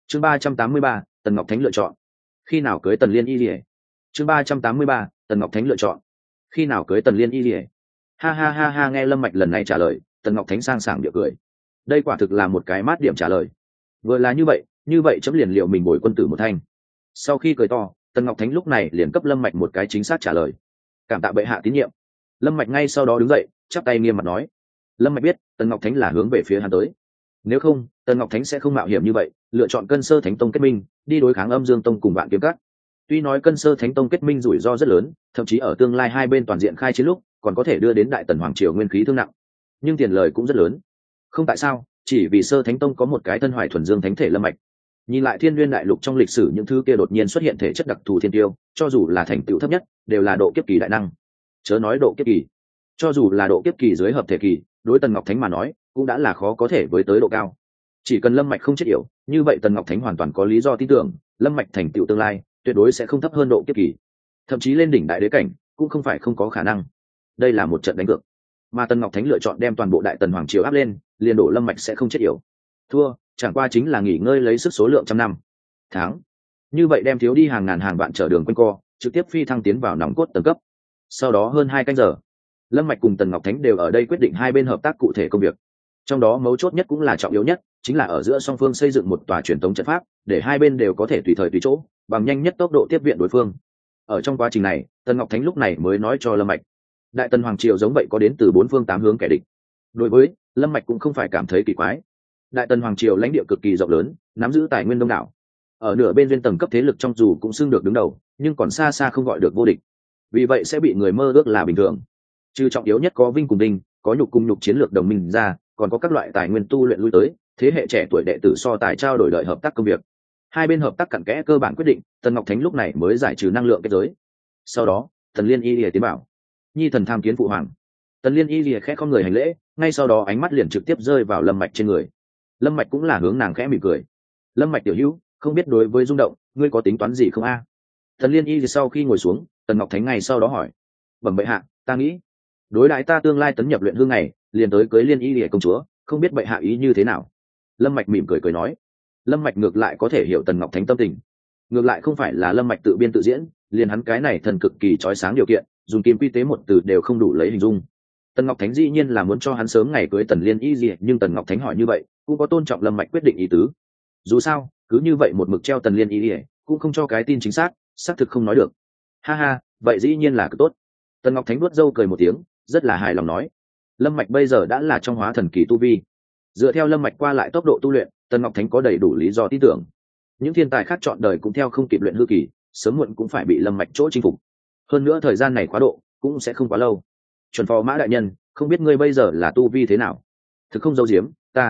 Chương 383, Tần Ngọc Thánh lựa chọn. Khi nào cưới Tần Liên Y Lìa? Chương 383, Tần Ngọc Thánh lựa chọn. Khi nào cưới Tần Liên Y Lìa? Ha ha ha ha, nghe Lâm Mạch lần này trả lời, Tần Ngọc Thánh sang sảng địa cười. Đây quả thực là một cái mát điểm trả lời. Vừa là như vậy chấm liền liệu mình bồi quân tử một thanh. Sau khi cười to, Tần Ngọc Thánh lúc này liền cấp Lâm Mạch một cái chính xác trả lời. Cảm tạ bệ hạ tín nhiệm. Lâm Mạch ngay sau đó đứng dậy, chắp tay nghiêm mặt nói. Lâm Mạch biết Tần Ngọc Thánh là hướng về phía hắn tới. Nếu không, Tần Ngọc Thánh sẽ không mạo hiểm như vậy, lựa chọn Cân Sơ Thánh Tông kết minh, đi đối kháng Âm Dương Tông cùng Vạn Kiếm Các. Tuy nói Cân Sơ Thánh Tông kết minh rủi ro rất lớn, thậm chí ở tương lai hai bên toàn diện khai chiến lúc, còn có thể đưa đến Đại Tần Hoàng triều nguyên khí thương nặng, nhưng tiền lời cũng rất lớn. Không tại sao, chỉ vì Sơ Thánh Tông có một cái thân hoài thuần dương thánh thể Lâm Mạch. Nhìn lại Thiên Nguyên Đại Lục trong lịch sử những thứ kia đột nhiên xuất hiện thể chất đặc thù thiên tiêu, cho dù là thành tựu thấp nhất, đều là độ kiếp kỳ đại năng. Chớ nói độ kiếp kỳ, cho dù là độ kiếp kỳ dưới hợp thể kỳ, đối Tần Ngọc Thánh mà nói, cũng đã là khó có thể với tới độ cao. Chỉ cần Lâm Mạch không chết yểu, như vậy Tần Ngọc Thánh hoàn toàn có lý do tin tưởng, Lâm Mạch thành tựu tương lai, tuyệt đối sẽ không thấp hơn độ kiếp kỳ. Thậm chí lên đỉnh đại đế cảnh, cũng không phải không có khả năng. Đây là một trận đánh cược. Mà Tần Ngọc Thánh lựa chọn đem toàn bộ Đại Tần Hoàng triều áp lên, liền đổ Lâm Mạch sẽ không chết yểu. Thua, chẳng qua chính là nghỉ ngơi lấy sức số lượng trăm năm. Tháng. Như vậy đem thiếu đi hàng ngàn hàng vạn trở đường quanh co, trực tiếp phi thăng tiến vào nòng cốt tầng cấp. Sau đó hơn 2 canh giờ, Lâm Mạch cùng Tần Ngọc Thánh đều ở đây quyết định hai bên hợp tác cụ thể công việc. Trong đó mấu chốt nhất cũng là trọng yếu nhất, chính là ở giữa song phương xây dựng một tòa truyền tống trận pháp, để hai bên đều có thể tùy thời tùy chỗ, bằng nhanh nhất tốc độ tiếp viện đối phương. Ở trong quá trình này, Tần Ngọc Thánh lúc này mới nói cho Lâm Mạch, Đại Tần Hoàng triều giống vậy có đến từ 4 phương 8 hướng kẻ địch. Đối với Lâm Mạch cũng không phải cảm thấy kỳ quái. Đại Tần Hoàng triều lãnh địa cực kỳ rộng lớn, nắm giữ tài nguyên đông đảo. Ở nửa bên duyên tầng cấp thế lực trong dù cũng xưng được đứng đầu, nhưng còn xa xa không gọi được vô địch. Vì vậy sẽ bị người mơ ước là bình thường. Trừ trọng yếu nhất có vinh cùng vinh, có nhục cùng nhục chiến lược đồng minh ra, còn có các loại tài nguyên tu luyện lui tới, thế hệ trẻ tuổi đệ tử so tài trao đổi đợi hợp tác công việc. Hai bên hợp tác cặn kẽ cơ bản quyết định, Tần Ngọc Thánh lúc này mới giải trừ năng lượng kết giới. Sau đó, Tần Liên Y Lìa tiến bảo, nhi thần tham kiến phụ hoàng. Tần Liên Y Lìa khẽ không người hành lễ, ngay sau đó ánh mắt liền trực tiếp rơi vào Lâm Mạch trên người. Lâm Mạch cũng là hướng nàng khẽ mỉm cười. Lâm Mạch tiểu hữu, không biết đối với rung động, ngươi có tính toán gì không a? Tần Liên Y sau khi ngồi xuống, Tần Ngọc Thánh ngay sau đó hỏi. Bẩm bệ hạ, ta nghĩ đối đãi ta tương lai tấn nhập luyện hương này, liền tới cưới Liên Y Lìa công chúa, không biết bệ hạ ý như thế nào? Lâm Mạch mỉm cười nói. Lâm Mạch ngược lại có thể hiểu Tần Ngọc Thánh tâm tình. Ngược lại không phải là Lâm Mạch tự biên tự diễn, liền hắn cái này thần cực kỳ chói sáng điều kiện, dùng kim quy tế một từ đều không đủ lấy hình dung. Tần Ngọc Thánh dĩ nhiên là muốn cho hắn sớm ngày cưới Tần Liên Y Lìa, nhưng Tần Ngọc Thánh hỏi như vậy, cũng có tôn trọng Lâm Mạch quyết định ý tứ. Dù sao, cứ như vậy một mực treo Tần Liên Y Lìa, cũng không cho cái tin chính xác thực không nói được. Ha ha, vậy dĩ nhiên là cực tốt. Tần Ngọc Thánh vuốt râu cười một tiếng, rất là hài lòng nói. Lâm Mạch bây giờ đã là trong hóa thần kỳ tu vi. Dựa theo Lâm Mạch qua lại tốc độ tu luyện, Tần Ngọc Thánh có đầy đủ lý do tin tưởng. Những thiên tài khác chọn đời cũng theo không kịp luyện hư kỳ, sớm muộn cũng phải bị Lâm Mạch chỗ chinh phục. Hơn nữa thời gian này quá độ, cũng sẽ không quá lâu. Chuẩn phò mã đại nhân, không biết ngươi bây giờ là tu vi thế nào? Thực không giấu giếm,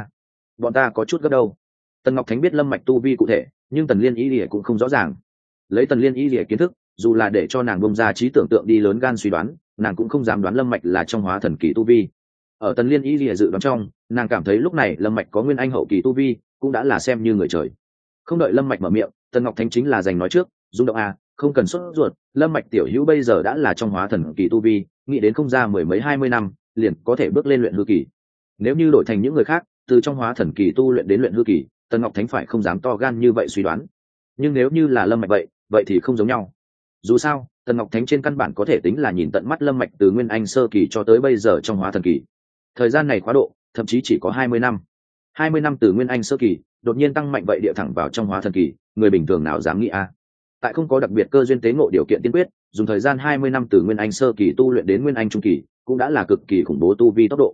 bọn ta có chút gấp đâu. Tần Ngọc Thánh biết Lâm Mạch tu vi cụ thể, nhưng Tần Liên Y Lìa cũng không rõ ràng. Lấy Tần Liên Y Lìa kiến thức, dù là để cho nàng bông ra trí tưởng tượng đi lớn gan suy đoán, nàng cũng không dám đoán Lâm Mạch là trong hóa thần kỳ tu vi. Ở Tần Liên Y Lìa dự đoán trong, nàng cảm thấy lúc này Lâm Mạch có nguyên anh hậu kỳ tu vi, cũng đã là xem như người trời. Không đợi Lâm Mạch mở miệng, Tần Ngọc Thánh chính là giành nói trước, rung động a, không cần sốt ruột, Lâm Mạch tiểu hữu bây giờ đã là trong hóa thần kỳ tu vi, nghĩ đến không ra mười mấy 20 năm, liền có thể bước lên luyện hư kỳ. Nếu như đổi thành những người khác, từ trong hóa thần kỳ tu luyện đến luyện hư kỳ, Tần Ngọc Thánh phải không dám to gan như vậy suy đoán. Nhưng nếu như là Lâm Mạch vậy thì không giống nhau. Dù sao, Tần Ngọc Thánh trên căn bản có thể tính là nhìn tận mắt Lâm Mạch từ nguyên anh sơ kỳ cho tới bây giờ trong hóa thần kỳ. Thời gian này quá độ, thậm chí chỉ có 20 năm. 20 năm từ nguyên anh sơ kỳ, đột nhiên tăng mạnh vậy địa thẳng vào trong hóa thần kỳ, người bình thường nào dám nghĩ a? Tại không có đặc biệt cơ duyên tế ngộ điều kiện tiên quyết, dùng thời gian 20 năm từ nguyên anh sơ kỳ tu luyện đến nguyên anh trung kỳ, cũng đã là cực kỳ khủng bố tu vi tốc độ.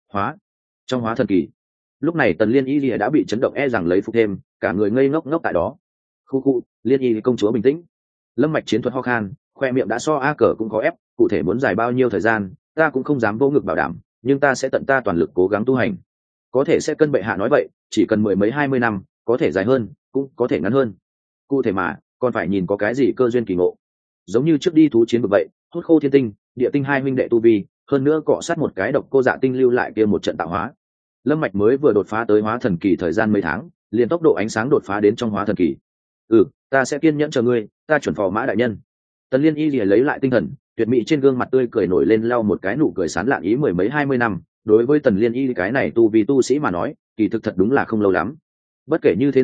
Trong hóa thần kỳ. Lúc này Tần Liên Y Lìa đã bị chấn động rằng lấy phục thêm, cả người ngây ngốc tại đó. Khu, Liên Y công chúa bình tĩnh. Lâm Mạch chiến thuật ho khan, khoe miệng đã so a cờ cũng có ép, cụ thể muốn dài bao nhiêu thời gian, ta cũng không dám vô ngực bảo đảm, nhưng ta sẽ tận ta toàn lực cố gắng tu hành. Có thể sẽ cân bệ hạ nói vậy, chỉ cần mười mấy 20 năm, có thể dài hơn, cũng có thể ngắn hơn. Cụ thể mà, còn phải nhìn có cái gì cơ duyên kỳ ngộ. Giống như trước đi thú chiến vực vậy, hút khô thiên tinh, địa tinh hai huynh đệ tu vi, hơn nữa cọ sát một cái độc cô dạ tinh lưu lại kia một trận tạo hóa. Lâm Mạch mới vừa đột phá tới hóa thần kỳ thời gian mấy tháng, liền tốc độ ánh sáng đột phá đến trong hóa thần kỳ. Ta sẽ kiên nhẫn chờ ngươi, ta chuẩn phò mã đại nhân. Tần Liên Y lìa lấy lại tinh thần, tuyệt mỹ trên gương mặt tươi cười nổi lên lau một cái nụ cười sán lạn ý mười mấy 20 năm. Đối với Tần Liên Y cái này tu vi tu sĩ mà nói, kỳ thực thật đúng là không lâu lắm. Bất kể như thế nào,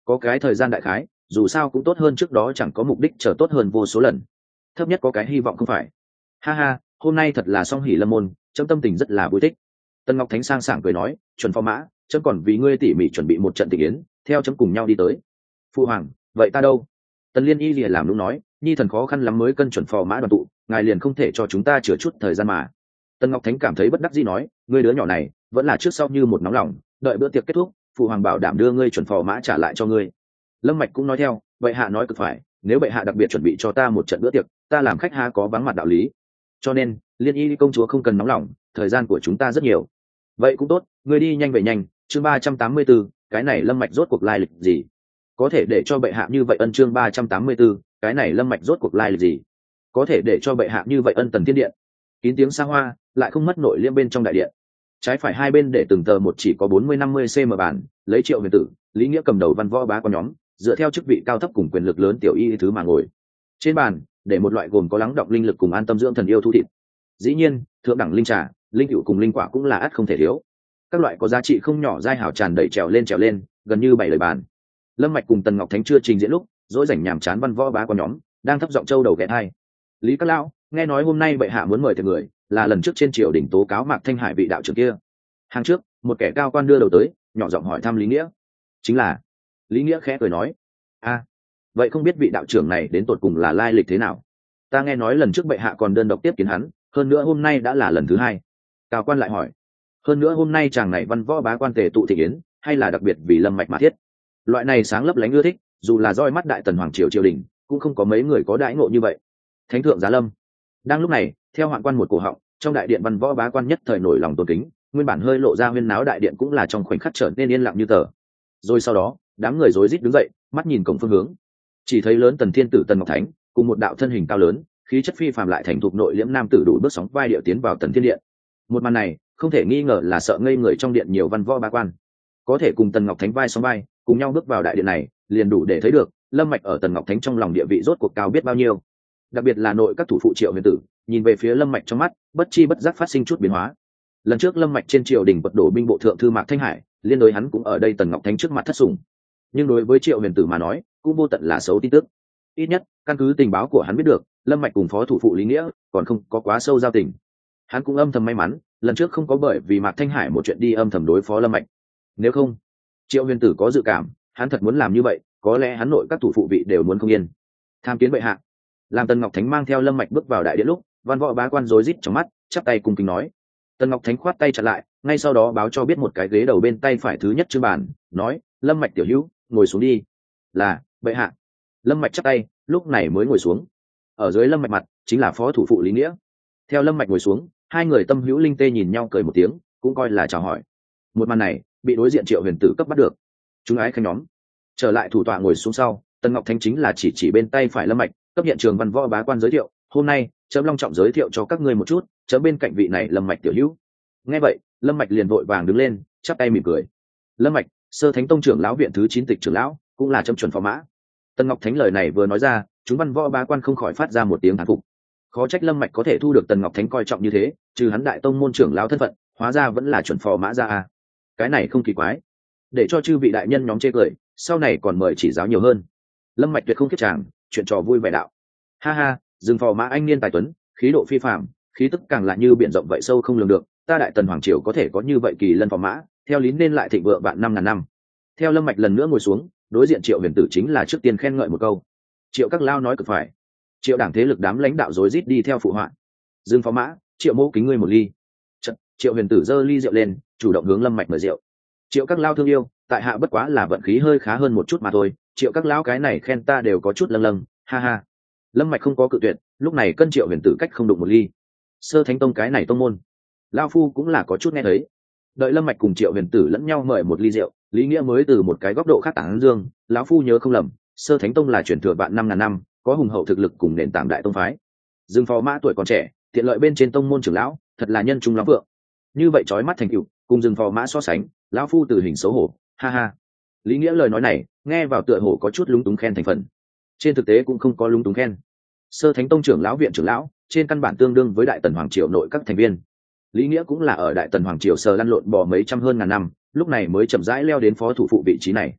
có cái thời gian đại khái, dù sao cũng tốt hơn trước đó chẳng có mục đích chờ tốt hơn vô số lần. Thấp nhất có cái hy vọng không phải. Ha ha, hôm nay thật là song hỷ lâm môn, trẫm tâm tình rất là vui thích. Tần Ngọc Thánh sang sảng cười nói, chuẩn phó mã, trẫm còn vì ngươi tỉ mỉ chuẩn bị một trận tiệc yến, theo trẫm cùng nhau đi tới. Phu hoàng, vậy ta đâu? Tần Liên Y lìa làm đúng nói, nhi thần khó khăn lắm mới cân chuẩn phò mã đoàn tụ, ngài liền không thể cho chúng ta chừa chút thời gian mà. Tần Ngọc Thánh cảm thấy bất đắc dĩ nói, ngươi đứa nhỏ này vẫn là trước sau như một nóng lòng, đợi bữa tiệc kết thúc, phụ hoàng bảo đảm đưa ngươi chuẩn phò mã trả lại cho ngươi. Lâm Mạch cũng nói theo, vậy hạ nói cực phải, nếu bệ hạ đặc biệt chuẩn bị cho ta một trận bữa tiệc, ta làm khách ha có vắng mặt đạo lý. Cho nên, Liên Y công chúa không cần nóng lòng, thời gian của chúng ta rất nhiều. Vậy cũng tốt, ngươi đi nhanh về nhanh. Chương 384, cái này Lâm Mạch rốt cuộc lai lịch gì? Có thể để cho bệ hạ như vậy ân. Chương 384, cái này Lâm Mạch rốt cuộc lai lịch gì? Có thể để cho bệ hạ như vậy ân. Tần Thiên Điện kín tiếng xa hoa, lại không mất nội liêm bên trong đại điện. Trái phải hai bên để từng tờ một chỉ có 40-50 cm bàn, lấy Triệu Huyền Tử, Lý Nghĩa cầm đầu văn võ bá quan nhóm, dựa theo chức vị cao thấp cùng quyền lực lớn tiểu y thứ mà ngồi. Trên bàn để một loại gồm có lắng đọng linh lực cùng an tâm dưỡng thần yêu thu thịt. Dĩ nhiên, thượng đẳng linh trà, linh cựu cùng linh quả cũng là ắt không thể thiếu. Các loại có giá trị không nhỏ giai hảo tràn đầy trèo lên, gần như 7 lời bàn. Lâm Mạch cùng Tần Ngọc Thánh chưa trình diễn lúc, dỗi rảnh nhàm chán văn võ bá quan nhóm, đang thấp giọng châu đầu ghé tai. Lý Các lão, nghe nói hôm nay bệ hạ muốn mời thiệt người, là lần trước trên triều đình tố cáo Mạc Thanh Hải vị đạo trưởng kia. Hàng trước, một kẻ cao quan đưa đầu tới, nhỏ giọng hỏi thăm Lý Nghĩa. Chính là. Lý Nghĩa khẽ cười nói, a, vậy không biết vị đạo trưởng này đến tột cùng là lai lịch thế nào? Ta nghe nói lần trước bệ hạ còn đơn độc tiếp kiến hắn, hơn nữa hôm nay đã là lần thứ 2. Cao quan lại hỏi, hơn nữa hôm nay chàng này văn võ bá quan tề tụ thị yến, hay là đặc biệt vì Lâm Mạch mà thiết? Loại này sáng lấp lánh ưa thích, dù là roi mắt đại tần hoàng triều triều đình, cũng không có mấy người có đãi ngộ như vậy. Thánh thượng giá lâm. Đang lúc này, theo hoạn quan một cổ họng, trong đại điện văn võ bá quan nhất thời nổi lòng tôn kính, nguyên bản hơi lộ ra huyên náo đại điện cũng là trong khoảnh khắc trở nên yên lặng như tờ. Rồi sau đó, đám người rối rít đứng dậy, mắt nhìn cổng phương hướng, chỉ thấy lớn Tần Thiên Tử Tần Ngọc Thánh cùng một đạo thân hình cao lớn, khí chất phi phàm lại thành thục nội liễm nam tử đủ bước sóng vai điệu tiến vào Tần Thiên Điện. Một màn này không thể nghi ngờ là sợ ngây người trong điện nhiều văn võ bá quan. Có thể cùng Tần Ngọc Thánh vai sóng vai, cùng nhau bước vào đại điện này, liền đủ để thấy được Lâm Mạch ở Tần Ngọc Thánh trong lòng địa vị rốt cuộc cao biết bao nhiêu. Đặc biệt là nội các thủ phụ Triệu Huyền Tử, nhìn về phía Lâm Mạch trong mắt, bất chi bất giác phát sinh chút biến hóa. Lần trước Lâm Mạch trên triều đình vật đổ binh bộ thượng thư Mạc Thanh Hải, liên đối hắn cũng ở đây Tần Ngọc Thánh trước mặt thất sủng. Nhưng đối với Triệu Huyền Tử mà nói, cũng vô tận là xấu tin tức. Ít nhất, căn cứ tình báo của hắn biết được, Lâm Mạch cùng phó thủ phụ Lý Nghĩa còn không có quá sâu giao tình. Hắn cũng âm thầm may mắn, lần trước không có bởi vì Mạc Thanh Hải một chuyện đi âm thầm đối phó Lâm Mạch. Nếu không, Triệu Huyền Tử có dự cảm, hắn thật muốn làm như vậy, có lẽ hắn nội các thủ phụ vị đều muốn không yên. Tham kiến bệ hạ. Làm Tần Ngọc Thánh mang theo Lâm Mạch bước vào đại điện lúc, văn võ bá quan rối rít trong mắt, chắp tay cung kính nói. Tần Ngọc Thánh khoát tay chặn lại, ngay sau đó báo cho biết một cái ghế đầu bên tay phải thứ nhất chương bàn, nói, Lâm Mạch tiểu hữu, ngồi xuống đi. Là, bệ hạ. Lâm Mạch chắp tay, lúc này mới ngồi xuống. Ở dưới Lâm Mạch mặt chính là phó thủ phụ Lý Nghĩa. Theo Lâm Mạch ngồi xuống, hai người tâm hữu linh tê nhìn nhau cười một tiếng, cũng coi là chào hỏi. Một màn này bị đối diện Triệu Huyền Tử cấp bắt được. Chúng ái khanh nhóm trở lại thủ tọa ngồi xuống sau, Tần Ngọc Thánh chính là chỉ bên tay phải Lâm Mạch, cấp hiện trường văn võ bá quan giới thiệu, hôm nay chấm long trọng giới thiệu cho các ngươi một chút, chấm bên cạnh vị này Lâm Mạch tiểu hữu. Nghe vậy, Lâm Mạch liền vội vàng đứng lên, chắp tay mỉm cười. Lâm Mạch, Sơ Thánh Tông trưởng lão viện thứ 9 tịch trưởng lão, cũng là chấm chuẩn phó mã. Tần Ngọc Thánh lời này vừa nói ra, chúng văn võ bá quan không khỏi phát ra một tiếng thán phục. Khó trách Lâm Mạch có thể thu được Tần Ngọc Thánh coi trọng như thế, trừ hắn đại tông môn trưởng lão thân phận, hóa ra vẫn là chuẩn phó mã ra à. Cái này không kỳ quái. Để cho chư vị đại nhân nhóm chê cười, sau này còn mời chỉ giáo nhiều hơn. Lâm Mạch tuyệt không khiếp chàng, chuyện trò vui vẻ đạo. Ha ha, dừng phò mã anh niên tài tuấn, khí độ phi phàm, khí tức càng là như biển rộng vậy sâu không lường được, ta đại tần hoàng triều có thể có như vậy kỳ lân phò mã, theo lý nên lại thịnh vượng vạn 5.000 năm. Theo Lâm Mạch lần nữa ngồi xuống, đối diện Triệu Huyền Tử chính là trước tiên khen ngợi một câu. Triệu các lao nói cực phải. Triệu đảng thế lực đám lãnh đạo rối rít đi theo phụ họa. Dương phó mã, Triệu mẫu kính ngươi một ly. Triệu Huyền Tử giơ ly rượu lên, chủ động hướng Lâm Mạch mời rượu. Triệu các lao thương yêu, tại hạ bất quá là vận khí hơi khá hơn một chút mà thôi, Triệu các lão cái này khen ta đều có chút lâng lâng, ha ha. Lâm Mạch không có cự tuyệt, lúc này cân Triệu Huyền Tử cách không đụng một ly. Sơ Thánh Tông cái này tông môn, lão phu cũng là có chút nghe thấy. Đợi Lâm Mạch cùng Triệu Huyền Tử lẫn nhau mời một ly rượu, Lý Nghĩa mới từ một cái góc độ khác tán dương, lão phu nhớ không lầm, Sơ Thánh Tông là truyền thừa vạn 5.000 năm, có hùng hậu thực lực cùng nền tảng đại tông phái. Dương phó mã tuổi còn trẻ, tiện lợi bên trên tông môn trưởng lão, thật là nhân trung lắm vượng. Như vậy chói mắt thành tựu, cùng Dương phó mã so sánh, lão phu từ hình xấu hổ, ha ha. Lý Nghĩa lời nói này, nghe vào tựa hồ có chút lúng túng khen thành phần. Trên thực tế cũng không có lúng túng khen. Sơ Thánh Tông trưởng lão viện trưởng lão, trên căn bản tương đương với đại tần hoàng triều nội các thành viên. Lý Nghĩa cũng là ở đại tần hoàng triều sờ lăn lộn bò mấy trăm hơn ngàn năm, lúc này mới chậm rãi leo đến phó thủ phụ vị trí này.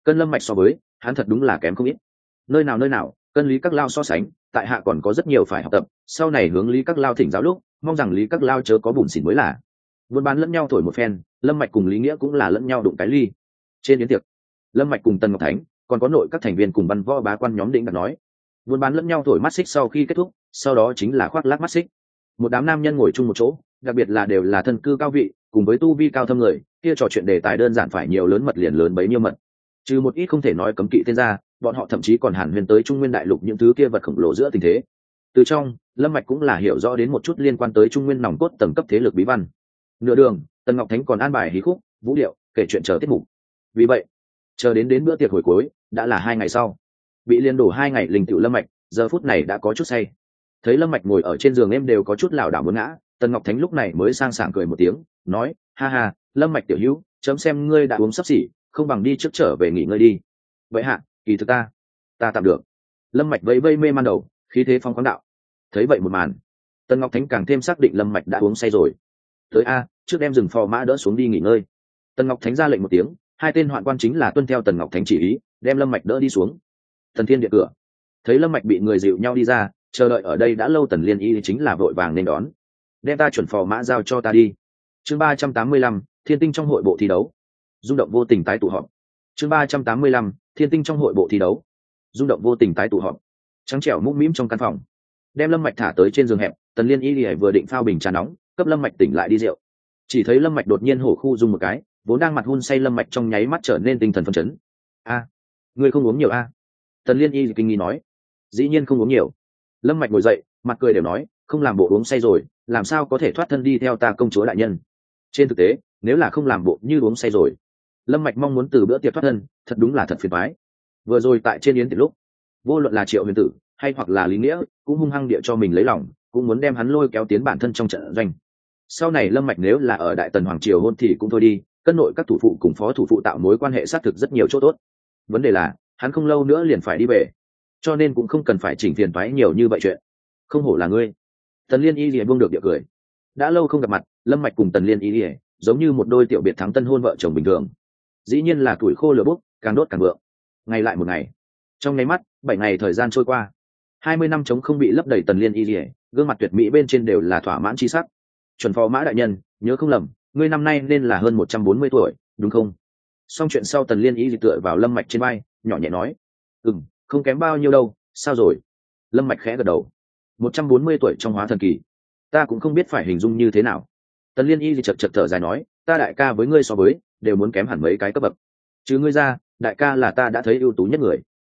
cân lâm mạch so với hắn thật đúng là kém không ít. Nơi nào cân Lý Các Lao so sánh, tại hạ còn có rất nhiều phải học tập, sau này hướng Lý Các Lao thỉnh giáo lúc, mong rằng Lý Các Lao chớ có bủn xỉn mới là. Buôn bán lẫn nhau thổi một phen, lâm mạch cùng Lý Nghĩa cũng là lẫn nhau đụng cái ly. Trên yến tiệc, lâm mạch cùng Tần Ngọc Thánh còn có nội các thành viên cùng văn võ bá quan nhóm định đặt nói. Buôn bán lẫn nhau thổi mắt xích sau khi kết thúc, sau đó chính là khoác lác mắt xích. Một đám nam nhân ngồi chung một chỗ, đặc biệt là đều là thân cư cao vị, cùng với tu vi cao thâm người, kia trò chuyện đề tài đơn giản phải nhiều lớn mật liền lớn bấy nhiêu mật. Trừ một ít không thể nói cấm kỵ tên ra, bọn họ thậm chí còn hàn huyên tới Trung Nguyên đại lục những thứ kia vật khổng lồ giữa tình thế. Từ trong, lâm mạch cũng là hiểu rõ đến một chút liên quan tới Trung Nguyên nòng cốt tầng cấp thế lực bí văn. Nửa đường, Tần Ngọc Thánh còn an bài hí khúc, vũ điệu, kể chuyện chờ tiết mục. Vì vậy, chờ đến bữa tiệc hồi cuối, đã là 2 ngày sau. Bị liên đổ 2 ngày linh tiểu lâm mạch, giờ phút này đã có chút say. Thấy lâm mạch ngồi ở trên giường em đều có chút lảo đảo muốn ngã, Tần Ngọc Thánh lúc này mới sang sảng cười một tiếng, nói: "Ha ha, lâm mạch tiểu hữu, chấm xem ngươi đã uống sắp xỉ, không bằng đi trước trở về nghỉ ngơi đi." "Vậy hạ, kỳ thực ta tạm được." Lâm mạch vẫy vẫy mê man đầu, khí thế phong khoáng đạo. Thấy vậy một màn, Tần Ngọc Thánh càng thêm xác định lâm mạch đã uống say rồi. "Tới a, trước đem rừng phò mã đỡ xuống đi nghỉ ngơi." Tần Ngọc Thánh ra lệnh một tiếng, hai tên hoạn quan chính là tuân theo Tần Ngọc Thánh chỉ ý, đem lâm mạch đỡ đi xuống. Thần Thiên Điện cửa, thấy lâm mạch bị người dịu nhau đi ra, chờ đợi ở đây đã lâu Tần Liên Y chính là vội vàng nên đón. "Đem ta chuẩn phò mã giao cho ta đi." Chương 385, Thiên Tinh trong hội bộ thi đấu. Rung động vô tình tái tụ họp. Chương 385, Thiên Tinh trong hội bộ thi đấu. Rung động vô tình tái tụ họp. Trắng trẻo mũm mĩm trong căn phòng, đem lâm mạch thả tới trên giường hẹp, Tần Liên Y vừa định phao bình trà nóng, cấp lâm mạch tỉnh lại đi rượu. Chỉ thấy lâm mạch đột nhiên hổ khu rung một cái, vốn đang mặt hun say lâm mạch trong nháy mắt trở nên tinh thần phấn chấn. "A, ngươi không uống nhiều a?" Tần Liên Y kinh nghi nói. "Dĩ nhiên không uống nhiều." Lâm mạch ngồi dậy, mặt cười đều nói, "Không làm bộ uống say rồi, làm sao có thể thoát thân đi theo ta công chúa đại nhân?" Trên thực tế, nếu là không làm bộ như uống say rồi, lâm mạch mong muốn từ bữa tiệc thoát thân, thật đúng là thật phiền toái. Vừa rồi tại trên yến tiệc lúc, vô luận là Triệu Huyền Tử hay hoặc là Lý Nghĩa, cũng hung hăng địa cho mình lấy lòng, cũng muốn đem hắn lôi kéo tiến bản thân trong trận doanh. Sau này lâm mạch nếu là ở Đại Tần hoàng triều hôn thì cũng thôi đi, cân nội các thủ phụ cùng phó thủ phụ tạo mối quan hệ sát thực rất nhiều chỗ tốt. Vấn đề là, hắn không lâu nữa liền phải đi về, cho nên cũng không cần phải chỉnh phiền toái nhiều như vậy chuyện. "Không hổ là ngươi." Tần Liên Y lìa buông được địa cười. Đã lâu không gặp mặt, lâm mạch cùng Tần Liên Y lìa giống như một đôi tiểu biệt thắng tân hôn vợ chồng bình thường. Dĩ nhiên là tuổi khô lửa bốc, càng đốt càng vượng. Ngày lại một ngày, trong nháy mắt 7 ngày thời gian trôi qua, 20 năm trống không bị lấp đầy Tần Liên Y lìa, gương mặt tuyệt mỹ bên trên đều là thỏa mãn chi sắc. "Chuẩn phó mã đại nhân, nhớ không lầm, ngươi năm nay nên là hơn 140 tuổi, đúng không?" Xong chuyện sau Tần Liên Y tựa vào lâm mạch trên vai, nhỏ nhẹ nói: Không kém bao nhiêu đâu, sao rồi?" Lâm mạch khẽ gật đầu. 140 tuổi trong hóa thần kỳ, ta cũng không biết phải hình dung như thế nào. Tần Liên Y chật chật thở dài nói, "Ta đại ca với ngươi so với đều muốn kém hẳn mấy cái cấp bậc, chứ ngươi ra, đại ca là ta đã thấy ưu tú nhất người."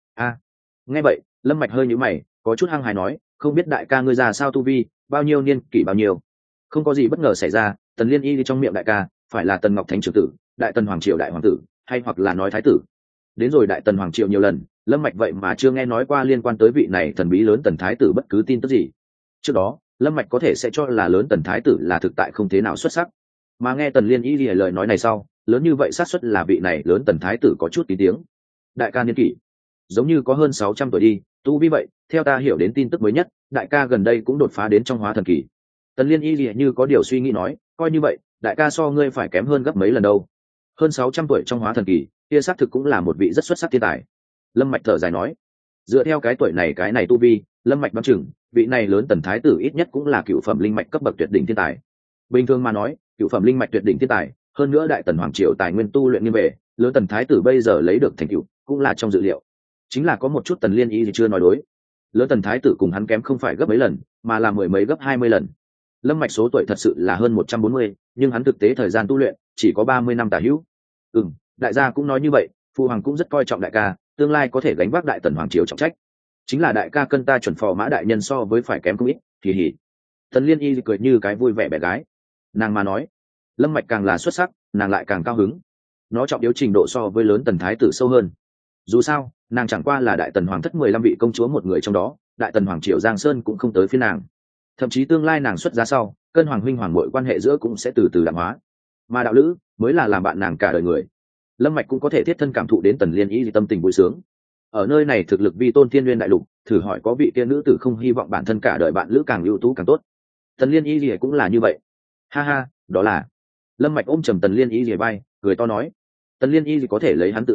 Nghe vậy, lâm mạch hơi nhíu mày, có chút hăng hái nói, "Không biết đại ca ngươi già sao tu vi, bao nhiêu niên kỷ bao nhiêu?" Không có gì bất ngờ xảy ra, Tần Liên Y trong miệng đại ca phải là Tần Ngọc Thánh trưởng tử, Đại Tần hoàng triều đại hoàng tử, hay hoặc là nói thái tử. Đến rồi Đại Tần hoàng triều nhiều lần, lâm mạch vậy mà chưa nghe nói qua liên quan tới vị này thần bí lớn Tần thái tử bất cứ tin tức gì. Trước đó, lâm mạch có thể sẽ cho là lớn Tần thái tử là thực tại không thế nào xuất sắc, mà nghe Tần Liên Y lời nói này sau, lớn như vậy xác suất là vị này lớn Tần thái tử có chút tí tiếng. Đại ca niên kỷ giống như có hơn 600 tuổi đi, tu vi vậy, theo ta hiểu đến tin tức mới nhất, đại ca gần đây cũng đột phá đến trong hóa thần kỳ. Tần Liên Y như có điều suy nghĩ nói, "Coi như vậy, đại ca so ngươi phải kém hơn gấp mấy lần đâu. Hơn 600 tuổi trong hóa thần kỳ, kia xác thực cũng là một vị rất xuất sắc thiên tài." Lâm mạch thở dài nói, dựa theo cái tuổi này cái này tu vi, lâm mạch đoán chừng vị này lớn Tần thái tử ít nhất cũng là cựu phẩm linh mạch cấp bậc tuyệt đỉnh thiên tài. Bình thường mà nói, cựu phẩm linh mạch tuyệt đỉnh thiên tài, hơn nữa Đại Tần hoàng triều tài nguyên tu luyện nghiêm về, lớn Tần thái tử bây giờ lấy được thành tựu cũng là trong dự liệu. Chính là có một chút Tần Liên Y chưa nói đối, lớn Tần thái tử cùng hắn kém không phải gấp mấy lần, mà là mười mấy gấp 20 lần. Lâm mạch số tuổi thật sự là hơn 140, nhưng hắn thực tế thời gian tu luyện chỉ có 30 năm tả hữu. Đại gia cũng nói như vậy, phụ hoàng cũng rất coi trọng đại ca, tương lai có thể gánh vác Đại Tần hoàng triều trọng trách. Chính là đại ca cân ta chuẩn phò mã đại nhân so với phải kém không ít, kỳ hỉ. Tần Liên Y cười như cái vui vẻ bé gái. Nàng mà nói, lâm mạch càng là xuất sắc, nàng lại càng cao hứng. Nó trọng yếu trình độ so với lớn Tần thái tử sâu hơn. Dù sao, nàng chẳng qua là Đại Tần hoàng thất 15 vị công chúa một người trong đó, Đại Tần hoàng triều Giang Sơn cũng không tới phiên nàng. Thậm chí tương lai nàng xuất giá sau, cân hoàng huynh hoàng muội quan hệ giữa cũng sẽ từ từ đạm hóa, mà đạo lữ mới là làm bạn nàng cả đời người. Lâm mạch cũng có thể thiết thân cảm thụ đến Tần Liên Y tâm tình vui sướng. Ở nơi này thực lực vi tôn thiên nguyên đại lục, thử hỏi có vị tiên nữ tử không hy vọng bản thân cả đời bạn lữ càng ưu tú càng tốt. Tần Liên Y cũng là như vậy. Ha ha, đó là. Lâm mạch ôm trầm Tần Liên Y vai, cười to nói, Tần Liên Y có thể lấy hắn tự hào,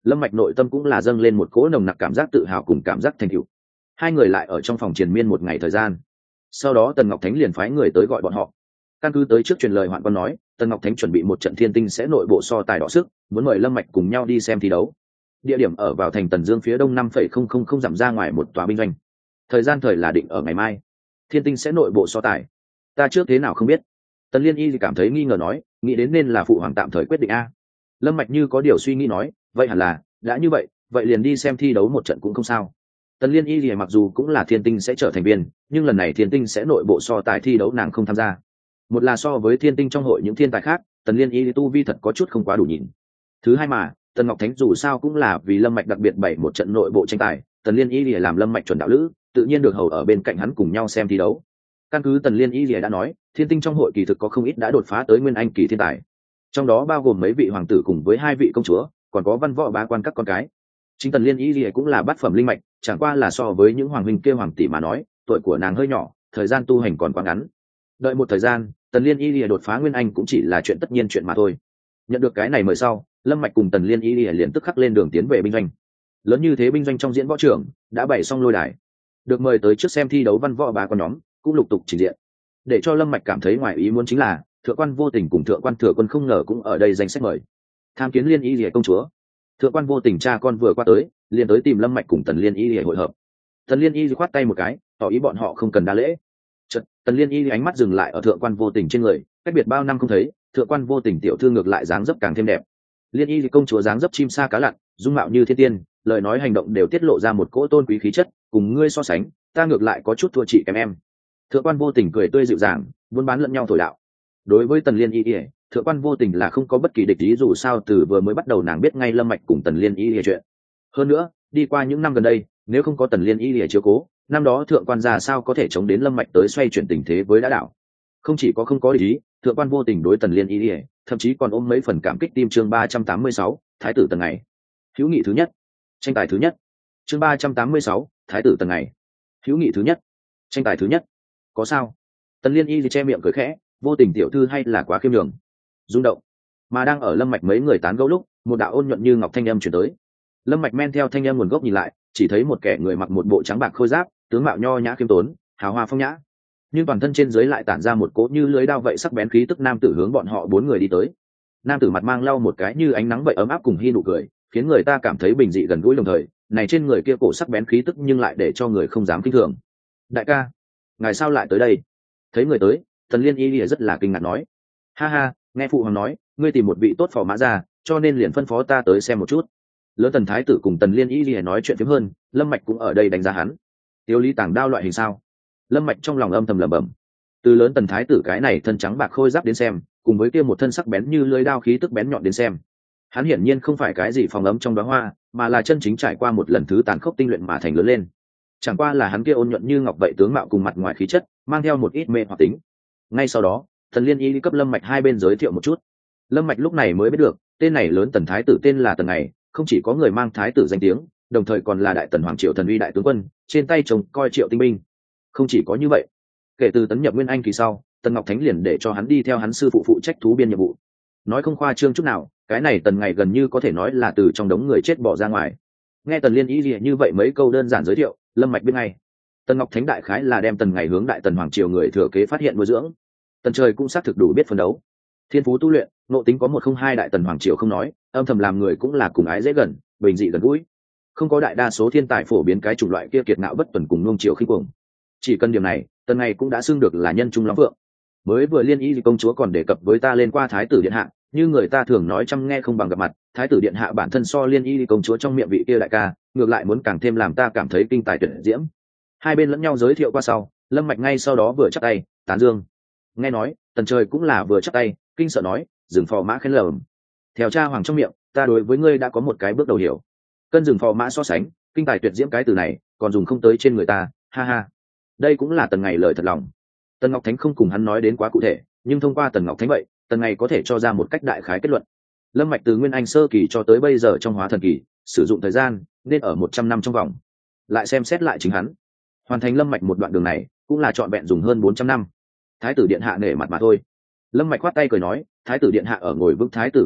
Lâm Mạch nội tâm cũng là dâng lên một cỗ nồng nặc cảm giác tự hào cùng cảm giác thành tựu. Hai người lại ở trong phòng triền miên một ngày thời gian. Sau đó Tần Ngọc Thánh liền phái người tới gọi bọn họ. Căn cứ tới trước truyền lời Hoạn Quan nói, Tần Ngọc Thánh chuẩn bị một trận thiên tinh sẽ nội bộ so tài đọ sức, muốn mời Lâm Mạch cùng nhau đi xem thi đấu. Địa điểm ở vào thành Tần Dương phía đông 5,000 dặm ra ngoài một tòa binh doanh. Thời gian thời là định ở ngày mai. Thiên tinh sẽ nội bộ so tài. Ta trước thế nào không biết. Tần Liên Y thì cảm thấy nghi ngờ nói, nghĩ đến nên là phụ hoàng tạm thời quyết định a. Lâm Mạch như có điều suy nghĩ nói, vậy hẳn là, đã như vậy, vậy liền đi xem thi đấu một trận cũng không sao. Tần Liên Y thì mặc dù cũng là thiên tinh sẽ trở thành viên, nhưng lần này thiên tinh sẽ nội bộ so tài thi đấu nàng không tham gia. Một là so với thiên tinh trong hội những thiên tài khác, Tần Liên Y tu vi thật có chút không quá đủ nhìn. Thứ hai mà, Tần Ngọc Thánh dù sao cũng là vì Lâm Mạch đặc biệt bày một trận nội bộ tranh tài, Tần Liên Y làm Lâm Mạch chuẩn đạo lữ, tự nhiên được hầu ở bên cạnh hắn cùng nhau xem thi đấu. Căn cứ Tần Liên Y đã nói, thiên tinh trong hội kỳ thực có không ít đã đột phá tới nguyên anh kỳ thiên tài, trong đó bao gồm mấy vị hoàng tử cùng với 2 vị công chúa, còn có văn võ bá quan các con cái. Chính Tần Liên Y cũng là bát phẩm linh mạch, chẳng qua là so với những hoàng huynh kia hoàng tỷ mà nói, tuổi của nàng hơi nhỏ, thời gian tu hành còn quá ngắn. Đợi một thời gian, Tần Liên Y đột phá nguyên anh cũng chỉ là chuyện tất nhiên chuyện mà thôi. Nhận được cái này mời sau, Lâm Mạch cùng Tần Liên Y liền tức khắc lên đường tiến về binh doanh. Lớn như thế binh doanh trong diễn võ trường đã bày xong lôi đài, được mời tới trước xem thi đấu văn võ bá quan nhóm cũng lục tục trình diện. Để cho Lâm Mạch cảm thấy ngoài ý muốn chính là Thượng quan Vô Tình cùng Thượng quan Thừa Quân không ngờ cũng ở đây danh sách mời. Tham kiến Liên Y công chúa. Thượng quan Vô Tình cha con vừa qua tới, liền tới tìm Lâm Mạch cùng Tần Liên Y hội hợp. Tần Liên Y khoát tay một cái, tỏ ý bọn họ không cần đa lễ. Chợt, Tần Liên Y ánh mắt dừng lại ở Thượng quan Vô Tình trên người, cách biệt bao năm không thấy, Thượng quan Vô Tình tiểu thư ngược lại dáng dấp càng thêm đẹp. Liên Y công chúa dáng dấp chim sa cá lặn, dung mạo như thiên tiên, lời nói hành động đều tiết lộ ra một cỗ tôn quý khí chất, cùng ngươi so sánh, ta ngược lại có chút thua chị kém em. Thượng quan Vô Tình cười tươi dịu dàng, buôn bán lẫn nhau thổi đạo. Đối với Tần Liên Y, Thượng quan Vô Tình là không có bất kỳ địch ý, dù sao từ vừa mới bắt đầu nàng biết ngay Lâm Mạch cùng Tần Liên Y chuyện. Hơn nữa, đi qua những năm gần đây, nếu không có Tần Liên Y chiếu cố, năm đó thượng quan gia sao có thể chống đến Lâm Mạch tới xoay chuyển tình thế với đã đảo. Không chỉ có không có địch ý, Thượng quan Vô Tình đối Tần Liên Y, thậm chí còn ôm mấy phần cảm kích. Tim chương 386, Thái tử Tần ngày. Hữu nghị thứ nhất, tranh tài thứ nhất. Chương 386, Thái tử Tần ngày. Hữu nghị thứ nhất, tranh tài thứ nhất. Có sao? Tần Liên Y che miệng cười khẽ, Vô Tình tiểu thư hay là quá khiêm nhường. Rung động. Mà đang ở Lâm Mạch mấy người tán gẫu lúc, một đạo ôn nhuận như ngọc thanh âm truyền tới. Lâm Mạch men theo thanh âm nguồn gốc nhìn lại, chỉ thấy một kẻ người mặc một bộ trắng bạc khôi giáp, tướng mạo nho nhã khiêm tốn, hào hoa phong nhã, nhưng toàn thân trên dưới lại tản ra một cỗ như lưới đao vậy sắc bén khí tức. Nam tử hướng bọn họ 4 người đi tới. Nam tử mặt mang lau một cái như ánh nắng vậy ấm áp cùng hi nụ cười, khiến người ta cảm thấy bình dị gần gũi, đồng thời, này trên người kia cổ sắc bén khí tức nhưng lại để cho người không dám khinh thường. Đại ca, ngài sao lại tới đây? Thấy người tới, Tần Liên Y rất là kinh ngạc nói, ha ha, nghe phụ hoàng nói, ngươi tìm một vị tốt phò mã ra, cho nên liền phân phó ta tới xem một chút. Lớn Tần thái tử cùng Tần Liên Y nói chuyện phiếm hơn, Lâm Mạch cũng ở đây đánh giá hắn. Tiêu lý tàng đao loại hình sao? Lâm Mạch trong lòng âm thầm lẩm bẩm. Từ Lớn Tần thái tử cái này thân trắng bạc khôi giáp đến xem, cùng với kia một thân sắc bén như lưỡi đao khí tức bén nhọn đến xem, hắn hiển nhiên không phải cái gì phòng ấm trong đóa hoa, mà là chân chính trải qua một lần thứ tàn khốc tinh luyện mà thành lớn lên. Chẳng qua là hắn kia ôn nhuận như ngọc vậy tướng mạo cùng mặt ngoài khí chất, mang theo một ít mê hoặc tính. Ngay sau đó, Tần Liên Y cấp Lâm Mạch hai bên giới thiệu một chút. Lâm Mạch lúc này mới biết được, tên này Lớn Tần thái tử tên là Tần Ngày, không chỉ có người mang thái tử danh tiếng, đồng thời còn là đại tần hoàng triệu thần uy đại tướng quân, trên tay trông coi triệu tinh binh. Không chỉ có như vậy, kể từ tấn nhập nguyên anh kỳ sau, Tần Ngọc Thánh liền để cho hắn đi theo hắn sư phụ phụ trách thú biên nhiệm vụ. Nói không khoa trương chút nào, cái này Tần Ngày gần như có thể nói là từ trong đống người chết bỏ ra ngoài. Nghe Tần Liên Y như vậy mấy câu đơn giản giới thiệu, Lâm Mạch biết ngay, Tần Ngọc Thánh đại khái là đem Tần Ngày hướng đại tần hoàng triều người thừa kế phát hiện nuôi dưỡng. Tần Trời cũng xác thực đủ biết phân đấu, thiên phú tu luyện, nội tính có 102 đại tần hoàng triều không nói, âm thầm làm người cũng là cùng ái dễ gần, bình dị gần gũi. Không có đại đa số thiên tài phổ biến cái chủng loại kia kiệt ngạo bất tuần cùng nuông chiều khinh cuồng. Chỉ cần điểm này, Tần Ngày cũng đã xưng được là nhân trung lắm vượng. Mới vừa Liên Y công chúa còn đề cập với ta lên qua thái tử điện hạ, như người ta thường nói chăm nghe không bằng gặp mặt, thái tử điện hạ bản thân so Liên Y công chúa trong miệng vị kia đại ca, ngược lại muốn càng thêm làm ta cảm thấy kinh tài tuyệt diễm. Hai bên lẫn nhau giới thiệu qua sau, Lâm Mạch ngay sau đó vừa chắp tay tán dương. Nghe nói Tần Trời cũng là vừa chắp tay kinh sợ nói, dừng phò mã khen lờm. Theo cha hoàng trong miệng, ta đối với ngươi đã có một cái bước đầu hiểu. Cân dừng phò mã so sánh, kinh tài tuyệt diễm cái từ này còn dùng không tới trên người ta, ha ha. Đây cũng là Tần Ngày lời thật lòng. Tần Ngọc Thánh không cùng hắn nói đến quá cụ thể, nhưng thông qua Tần Ngọc Thánh vậy, Tần Ngày có thể cho ra một cách đại khái kết luận. Lâm Mạch từ nguyên anh sơ kỳ cho tới bây giờ trong hóa thần kỳ, sử dụng thời gian nên ở 100 năm trong vòng. Lại xem xét lại chính hắn, hoàn thành Lâm Mạch một đoạn đường này, cũng là trọn vẹn dùng hơn 400 năm. Thái tử điện hạ nể mặt mà thôi. Lâm Mạch khoát tay cười nói, thái tử điện hạ ở ngồi vững thái tử vị lúc,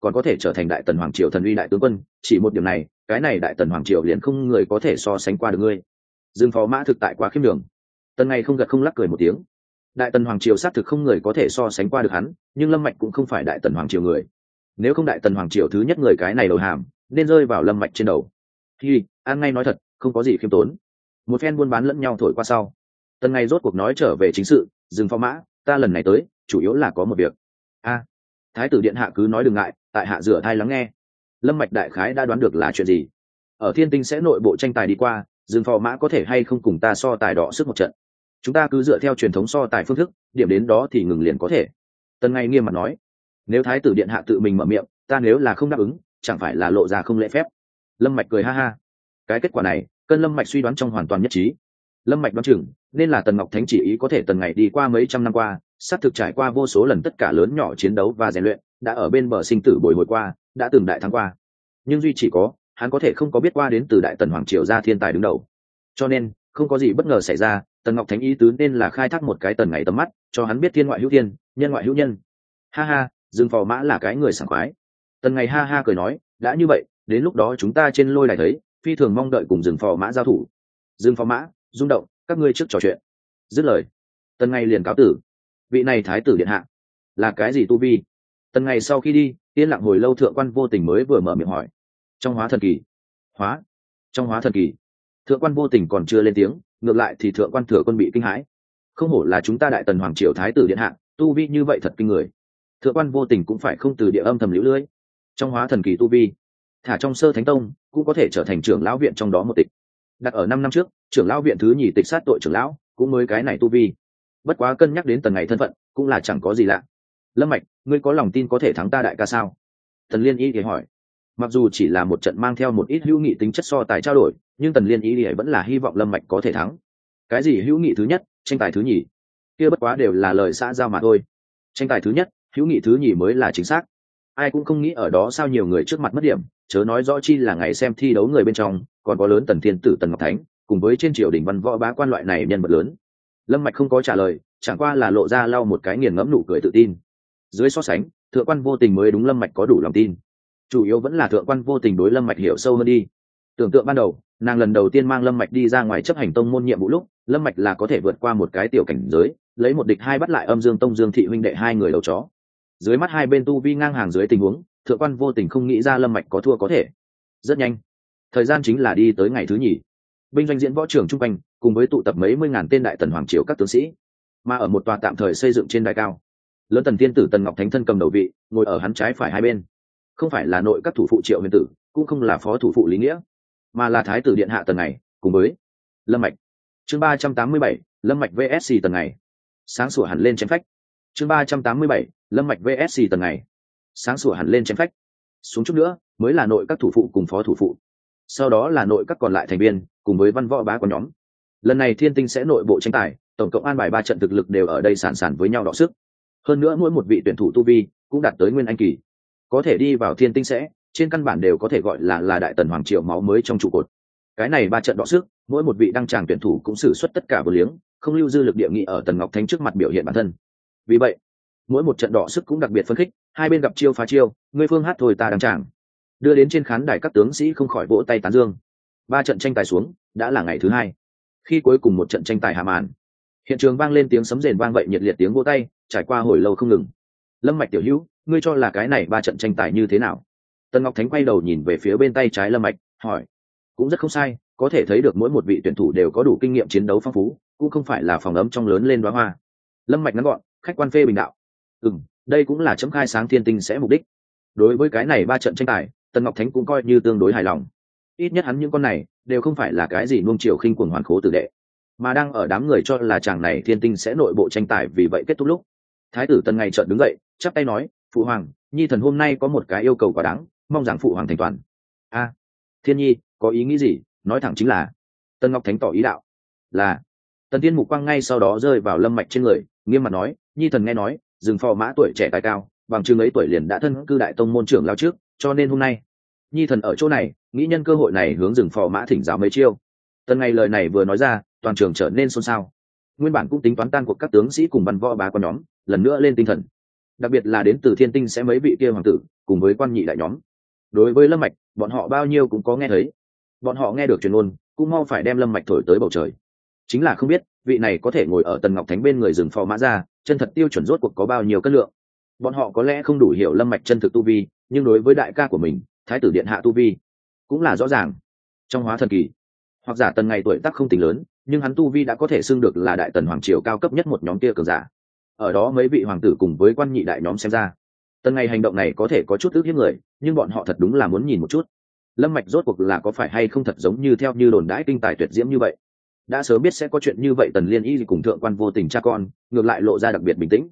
còn có thể trở thành đại tần hoàng triều thần uy đại tướng quân, chỉ một điểm này, cái này đại tần hoàng triều liền không người có thể so sánh qua được ngươi. Dương Phò Mã thực tại quá khiêm đường. Tần Ngày không gật không lắc cười một tiếng. Đại tần hoàng triều xác thực không người có thể so sánh qua được hắn, nhưng Lâm Mạch cũng không phải đại tần hoàng triều người. Nếu không đại tần hoàng triều thứ nhất người cái này đầu hàm, nên rơi vào Lâm Mạch trên đầu. Hi, ăn ngay nói thật, không có gì khiêm tốn. Một phen buôn bán lẫn nhau thổi qua sau, Tần Ngày rốt cuộc nói trở về chính sự. Dương Phò Mã, ta lần này tới, chủ yếu là có một việc. A, Thái tử điện hạ cứ nói đừng ngại, tại hạ rửa thai lắng nghe. Lâm Mạch đại khái đã đoán được là chuyện gì. Ở Thiên Tinh sẽ nội bộ tranh tài đi qua, Dương Phò Mã có thể hay không cùng ta so tài đọ sức một trận. Chúng ta cứ dựa theo truyền thống so tài phương thức, điểm đến đó thì ngừng liền có thể. Tần Ngay nghiêm mặt nói, nếu Thái tử điện hạ tự mình mở miệng, ta nếu là không đáp ứng, chẳng phải là lộ ra không lễ phép. Lâm Mạch cười ha ha. Cái kết quả này, cân Lâm Mạch suy đoán trong hoàn toàn nhất trí. Lâm Mạch đoán chừng nên là Tần Ngọc Thánh chỉ ý có thể Tần Ngày đi qua mấy trăm năm qua, sắp thực trải qua vô số lần tất cả lớn nhỏ chiến đấu và rèn luyện, đã ở bên bờ sinh tử bồi hồi qua, đã từng đại thắng qua. Nhưng duy chỉ có hắn có thể không có biết qua đến từ đại tần hoàng triều ra thiên tài đứng đầu, cho nên không có gì bất ngờ xảy ra. Tần Ngọc Thánh ý tứ nên là khai thác một cái Tần Ngày tầm mắt, cho hắn biết thiên ngoại hữu thiên, nhân ngoại hữu nhân. Ha ha, Dương Phò Mã là cái người sảng khoái. Tần Ngày ha ha cười nói, đã như vậy, đến lúc đó chúng ta trên lôi đài thấy, phi thường mong đợi cùng Dương Phò Mã giao thủ. Dương Phò Mã, rung động, các ngươi trước trò chuyện. Dứt lời, Tần Ngày liền cáo tử. Vị này thái tử điện hạ là cái gì tu vi? Tần Ngày sau khi đi, yên lặng hồi lâu, Thượng Quan Vô Tình mới vừa mở miệng hỏi. Trong hóa thần kỳ. Trong hóa thần kỳ. Thượng Quan Vô Tình còn chưa lên tiếng, ngược lại thì Thượng Quan Thừa Quân bị kinh hãi. Không hổ là chúng ta đại tần hoàng triều thái tử điện hạ, tu vi như vậy thật kinh người. Thượng Quan Vô Tình cũng phải không từ địa âm thầm liễu lưỡi. Trong hóa thần kỳ tu vi, thả trong Sơ Thánh Tông cũng có thể trở thành trưởng lão viện trong đó một tịch. Đặt ở 5 năm trước, trưởng lão viện thứ nhì tịch sát tội trưởng lão cũng mới cái này tu vi. Bất quá cân nhắc đến Tần Ngày thân phận, cũng là chẳng có gì lạ. Lâm Mạch, ngươi có lòng tin có thể thắng ta đại ca sao? Tần Liên Y thì hỏi. Mặc dù chỉ là một trận mang theo một ít hữu nghị tính chất so tài trao đổi, nhưng Tần Liên Y thì vẫn là hy vọng Lâm Mạch có thể thắng. Cái gì hữu nghị thứ nhất, tranh tài thứ nhì, kia bất quá đều là lời xã giao mà thôi. Tranh tài thứ nhất, hữu nghị thứ nhì mới là chính xác. Ai cũng không nghĩ ở đó sao nhiều người trước mặt mất điểm, chớ nói rõ chi là ngày xem thi đấu người bên trong, còn có lớn Tần Thiên Tử Tần Ngọc Thánh, cùng với trên triều đình văn võ bá quan loại này nhân vật lớn. Lâm Mạch không có trả lời, chẳng qua là lộ ra lau một cái nghiền ngẫm nụ cười tự tin. Dưới so sánh, Thượng Quan Vô Tình mới đúng Lâm Mạch có đủ lòng tin. Chủ yếu vẫn là Thượng Quan Vô Tình đối Lâm Mạch hiểu sâu hơn đi. Tưởng tượng ban đầu, nàng lần đầu tiên mang Lâm Mạch đi ra ngoài chấp hành tông môn nhiệm vụ lúc, Lâm Mạch là có thể vượt qua một cái tiểu cảnh giới, lấy một địch hai bắt lại Âm Dương Tông Dương Thị huynh đệ hai người đầu chó. Dưới mắt hai bên tu vi ngang hàng dưới tình huống, Thượng Quan Vô Tình không nghĩ ra Lâm Mạch có thua có thể. Rất nhanh, thời gian chính là đi tới ngày thứ nhì. Binh doanh diễn võ trường trung quanh, cùng với tụ tập mấy mươi ngàn tên đại tần hoàng triều các tướng sĩ, mà ở một tòa tạm thời xây dựng trên đài cao, lớn Tần Thiên Tử Tần Ngọc Thánh thân cầm đầu vị, ngồi ở hắn trái phải hai bên. Không phải là nội các thủ phụ Triệu Huyền Tử, cũng không là phó thủ phụ Lý Nghĩa, mà là thái tử điện hạ Tần Ngày cùng với Lâm Mạch. Chương 387, Lâm Mạch vs Tần Ngày. Sáng sủa hẳn lên chém phách. Chương 387, Lâm Mạch vs Tần Ngày. Sáng sủa hẳn lên chém phách. Xuống chút nữa mới là nội các thủ phụ cùng phó thủ phụ, sau đó là nội các còn lại thành viên cùng với văn võ bá quan nhóm. Lần này Thiên Tinh sẽ nội bộ tranh tài, tổng cộng an bài 3 trận thực lực đều ở đây sàn sàn với nhau đọ sức. Hơn nữa mỗi một vị tuyển thủ tu vi cũng đạt tới nguyên anh kỳ, có thể đi vào Thiên Tinh sẽ, trên căn bản đều có thể gọi là đại tần hoàng triều máu mới trong trụ cột. Cái này 3 trận đọ sức, mỗi một vị đăng tràng tuyển thủ cũng sử xuất tất cả vô liếng, không lưu dư lực địa nghị ở Tần Ngọc Thánh trước mặt biểu hiện bản thân. Vì vậy, mỗi một trận đọ sức cũng đặc biệt phấn khích, hai bên gặp chiêu phá chiêu, người phương hát thôi ta đăng tràng, đưa đến trên khán đài các tướng sĩ không khỏi vỗ tay tán dương. 3 trận tranh tài xuống, đã là ngày thứ 2. Khi cuối cùng một trận tranh tài hạ màn, hiện trường vang lên tiếng sấm rền vang vậy nhiệt liệt tiếng vỗ tay, trải qua hồi lâu không ngừng. Lâm Mạch tiểu hữu, ngươi cho là cái này 3 trận tranh tài như thế nào? Tần Ngọc Thánh quay đầu nhìn về phía bên tay trái Lâm Mạch, hỏi. Cũng rất không sai, có thể thấy được mỗi một vị tuyển thủ đều có đủ kinh nghiệm chiến đấu phong phú, cũng không phải là phòng ấm trong lớn lên đóa hoa. Lâm Mạch ngắn gọn, khách quan phê bình đạo. Đây cũng là chấm khai sáng Thiên Tinh sẽ mục đích. Đối với cái này 3 trận tranh tài, Tần Ngọc Thánh cũng coi như tương đối hài lòng. Ít nhất hắn những con này đều không phải là cái gì nuông chiều khinh cuồng hoàn khố tử đệ, mà đang ở đám người cho là chàng này Thiên Tinh sẽ nội bộ tranh tài vì vậy kết thúc lúc, thái tử Tần Ngày chợt đứng dậy, chắp tay nói, phụ hoàng, nhi thần hôm nay có một cái yêu cầu quá đáng, mong rằng phụ hoàng thành toàn. Thiên nhi có ý nghĩ gì, nói thẳng chính là. Tần Ngọc Thánh tỏ ý đạo. Là. Tần Tiên mục quang ngay sau đó rơi vào Lâm Mạch trên người, nghiêm mặt nói, nhi thần nghe nói Dương Phò Mã tuổi trẻ tài cao, bằng chừng ấy tuổi liền đã thân cư đại tông môn trưởng lao trước, cho nên hôm nay nhi thần ở chỗ này nghĩ nhân cơ hội này hướng Dương Phò Mã thỉnh giáo mấy chiêu. Tần Ngày lời này vừa nói ra, toàn trường trở nên xôn xao. Nguyên bản cũng tính toán tan cuộc các tướng sĩ cùng văn võ bá quan nhóm lần nữa lên tinh thần, đặc biệt là đến từ Thiên Tinh sẽ mấy vị kia hoàng tử, cùng với quan nhị đại nhóm. Đối với lâm mạch, bọn họ bao nhiêu cũng có nghe thấy. Bọn họ nghe được truyền ngôn, cũng mau phải đem lâm mạch thổi tới bầu trời. Chính là không biết vị này có thể ngồi ở Tần Ngọc Thánh bên người rừng phò mã ra, chân thật tiêu chuẩn rốt cuộc có bao nhiêu cân lượng. Bọn họ có lẽ không đủ hiểu lâm mạch chân thực tu vi, nhưng đối với đại ca của mình, thái tử điện hạ tu vi cũng là rõ ràng. Trong hóa thần kỳ, hoặc giả Tần Ngày tuổi tác không tính lớn, nhưng hắn tu vi đã có thể xưng được là đại tần hoàng triều cao cấp nhất một nhóm kia cường giả. Ở đó mấy vị hoàng tử cùng với quan nhị đại nhóm xem ra, Tần Ngày hành động này có thể có chút ức hiếp người, nhưng bọn họ thật đúng là muốn nhìn một chút lâm mạch rốt cuộc là có phải hay không thật giống như theo như đồn đãi kinh tài tuyệt diễm như vậy. Đã sớm biết sẽ có chuyện như vậy, Tần Liên Y cùng thượng quan vô tình cha con ngược lại lộ ra đặc biệt bình tĩnh.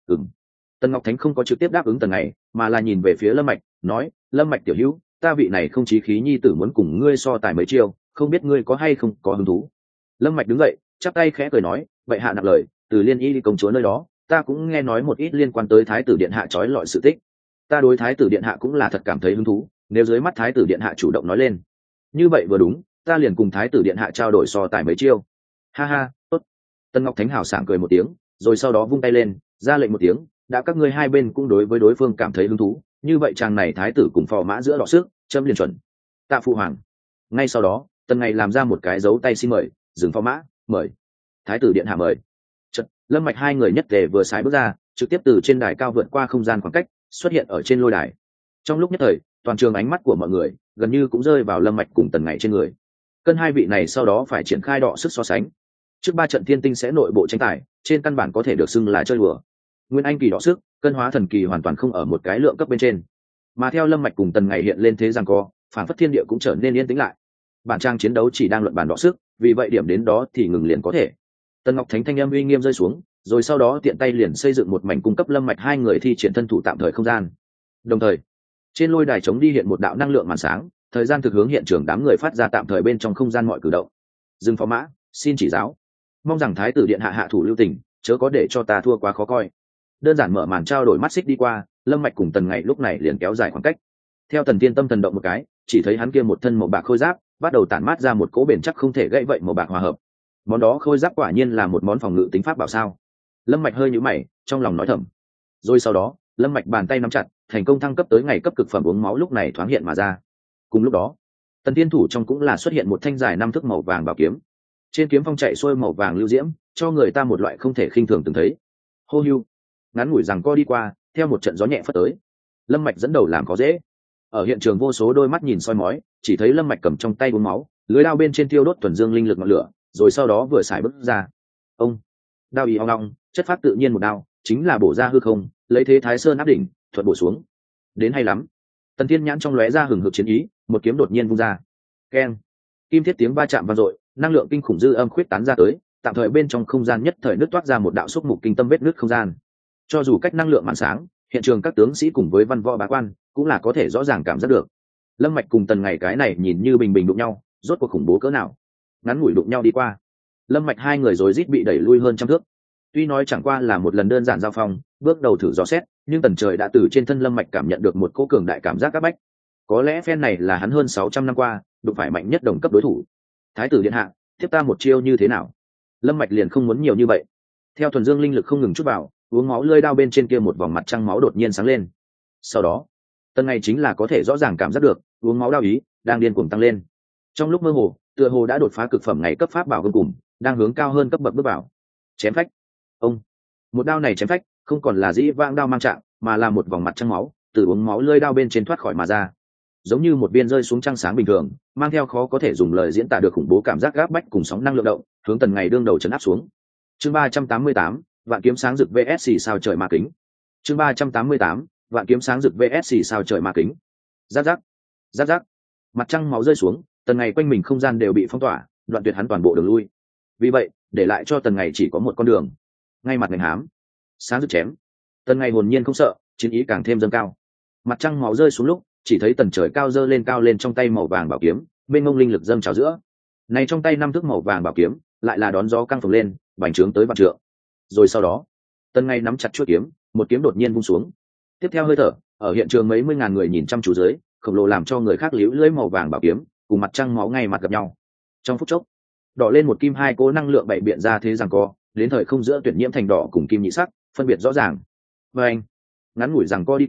Tần Ngọc Thánh không có trực tiếp đáp ứng Tần Ngày, mà là nhìn về phía lâm mạch, nói: lâm mạch tiểu hữu, ta vị này không chí khí nhi tử muốn cùng ngươi so tài mấy chiêu, không biết ngươi có hay không có hứng thú. Lâm mạch đứng dậy, chắp tay khẽ cười nói: vậy hạ nặng lời, từ Liên Y công chúa nơi đó ta cũng nghe nói một ít liên quan tới thái tử điện hạ trói lọi sự tích. Ta đối thái tử điện hạ cũng là thật cảm thấy hứng thú, nếu dưới mắt thái tử điện hạ chủ động nói lên, như vậy vừa đúng, ta liền cùng thái tử điện hạ trao đổi so tài mấy chiêu. Ha ha, tốt. Tần Ngọc Thánh hào sảng cười một tiếng, rồi sau đó vung tay lên, ra lệnh một tiếng: đã các ngươi hai bên cũng đối với đối phương cảm thấy hứng thú, như vậy chàng này thái tử cùng phò mã giữa đọ sức, châm liền chuẩn. Tạ phụ hoàng. Ngay sau đó, Tần Ngày làm ra một cái dấu tay xin mời: dừng phò mã, mời. Thái tử điện hạ mời. Chợt, lâm mạch hai người nhất tề vừa xài bước ra, trực tiếp từ trên đài cao vượt qua không gian khoảng cách, xuất hiện ở trên lôi đài. Trong lúc nhất thời, toàn trường ánh mắt của mọi người gần như cũng rơi vào lâm mạch cùng Tần Ngày trên người. Cân hai vị này sau đó phải triển khai đọ sức so sánh. Trước 3 trận thiên tinh sẽ nội bộ tranh tài, trên căn bản có thể được xưng là chơi đùa. Nguyên anh kỳ đọ sức, cân hóa thần kỳ hoàn toàn không ở một cái lượng cấp bên trên. Mà theo lâm mạch cùng Tần Ngày hiện lên thế giằng co, phản phất thiên địa cũng trở nên yên tĩnh lại. Bản trang chiến đấu chỉ đang luận bàn đọ sức, vì vậy điểm đến đó thì ngừng liền có thể. Tần Ngọc Thánh thanh âm uy nghiêm rơi xuống, rồi sau đó tiện tay liền xây dựng một mảnh cung cấp lâm mạch hai người thi triển thân thủ tạm thời không gian. Đồng thời, trên lôi đài chống đi hiện một đạo năng lượng màn sáng, thời gian thực hướng hiện trường đám người phát ra tạm thời bên trong không gian mọi cử động. Dừng phó mã, xin chỉ giáo, mong rằng thái tử điện hạ hạ thủ lưu tình, chớ có để cho ta thua quá khó coi. Đơn giản mở màn trao đổi mắt xích đi qua, lâm mạch cùng Tần Ngày lúc này liền kéo dài khoảng cách. Theo Tần Tiên tâm thần động một cái, chỉ thấy hắn kia một thân màu bạc khôi giáp bắt đầu tản mát ra một cỗ bền chắc không thể gãy vậy màu bạc hòa hợp. Món đó khôi giáp quả nhiên là một món phòng ngự tính pháp bảo sao? Lâm mạch hơi nhíu mày, trong lòng nói thầm. Rồi sau đó, lâm mạch bàn tay nắm chặt, thành công thăng cấp tới ngày cấp cực phẩm uống máu lúc này thoáng hiện mà ra. Cùng lúc đó, Tần Tiên thủ trong cũng là xuất hiện một thanh dài 5 thước màu vàng bảo kiếm. Trên kiếm phong chạy xuôi màu vàng lưu diễm, cho người ta một loại không thể khinh thường từng thấy. Hô hưu, ngắn ngủi rằng co đi qua, theo một trận gió nhẹ phất tới. Lâm mạch dẫn đầu làm có dễ. Ở hiện trường vô số đôi mắt nhìn soi mói, chỉ thấy lâm mạch cầm trong tay uống máu, lưới đao bên trên tiêu đốt thuần dương linh lực ngọn lửa, rồi sau đó vừa xài bước ra. Ông, đao ý ong ong, chất phát tự nhiên một đao, chính là bổ ra hư không, lấy thế Thái Sơn áp đỉnh, thuận bổ xuống. Đến hay lắm. Tần Thiên nhãn trong lóe ra hừng hực chiến ý, một kiếm đột nhiên vung ra. Keng. Kim thiết tiếng va chạm vang dội, năng lượng kinh khủng dư âm khuyết tán ra tới, tạm thời bên trong không gian nhất thời nứt toát ra một đạo xúc mục kinh tâm vết nứt không gian. Cho dù cách năng lượng màn sáng, hiện trường các tướng sĩ cùng với văn võ bá quan cũng là có thể rõ ràng cảm giác được. Lâm mạch cùng Tần Ngày cái này nhìn như bình bình đụng nhau, rốt cuộc khủng bố cỡ nào. Ngắn ngủi đụng nhau đi qua, lâm mạch hai người rồi rít bị đẩy lui hơn trăm thước. Tuy nói chẳng qua là một lần đơn giản giao phong, bước đầu thử dò xét, nhưng Tần Trời đã từ trên thân lâm mạch cảm nhận được một cỗ cường đại cảm giác áp bách. Có lẽ phen này là hắn hơn 600 năm qua đụng phải mạnh nhất đồng cấp đối thủ. Thái tử điện hạ, tiếp ta một chiêu như thế nào? Lâm mạch liền không muốn nhiều như vậy. Theo thuần dương linh lực không ngừng chút vào, uống máu lưỡi đao bên trên kia một vòng mặt trăng máu đột nhiên sáng lên. Sau đó, Tần Ngày chính là có thể rõ ràng cảm giác được, uống máu đao ý đang điên cuồng tăng lên. Trong lúc mơ hồ, tựa hồ đã đột phá cực phẩm ngày cấp pháp bảo vô cùng, đang hướng cao hơn cấp bậc bước vào. Chém phách. Ông, một đao này chém phách, không còn là dĩ vãng đao mang trạng, mà là một vòng mặt trăng máu, từ uống máu lưỡi đao bên trên thoát khỏi mà ra. Giống như một viên rơi xuống trăng sáng bình thường, mang theo khó có thể dùng lời diễn tả được khủng bố cảm giác gáp bách cùng sóng năng lượng động, hướng Tần Ngày đương đầu chấn áp xuống. Chương 388, Vạn kiếm sáng rực VS sao trời ma kính. Chương 388, Vạn kiếm sáng rực VS sao trời ma kính. Rắc rắc, rắc rắc. Mặt trăng máu rơi xuống, Tần Ngày quanh mình không gian đều bị phong tỏa, đoạn tuyệt hắn toàn bộ đường lui. Vì vậy, để lại cho Tần Ngày chỉ có một con đường. Ngay mặt ngành hám, sáng rực chém. Tần Ngày hồn nhiên không sợ, chiến ý càng thêm dâng cao. Mặt trăng máu rơi xuống lúc, chỉ thấy Tần Trời cao cao lên trong tay màu vàng bảo kiếm, bên ngông linh lực dâng trào giữa. Này trong tay 5 thước màu vàng bảo kiếm, lại là đón gió căng phồng lên, bành trướng tới vạn trượng. Rồi sau đó, Tần Ngày nắm chặt chuôi kiếm, một kiếm đột nhiên vung xuống. Tiếp theo hơi thở, ở hiện trường mấy mươi ngàn người nhìn chăm chú dưới, khổng lồ làm cho người khác liễu lưỡi màu vàng bảo kiếm, cùng mặt trăng máu ngay mặt gặp nhau. Trong phút chốc, đỏ lên một kim hai cố năng lượng bảy biện ra thế giằng co, đến thời không giữa tuyệt nhiễm thành đỏ cùng kim nhị sắc, phân biệt rõ ràng. Và anh, ngắn ngủi giằng co đi qua,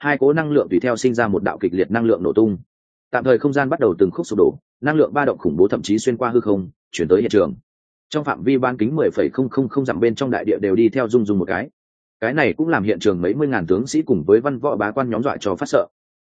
hai cỗ năng lượng tùy theo sinh ra một đạo kịch liệt năng lượng nổ tung. Tạm thời không gian bắt đầu từng khúc sụp đổ, năng lượng ba động khủng bố thậm chí xuyên qua hư không chuyển tới hiện trường. Trong phạm vi bán kính 10,000 dặm bên trong đại địa đều đi theo rung rung một cái này cũng làm hiện trường mấy mươi ngàn tướng sĩ cùng với văn võ bá quan nhóm dọa cho phát sợ.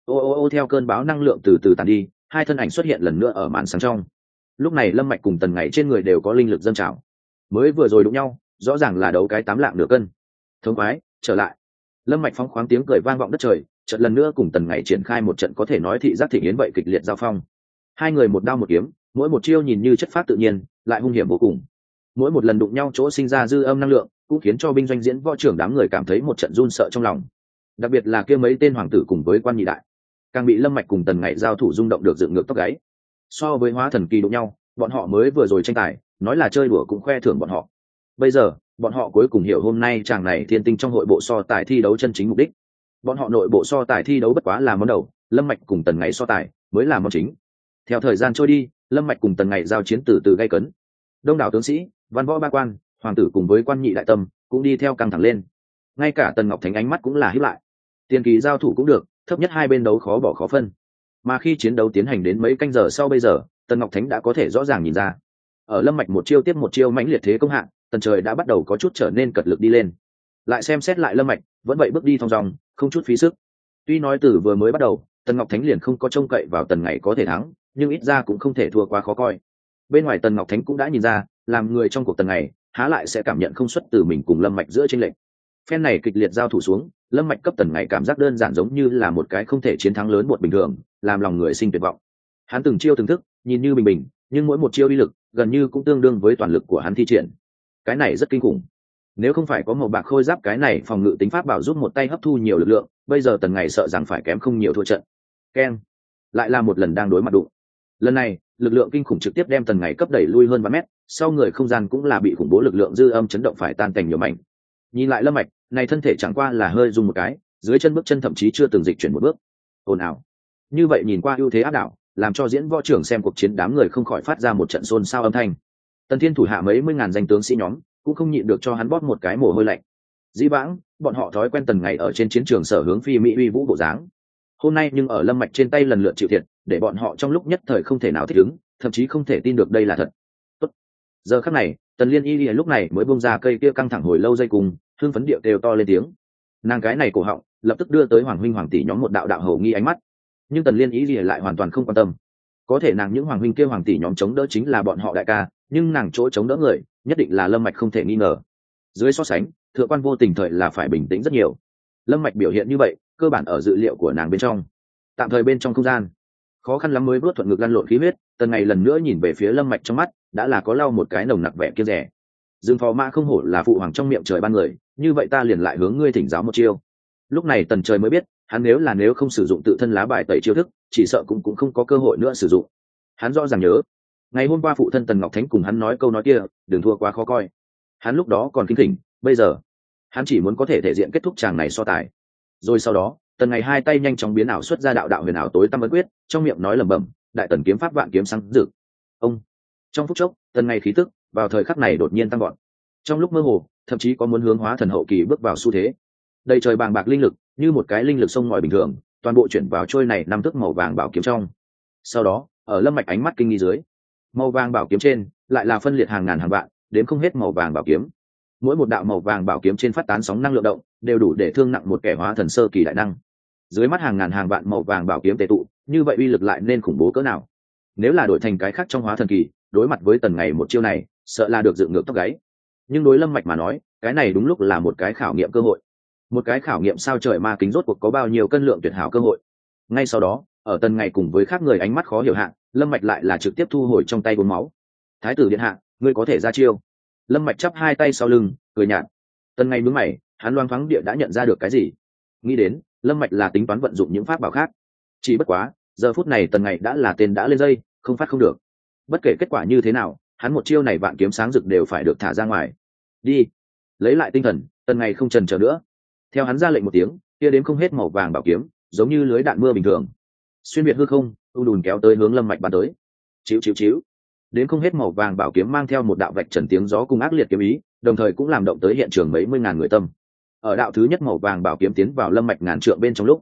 Ô theo cơn bão năng lượng từ từ tàn đi, hai thân ảnh xuất hiện lần nữa ở màn sáng trong. Lúc này Lâm Mạch cùng Tần Ngày trên người đều có linh lực dâng trào, mới vừa rồi đụng nhau rõ ràng là đấu cái 8 lạng nửa cân. Thống quái trở lại. Lâm Mạch phóng khoáng tiếng cười vang vọng đất trời, trận lần nữa cùng Tần Ngày triển khai một trận có thể nói thị giác thị yến vậy kịch liệt giao phong. Hai người một đao một kiếm, mỗi một chiêu nhìn như chất phác tự nhiên, lại hung hiểm vô cùng. Mỗi một lần đụng nhau chỗ sinh ra dư âm năng lượng, cũng khiến cho binh doanh diễn võ trưởng đám người cảm thấy một trận run sợ trong lòng. Đặc biệt là kia mấy tên hoàng tử cùng với quan nhị đại, càng bị Lâm Mạch cùng Tần Ngày giao thủ rung động được dựng ngược tóc gáy. So với hóa thần kỳ đụng nhau, bọn họ mới vừa rồi tranh tài, nói là chơi đùa cũng khoe thưởng bọn họ. Bây giờ, bọn họ cuối cùng hiểu hôm nay chàng này thiên tinh trong hội bộ so tài thi đấu chân chính mục đích. Bọn họ nội bộ so tài thi đấu bất quá là món đầu, Lâm Mạch cùng Tần Ngày so tài mới là món chính. Theo thời gian trôi đi, Lâm Mạch cùng Tần Ngày giao chiến từ từ gay cấn. Đông đảo tướng sĩ, văn võ ba quan, hoàng tử cùng với quan nhị đại tâm cũng đi theo căng thẳng lên. Ngay cả Tần Ngọc Thánh ánh mắt cũng là híp lại. Tiền kỳ giao thủ cũng được, thấp nhất hai bên đấu khó bỏ khó phân. Mà khi chiến đấu tiến hành đến mấy canh giờ sau bây giờ, Tần Ngọc Thánh đã có thể rõ ràng nhìn ra, ở Lâm Mạch một chiêu tiếp một chiêu mãnh liệt thế công hạng, Tần Trời đã bắt đầu có chút trở nên cật lực đi lên. Lại xem xét lại Lâm Mạch, vẫn vậy bước đi thong dong, không chút phí sức. Tuy nói từ vừa mới bắt đầu, Tần Ngọc Thánh liền không có trông cậy vào Tần Ngày có thể thắng, nhưng ít ra cũng không thể thua quá khó coi. Bên ngoài Tần Ngọc Thánh cũng đã nhìn ra, làm người trong cuộc Tần Ngày, há lại sẽ cảm nhận không xuất từ mình cùng Lâm Mạch giữa chênh lệch. Phen này kịch liệt giao thủ xuống, Lâm Mạch cấp Tần Ngày cảm giác đơn giản giống như là một cái không thể chiến thắng lớn một bình thường, làm lòng người sinh tuyệt vọng. Hắn từng chiêu từng thức, nhìn như bình bình, nhưng mỗi một chiêu uy lực gần như cũng tương đương với toàn lực của hắn thi triển. Cái này rất kinh khủng. Nếu không phải có màu bạc khôi giáp cái này phòng ngự tính pháp bảo giúp một tay hấp thu nhiều lực lượng, bây giờ Tần Ngày sợ rằng phải kém không nhiều thua trận. Keng, lại là một lần đang đối mặt đụng. Lần này, lực lượng kinh khủng trực tiếp đem Tần Ngày cấp đẩy lui hơn 3 mét, sau người không gian cũng là bị khủng bố lực lượng dư âm chấn động phải tan tành nhiều mảnh. Nhìn lại Lâm Mạch, này thân thể chẳng qua là hơi rung một cái, dưới chân bước chân thậm chí chưa từng dịch chuyển một bước. Ồn ào. Như vậy nhìn qua ưu thế áp đảo, làm cho diễn võ trưởng xem cuộc chiến đám người không khỏi phát ra một trận xôn xao âm thanh. Tần Thiên thủ hạ mấy mươi ngàn danh tướng sĩ nhóm cũng không nhịn được cho hắn bóp một cái mồ hôi lạnh. Dĩ vãng, bọn họ thói quen Tần Ngày ở trên chiến trường sở hướng phi mỹ uy vũ bộ dáng. Hôm nay nhưng ở Lâm Mạch trên tay lần lượt chịu thiệt, để bọn họ trong lúc nhất thời không thể nào thích ứng, thậm chí không thể tin được đây là thật. Tốt. Giờ khắc này, Tần Liên Y Lìa lúc này mới buông ra cây kia căng thẳng hồi lâu dây cùng, hưng phấn điệu kêu to lên tiếng. Nàng cái này cổ họng, lập tức đưa tới hoàng huynh hoàng tỷ nhóm một đạo đạo hầu nghi ánh mắt. Nhưng Tần Liên Y Lìa lại hoàn toàn không quan tâm. Có thể nàng những hoàng huynh kia hoàng tỷ nhóm chống đỡ chính là bọn họ đại ca, nhưng nàng chỗ chống đỡ người, nhất định là Lâm Mạch không thể nghi ngờ. Dưới so sánh, thượng quan vô tình thời là phải bình tĩnh rất nhiều. Lâm Mạch biểu hiện như vậy, cơ bản ở dự liệu của nàng bên trong. Tạm thời bên trong không gian, khó khăn lắm mới bước thuận ngực lăn lộn khí huyết, Tần Ngày lần nữa nhìn về phía Lâm Mạch trong mắt, đã là có lau một cái nồng nặc vẻ kia rẻ. Dương Phò Mã không hổ là phụ hoàng trong miệng trời ban người, như vậy ta liền lại hướng ngươi thỉnh giáo một chiêu. Lúc này Tần Trời mới biết, hắn nếu không sử dụng tự thân lá bài tẩy chiêu thức, chỉ sợ cũng không có cơ hội nữa sử dụng. Hắn rõ ràng nhớ, ngày hôm qua phụ thân Tần Ngọc Thánh cùng hắn nói câu nói kia, đừng thua quá khó coi. Hắn lúc đó còn kinh khỉnh, bây giờ, hắn chỉ muốn có thể thể diện kết thúc chàng này so tài. Rồi sau đó, Tần Ngày hai tay nhanh chóng biến ảo xuất ra đạo đạo huyền ảo tối tăm ấn quyết, trong miệng nói lẩm bẩm, đại tần kiếm pháp vạn kiếm sáng rực. Ông. Trong phút chốc, Tần Ngày khí tức vào thời khắc này đột nhiên tăng vọt. Trong lúc mơ hồ, thậm chí có muốn hướng hóa thần hậu kỳ bước vào xu thế. Đầy trời bàng bạc linh lực, như một cái linh lực sông ngòi bình thường, toàn bộ chuyển vào trôi này năm thước màu vàng bảo kiếm trong. Sau đó, ở Lâm Mạch ánh mắt kinh nghi dưới, màu vàng bảo kiếm trên lại là phân liệt hàng ngàn hàng vạn, đến không hết màu vàng bảo kiếm. Mỗi một đạo màu vàng bảo kiếm trên phát tán sóng năng lượng động, đều đủ để thương nặng một kẻ hóa thần sơ kỳ đại năng. Dưới mắt hàng ngàn hàng vạn màu vàng bảo kiếm tề tụ, như vậy uy lực lại nên khủng bố cỡ nào? Nếu là đổi thành cái khác trong hóa thần kỳ, đối mặt với Tần Ngày một chiêu này, sợ là được dựng ngược tóc gáy. Nhưng đối Lâm Mạch mà nói, cái này đúng lúc là một cái khảo nghiệm cơ hội. Một cái khảo nghiệm sao trời ma kính rốt cuộc có bao nhiêu cân lượng tuyệt hảo cơ hội. Ngay sau đó, ở Tần Ngày cùng với khác người ánh mắt khó hiểu hạ, Lâm Mạch lại là trực tiếp thu hồi trong tay bốn máu. Thái tử điện hạ, ngươi có thể ra chiêu. Lâm Mạch chắp hai tay sau lưng, cười nhạt. Tần Ngày nhướng mày, hắn loáng thoáng địa đã nhận ra được cái gì. Nghĩ đến, Lâm Mạch là tính toán vận dụng những pháp bảo khác. Chỉ bất quá, giờ phút này Tần Ngày đã là tên đã lên dây, không phát không được. Bất kể kết quả như thế nào, hắn một chiêu này vạn kiếm sáng rực đều phải được thả ra ngoài. Đi. Lấy lại tinh thần, Tần Ngày không chần chờ nữa. Theo hắn ra lệnh một tiếng, kia đến không hết màu vàng bảo kiếm, giống như lưới đạn mưa bình thường, xuyên biệt hư không, đùn kéo tới hướng Lâm Mạch bắn tới. Chíu. Đến không hết màu vàng bảo kiếm mang theo một đạo vạch trần tiếng gió cùng ác liệt kiếm ý, đồng thời cũng làm động tới hiện trường mấy mươi ngàn người tâm. Ở đạo thứ nhất màu vàng bảo kiếm tiến vào Lâm Mạch ngàn trượng bên trong lúc,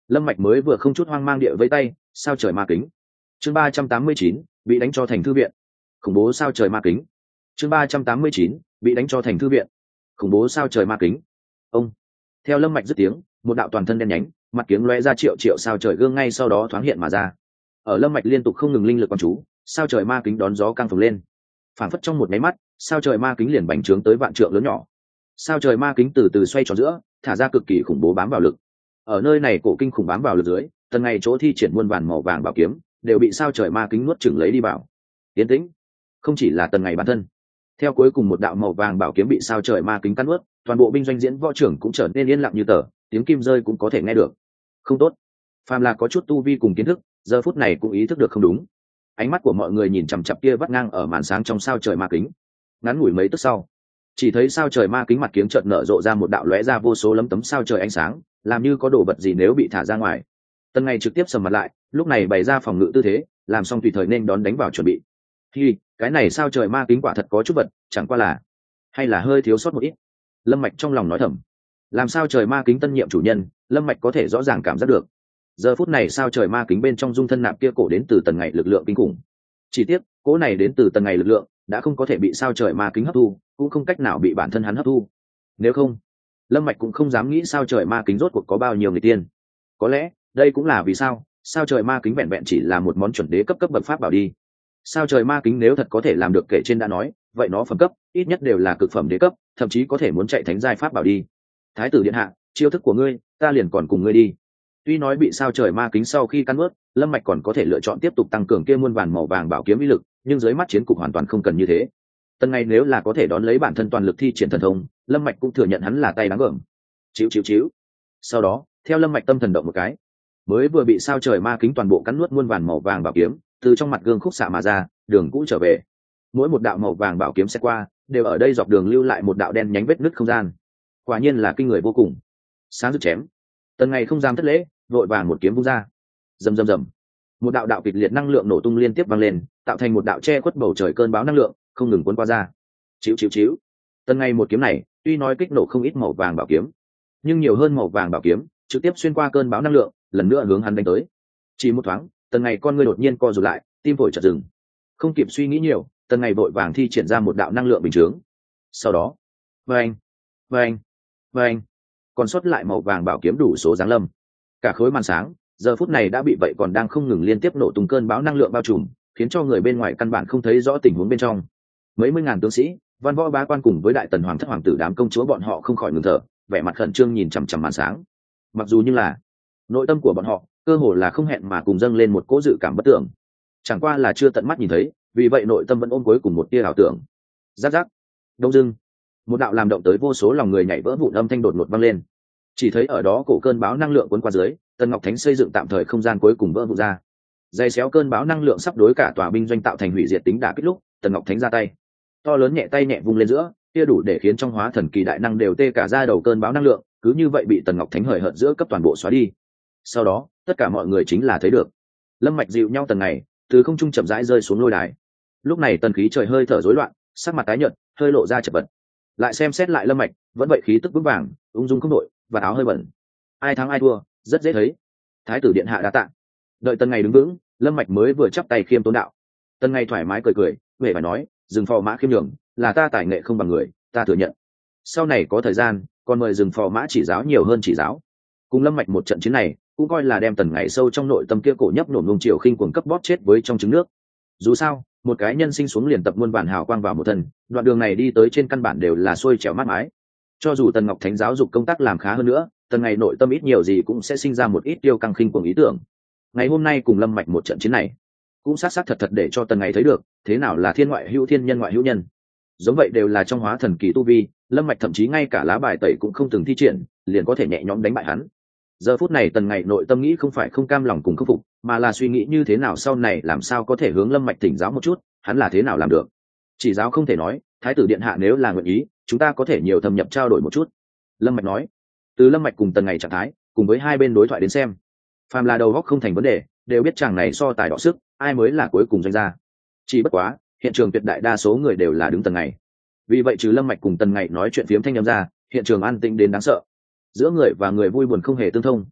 Lâm Mạch mới vừa không chút hoang mang địa vẫy tay, sao trời ma kính. Chương 389, bị đánh cho thành thư viện. Khủng bố sao trời ma kính. Chương 389, bị đánh cho thành thư viện. Khủng bố sao trời ma kính. Ông. Theo Lâm Mạch dứt tiếng, một đạo toàn thân đen nhánh, mặt kiếng lóe ra triệu triệu sao trời gương ngay sau đó thoáng hiện mà ra. Ở Lâm Mạch liên tục không ngừng linh lực quan chú, sao trời ma kính đón gió căng phồng lên. Phản phất trong một máy mắt, sao trời ma kính liền bành trướng tới vạn trượng lớn nhỏ. Sao trời ma kính từ từ xoay tròn giữa, thả ra cực kỳ khủng bố bám vào lực. Ở nơi này cổ kinh khủng bám vào lực dưới, tầng ngày chỗ thi triển muôn vàn màu vàng bảo kiếm đều bị sao trời ma kính nuốt chửng lấy đi vào. Tiến tĩnh. Không chỉ là tầng ngày bản thân, theo cuối cùng một đạo màu vàng bảo kiếm bị sao trời ma kính cắn nuốt, toàn bộ binh doanh diễn võ trưởng cũng trở nên yên lặng như tờ, tiếng kim rơi cũng có thể nghe được. Không tốt. Phàm là có chút tu vi cùng kiến thức, giờ phút này cũng ý thức được không đúng. Ánh mắt của mọi người nhìn chằm chằm kia vắt ngang ở màn sáng trong sao trời ma kính. Ngắn ngủi mấy tức sau, chỉ thấy sao trời ma kính mặt kiếng chợt nở rộ ra một đạo lóe ra vô số lấm tấm sao trời ánh sáng, làm như có đồ vật gì nếu bị thả ra ngoài. Tần Ngày trực tiếp sầm mặt lại, lúc này bày ra phòng ngự tư thế, làm xong tùy thời nên đón đánh vào chuẩn bị. Cái này sao trời ma kính quả thật có chút vật, chẳng qua là hay là hơi thiếu sót một ít. Lâm Mạch trong lòng nói thầm. Làm sao trời ma kính tân nhiệm chủ nhân, Lâm Mạch có thể rõ ràng cảm giác được. Giờ phút này sao trời ma kính bên trong dung thân nạp kia cổ đến từ Tần Ngày lực lượng kinh khủng. Chỉ tiếc, cỗ này đến từ Tần Ngày lực lượng đã không có thể bị sao trời ma kính hấp thu, cũng không cách nào bị bản thân hắn hấp thu. Nếu không, Lâm Mạch cũng không dám nghĩ sao trời ma kính rốt cuộc có bao nhiêu người tiên. Có lẽ, đây cũng là vì sao trời ma kính vẹn vẹn chỉ là một món chuẩn đế cấp bậc pháp bảo đi. Sao trời ma kính nếu thật có thể làm được kể trên đã nói, vậy nó phẩm cấp ít nhất đều là cực phẩm đế cấp, thậm chí có thể muốn chạy thánh giai pháp bảo đi. Thái tử điện hạ, chiêu thức của ngươi, ta liền còn cùng ngươi đi. Tuy nói bị sao trời ma kính sau khi căn ướt, Lâm Mạch còn có thể lựa chọn tiếp tục tăng cường kia muôn vàn màu vàng bảo kiếm uy lực, nhưng dưới mắt chiến cục hoàn toàn không cần như thế. Tần Ngày nếu là có thể đón lấy bản thân toàn lực thi triển thần thông, Lâm Mạch cũng thừa nhận hắn là tay đáng gờm. Chíu. Sau đó, theo Lâm Mạch tâm thần động một cái, mới vừa bị sao trời ma kính toàn bộ cắn nuốt muôn vàn màu vàng bảo kiếm, từ trong mặt gương khúc xạ mà ra, đường cũ trở về. Mỗi một đạo màu vàng bảo kiếm sẽ qua, đều ở đây dọc đường lưu lại một đạo đen nhánh vết nứt không gian. Quả nhiên là kinh người vô cùng. Sáng rực chém. Tần Ngày không dám thất lễ, vội vàng một kiếm vung ra. Rầm. Một đạo đạo kịch liệt năng lượng nổ tung liên tiếp vang lên, tạo thành một đạo che khuất bầu trời cơn bão năng lượng, không ngừng cuốn qua ra. Chíu. Tần Ngày một kiếm này, tuy nói kích nổ không ít màu vàng bảo kiếm, nhưng nhiều hơn màu vàng bảo kiếm, trực tiếp xuyên qua cơn bão năng lượng, lần nữa hướng hắn đánh tới. Chỉ một thoáng, Tần Ngày con ngươi đột nhiên co rụt lại, tim phổi chợt dừng. Không kịp suy nghĩ nhiều, Tần Ngày vội vàng thi triển ra một đạo năng lượng bình chướng. Sau đó, vâng, còn sót lại màu vàng bảo kiếm đủ số giáng lâm. Cả khối màn sáng, giờ phút này đã bị vậy còn đang không ngừng liên tiếp nổ tung cơn bão năng lượng bao trùm, khiến cho người bên ngoài căn bản không thấy rõ tình huống bên trong. Mấy mươi ngàn tướng sĩ, văn võ bá quan cùng với đại tần hoàng thất hoàng tử đám công chúa bọn họ không khỏi ngừng thở, vẻ mặt khẩn trương nhìn chằm chằm màn sáng. Mặc dù như là nội tâm của bọn họ cơ hồ là không hẹn mà cùng dâng lên một cỗ dự cảm bất tưởng, chẳng qua là chưa tận mắt nhìn thấy, vì vậy nội tâm vẫn ôm cuối cùng một tia ảo tưởng. Rắc. Đông dưng, một đạo làm động tới vô số lòng người nhảy vỡ vụn âm thanh đột ngột vang lên. Chỉ thấy ở đó cổ cơn bão năng lượng cuốn qua dưới, Tần Ngọc Thánh xây dựng tạm thời không gian cuối cùng vỡ vụn ra. Dây xéo cơn bão năng lượng sắp đối cả tòa binh doanh tạo thành hủy diệt tính đả kích lúc, Tần Ngọc Thánh ra tay, to lớn nhẹ tay nhẹ vung lên giữa, kia đủ để khiến trong hóa thần kỳ đại năng đều tê cả ra đầu cơn bão năng lượng, cứ như vậy bị Tần Ngọc Thánh hời hợt giữa cấp toàn bộ xóa đi. Sau đó, tất cả mọi người chính là thấy được Lâm Mạch dịu nhau Tần Ngày từ không trung chậm rãi rơi xuống lôi đài. Lúc này tần khí trời hơi thở rối loạn, sắc mặt tái nhợt, hơi lộ ra chật vật. Lại xem xét lại Lâm Mạch, vẫn vậy khí tức vững vàng, ung dung không đổi, và áo hơi bẩn. Ai thắng ai thua, rất dễ thấy. Thái tử điện hạ đa tạ. Đợi Tần Ngày đứng vững, Lâm Mạch mới vừa chắp tay khiêm tốn đạo. Tần Ngày thoải mái cười cười, vẻ phải nói, dừng phò mã khiêm nhường, là ta tài nghệ không bằng người, ta thừa nhận. Sau này có thời gian, còn mời dừng phò mã chỉ giáo nhiều hơn chỉ giáo. Cùng Lâm Mạch một trận chiến này, cũng coi là đem Tần Ngày sâu trong nội tâm kia cổ nhấp nổn nung chiều khinh cuồng cấp bóp chết với trong trứng nước. Dù sao, một cái nhân sinh xuống liền tập muôn vàn hào quang vào một thân, đoạn đường này đi tới trên căn bản đều là xuôi trèo mát mái. Cho dù Tần Ngọc Thánh giáo dục công tác làm khá hơn nữa, Tần Ngày nội tâm ít nhiều gì cũng sẽ sinh ra một ít tiêu căng khinh cuồng ý tưởng. Ngày hôm nay cùng Lâm Mạch một trận chiến này, cũng sát thật để cho Tần Ngày thấy được thế nào là thiên ngoại hữu thiên, nhân ngoại hữu nhân. Giống vậy đều là trong hóa thần kỳ tu vi, Lâm Mạch thậm chí ngay cả lá bài tẩy cũng không từng thi triển, liền có thể nhẹ nhõm đánh bại hắn. Giờ phút này Tần Ngày nội tâm nghĩ không phải không cam lòng cùng khắc phục, mà là suy nghĩ như thế nào sau này làm sao có thể hướng Lâm Mạch thỉnh giáo một chút, hắn là thế nào làm được. Chỉ giáo không thể nói, thái tử điện hạ nếu là nguyện ý, chúng ta có thể nhiều thâm nhập trao đổi một chút. Lâm Mạch nói. Từ Lâm Mạch cùng Tần Ngày trạng thái, cùng với hai bên đối thoại đến xem, phàm là đầu góc không thành vấn đề, đều biết chàng này so tài đọ sức, ai mới là cuối cùng doanh gia. Chỉ bất quá, hiện trường tuyệt đại đa số người đều là đứng Tần Ngày. Vì vậy trừ Lâm Mạch cùng Tần Ngày nói chuyện phiếm thanh âm ra, hiện trường an tĩnh đến đáng sợ. Giữa người và người vui buồn không hề tương thông.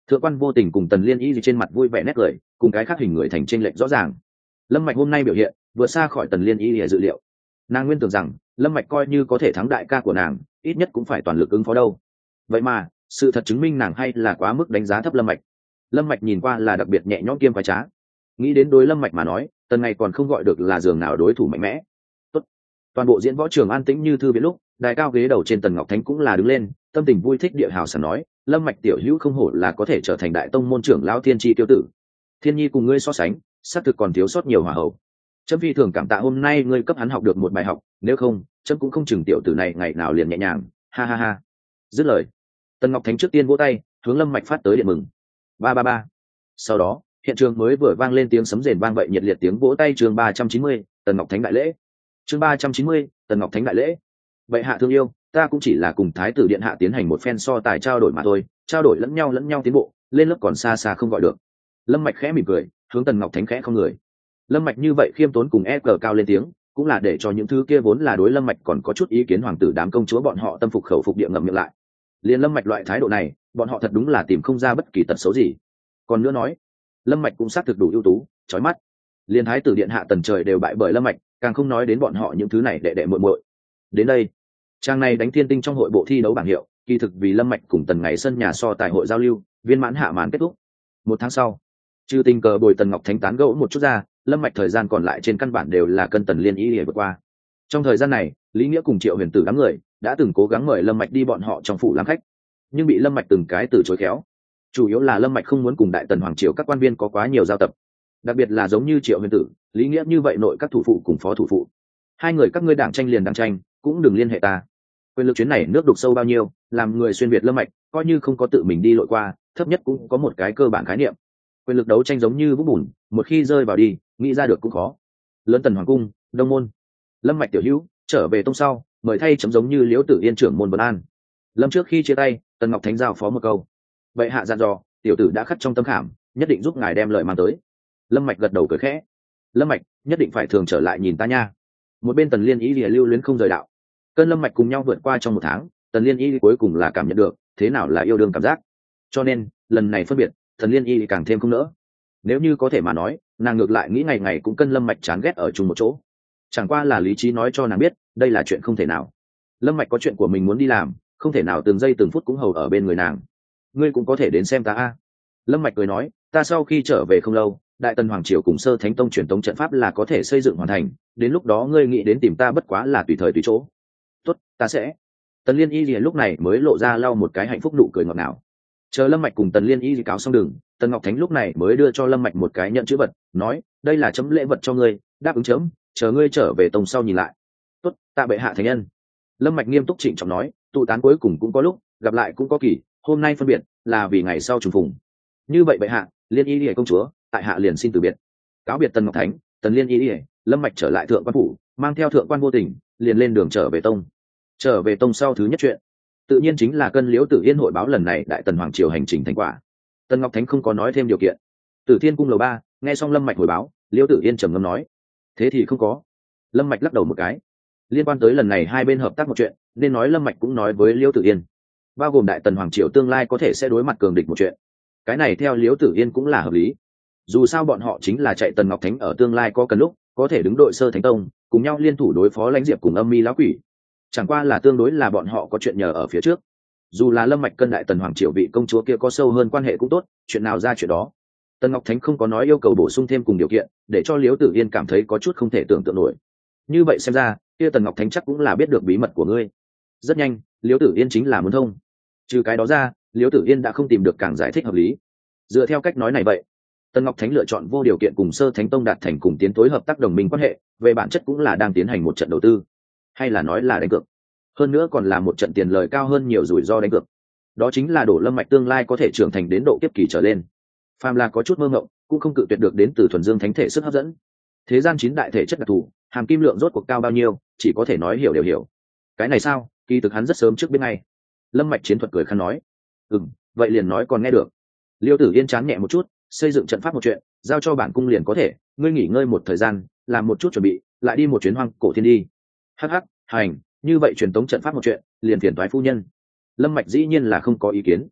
Thượng quan vô tình cùng Tần Liên Y trên mặt vui vẻ nét cười, cùng cái khác hình người thành chênh lệch rõ ràng. Lâm Mạch hôm nay biểu hiện vượt xa khỏi Tần Liên Y dự liệu. Nàng nguyên tưởng rằng Lâm Mạch coi như có thể thắng đại ca của nàng, ít nhất cũng phải toàn lực ứng phó đâu. Vậy mà sự thật chứng minh nàng hay là quá mức đánh giá thấp Lâm Mạch. Lâm Mạch nhìn qua là đặc biệt nhẹ nhõm kiêm khoái trá. Nghĩ đến đối Lâm Mạch mà nói, tần này còn không gọi được là giường nào đối thủ mạnh mẽ. Tốt. Toàn bộ diễn võ trường an tĩnh như thư viện lúc, đài cao ghế đầu trên Tần Ngọc Thánh cũng là đứng lên, tâm tình vui thích địa hào sảng nói, Lâm Mạch tiểu hữu không hổ là có thể trở thành đại tông môn trưởng lão Thiên Chi tiêu tử. Thiên Nhi cùng ngươi so sánh, xác thực còn thiếu sót nhiều hỏa hậu. Trẫm phi thường cảm tạ hôm nay ngươi cấp hắn học được một bài học, nếu không, trẫm cũng không chừng tiểu tử này ngày nào liền nhẹ nhàng. Ha ha ha. Dứt lời, Tần Ngọc Thánh trước tiên vỗ tay, hướng Lâm Mạch phát tới điện mừng. Ba ba ba. Sau đó, hiện trường mới vừa vang lên tiếng sấm rền vang vậy nhiệt liệt tiếng vỗ tay chương 390, Tần Ngọc Thánh đại lễ. Chương 390, Tần Ngọc Thánh đại lễ. Vậy hạ thương yêu, ta cũng chỉ là cùng thái tử điện hạ tiến hành một phen so tài trao đổi mà thôi, trao đổi lẫn nhau tiến bộ, lên lớp còn xa xa không gọi được. Lâm Mạch khẽ mỉm cười, hướng Tần Ngọc Thánh khẽ không người. Lâm Mạch như vậy khiêm tốn cùng cờ cao lên tiếng, cũng là để cho những thứ kia vốn là đối Lâm Mạch còn có chút ý kiến hoàng tử đám công chúa bọn họ tâm phục khẩu phục địa ngậm miệng lại. Liên Lâm Mạch loại thái độ này, bọn họ thật đúng là tìm không ra bất kỳ tật xấu gì. Còn nữa nói, Lâm Mạch cũng xác thực đủ ưu tú, chói mắt. Liên thái tử điện hạ Tần Trời đều bại bởi Lâm Mạch, càng không nói đến bọn họ những thứ này đệ đệ muội muội. Đến đây, trang này đánh thiên tinh trong hội bộ thi đấu bảng hiệu, kỳ thực vì Lâm Mạch cùng Tần Ngày sân nhà so tài hội giao lưu, viên mãn hạ màn kết thúc. Một tháng sau, trừ tình cờ bồi Tần Ngọc Thánh tán gẫu một chút ra, Lâm Mạch thời gian còn lại trên căn bản đều là cân Tần Liên Y để vượt qua. Trong thời gian này, Lý Nghĩa cùng Triệu Huyền Tử đám người đã từng cố gắng mời Lâm Mạch đi bọn họ trong phủ làm khách, nhưng bị Lâm Mạch từng cái từ chối khéo. Chủ yếu là Lâm Mạch không muốn cùng Đại Tần hoàng triều các quan viên có quá nhiều giao tập, đặc biệt là giống như Triệu Huyền Tử, Lý Nghĩa như vậy nội các thủ phụ cùng phó thủ phụ, hai người các ngươi đảng tranh liền đảng tranh, cũng đừng liên hệ ta. Quyền lực chuyến này nước đục sâu bao nhiêu, làm người xuyên việt Lâm Mạch coi như không có tự mình đi lội qua, thấp nhất cũng có một cái cơ bản khái niệm. Quyền lực đấu tranh giống như vũng bùn, một khi rơi vào đi, nghĩ ra được cũng khó. Lớn Tần hoàng cung, Đông môn. Lâm Mạch tiểu hữu trở về tông sau, mời thay chấm giống như Liễu Tử Yên trưởng môn Vân An. Lâm trước khi chia tay, Tần Ngọc Thánh giao phó một câu. Vậy hạ dặn dò, tiểu tử đã khắc trong tâm khảm, nhất định giúp ngài đem lời mang tới. Lâm Mạch gật đầu cười khẽ. Lâm Mạch nhất định phải thường trở lại nhìn ta nha. Một bên Tần Liên Y lìa lưu luyến không rời đạo. Cơn Lâm Mạch cùng nhau vượt qua trong một tháng, Tần Liên Y cuối cùng là cảm nhận được thế nào là yêu đương cảm giác. Cho nên lần này phân biệt, Tần Liên Y càng thêm không nỡ. Nếu như có thể mà nói, nàng ngược lại nghĩ ngày ngày cũng cân Lâm Mạch chán ghét ở chung một chỗ. Chẳng qua là lý trí nói cho nàng biết, đây là chuyện không thể nào. Lâm Mạch có chuyện của mình muốn đi làm, không thể nào từng giây từng phút cũng hầu ở bên người nàng. Ngươi cũng có thể đến xem ta a. Lâm Mạch cười nói, ta sau khi trở về không lâu, Đại Tần hoàng triều cùng Sơ Thánh tông truyền tống trận pháp là có thể xây dựng hoàn thành, đến lúc đó ngươi nghĩ đến tìm ta bất quá là tùy thời tùy chỗ. Tốt, ta sẽ. Tần Liên Y lúc này mới lộ ra lau một cái hạnh phúc nụ cười ngọt ngào. Chờ Lâm Mạch cùng Tần Liên Y cáo xong đường, Tần Ngọc Thánh lúc này mới đưa cho Lâm Mạch một cái nhận chữ vật, nói, đây là chấm lễ vật cho ngươi, đáp ứng chấm, chờ ngươi trở về tông sau nhìn lại. Tốt, tạ bệ hạ thánh nhân. Lâm Mạch nghiêm túc trịnh trọng nói, tụ tán cuối cùng cũng có lúc, gặp lại cũng có kỳ, hôm nay phân biệt là vì ngày sau trùng phùng. Như vậy bệ hạ, Liên Y công chúa, tại hạ liền xin từ biệt. Cáo biệt Tần Ngọc Thánh, Tần Liên Y, Lâm Mạch trở lại thượng quan phủ, mang theo thượng quan vô tình, liền lên đường trở về tông. Trở về tông sau thứ nhất chuyện, tự nhiên chính là cân Liễu Tử Yên hội báo lần này Đại Tần hoàng triều hành trình thành quả. Tần Ngọc Thánh không có nói thêm điều kiện. Tử Thiên cung lầu 3, nghe xong Lâm Mạch hồi báo, Liễu Tử Yên trầm ngâm nói, thế thì không có. Lâm Mạch lắc đầu một cái. Liên quan tới lần này hai bên hợp tác một chuyện, nên nói Lâm Mạch cũng nói với Liễu Tử Yên, bao gồm Đại Tần hoàng triều tương lai có thể sẽ đối mặt cường địch một chuyện. Cái này theo Liễu Tử Yên cũng là hợp lý. Dù sao bọn họ chính là chạy Tần Ngọc Thánh ở tương lai có cần lúc có thể đứng đội Sơ Thánh tông, cùng nhau liên thủ đối phó Lãnh Diệp cùng Âm Mi lão quỷ. Chẳng qua là tương đối là bọn họ có chuyện nhờ ở phía trước. Dù là Lâm Mạch cân Đại Tần hoàng triều vị công chúa kia có sâu hơn quan hệ cũng tốt, chuyện nào ra chuyện đó. Tần Ngọc Thánh không có nói yêu cầu bổ sung thêm cùng điều kiện, để cho Liễu Tử Yên cảm thấy có chút không thể tưởng tượng nổi. Như vậy xem ra, kia Tần Ngọc Thánh chắc cũng là biết được bí mật của ngươi. Rất nhanh, Liễu Tử Yên chính là muốn thông. Trừ cái đó ra, Liễu Tử Yên đã không tìm được càng giải thích hợp lý. Dựa theo cách nói này vậy, Tần Ngọc Thánh lựa chọn vô điều kiện cùng Sơ Thánh tông đạt thành cùng tiến tối hợp tác đồng minh quan hệ, về bản chất cũng là đang tiến hành một trận đầu tư, hay là nói là đánh cược. Hơn nữa còn là một trận tiền lời cao hơn nhiều rủi ro đánh cược. Đó chính là đổ Lâm Mạch tương lai có thể trưởng thành đến độ kiếp kỳ trở lên. Phàm là có chút mơ ngộng, cũng không cự tuyệt được đến từ thuần dương thánh thể sức hấp dẫn. Thế gian 9 đại thể chất đặc thù, hàm kim lượng rốt cuộc cao bao nhiêu, chỉ có thể nói hiểu đều hiểu. Cái này sao? Kỳ thực hắn rất sớm trước biết ngay. Lâm Mạch chiến thuật cười khăn nói, vậy liền nói còn nghe được. Liêu Tử Yên chán nhẹ một chút, xây dựng trận pháp một chuyện, giao cho bản cung liền có thể, ngươi nghỉ ngơi một thời gian, làm một chút chuẩn bị, lại đi một chuyến hoang cổ thiên đi. Hắc hắc, hành, như vậy truyền tống trận pháp một chuyện, liền phiền toái phu nhân. Lâm Mạch dĩ nhiên là không có ý kiến.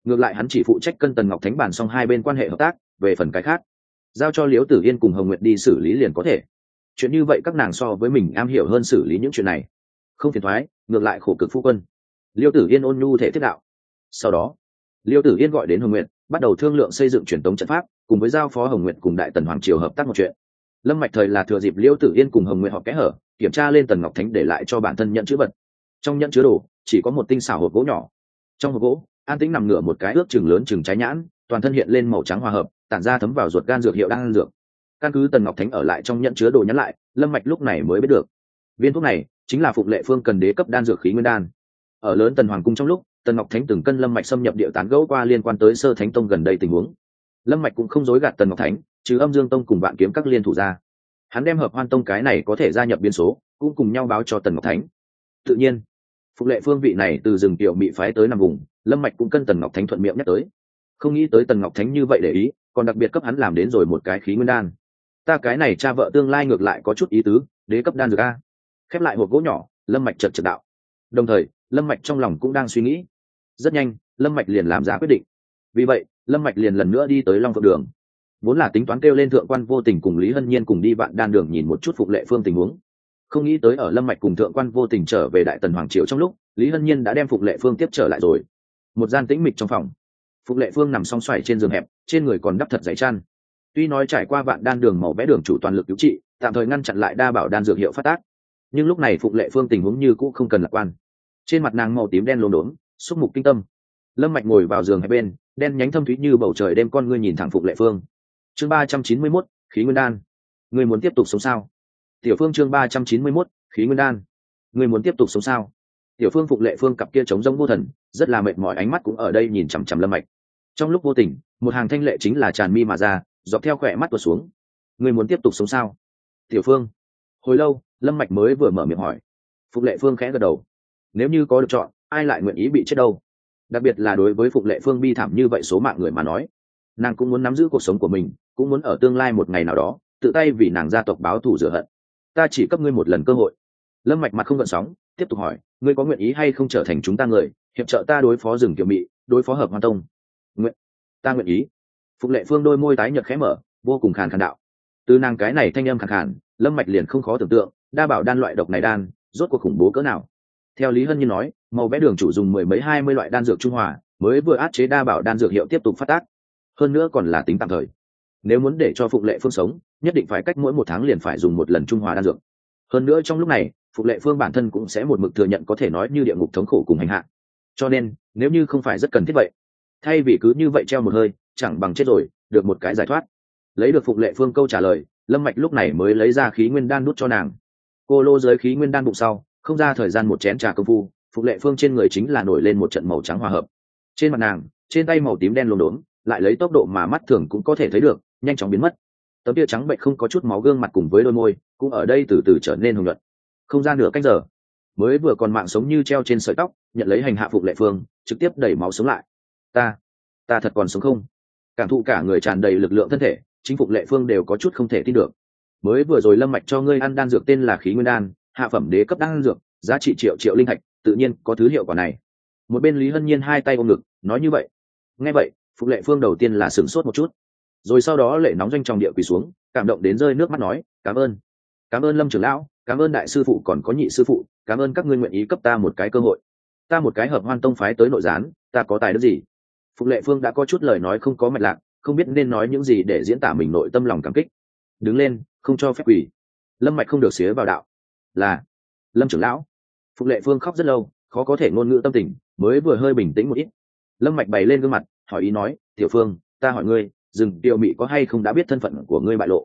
ngược lại hắn chỉ phụ trách cân Tần Ngọc Thánh bàn xong hai bên quan hệ hợp tác, về phần cái khác giao cho Liễu Tử Yên cùng Hồng Nguyệt đi xử lý liền có thể. Chuyện như vậy các nàng so với mình am hiểu hơn xử lý những chuyện này, không phiền thoái, ngược lại khổ cực phu quân. Liễu Tử Yên ôn nhu thể thiết đạo. Sau đó Liễu Tử Yên gọi đến Hồng Nguyệt, bắt đầu thương lượng xây dựng truyền tống trận pháp, cùng với giao phó Hồng Nguyệt cùng Đại Tần Hoàng triều hợp tác một chuyện. Lâm Mạch thời là thừa dịp Liễu Tử Yên cùng Hồng Nguyệt họp kẽ hở, kiểm tra lên Tần Ngọc Thánh để lại cho bản thân nhận chữ vật. Trong nhận chứa đồ chỉ có một tinh xảo hộp gỗ nhỏ. Trong hộp gỗ an tĩnh nằm ngửa một cái ước chừng lớn chừng trái nhãn, toàn thân hiện lên màu trắng hòa hợp, tản ra thấm vào ruột gan dược hiệu đan dược. Căn cứ Tần Ngọc Thánh ở lại trong nhận chứa đồ nhắn lại, Lâm Mạch lúc này mới biết được viên thuốc này chính là Phụng Lệ Phương cần đế cấp đan dược khí nguyên đan. Ở lớn Tần Hoàng cung trong lúc Tần Ngọc Thánh từng cân Lâm Mạch xâm nhập địa tán gẫu qua liên quan tới Sơ Thánh Tông gần đây tình huống. Lâm Mạch cũng không dối gạt Tần Ngọc Thánh, trừ Âm Dương Tông cùng Vạn Kiếm các liên thủ ra, hắn đem Hợp Hoan Tông cái này có thể gia nhập biên số, cũng cùng nhau báo cho Tần Ngọc Thánh. Tự nhiên, Phụng Lệ Phương vị này từ rừng tiểu bị phái tới nằm vùng, Lâm Mạch cũng cân Tần Ngọc Thánh thuận miệng nhắc tới. Không nghĩ tới Tần Ngọc Thánh như vậy để ý, còn đặc biệt cấp hắn làm đến rồi một cái khí nguyên đan. Ta cái này cha vợ tương lai ngược lại có chút ý tứ, đế cấp đan dược a. Khép lại hộp gỗ nhỏ, Lâm Mạch chợt đạo. Đồng thời, Lâm Mạch trong lòng cũng đang suy nghĩ. Rất nhanh, Lâm Mạch liền làm ra quyết định. Vì vậy, Lâm Mạch liền lần nữa đi tới Long Phượng Đường. Vốn là tính toán kêu lên Thượng Quan Vô Tình cùng Lý Hân Nhiên cùng đi Vạn Đan Đường nhìn một chút Phụng Lệ Phương tình huống. Không nghĩ tới ở Lâm Mạch cùng Thượng Quan Vô Tình trở về Đại Tần Hoàng triều trong lúc, Lý Hân Nhiên đã đem Phụng Lệ Phương tiếp trở lại rồi. Một gian tĩnh mịch trong phòng, Phụng Lệ Phương nằm song xoài trên giường hẹp, trên người còn đắp thật dày chăn. Tuy nói trải qua Vạn Đan Đường màu vẽ đường chủ toàn lực cứu trị, tạm thời ngăn chặn lại đa bảo đan dược hiệu phát tác, nhưng lúc này Phụng Lệ Phương tình huống như cũ không cần lạc quan. Trên mặt nàng màu tím đen lốm đốm, xúc mục kinh tâm. Lâm Mạch ngồi vào giường hai bên, đen nhánh thâm thúy như bầu trời đêm con ngươi nhìn thẳng Phụng Lệ Phương. Chương 391, khí nguyên đan. Ngươi muốn tiếp tục sống sao? Tiểu Phương chương 391, khí nguyên đan. Ngươi muốn tiếp tục sống sao? Tiểu Phương Phụng Lệ Phương cặp kia trống rỗng vô thần, rất là mệt mỏi ánh mắt cũng ở đây nhìn chằm chằm Lâm Mạch. Trong lúc vô tình, một hàng thanh lệ chính là tràn mi mà ra, dọc theo khóe mắt tuột xuống. Ngươi muốn tiếp tục sống sao? Tiểu Phương. Hồi lâu, Lâm Mạch mới vừa mở miệng hỏi. Phụng Lệ Phương khẽ gật đầu. Nếu như có được chọn, ai lại nguyện ý bị chết đâu? Đặc biệt là đối với Phụng Lệ Phương bi thảm như vậy số mạng người mà nói, nàng cũng muốn nắm giữ cuộc sống của mình, cũng muốn ở tương lai một ngày nào đó tự tay vì nàng gia tộc báo thù rửa hận. Ta chỉ cấp ngươi một lần cơ hội. Lâm Mạch mặt không gợn sóng, tiếp tục hỏi, ngươi có nguyện ý hay không trở thành chúng ta người, hiệp trợ ta đối phó rừng Kiều Mị, đối phó Hợp Hoan Tông? Nguyện, ta nguyện ý. Phụng Lệ Phương đôi môi tái nhợt khẽ mở, vô cùng khàn khàn đạo. Từ nàng cái này thanh âm khàn khàn, Lâm Mạch liền không khó tưởng tượng, đa bảo đan loại độc này đan, rốt cuộc khủng bố cỡ nào. Theo Lý Hân Nhiên nói, màu vẽ đường chủ dùng 10 mấy 20 loại đan dược trung hòa, mới vừa áp chế đa bảo đan dược hiệu tiếp tục phát tác. Hơn nữa còn là tính tạm thời. Nếu muốn để cho Phụng Lệ Phương sống, nhất định phải cách mỗi 1 tháng liền phải dùng 1 lần trung hòa đan dược. Hơn nữa trong lúc này, Phụng Lệ Phương bản thân cũng sẽ một mực thừa nhận có thể nói như địa ngục thống khổ cùng hành hạ. Cho nên, nếu như không phải rất cần thiết vậy, thay vì cứ như vậy treo một hơi, chẳng bằng chết rồi, được một cái giải thoát. Lấy được Phụng Lệ Phương câu trả lời, Lâm Mạch lúc này mới lấy ra khí nguyên đan đút cho nàng. Cô lô dưới khí nguyên đan bụng sau, không ra thời gian một chén trà công phu, Phụng Lệ Phương trên người chính là nổi lên một trận màu trắng hòa hợp. Trên mặt nàng, trên tay màu tím đen lốm đốm, lại lấy tốc độ mà mắt thường cũng có thể thấy được, nhanh chóng biến mất. Tấm kia trắng bệnh không có chút máu gương mặt cùng với đôi môi, cũng ở đây từ từ trở nên hồng nhuận. Không ra nửa cách giờ, mới vừa còn mạng sống như treo trên sợi tóc, nhận lấy hành hạ Phụng Lệ Phương, trực tiếp đẩy máu sống lại. Ta thật còn sống không? Cảm thụ cả người tràn đầy lực lượng thân thể, chính Phụng Lệ Phương đều có chút không thể tin được. Mới vừa rồi Lâm Mạch cho ngươi ăn đan dược tên là khí nguyên đan, hạ phẩm đế cấp đan dược, giá trị triệu linh thạch, tự nhiên có thứ hiệu quả này. Một bên Lý Hân Nhiên hai tay ôm ngực, nói như vậy. Nghe vậy, Phụng Lệ Phương đầu tiên là sửng sốt một chút, rồi sau đó lệ nóng doanh trong địa quỳ xuống, cảm động đến rơi nước mắt nói, cảm ơn Lâm trưởng lão, cảm ơn đại sư phụ còn có nhị sư phụ, cảm ơn các ngươi nguyện ý cấp ta một cái cơ hội. Ta một cái Hợp Hoan Tông phái tới nội gián, ta có tài đức gì? Phụng Lệ Phương đã có chút lời nói không có mạch lạc, không biết nên nói những gì để diễn tả mình nội tâm lòng cảm kích. Đứng lên, không cho phép quỳ. Lâm Mạch không được xía vào đạo. Là Lâm trưởng lão. Phụng Lệ Phương khóc rất lâu, khó có thể ngôn ngữ tâm tình, mới vừa hơi bình tĩnh một ít. Lâm Mạch bày lên gương mặt, hỏi ý nói, tiểu Phương, ta hỏi ngươi, rừng Kiều Mị có hay không đã biết thân phận của ngươi bại lộ?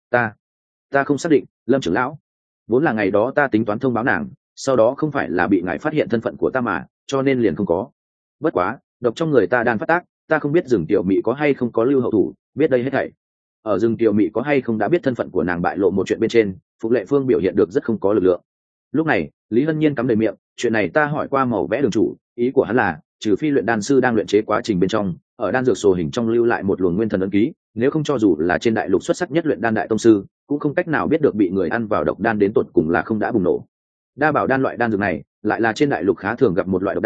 Ta không xác định, Lâm trưởng lão. Vốn là ngày đó ta tính toán thông báo nàng, sau đó không phải là bị ngài phát hiện thân phận của ta mà, cho nên liền không có. Bất quá, độc trong người ta đang phát tác, ta không biết rừng Kiều Mị có hay không có lưu hậu thủ, biết đây hết thảy. Ở rừng Kiều Mị có hay không đã biết thân phận của nàng bại lộ một chuyện bên trên, Phụng Lệ Phương biểu hiện được rất không có lực lượng. Lúc này, Lý Hân Nhiên cắm đầy miệng, chuyện này ta hỏi qua màu vẽ đường chủ, ý của hắn là, trừ phi luyện đan sư đang luyện chế quá trình bên trong, ở đan dược sổ hình trong lưu lại một luồng nguyên thần ấn ký, nếu không cho dù là trên đại lục xuất sắc nhất luyện đan đại tông sư, cũng không cách nào biết được bị người ăn vào độc đan đến tột cùng là không đã bùng nổ. Đa bảo đan loại đan dược này, lại là trên đại lục khá thường gặp một loại độc đan,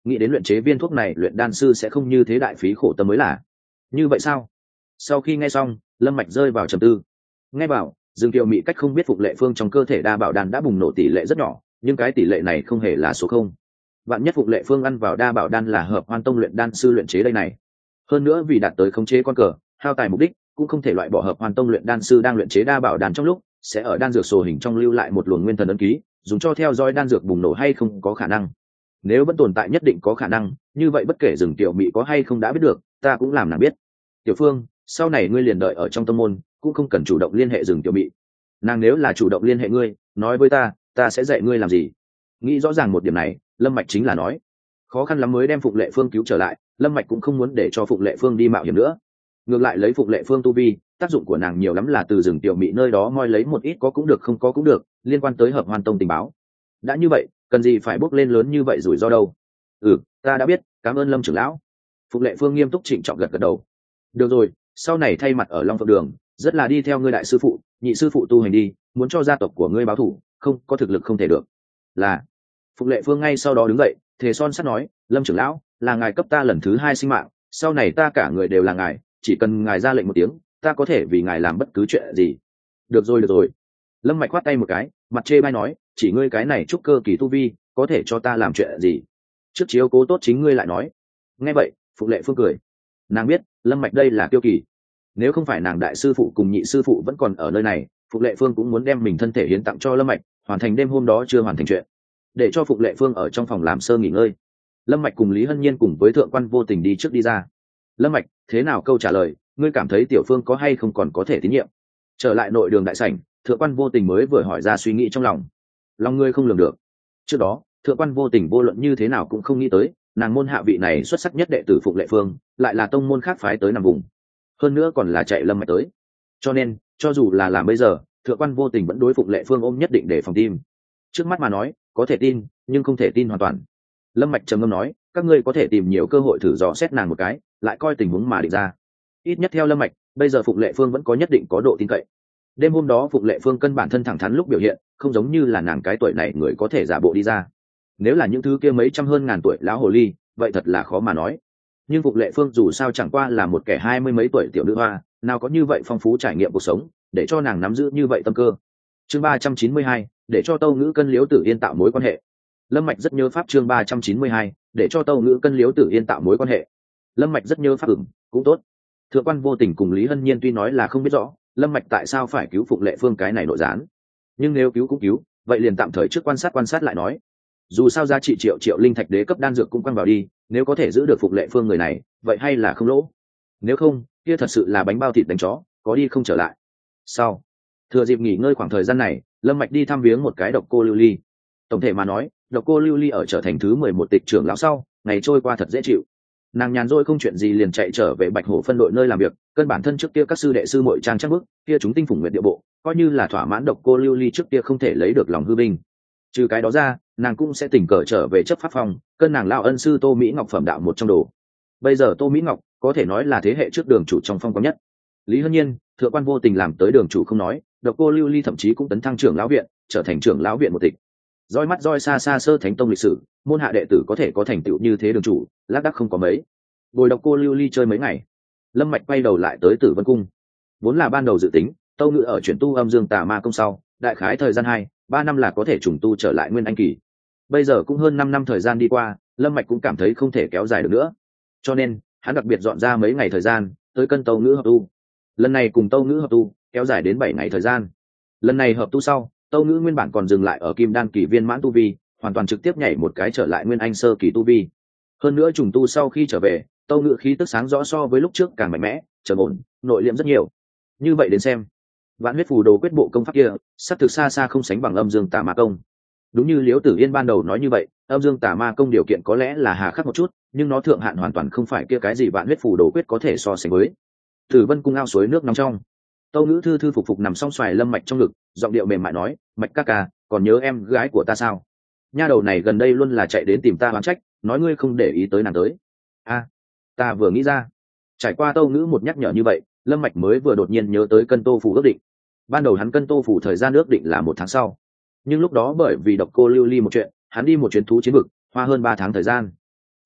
nghĩ đến luyện chế viên thuốc này luyện đan sư sẽ không như thế đại phí khổ tâm mới là. Như vậy sao? Sau khi nghe xong, Lâm Mạch rơi vào trầm tư. Nghe bảo Dương Kiều Mị cách không biết Phục Lệ Phương trong cơ thể đa bảo đan đã bùng nổ tỷ lệ rất nhỏ, nhưng cái tỷ lệ này không hề là số không. Vạn nhất Phục Lệ Phương ăn vào đa bảo đan là Hợp Hoan Tông luyện đan sư luyện chế đây này. Hơn nữa vì đạt tới khống chế con cờ, hao tài mục đích, cũng không thể loại bỏ Hợp Hoan Tông luyện đan sư đang luyện chế đa bảo đan trong lúc sẽ ở đan dược sổ hình trong lưu lại một luồng nguyên thần ấn ký, dùng cho theo dõi đan dược bùng nổ hay không có khả năng. Nếu vẫn tồn tại nhất định có khả năng, như vậy bất kể Dương Kiều Mị có hay không đã biết được, ta cũng làm nàng biết. Tiểu Phương, sau này ngươi liền đợi ở trong tông môn, cũng không cần chủ động liên hệ Dương Kiều Mị. Nàng nếu là chủ động liên hệ ngươi, nói với ta sẽ dạy ngươi làm gì. Nghĩ rõ ràng một điểm này, Lâm Mạch chính là nói, khó khăn lắm mới đem Phụng Lệ Phương cứu trở lại, Lâm Mạch cũng không muốn để cho Phụng Lệ Phương đi mạo hiểm nữa. Ngược lại lấy Phụng Lệ Phương tu vi, tác dụng của nàng nhiều lắm là từ rừng tiểu mị nơi đó moi lấy một ít có cũng được không có cũng được, liên quan tới Hợp Hoan Tông tình báo. Đã như vậy, cần gì phải bốc lên lớn như vậy rủi ro đâu. Ta đã biết, cảm ơn Lâm trưởng lão. Phụng Lệ Phương nghiêm túc trịnh trọng gật đầu. Được rồi, sau này thay mặt ở Long Phượng Đường, rất là đi theo ngươi đại sư phụ, nhị sư phụ tu hành đi, muốn cho gia tộc của ngươi báo thù, không có thực lực không thể được. Là. Phụng Lệ Phương ngay sau đó đứng dậy, thề son sắt nói, Lâm trưởng lão, là ngài cấp ta lần thứ 2 sinh mạng, sau này ta cả người đều là ngài, chỉ cần ngài ra lệnh một tiếng, ta có thể vì ngài làm bất cứ chuyện gì. Được rồi. Lâm Mạch khoát tay một cái, mặt chê bai nói, chỉ ngươi cái này trúc cơ kỳ tu vi, có thể cho ta làm chuyện gì? Trước chiếu cố tốt chính ngươi lại nói. Nghe vậy, Phụng Lệ Phương cười. Nàng biết, Lâm Mạch đây là kiêu kỳ. Nếu không phải nàng đại sư phụ cùng nhị sư phụ vẫn còn ở nơi này, Phụng Lệ Phương cũng muốn đem mình thân thể hiến tặng cho Lâm Mạch, hoàn thành đêm hôm đó chưa hoàn thành chuyện, để cho Phụng Lệ Phương ở trong phòng làm sơ nghỉ ngơi. Lâm Mạch cùng Lý Hân Nhiên cùng với Thượng Quan Vô Tình đi trước đi ra. Lâm Mạch, thế nào câu trả lời, ngươi cảm thấy Tiểu Phương có hay không còn có thể tín nhiệm? Trở lại nội đường đại sảnh, Thượng Quan Vô Tình mới vừa hỏi ra suy nghĩ trong lòng. Lòng ngươi không lường được. Trước đó, Thượng Quan Vô Tình vô luận như thế nào cũng không nghĩ tới, nàng môn hạ vị này xuất sắc nhất đệ tử Phụng Lệ Phương, lại là tông môn khác phái tới nằm vùng. Hơn nữa còn là chạy Lâm Mạch tới. Cho nên, cho dù là làm bây giờ, Thượng Quan Vô Tình vẫn đối Phụng Lệ Phương ôm nhất định để phòng tim. Trước mắt mà nói, có thể tin, nhưng không thể tin hoàn toàn. Lâm Mạch trầm ngâm nói, các ngươi có thể tìm nhiều cơ hội thử dò xét nàng một cái, lại coi tình huống mà định ra. Ít nhất theo Lâm Mạch, bây giờ Phụng Lệ Phương vẫn có nhất định có độ tin cậy. Đêm hôm đó Phụng Lệ Phương cân bản thân thẳng thắn lúc biểu hiện, không giống như là nàng cái tuổi này người có thể giả bộ đi ra. Nếu là những thứ kia mấy trăm hơn ngàn tuổi lão hồ ly, vậy thật là khó mà nói. Nhưng Phụng Lệ Phương dù sao chẳng qua là một kẻ 20 mấy tuổi tiểu nữ hoa, nào có như vậy phong phú trải nghiệm cuộc sống, để cho nàng nắm giữ như vậy tâm cơ. Chương 392, để cho Tâu Ngữ Cân Liễu Tử Yên tạo mối quan hệ. Lâm Mạch rất nhớ pháp chương 392, để cho Tâu Ngữ Cân Liễu Tử Yên tạo mối quan hệ. Lâm Mạch rất nhớ pháp cũng tốt. Thượng Quan Vô Tình cùng Lý Hân Nhiên tuy nói là không biết rõ, Lâm Mạch tại sao phải cứu Phụng Lệ Phương cái này nội gián. Nhưng nếu cứu cũng cứu, vậy liền tạm thời trước quan sát lại nói. Dù sao giá trị triệu linh thạch đế cấp đan dược cũng quăng vào đi, nếu có thể giữ được Phụng Lệ Phương người này, vậy hay là không lỗ. Nếu không, kia thật sự là bánh bao thịt đánh chó, có đi không trở lại. Sau, thừa dịp nghỉ ngơi khoảng thời gian này, Lâm Mạch đi thăm viếng một cái Độc Cô Lưu Ly. Tổng thể mà nói, Độc Cô Lưu Ly ở trở thành thứ 11 tịch trưởng lão sau, ngày trôi qua thật dễ chịu. Nàng nhàn rỗi không chuyện gì liền chạy trở về Bạch Hổ phân đội nơi làm việc, cân bản thân trước kia các sư đệ sư muội trang chắc bức, kia chúng tinh phủng nguyệt địa bộ, coi như là thỏa mãn Độc Cô Lưu Ly trước kia không thể lấy được lòng hư binh. Trừ cái đó ra, nàng cũng sẽ tình cờ trở về chấp pháp phòng, cân nàng lão ân sư Tô Mỹ Ngọc phẩm đạo một trong đồ. Bây giờ Tô Mỹ Ngọc có thể nói là thế hệ trước đường chủ trong phong quang nhất. Lý Hân Nhiên, Thượng Quan Vô Tình làm tới đường chủ không nói, Độc Cô Lưu Ly thậm chí cũng tấn thăng trưởng lão viện, trở thành trưởng lão viện một tịch. Roi mắt roi xa xa sơ thánh tông lịch sử, môn hạ đệ tử có thể có thành tựu như thế đường chủ, lác đác không có mấy. Bồi Độc Cô Lưu Ly chơi mấy ngày, Lâm Mạch quay đầu lại tới Tử Vân cung. Vốn là ban đầu dự tính, Tâu Ngữ ở chuyển tu Âm Dương Tà Ma công sau, đại khái thời gian 2-3 năm là có thể trùng tu trở lại nguyên anh kỳ. Bây giờ cũng hơn 5 năm thời gian đi qua, Lâm Mạch cũng cảm thấy không thể kéo dài được nữa. Cho nên, hắn đặc biệt dọn ra mấy ngày thời gian, tới cân Tâu Ngữ hợp tu. Lần này cùng Tâu Ngữ hợp tu, kéo dài đến 7 ngày thời gian. Lần này hợp tu sau, Tâu Ngữ nguyên bản còn dừng lại ở Kim Đan kỳ viên mãn tu vi, hoàn toàn trực tiếp nhảy một cái trở lại nguyên anh sơ kỳ tu vi. Hơn nữa trùng tu sau khi trở về, Tâu Ngữ khí tức sáng rõ so với lúc trước càng mạnh mẽ, trầm ổn, nội liễm rất nhiều. Như vậy đến xem, Vạn Huyết Phù Đồ quyết bộ công pháp kia, sắp thực xa xa không sánh bằng Âm Dương Tà Ma công. Đúng như Liễu Tử Yên ban đầu nói như vậy, Âm Dương Tà Ma công điều kiện có lẽ là hà khắc một chút, nhưng nó thượng hạn hoàn toàn không phải kia cái gì Vạn Huyết Phù Đồ quyết có thể so sánh với. Tử Vân cung ao suối nước nóng trong, Tâu Ngữ thư thư phục phục nằm song xoài Lâm Mạch trong ngực, giọng điệu mềm mại nói, "Mạch ca ca, còn nhớ em gái của ta sao? Nha đầu này gần đây luôn là chạy đến tìm ta oán trách, nói ngươi không để ý tới nàng tới." Ta vừa nghĩ ra. Trải qua Tâu Ngữ một nhắc nhở như vậy, Lâm Mạch mới vừa đột nhiên nhớ tới cân Tô Phù ước định. Ban đầu hắn cân Tô Phù thời gian ước định là 1 tháng sau, nhưng lúc đó bởi vì Độc Cô Lưu Ly một chuyện, hắn đi một chuyến thú chiến vực, hoa hơn 3 tháng thời gian.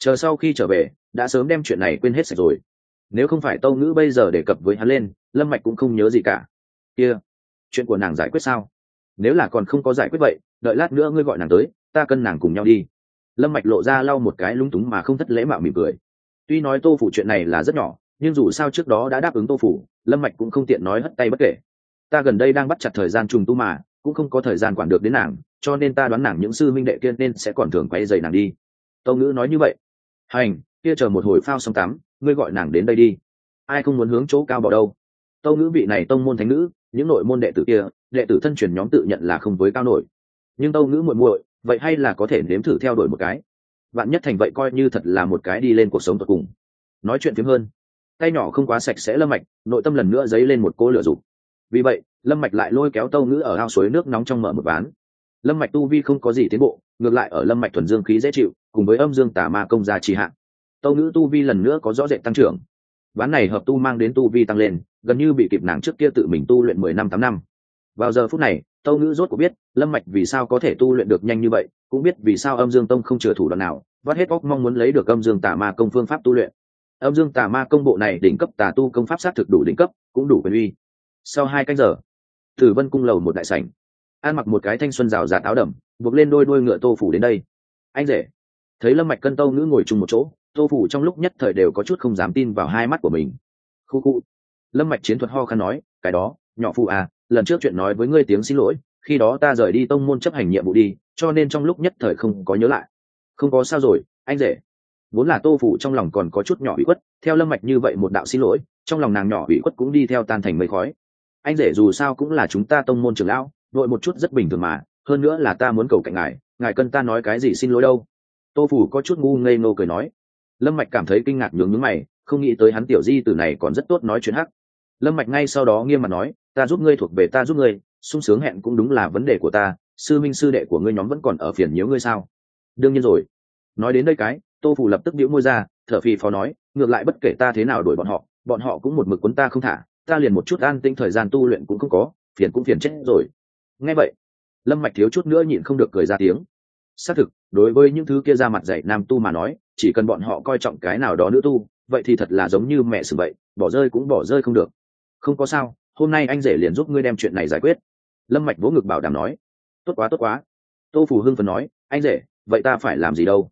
chờ sau khi trở về đã sớm đem chuyện này quên hết sạch rồi. Nếu không phải tâu ngữ bây giờ đề cập với hắn lên, lâm mạch cũng không nhớ gì cả. Kia, chuyện của nàng giải quyết sao? Nếu là còn không có giải quyết vậy, đợi lát nữa ngươi gọi nàng tới, ta cân nàng cùng nhau đi. Lâm mạch lộ ra lau một cái lúng túng mà không thất lễ mạo mỉm cười. Tuy nói Tô Phủ chuyện này là rất nhỏ, nhưng dù sao trước đó đã đáp ứng Tô Phủ, lâm mạch cũng không tiện nói hất tay bất kể. Ta gần đây đang bắt chặt thời gian trùng tu mà, cũng không có thời gian quản được đến nàng, cho nên ta đoán nàng những sư minh đệ kia nên sẽ còn thường quay giày nàng đi. Tâu ngữ nói như vậy. Hành, kia chờ một hồi phao xong tắm, ngươi gọi nàng đến đây đi. Ai không muốn hướng chỗ cao bỏ đâu. Tâu ngữ vị này tông môn thánh nữ, những nội môn đệ tử kia, đệ tử thân truyền nhóm tự nhận là không với cao nổi. Nhưng tâu ngữ muội muội, vậy hay là có thể nếm thử theo đuổi một cái. Vạn nhất thành vậy coi như thật là một cái đi lên cuộc sống tột cùng. Nói chuyện phiếm hơn. Tay nhỏ không quá sạch sẽ lâm mạch, nội tâm lần nữa dấy lên một cỗ lửa dục. Vì vậy, lâm mạch lại lôi kéo tâu ngữ ở ao suối nước nóng trong mở một ván. Lâm mạch tu vi không có gì tiến bộ, ngược lại ở lâm mạch thuần dương khí dễ chịu, cùng với âm dương tà ma công gia trì hạn, tâu ngữ tu vi lần nữa có rõ rệt tăng trưởng. Ván này hợp tu mang đến tu vi tăng lên, gần như bị kịp nàng trước kia tự mình tu luyện 10 năm 8 năm. Vào giờ phút này, tâu ngữ rốt cuộc biết lâm mạch vì sao có thể tu luyện được nhanh như vậy, cũng biết vì sao âm dương tông không chừa thủ đoạn nào, vắt hết óc mong muốn lấy được âm dương tà ma công phương pháp tu luyện. Âm dương tà ma công bộ này đỉnh cấp tà tu công pháp sát thực đủ đỉnh cấp, cũng đủ quyền uy. Sau 2 canh giờ, Tử Vân cung lầu một đại sảnh, An mặc một cái thanh xuân rào rạt áo đầm, buộc lên đuôi ngựa Tô Phủ đến đây. Anh rể. Thấy lâm mạch cân tâu ngữ ngồi chung một chỗ, Tô Phủ trong lúc nhất thời đều có chút không dám tin vào hai mắt của mình. Khu khu. Lâm mạch chiến thuật ho khan nói, cái đó, nhỏ Phụ à, lần trước chuyện nói với ngươi tiếng xin lỗi, khi đó ta rời đi tông môn chấp hành nhiệm vụ đi, cho nên trong lúc nhất thời không có nhớ lại. Không có sao rồi, anh rể. Vốn là Tô Phủ trong lòng còn có chút nhỏ ủy khuất, theo lâm mạch như vậy một đạo xin lỗi, trong lòng nàng nhỏ ủy khuất cũng đi theo tan thành mây khói. Anh rể dù sao cũng là chúng ta tông môn trưởng lão, đội một chút rất bình thường mà, hơn nữa là ta muốn cầu cạnh ngài cần ta nói cái gì xin lỗi đâu. Tô Phủ có chút ngu ngây ngô cười nói. Lâm mạch cảm thấy kinh ngạc nhướng nhướng mày, không nghĩ tới hắn tiểu di tử này còn rất tốt nói chuyện hắc. Lâm mạch ngay sau đó nghiêm mặt nói, ta giúp ngươi thuộc về ta giúp ngươi, sung sướng hẹn cũng đúng là vấn đề của ta, sư minh sư đệ của ngươi nhóm vẫn còn ở phiền nhiễu ngươi sao? Đương nhiên rồi. Nói đến đây cái, Tô Phủ lập tức bĩu môi ra, thở phì phò nói, ngược lại bất kể ta thế nào đuổi bọn họ cũng một mực quấn ta không thả, ta liền một chút an tĩnh thời gian tu luyện cũng không có, phiền cũng phiền chết rồi. Nghe vậy, Lâm mạch thiếu chút nữa nhịn không được cười ra tiếng. Xác thực, đối với những thứ kia ra mặt dạy nam tu mà nói, chỉ cần bọn họ coi trọng cái nào đó nữ tu, vậy thì thật là giống như mẹ xử vậy, bỏ rơi cũng bỏ rơi không được. Không có sao, hôm nay anh rể liền giúp ngươi đem chuyện này giải quyết. Lâm mạch vỗ ngực bảo đảm nói. Tốt quá tốt quá. Tô Phủ hưng phấn nói, anh rể, vậy ta phải làm gì đâu?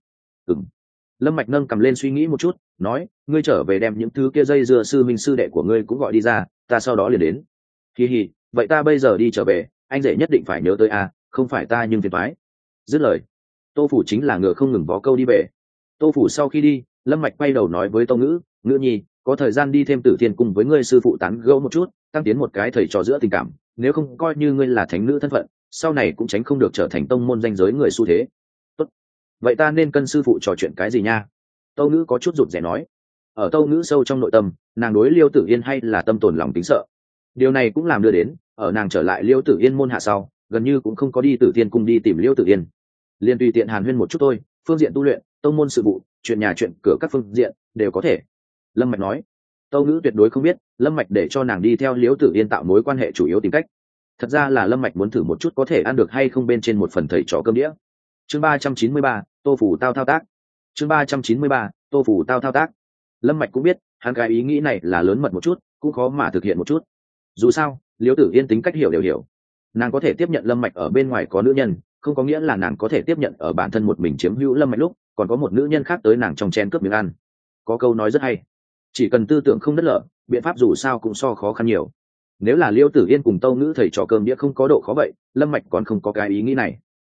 Lâm mạch nâng cầm lên suy nghĩ một chút, nói, ngươi trở về đem những thứ kia dây dưa sư minh sư đệ của ngươi cũng gọi đi ra, ta sau đó liền đến. Hi hi, vậy ta bây giờ đi trở về, anh rể nhất định phải nhớ tới a, không phải ta nhưng phiền toái. Dứt lời, Tô Phủ chính là ngựa không ngừng vó câu đi về. Tô Phủ sau khi đi, Lâm mạch quay đầu nói với Tâu Ngữ, Ngữ nhi, có thời gian đi thêm Tử Thiên cùng với ngươi sư phụ tán gẫu một chút, tăng tiến một cái thầy trò giữa tình cảm, nếu không coi như ngươi là thánh nữ thân phận, sau này cũng tránh không được trở thành tông môn danh giới người xu thế. Tốt. Vậy ta nên cân sư phụ trò chuyện cái gì nha? Tâu Ngữ có chút rụt rè nói. Ở Tâu Ngữ sâu trong nội tâm, nàng đối Liêu Tử Yên hay là tâm tồn lòng kính sợ. Điều này cũng làm đưa đến, ở nàng trở lại Liêu Tử Yên môn hạ sau, gần như cũng không có đi Tử Thiên cung đi tìm Liêu Tử Yên. Liên tùy tiện hàn huyên một chút thôi, phương diện tu luyện, tông môn sự vụ, chuyện nhà chuyện cửa các phương diện đều có thể. Lâm mạch nói. Tâu Ngữ tuyệt đối không biết, Lâm mạch để cho nàng đi theo Liêu Tử Yên tạo mối quan hệ chủ yếu tìm cách. Thật ra là Lâm mạch muốn thử một chút có thể ăn được hay không bên trên một phần thầy trò cơm đĩa. Chương 393, Tô Phủ tao thao tác. Chương 393, Tô Phủ tao thao tác. Lâm mạch cũng biết, hắn cái ý nghĩ này là lớn mật một chút, cũng khó mà thực hiện một chút. Dù sao, Liêu Tử Yên tính cách hiểu đều hiểu. Nàng có thể tiếp nhận Lâm mạch ở bên ngoài có nữ nhân, không có nghĩa là nàng có thể tiếp nhận ở bản thân một mình chiếm hữu Lâm mạch lúc còn có một nữ nhân khác tới nàng trong chén cướp miếng ăn. Có câu nói rất hay, chỉ cần tư tưởng không đất lở, biện pháp dù sao cũng so khó khăn nhiều. Nếu là Liêu Tử Yên cùng Tâu Ngữ thầy trò cơm đĩa không có độ khó vậy, Lâm mạch còn không có cái ý nghĩ này.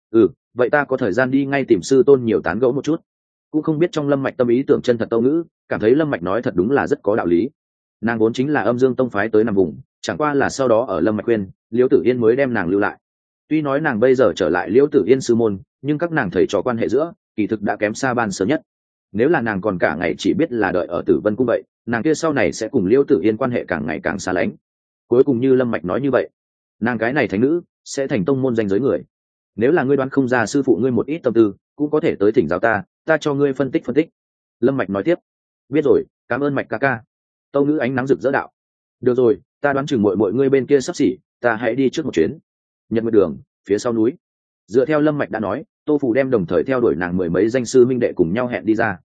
Vậy ta có thời gian đi ngay tìm sư tôn nhiều tán gẫu một chút. Cũng không biết trong Lâm mạch tâm ý tưởng chân thật Tâu Ngữ cảm thấy Lâm mạch nói thật đúng là rất có đạo lý. Nàng vốn chính là âm dương tông phái tới nằm vùng, chẳng qua là sau đó ở Lâm mạch khuyên, Liêu Tử Yên mới đem nàng lưu lại. Tuy nói nàng bây giờ trở lại Liêu Tử Yên sư môn, nhưng các nàng thầy trò quan hệ giữa kỳ thực đã kém xa ban sớm nhất. Nếu là nàng còn cả ngày chỉ biết là đợi ở Tử Vân cung vậy, nàng kia sau này sẽ cùng Liêu Tử Yên quan hệ càng ngày càng xa lánh. Cuối cùng như Lâm mạch nói như vậy, nàng cái này thánh nữ sẽ thành tông môn danh giới người. Nếu là ngươi đoán không ra sư phụ ngươi một ít tâm tư, cũng có thể tới thỉnh giáo ta cho ngươi phân tích. Lâm mạch nói tiếp. Biết rồi, cảm ơn mạch ca ca. Tâu Ngữ ánh nắng rực rỡ đạo. Được rồi, ta đoán chừng mọi ngươi bên kia sắp xỉ, ta hãy đi trước một chuyến. Nhật Nguyệt đường, phía sau núi. Dựa theo Lâm mạch đã nói, Tô Phủ đem đồng thời theo đuổi nàng mười mấy danh sư minh đệ cùng nhau hẹn đi ra.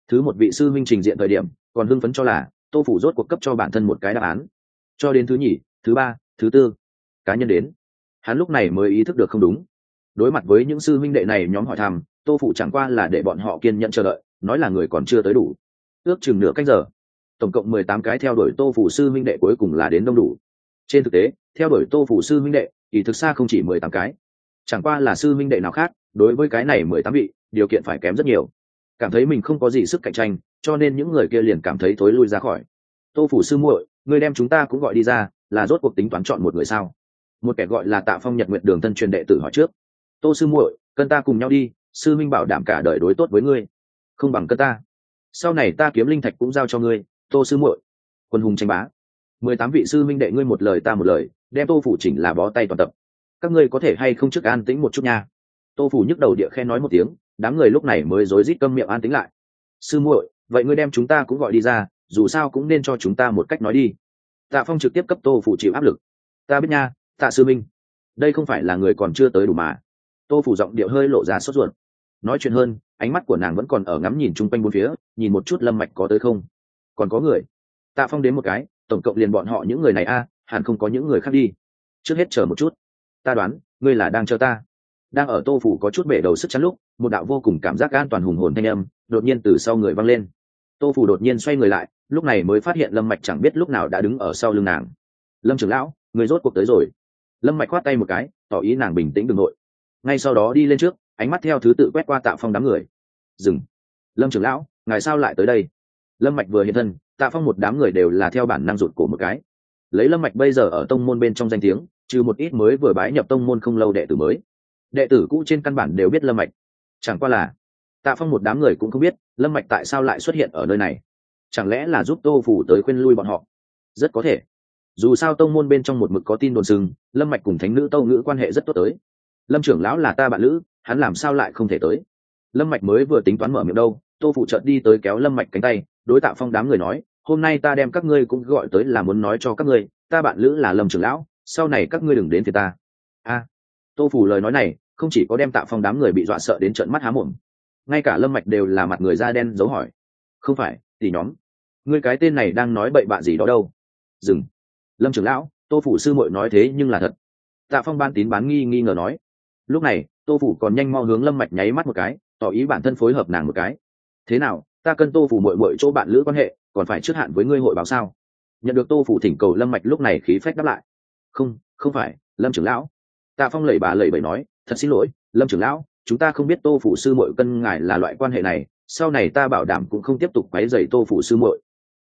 Thứ một vị sư minh trình diện thời điểm còn hưng phấn cho là tô phủ rốt cuộc cấp cho bản thân một cái đáp án, cho đến thứ nhì, thứ ba, thứ tư cá nhân đến, hắn lúc này mới ý thức được không đúng. Đối mặt với những sư minh đệ này nhóm hỏi thăm, tô phủ chẳng qua là để bọn họ kiên nhẫn chờ đợi, nói là người còn chưa tới đủ. Ước chừng nửa canh giờ, tổng cộng 18 cái theo đuổi tô phủ sư minh đệ cuối cùng là đến đông đủ. Trên thực tế, theo đuổi tô phủ sư minh đệ thì thực xa không chỉ 18 cái, chẳng qua là sư minh đệ nào khác đối với cái này 18 vị điều kiện phải kém rất nhiều, cảm thấy mình không có gì sức cạnh tranh, cho nên những người kia liền cảm thấy thối lui ra khỏi. Tô phủ sư muội, người đem chúng ta cũng gọi đi ra, là rốt cuộc tính toán chọn một người sao? Một kẻ gọi là Tạ Phong Nhật Nguyệt Đường thân truyền đệ tử hỏi trước. Tô sư muội, cân ta cùng nhau đi, sư minh bảo đảm cả đời đối tốt với ngươi. Không bằng cân ta, sau này ta kiếm linh thạch cũng giao cho ngươi. Tô sư muội. Quân hùng tranh bá, 18 vị sư minh đệ ngươi một lời ta một lời, đem tô phủ chỉnh là bó tay toàn tập. Các ngươi có thể hay không trước an tĩnh một chút nha. Tô phủ nhức đầu địa khen nói một tiếng, đám người lúc này mới rối rít câm miệng an tĩnh lại. Sư muội, vậy ngươi đem chúng ta cũng gọi đi ra, dù sao cũng nên cho chúng ta một cách nói đi. Tạ Phong trực tiếp cấp tô phủ chịu áp lực. Ta biết nha, Tạ sư minh, đây không phải là người còn chưa tới đủ mà. Tô phủ giọng điệu hơi lộ ra sốt ruột. Nói chuyện hơn, ánh mắt của nàng vẫn còn ở ngắm nhìn chung quanh bốn phía, nhìn một chút Lâm Mạch có tới không. Còn có người. Tạ Phong đến một cái, tổng cộng liền bọn họ những người này a, hẳn không có những người khác đi. Trước hết chờ một chút, ta đoán ngươi là đang chờ ta. Đang ở tô phủ có chút bể đầu sức chắn lúc, một đạo vô cùng cảm giác an toàn hùng hồn thanh âm đột nhiên từ sau người vang lên. Tô phủ đột nhiên xoay người lại, lúc này mới phát hiện Lâm Mạch chẳng biết lúc nào đã đứng ở sau lưng nàng. Lâm trưởng lão, người rốt cuộc tới rồi. Lâm Mạch khoát tay một cái, tỏ ý nàng bình tĩnh đừng nội. Ngay sau đó đi lên trước, ánh mắt theo thứ tự quét qua Tạ Phong đám người. Dừng. Lâm trưởng lão, ngài sao lại tới đây? Lâm Mạch vừa hiện thân, Tạ Phong một đám người đều là theo bản năng rụt cổ một cái. Lấy Lâm Mạch bây giờ ở tông môn bên trong danh tiếng, trừ một ít mới vừa bái nhập tông môn không lâu đệ tử mới, đệ tử cũ trên căn bản đều biết Lâm Mạch. Chẳng qua là Tạ Phong một đám người cũng không biết Lâm Mạch tại sao lại xuất hiện ở nơi này. Chẳng lẽ là giúp tô phủ tới khuyên lui bọn họ? Rất có thể, dù sao tông môn bên trong một mực có tin đồn sừng Lâm Mạch cùng thánh nữ Tâu Ngữ quan hệ rất tốt tới. Lâm trưởng lão là ta bạn lữ, hắn làm sao lại không thể tới? Lâm Mạch mới vừa tính toán mở miệng đâu, tô phủ chợt đi tới kéo Lâm Mạch cánh tay, đối Tạ Phong đám người nói, hôm nay ta đem các ngươi cũng gọi tới là muốn nói cho các ngươi, ta bạn lữ là Lâm trưởng lão, sau này các ngươi đừng đến phiền ta. A. Tô phủ lời nói này không chỉ có đem Tạ Phong đám người bị dọa sợ đến trợn mắt há mồm, ngay cả Lâm Mạch đều là mặt người da đen dấu hỏi. Không phải tỷ nhóm, ngươi cái tên này đang nói bậy bạ gì đó đâu? Dừng. Lâm trưởng lão, tô phủ sư muội nói thế nhưng là thật. Tạ Phong ban tín bán nghi nghi ngờ nói. Lúc này tô phủ còn nhanh mau hướng Lâm Mạch nháy mắt một cái, tỏ ý bản thân phối hợp nàng một cái. Thế nào, ta cân tô phủ muội muội chỗ bạn lữ quan hệ còn phải trước hạn với ngươi hội báo sao? Nhận được tô phủ thỉnh cầu, Lâm Mạch lúc này khí phách đáp lại. Không phải Lâm trưởng lão. Tạ Phong lẩy bẩy nói, thật xin lỗi Lâm trưởng lão, chúng ta không biết tô phủ sư muội cân ngài là loại quan hệ này, sau này ta bảo đảm cũng không tiếp tục quấy rầy tô phủ sư muội.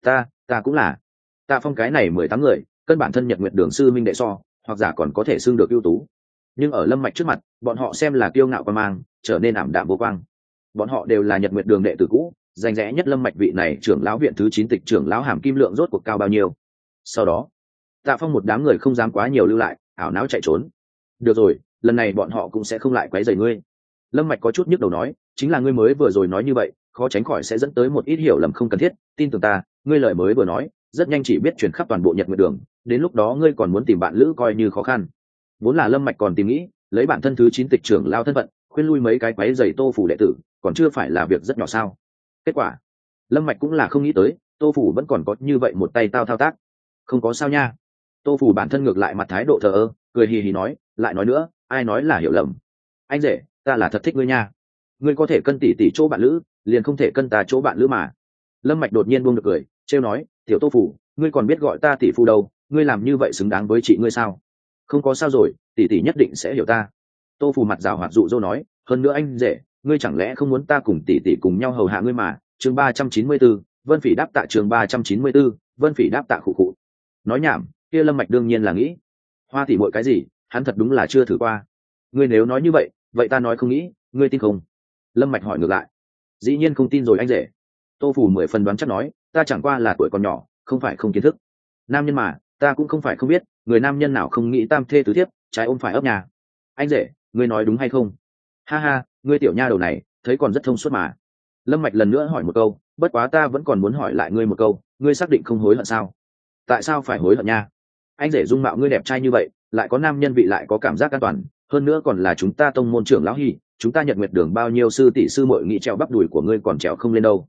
Ta cũng là. Tạ Phong cái này 18 người cân bản thân Nhật Nguyệt Đường sư minh đệ so, hoặc giả còn có thể xưng được ưu tú, nhưng ở Lâm Mạch trước mặt bọn họ xem là kiêu ngạo quan mang, trở nên ảm đạm vô quang. Bọn họ đều là Nhật Nguyệt Đường đệ tử cũ, danh rẽ nhất Lâm Mạch vị này trưởng lão viện thứ 9 tịch trưởng lão hàm kim lượng rốt cuộc cao bao nhiêu. Sau đó Tạ Phong một đám người không dám quá nhiều lưu lại, ảo não chạy trốn. Được rồi, lần này bọn họ cũng sẽ không lại quấy rầy ngươi. Lâm Mạch có chút nhức đầu nói, chính là ngươi mới vừa rồi nói như vậy, khó tránh khỏi sẽ dẫn tới một ít hiểu lầm không cần thiết, tin tưởng ta, ngươi lời mới vừa nói rất nhanh chỉ biết truyền khắp toàn bộ Nhật Nguyệt Đường, đến lúc đó ngươi còn muốn tìm bạn lữ coi như khó khăn. Vốn là Lâm Mạch còn tìm nghĩ lấy bản thân thứ 9 tịch trưởng lao thân phận khuyên lui mấy cái quấy rầy tô phủ đệ tử, còn chưa phải là việc rất nhỏ sao? Kết quả Lâm Mạch cũng là không nghĩ tới tô phủ vẫn còn có như vậy một tay thao tác. Không có sao nha. Tô phủ bản thân ngược lại mặt thái độ thờ ơ, cười hì hì nói, lại nói nữa, ai nói là hiểu lầm. Anh rể, ta là thật thích ngươi nha. Ngươi có thể cân tỷ tỷ chỗ bạn lữ, liền không thể cân ta chỗ bạn lữ mà. Lâm Mạch đột nhiên buông được cười, trêu nói, tiểu Tô phủ, ngươi còn biết gọi ta tỷ phu đâu, ngươi làm như vậy xứng đáng với chị ngươi sao? Không có sao rồi, tỷ tỷ nhất định sẽ hiểu ta. Tô phủ mặt rào hoạt dụ dỗ nói, hơn nữa anh rể, ngươi chẳng lẽ không muốn ta cùng tỷ tỷ cùng nhau hầu hạ ngươi mà? Chương 394, Vân Phỉ đáp tạ. Chương 394, Vân Phỉ đáp tạ khụ khụ. Nói nhảm, kia Lâm Mạch đương nhiên là nghĩ, Hoa tỷ muội cái gì, hắn thật đúng là chưa thử qua. Ngươi nếu nói như vậy, vậy ta nói không nghĩ, ngươi tin không? Lâm Mạch hỏi ngược lại. Dĩ nhiên không tin rồi anh rể. Tô phủ 10 phần đoán chắc nói, ta chẳng qua là tuổi còn nhỏ, không phải không kiến thức. Nam nhân mà, ta cũng không phải không biết, người nam nhân nào không nghĩ tam thê tứ thiếp, trái ôm phải ấp nhà. Anh rể, ngươi nói đúng hay không? Ha ha, ngươi tiểu nha đầu này, thấy còn rất thông suốt mà. Lâm Mạch lần nữa hỏi một câu, bất quá ta vẫn còn muốn hỏi lại ngươi một câu, ngươi xác định không hối hận sao? Tại sao phải hối hận nha? Anh rể dung mạo ngươi đẹp trai như vậy, lại có nam nhân vị, lại có cảm giác an toàn, hơn nữa còn là chúng ta tông môn trưởng lão Hy, chúng ta Nhật Nguyệt Đường bao nhiêu sư tỷ sư muội nghĩ trèo bắp đùi của ngươi còn trèo không lên đâu.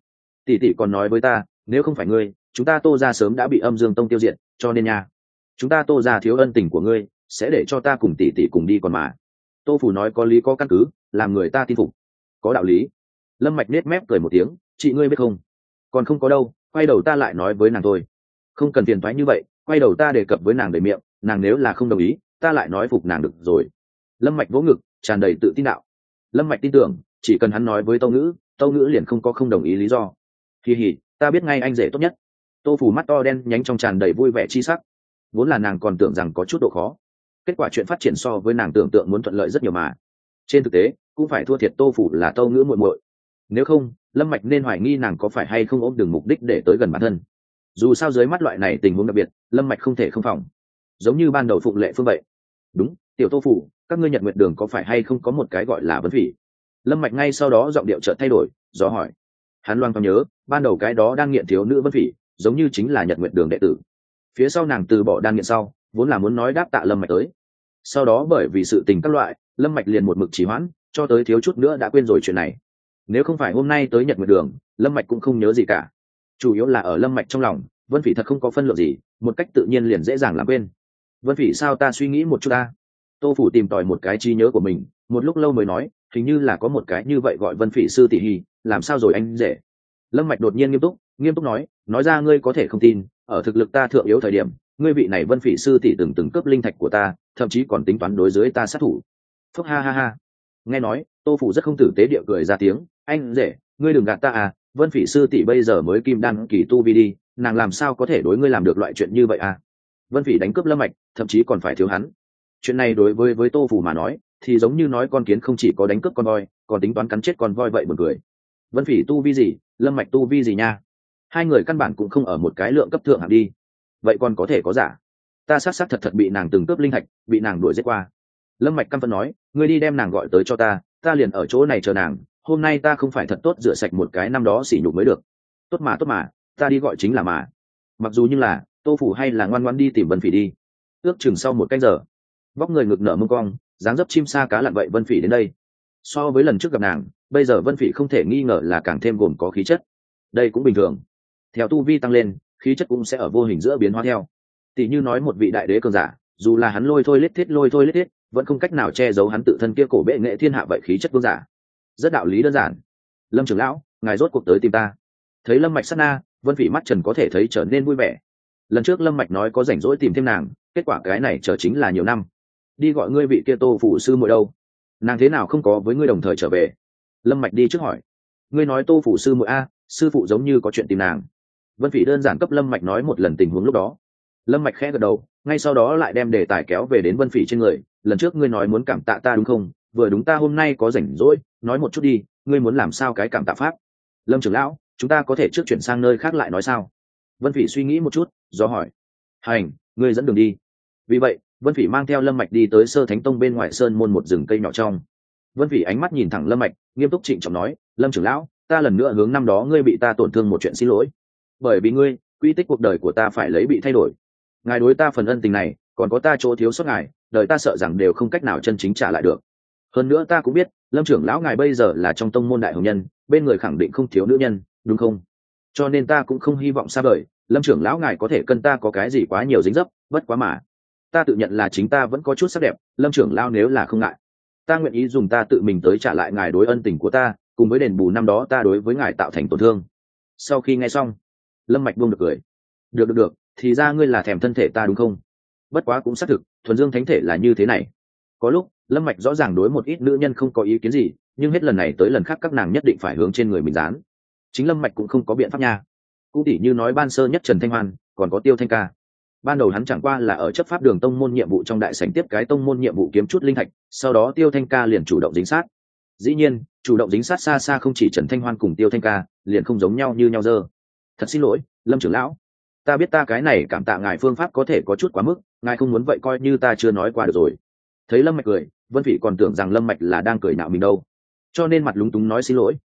tỷ tỷ còn nói với ta, nếu không phải ngươi, chúng ta Tô gia sớm đã bị Âm Dương Tông tiêu diệt, cho nên nha, chúng ta Tô gia thiếu ân tình của ngươi, sẽ để cho ta cùng tỷ tỷ cùng đi còn mà. Tô phủ nói có lý có căn cứ, làm người ta tin phục. Có đạo lý. Lâm Mạch nết mép cười một tiếng, chị ngươi biết không? Còn không có đâu, quay đầu ta lại nói với nàng thôi. Không cần phiền toái như vậy, quay đầu ta đề cập với nàng đầy miệng, nàng nếu là không đồng ý, ta lại nói phục nàng được rồi. Lâm Mạch vỗ ngực, tràn đầy tự tin đạo. Lâm Mạch tin tưởng, chỉ cần hắn nói với Tâu Ngữ liền không có không đồng ý lý do. Kỳ hỉ, ta biết ngay anh rể tốt nhất. Tô phủ mắt to đen nhánh trong tràn đầy vui vẻ chi sắc. Vốn là nàng còn tưởng rằng có chút độ khó, kết quả chuyện phát triển so với nàng tưởng tượng muốn thuận lợi rất nhiều mà. Trên thực tế, cũng phải thua thiệt Tô phủ là Tâu Ngữ muội muội. Nếu không, Lâm Mạch nên hoài nghi nàng có phải hay không ôm đường mục đích để tới gần bản thân. Dù sao dưới mắt loại này tình huống đặc biệt, Lâm Mạch không thể không phòng. Giống như ban đầu Phụng Lệ Phương vậy. Đúng, tiểu Tô phủ, các ngươi Nhật Nguyệt Đường có phải hay không có một cái gọi là Vân Phỉ? Lâm Mạch ngay sau đó giọng điệu chợt thay đổi, dò hỏi. Hắn loang thoáng nhớ, ban đầu cái đó đang nghiện thiếu nữ Vân Phỉ, giống như chính là Nhật Nguyệt Đường đệ tử. Phía sau nàng từ bỏ đan nghiện sau, vốn là muốn nói đáp tạ Lâm Mạch tới. Sau đó bởi vì sự tình các loại, Lâm Mạch liền một mực trì hoãn, cho tới thiếu chút nữa đã quên rồi chuyện này. Nếu không phải hôm nay tới Nhật Nguyệt Đường, Lâm Mạch cũng không nhớ gì cả. Chủ yếu là ở Lâm Mạch trong lòng, Vân Phỉ thật không có phân lượng gì, một cách tự nhiên liền dễ dàng làm quên. Vân Phỉ sao ta suy nghĩ một chút ta. Tô phủ tìm tòi một cái trí nhớ của mình, một lúc lâu mới nói, hình như là có một cái như vậy gọi Vân Phỉ sư tỷ hi, làm sao rồi anh rể? Lâm Mạch đột nhiên nghiêm túc nói ra ngươi có thể không tin, ở thực lực ta thượng yếu thời điểm, ngươi vị này Vân Phỉ sư tỷ từng cướp linh thạch của ta, thậm chí còn tính toán đối dưới ta sát thủ. Phúc ha ha ha. Nghe nói, Tô phủ rất không tử tế địa cười ra tiếng, anh rể, ngươi đừng gạt ta à, Vân Phỉ sư tỷ bây giờ mới kim đan kỳ tu vi đi, nàng làm sao có thể đối ngươi làm được loại chuyện như vậy à? Vân Phỉ đánh cướp Lâm Mạch, thậm chí còn phải thiếu hắn. Chuyện này đối với Tô phủ mà nói, thì giống như nói con kiến không chỉ có đánh cướp con voi, còn tính toán cắn chết con voi vậy buồn cười. Vân Phỉ tu vi gì, Lâm Mạch tu vi gì nha? Hai người căn bản cũng không ở một cái lượng cấp thượng hạng đi. Vậy còn có thể có giả? Ta sát thật bị nàng từng cướp linh thạch, bị nàng đuổi giết qua. Lâm Mạch căm phẫn nói, ngươi đi đem nàng gọi tới cho ta, ta liền ở chỗ này chờ nàng, hôm nay ta không phải thật tốt rửa sạch một cái năm đó sỉ nhục mới được. Tốt mà, ta đi gọi chính là mà. Mặc dù như là, Tô phủ hay là ngoan ngoãn đi tìm Vân Phỉ đi. Ước chừng sau một canh giờ, vóc người ngực nở mông cong, dáng dấp chim sa cá lặn vậy Vân Phỉ đến đây. So với lần trước gặp nàng, bây giờ Vân Phỉ không thể nghi ngờ là càng thêm gồm có khí chất. Đây cũng bình thường. Theo tu vi tăng lên, khí chất cũng sẽ ở vô hình giữa biến hóa theo. Tỷ như nói một vị đại đế cường giả, dù là hắn lôi thôi lết thiết, vẫn không cách nào che giấu hắn tự thân kia cổ bệ nghệ thiên hạ vậy khí chất vương giả. Rất đạo lý đơn giản. Lâm trưởng lão, ngài rốt cuộc tới tìm ta. Thấy Lâm Mạch sát na, Vân Phỉ mắt trần có thể thấy trở nên vui vẻ. Lần trước Lâm Mạch nói có rảnh rỗi tìm thêm nàng, kết quả cái này chờ chính là nhiều năm. Đi gọi ngươi vị kia Tô phủ sư muội đâu? Nàng thế nào không có với ngươi đồng thời trở về? Lâm Mạch đi trước hỏi. Ngươi nói Tô phủ sư muội a, sư phụ giống như có chuyện tìm nàng. Vân Phỉ đơn giản cấp Lâm Mạch nói một lần tình huống lúc đó. Lâm Mạch khẽ gật đầu, ngay sau đó lại đem đề tài kéo về đến Vân Phỉ trên người. Lần trước ngươi nói muốn cảm tạ ta đúng không? Vừa đúng ta hôm nay có rảnh rỗi, nói một chút đi, ngươi muốn làm sao cái cảm tạ pháp? Lâm trưởng lão, chúng ta có thể trước chuyển sang nơi khác lại nói sao? Vân Phỉ suy nghĩ một chút, do hỏi. Hành, ngươi dẫn đường đi. Vì vậy, Vân Phỉ mang theo Lâm Mạch đi tới Sơ Thánh Tông bên ngoài sơn môn một rừng cây nhỏ trong. Vân Phỉ ánh mắt nhìn thẳng Lâm Mạch, nghiêm túc trịnh trọng nói, Lâm trưởng lão, ta lần nữa hướng năm đó ngươi bị ta tổn thương một chuyện xin lỗi. Bởi vì ngươi, quy tích cuộc đời của ta phải lấy bị thay đổi. Ngài đối ta phần ân tình này, còn có ta chỗ thiếu sót ngài, đời ta sợ rằng đều không cách nào chân chính trả lại được. Hơn nữa ta cũng biết, Lâm trưởng lão ngài bây giờ là trong tông môn đại hồng nhân, bên người khẳng định không thiếu nữ nhân, đúng không? Cho nên ta cũng không hy vọng xa vời, Lâm trưởng lão ngài có thể cân ta có cái gì quá nhiều dính dấp, bất quá mà. Ta tự nhận là chính ta vẫn có chút sắc đẹp, Lâm trưởng lão nếu là không ngại, ta nguyện ý dùng ta tự mình tới trả lại ngài đối ân tình của ta, cùng với đền bù năm đó ta đối với ngài tạo thành tổn thương. Sau khi nghe xong, Lâm Mạch buông được cười. Được, thì ra ngươi là thèm thân thể ta đúng không? Bất quá cũng xác thực, thuần dương thánh thể là như thế này. Có lúc, Lâm Mạch rõ ràng đối một ít nữ nhân không có ý kiến gì, nhưng hết lần này tới lần khác các nàng nhất định phải hướng trên người mình dán. Chính Lâm Mạch cũng không có biện pháp nha. Cũng tỉ như nói ban sơ nhất Trần Thanh Hoan, còn có Tiêu Thanh Ca. Ban đầu hắn chẳng qua là ở chấp pháp đường tông môn nhiệm vụ trong đại sảnh tiếp cái tông môn nhiệm vụ kiếm chút linh thạch, sau đó Tiêu Thanh Ca liền chủ động dính sát. Dĩ nhiên, chủ động dính sát xa xa không chỉ Trần Thanh Hoan cùng Tiêu Thanh Ca, liền không giống nhau như nhau dơ. Thật xin lỗi, Lâm trưởng lão, ta biết ta cái này cảm tạ ngài phương pháp có thể có chút quá mức, ngài không muốn vậy coi như ta chưa nói qua được rồi. Thấy Lâm Mạch cười, Vân Phỉ còn tưởng rằng Lâm Mạch là đang cười nhạo mình đâu, cho nên mặt lúng túng nói xin lỗi.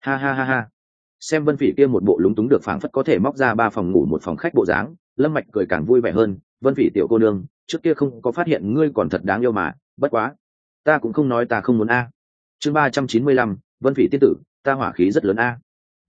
Ha. Xem Vân Phỉ kia một bộ lúng túng được phảng phất có thể móc ra 3 phòng ngủ một phòng khách bộ dáng, Lâm Mạch cười càng vui vẻ hơn. Vân Phỉ tiểu cô nương, trước kia không có phát hiện ngươi còn thật đáng yêu mà, bất quá, ta cũng không nói ta không muốn a. Chương 395, Vân Phỉ tiên tử, ta hỏa khí rất lớn a.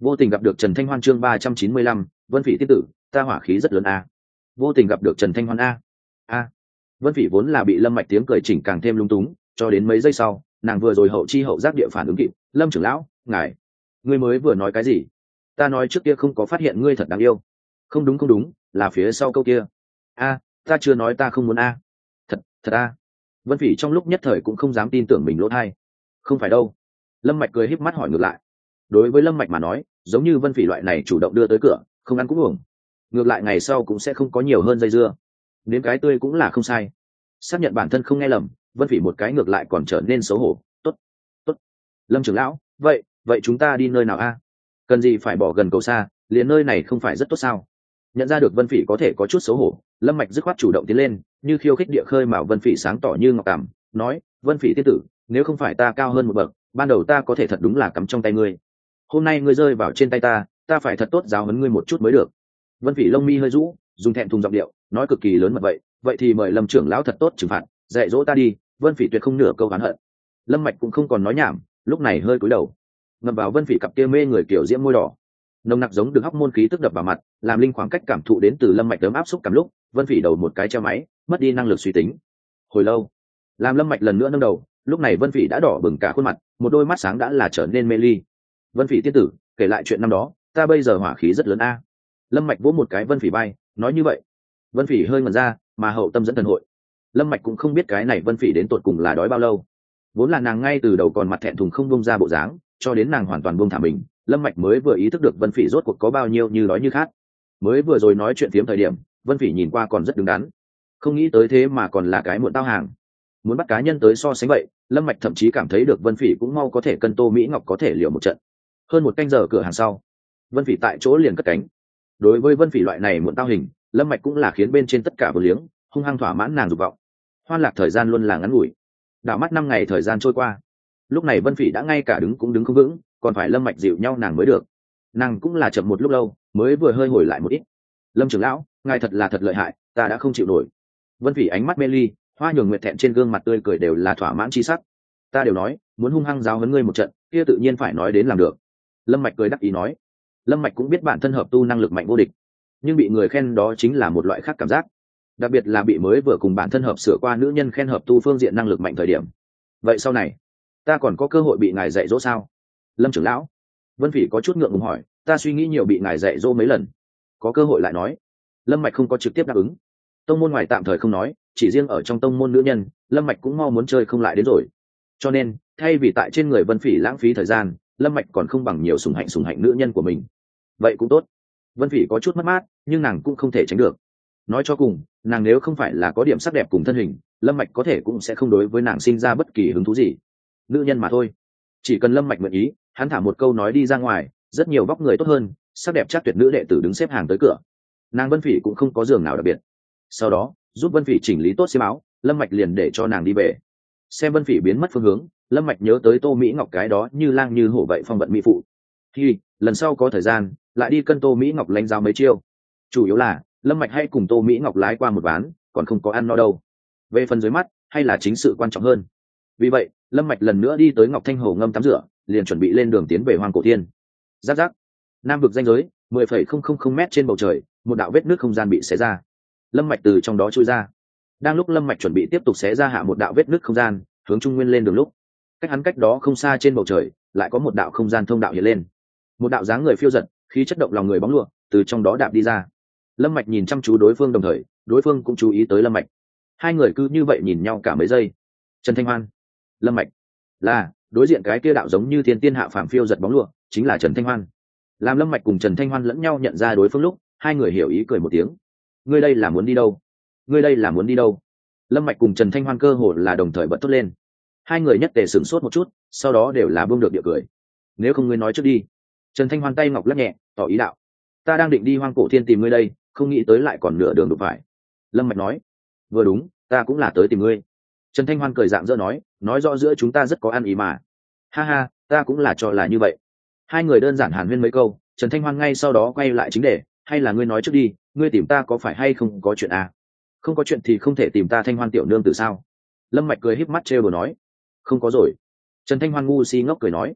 Vô tình gặp được Trần Thanh Hoan chương 395, Vân Phỉ tiên tử, ta hỏa khí rất lớn a. Vô tình gặp được Trần Thanh Hoan a. A. Vân Phỉ vốn là bị Lâm Mạch tiếng cười chỉnh càng thêm lung túng, cho đến mấy giây sau, nàng vừa rồi hậu chi hậu giác địa phản ứng kịp, "Lâm trưởng lão, ngài, ngươi mới vừa nói cái gì? Ta nói trước kia không có phát hiện ngươi thật đáng yêu." Không đúng không đúng, là phía sau câu kia. A, ta chưa nói ta không muốn a. Thật, thật a. Vân Phỉ trong lúc nhất thời cũng không dám tin tưởng mình lỗ tai. Không phải đâu. Lâm Mạch cười híp mắt hỏi ngược lại. Đối với Lâm Mạch mà nói, giống như Vân Phỉ loại này chủ động đưa tới cửa, không ăn cũng uổng. Ngược lại ngày sau cũng sẽ không có nhiều hơn dây dưa. Nếm cái tươi cũng là không sai. Xác nhận bản thân không nghe lầm, Vân Phỉ một cái ngược lại còn trở nên xấu hổ. Tốt, tốt. Lâm trưởng lão, vậy chúng ta đi nơi nào a? Cần gì phải bỏ gần cầu xa, liền nơi này không phải rất tốt sao? Nhận ra được Vân Phỉ có thể có chút xấu hổ, Lâm Mạch dứt khoát chủ động tiến lên, như khiêu khích địa khơi mào Vân Phỉ sáng tỏ như ngọc cảm, nói: "Vân Phỉ tiên tử, nếu không phải ta cao hơn một bậc, ban đầu ta có thể thật đúng là cắm trong tay ngươi. Hôm nay ngươi rơi vào trên tay ta phải thật tốt giáo huấn ngươi một chút mới được." Vân Phỉ lông mi hơi rũ, dùng thẹn thùng giọng điệu, nói cực kỳ lớn mật vậy thì mời Lâm trưởng lão thật tốt trừng phạt, dạy dỗ ta đi. Vân Phỉ tuyệt không nửa câu oán hận. Lâm Mạch cũng không còn nói nhảm, lúc này hơi cúi đầu, ngậm vào Vân Phỉ cặp kia mê người kiểu diễm môi đỏ. Nồng nặc giống được hóc môn khí tức đập vào mặt, làm linh khoảng cách cảm thụ đến từ Lâm Mạch ấm áp xúc cảm lúc, Vân Phỉ đầu một cái treo máy, mất đi năng lực suy tính. Hồi lâu, làm Lâm Mạch lần nữa nâng đầu, lúc này Vân Phỉ đã đỏ bừng cả khuôn mặt, một đôi mắt sáng đã là trở nên mê ly. "Vân Phỉ tiên tử, kể lại chuyện năm đó, ta bây giờ hỏa khí rất lớn a." Lâm Mạch vỗ một cái Vân Phỉ vai, nói như vậy. Vân Phỉ hơi ngẩn ra, mà hậu tâm dẫn thần hội. Lâm Mạch cũng không biết cái này Vân Phỉ đến tột cùng là đói bao lâu. Vốn là nàng ngay từ đầu còn mặt thẹn thùng không buông ra bộ dáng, cho đến nàng hoàn toàn buông thả mình, Lâm Mạch mới vừa ý thức được Vân Phỉ rốt cuộc có bao nhiêu như đói như khát. Mới vừa rồi nói chuyện phiếm thời điểm, Vân Phỉ nhìn qua còn rất đứng đắn, không nghĩ tới thế mà còn là cái muộn tao hàng. Muốn bắt cá nhân tới so sánh vậy, Lâm Mạch thậm chí cảm thấy được Vân Phỉ cũng mau có thể cân Tô Mỹ Ngọc có thể liều một trận. Hơn một canh giờ cửa hàng sau, Vân Phỉ tại chỗ liền cất cánh. Đối với Vân Phỉ loại này muộn tao hình, Lâm Mạch cũng là khiến bên trên tất cả vô liếng, hung hăng thỏa mãn nàng dục vọng. Hoan lạc thời gian luôn là ngắn ngủi. Đảo mắt 5 ngày thời gian trôi qua. Lúc này Vân Phỉ đã ngay cả đứng cũng đứng không vững, còn phải Lâm Mạch dịu nhau nàng mới được. Nàng cũng là chậm một lúc lâu, mới vừa hơi hồi lại một ít. "Lâm trưởng lão, ngài thật là thật lợi hại, ta đã không chịu nổi." Vân Phỉ ánh mắt mê ly, hoa nhường nguyệt thẹn trên gương mặt tươi cười đều là thỏa mãn chi sắc. "Ta đều nói, muốn hung hăng giáo huấn ngươi một trận, kia tự nhiên phải nói đến làm được." Lâm Mạch cười đắc ý nói. Lâm Mạch cũng biết bản thân hợp tu năng lực mạnh vô địch, nhưng bị người khen đó chính là một loại khác cảm giác, đặc biệt là bị mới vừa cùng bản thân hợp sửa qua nữ nhân khen hợp tu phương diện năng lực mạnh thời điểm. "Vậy sau này, ta còn có cơ hội bị ngài dạy dỗ sao?" Lâm trưởng lão. Vân Phỉ có chút ngượng ngùng hỏi, "Ta suy nghĩ nhiều bị ngài dạy dỗ mấy lần, có cơ hội lại nói." Lâm Mạch không có trực tiếp đáp ứng. Tông môn ngoài tạm thời không nói, chỉ riêng ở trong tông môn nữ nhân, Lâm Mạch cũng mau muốn chơi không lại đến rồi. Cho nên, thay vì tại trên người Vân Phỉ lãng phí thời gian, Lâm Mạch còn không bằng nhiều sủng hạnh nữ nhân của mình. Vậy cũng tốt. Vân Phỉ có chút mất mát, nhưng nàng cũng không thể tránh được. Nói cho cùng, nàng nếu không phải là có điểm sắc đẹp cùng thân hình, Lâm Mạch có thể cũng sẽ không đối với nàng sinh ra bất kỳ hứng thú gì. Nữ nhân mà thôi. Chỉ cần Lâm Mạch nguyện ý, hắn thả một câu nói đi ra ngoài, rất nhiều vóc người tốt hơn, sắc đẹp chắc tuyệt nữ đệ tử đứng xếp hàng tới cửa. Nàng Vân Phỉ cũng không có giường nào đặc biệt. Sau đó, giúp Vân Phỉ chỉnh lý tốt xiêm áo, Lâm Mạch liền để cho nàng đi về. Xem Vân Phỉ biến mất phương hướng, Lâm Mạch nhớ tới Tô Mỹ Ngọc cái đó như lang như hổ vậy phong vận mỹ phụ. Thì, lần sau có thời gian, lại đi cân Tô Mỹ Ngọc lãnh giáo mấy chiêu. Chủ yếu là, Lâm Mạch hay cùng Tô Mỹ Ngọc lái qua một ván, còn không có ăn no đâu. Về phần dưới mắt, hay là chính sự quan trọng hơn. Vì vậy, Lâm Mạch lần nữa đi tới Ngọc Thanh Hồ ngâm tắm rửa, liền chuẩn bị lên đường tiến về Hoang Cổ Thiên. Rắc rắc. Nam vực ranh giới, 10,000 mét trên bầu trời, một đạo vết nước không gian bị xé ra. Lâm Mạch từ trong đó chui ra. Đang lúc Lâm Mạch chuẩn bị tiếp tục xé ra hạ một đạo vết nước không gian, hướng trung nguyên lên đường lúc, cách hắn cách đó không xa trên bầu trời, lại có một đạo không gian thông đạo hiện lên. Một đạo dáng người phiêu dật, khí chất động lòng người bóng lụa, từ trong đó đạp đi ra. Lâm Mạch nhìn chăm chú đối phương đồng thời, đối phương cũng chú ý tới Lâm Mạch. Hai người cứ như vậy nhìn nhau cả mấy giây. Trần Thanh Hoan, Lâm Mạch, là đối diện cái kia đạo giống như thiên tiên hạ phàm phiêu giật bóng lụa, chính là Trần Thanh Hoan. Làm Lâm Mạch cùng Trần Thanh Hoan lẫn nhau nhận ra đối phương lúc, hai người hiểu ý cười một tiếng. Ngươi đây là muốn đi đâu? Ngươi đây là muốn đi đâu? Lâm Mạch cùng Trần Thanh Hoan cơ hồ là đồng thời bật thốt lên. Hai người nhất tề sửng sốt một chút, sau đó đều là buông được địa cười. Nếu không ngươi nói trước đi. Trần Thanh Hoan tay ngọc lắc nhẹ, tỏ ý đạo. Ta đang định đi Hoang Cổ Thiên tìm ngươi đây, không nghĩ tới lại còn nửa đường đụng phải. Lâm Mạch nói. Vừa đúng, ta cũng là tới tìm ngươi. Trần Thanh Hoan cười rạng rỡ nói rõ giữa chúng ta rất có ăn ý mà. Ha ha, ta cũng là cho là như vậy. Hai người đơn giản hàn huyên mấy câu, Trần Thanh Hoan ngay sau đó quay lại chính đề, hay là ngươi nói trước đi, ngươi tìm ta có phải hay không có chuyện à? Không có chuyện thì không thể tìm ta Thanh Hoan tiểu nương tử sao? Lâm Mạch cười híp mắt trêu đùa nói. Không có rồi. Trần Thanh Hoan ngu si ngốc cười nói.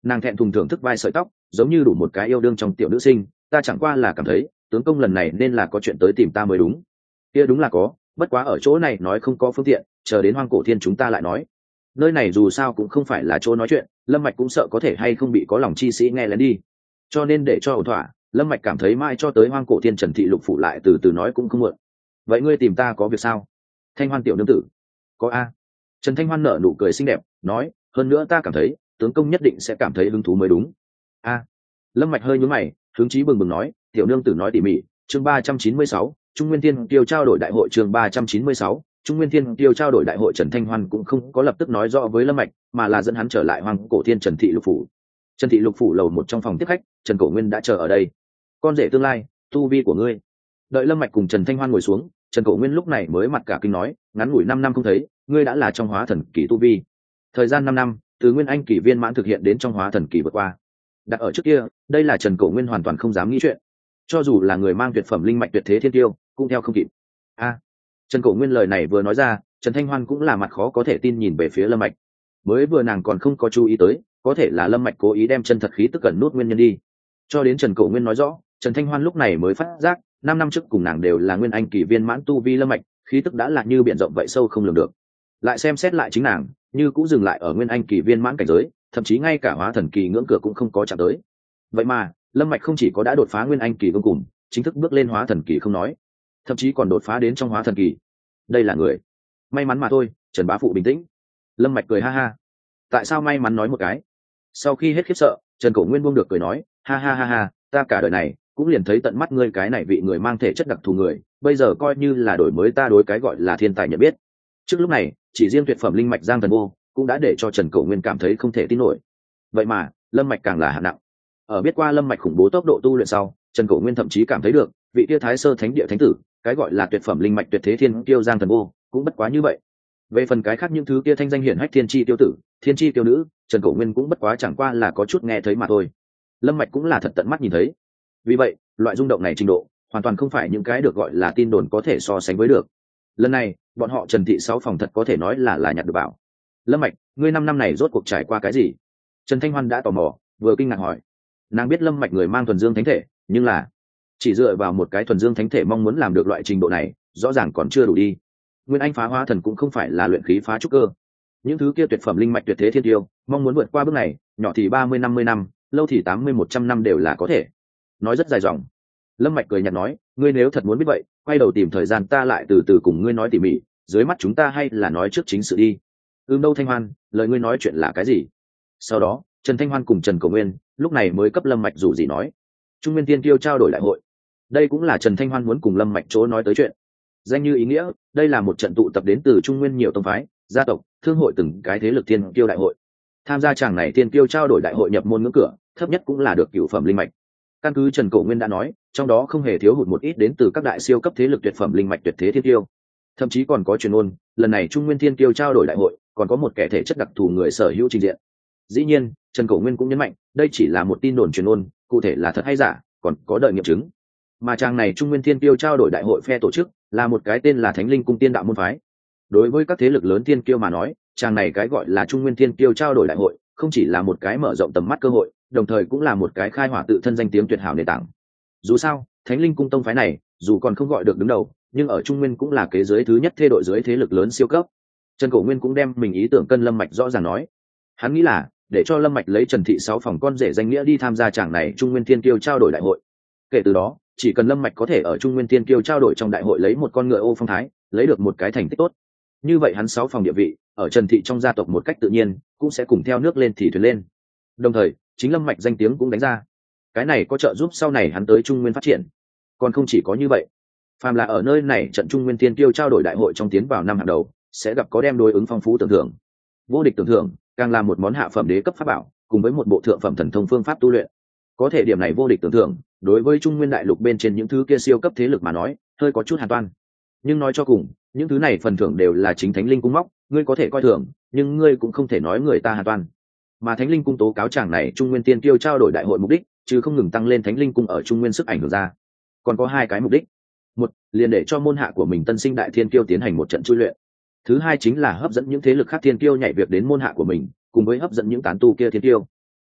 Nàng thẹn thùng thưởng thức vai sợi tóc, giống như đủ một cái yêu đương trong tiểu nữ sinh. Ta chẳng qua là cảm thấy tướng công lần này nên là có chuyện tới tìm ta mới đúng. Kia đúng là có, bất quá ở chỗ này nói không có phương tiện, chờ đến Hoang Cổ Thiên chúng ta lại nói. Nơi này dù sao cũng không phải là chỗ nói chuyện, Lâm Mạch cũng sợ có thể hay không bị có lòng chi sĩ nghe lén đi, cho nên để cho ổn thỏa, Lâm Mạch cảm thấy mai cho tới Hoang Cổ Thiên Trần Thị Lục phủ lại từ từ nói cũng không muộn. Vậy ngươi tìm ta có việc sao? Thanh Hoan tiểu nương tử. Có a. Trần Thanh Hoan nở nụ cười xinh đẹp, nói, hơn nữa ta cảm thấy tướng công nhất định sẽ cảm thấy hứng thú mới đúng. A. Lâm Mạch hơi nhướng mày, hứng chí bừng bừng nói, tiểu nương tử nói tỉ mỉ. Chương 396, Trung Nguyên Thiên Tiêu trao đổi đại hội. Chương 396, Trung Nguyên Thiên Tiêu trao đổi đại hội. Trần Thanh Hoan cũng không có lập tức nói rõ với Lâm Mạch, mà là dẫn hắn trở lại Hoang Cổ Thiên Trần Thị Lục phủ. Trần Thị Lục phủ lầu một trong phòng tiếp khách, Trần Cổ Nguyên đã chờ ở đây. Con rể tương lai, tu vi của ngươi. Đợi Lâm Mạch cùng Trần Thanh Hoan ngồi xuống, Trần Cổ Nguyên lúc này mới mặt cả kinh nói, ngắn ngủi 5 năm không thấy, ngươi đã là trong hóa thần kỳ tu vi. Thời gian 5 năm, từ Nguyên Anh kỳ viên mãn thực hiện đến trong hóa thần kỳ vượt qua. Đặt ở trước kia, đây là Trần Cổ Nguyên hoàn toàn không dám nghĩ chuyện. Cho dù là người mang tuyệt phẩm linh mạch tuyệt thế thiên tiêu, cũng theo không kịp. A. Trần Cổ Nguyên lời này vừa nói ra, Trần Thanh Hoan cũng là mặt khó có thể tin nhìn về phía Lâm Mạch. Mới vừa nàng còn không có chú ý tới, có thể là Lâm Mạch cố ý đem chân thật khí tức cẩn nút nguyên nhân đi. Cho đến Trần Cổ Nguyên nói rõ, Trần Thanh Hoan lúc này mới phát giác, 5 năm trước cùng nàng đều là Nguyên Anh kỳ viên mãn tu vi Lâm Mạch, khí tức đã là như biển rộng vậy sâu không lường được. Lại xem xét lại chính nàng, như cũng dừng lại ở Nguyên Anh kỳ viên mãn cảnh giới, thậm chí ngay cả hóa thần kỳ ngưỡng cửa cũng không có chạm tới. Vậy mà, Lâm Mạch không chỉ có đã đột phá Nguyên Anh kỳ cuối cùng, chính thức bước lên hóa thần kỳ không nói, thậm chí còn đột phá đến trong hóa thần kỳ. Đây là người may mắn mà thôi. Trần bá phụ bình tĩnh. Lâm Mạch cười ha ha. Tại sao may mắn nói một cái? Sau khi hết khiếp sợ, Trần Cổ Nguyên buông được cười nói, ha ha ha ha, ta cả đời này cũng liền thấy tận mắt ngươi cái này vị người mang thể chất đặc thù người, bây giờ coi như là đổi mới ta đối cái gọi là thiên tài nhận biết. Trước lúc này, chỉ riêng tuyệt phẩm linh mạch Giang Thần Vô cũng đã để cho Trần Cổ Nguyên cảm thấy không thể tin nổi. Vậy mà, Lâm Mạch càng là hạng nặng. Ở biết qua Lâm Mạch khủng bố tốc độ tu luyện sau, Trần Cổ Nguyên thậm chí cảm thấy được, vị kia Thái Sơ Thánh Địa thánh tử, cái gọi là tuyệt phẩm linh mạch tuyệt thế thiên kiêu Giang Thần Vô, cũng bất quá như vậy. Về phần cái khác những thứ kia thanh danh hiển hách thiên chi tiêu tử, thiên chi tiêu nữ, Trần Cổ Nguyên cũng bất quá chẳng qua là có chút nghe thấy mà thôi. Lâm Mạch cũng là thật tận mắt nhìn thấy. Vì vậy, loại rung động này trình độ, hoàn toàn không phải những cái được gọi là tin đồn có thể so sánh với được. Lần này, bọn họ Trần Thị 6 phòng thật có thể nói là nhặt được bảo. Lâm Mạch, ngươi 5 năm này rốt cuộc trải qua cái gì? Trần Thanh Hoan đã tò mò, vừa kinh ngạc hỏi. Nàng biết Lâm Mạch người mang thuần dương thánh thể, nhưng là chỉ dựa vào một cái thuần dương thánh thể mong muốn làm được loại trình độ này, rõ ràng còn chưa đủ đi. Nguyên Anh phá hóa thần cũng không phải là luyện khí phá trúc cơ. Những thứ kia tuyệt phẩm linh mạch tuyệt thế thiên tiêu, mong muốn vượt qua bước này, nhỏ thì 30-50 năm, lâu thì 80-100 năm đều là có thể. Nói rất dài dòng. Lâm Mạch cười nhạt nói, ngươi nếu thật muốn biết vậy, quay đầu tìm thời gian ta lại từ từ cùng ngươi nói tỉ mỉ, dưới mắt chúng ta hay là nói trước chính sự đi. Đâu Thanh Hoan, lời ngươi nói chuyện là cái gì? Sau đó, Trần Thanh Hoan cùng Trần Cổ Nguyên lúc này mới cấp Lâm Mạch rủ gì nói. Trung Nguyên Thiên Kiêu trao đổi đại hội. Đây cũng là Trần Thanh Hoan muốn cùng Lâm Mạch chỗ nói tới chuyện. Danh như ý nghĩa, đây là một trận tụ tập đến từ Trung Nguyên nhiều tông phái, gia tộc, thương hội từng cái thế lực thiên kiêu đại hội. Tham gia chàng này thiên kiêu trao đổi đại hội nhập môn ngưỡng cửa, thấp nhất cũng là được cửu phẩm linh mạch. Căn cứ Trần Cổ Nguyên đã nói, trong đó không hề thiếu hụt một ít đến từ các đại siêu cấp thế lực tuyệt phẩm linh mạch tuyệt thế thiên kiêu. Thậm chí còn có truyền ngôn, lần này Trung Nguyên Thiên Kiêu trao đổi đại hội, còn có một kẻ thể chất đặc thù người sở hữu trình diện. Dĩ nhiên, Trần Cổ Nguyên cũng nhấn mạnh, đây chỉ là một tin đồn truyền ngôn, cụ thể là thật hay giả, còn có đợi nghiệm chứng. Mà chàng này Trung Nguyên Thiên Kiêu trao đổi đại hội phe tổ chức, là một cái tên là Thánh Linh Cung Tiên Đạo môn phái. Đối với các thế lực lớn thiên kiêu mà nói, chàng này cái gọi là Trung Nguyên Thiên Kiêu trao đổi đại hội, không chỉ là một cái mở rộng tầm mắt cơ hội, đồng thời cũng là một cái khai hỏa tự thân danh tiếng tuyệt hảo nền tảng. Dù sao, Thánh Linh Cung tông phái này, dù còn không gọi được đứng đầu, nhưng ở Trung Nguyên cũng là kế dưới thứ nhất thê đội dưới thế lực lớn siêu cấp. Trần Cổ Nguyên cũng đem mình ý tưởng cân Lâm Mạch rõ ràng nói. Hắn nghĩ là để cho Lâm Mạch lấy Trần Thị 6 phòng con rể danh nghĩa đi tham gia chàng này Trung Nguyên Thiên Kiêu trao đổi đại hội. Kể từ đó, chỉ cần Lâm Mạch có thể ở Trung Nguyên Thiên Kiêu trao đổi trong đại hội lấy một con ngựa ô phong thái, lấy được một cái thành tích tốt, như vậy hắn 6 phòng địa vị ở Trần Thị trong gia tộc một cách tự nhiên cũng sẽ cùng theo nước lên thì thuyền lên. Đồng thời, chính Lâm Mạch danh tiếng cũng đánh ra. Cái này có trợ giúp sau này hắn tới Trung Nguyên phát triển. Còn không chỉ có như vậy, phàm là ở nơi này trận Trung Nguyên Thiên Kiêu trao đổi đại hội trong tiến vào năm hàng đầu, sẽ gặp có đem đối ứng phong phú tưởng thưởng. Vô địch tưởng thưởng, càng là một món hạ phẩm đế cấp pháp bảo, cùng với một bộ thượng phẩm thần thông phương pháp tu luyện. Có thể điểm này vô địch tưởng thưởng, đối với Trung Nguyên đại lục bên trên những thứ kia siêu cấp thế lực mà nói, hơi có chút hàn toan. Nhưng nói cho cùng, những thứ này phần thưởng đều là chính Thánh Linh Cung móc, ngươi có thể coi thường, nhưng ngươi cũng không thể nói người ta hàn toan. Mà Thánh Linh Cung tố cáo chàng này Trung Nguyên Tiên Kiêu trao đổi đại hội mục đích, chứ không ngừng tăng lên Thánh Linh Cung ở Trung Nguyên sức ảnh hưởng ra, còn có hai cái mục đích. Một, liền để cho môn hạ của mình Tân Sinh Đại Thiên Kiêu tiến hành một trận chui luyện. Thứ hai chính là hấp dẫn những thế lực khác thiên kiêu nhảy việc đến môn hạ của mình, cùng với hấp dẫn những tán tu kia thiên kiêu.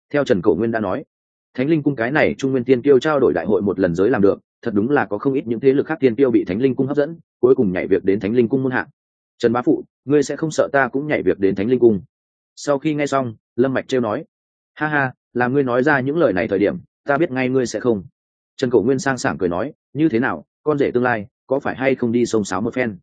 Theo Trần Cổ Nguyên đã nói, Thánh Linh Cung cái này Trung Nguyên Tiên Kiêu trao đổi đại hội một lần giới làm được, thật đúng là có không ít những thế lực khác tiên kiêu bị Thánh Linh Cung hấp dẫn, cuối cùng nhảy việc đến Thánh Linh Cung muôn hạng. Trần bá phụ, ngươi sẽ không sợ ta cũng nhảy việc đến Thánh Linh Cung? Sau khi nghe xong, Lâm Mạch trêu nói, ha ha, là ngươi nói ra những lời này thời điểm, ta biết ngay ngươi sẽ không. Trần Cổ Nguyên sang sảng cười nói, như thế nào, con rể tương lai, có phải hay không đi sông sáo một phen?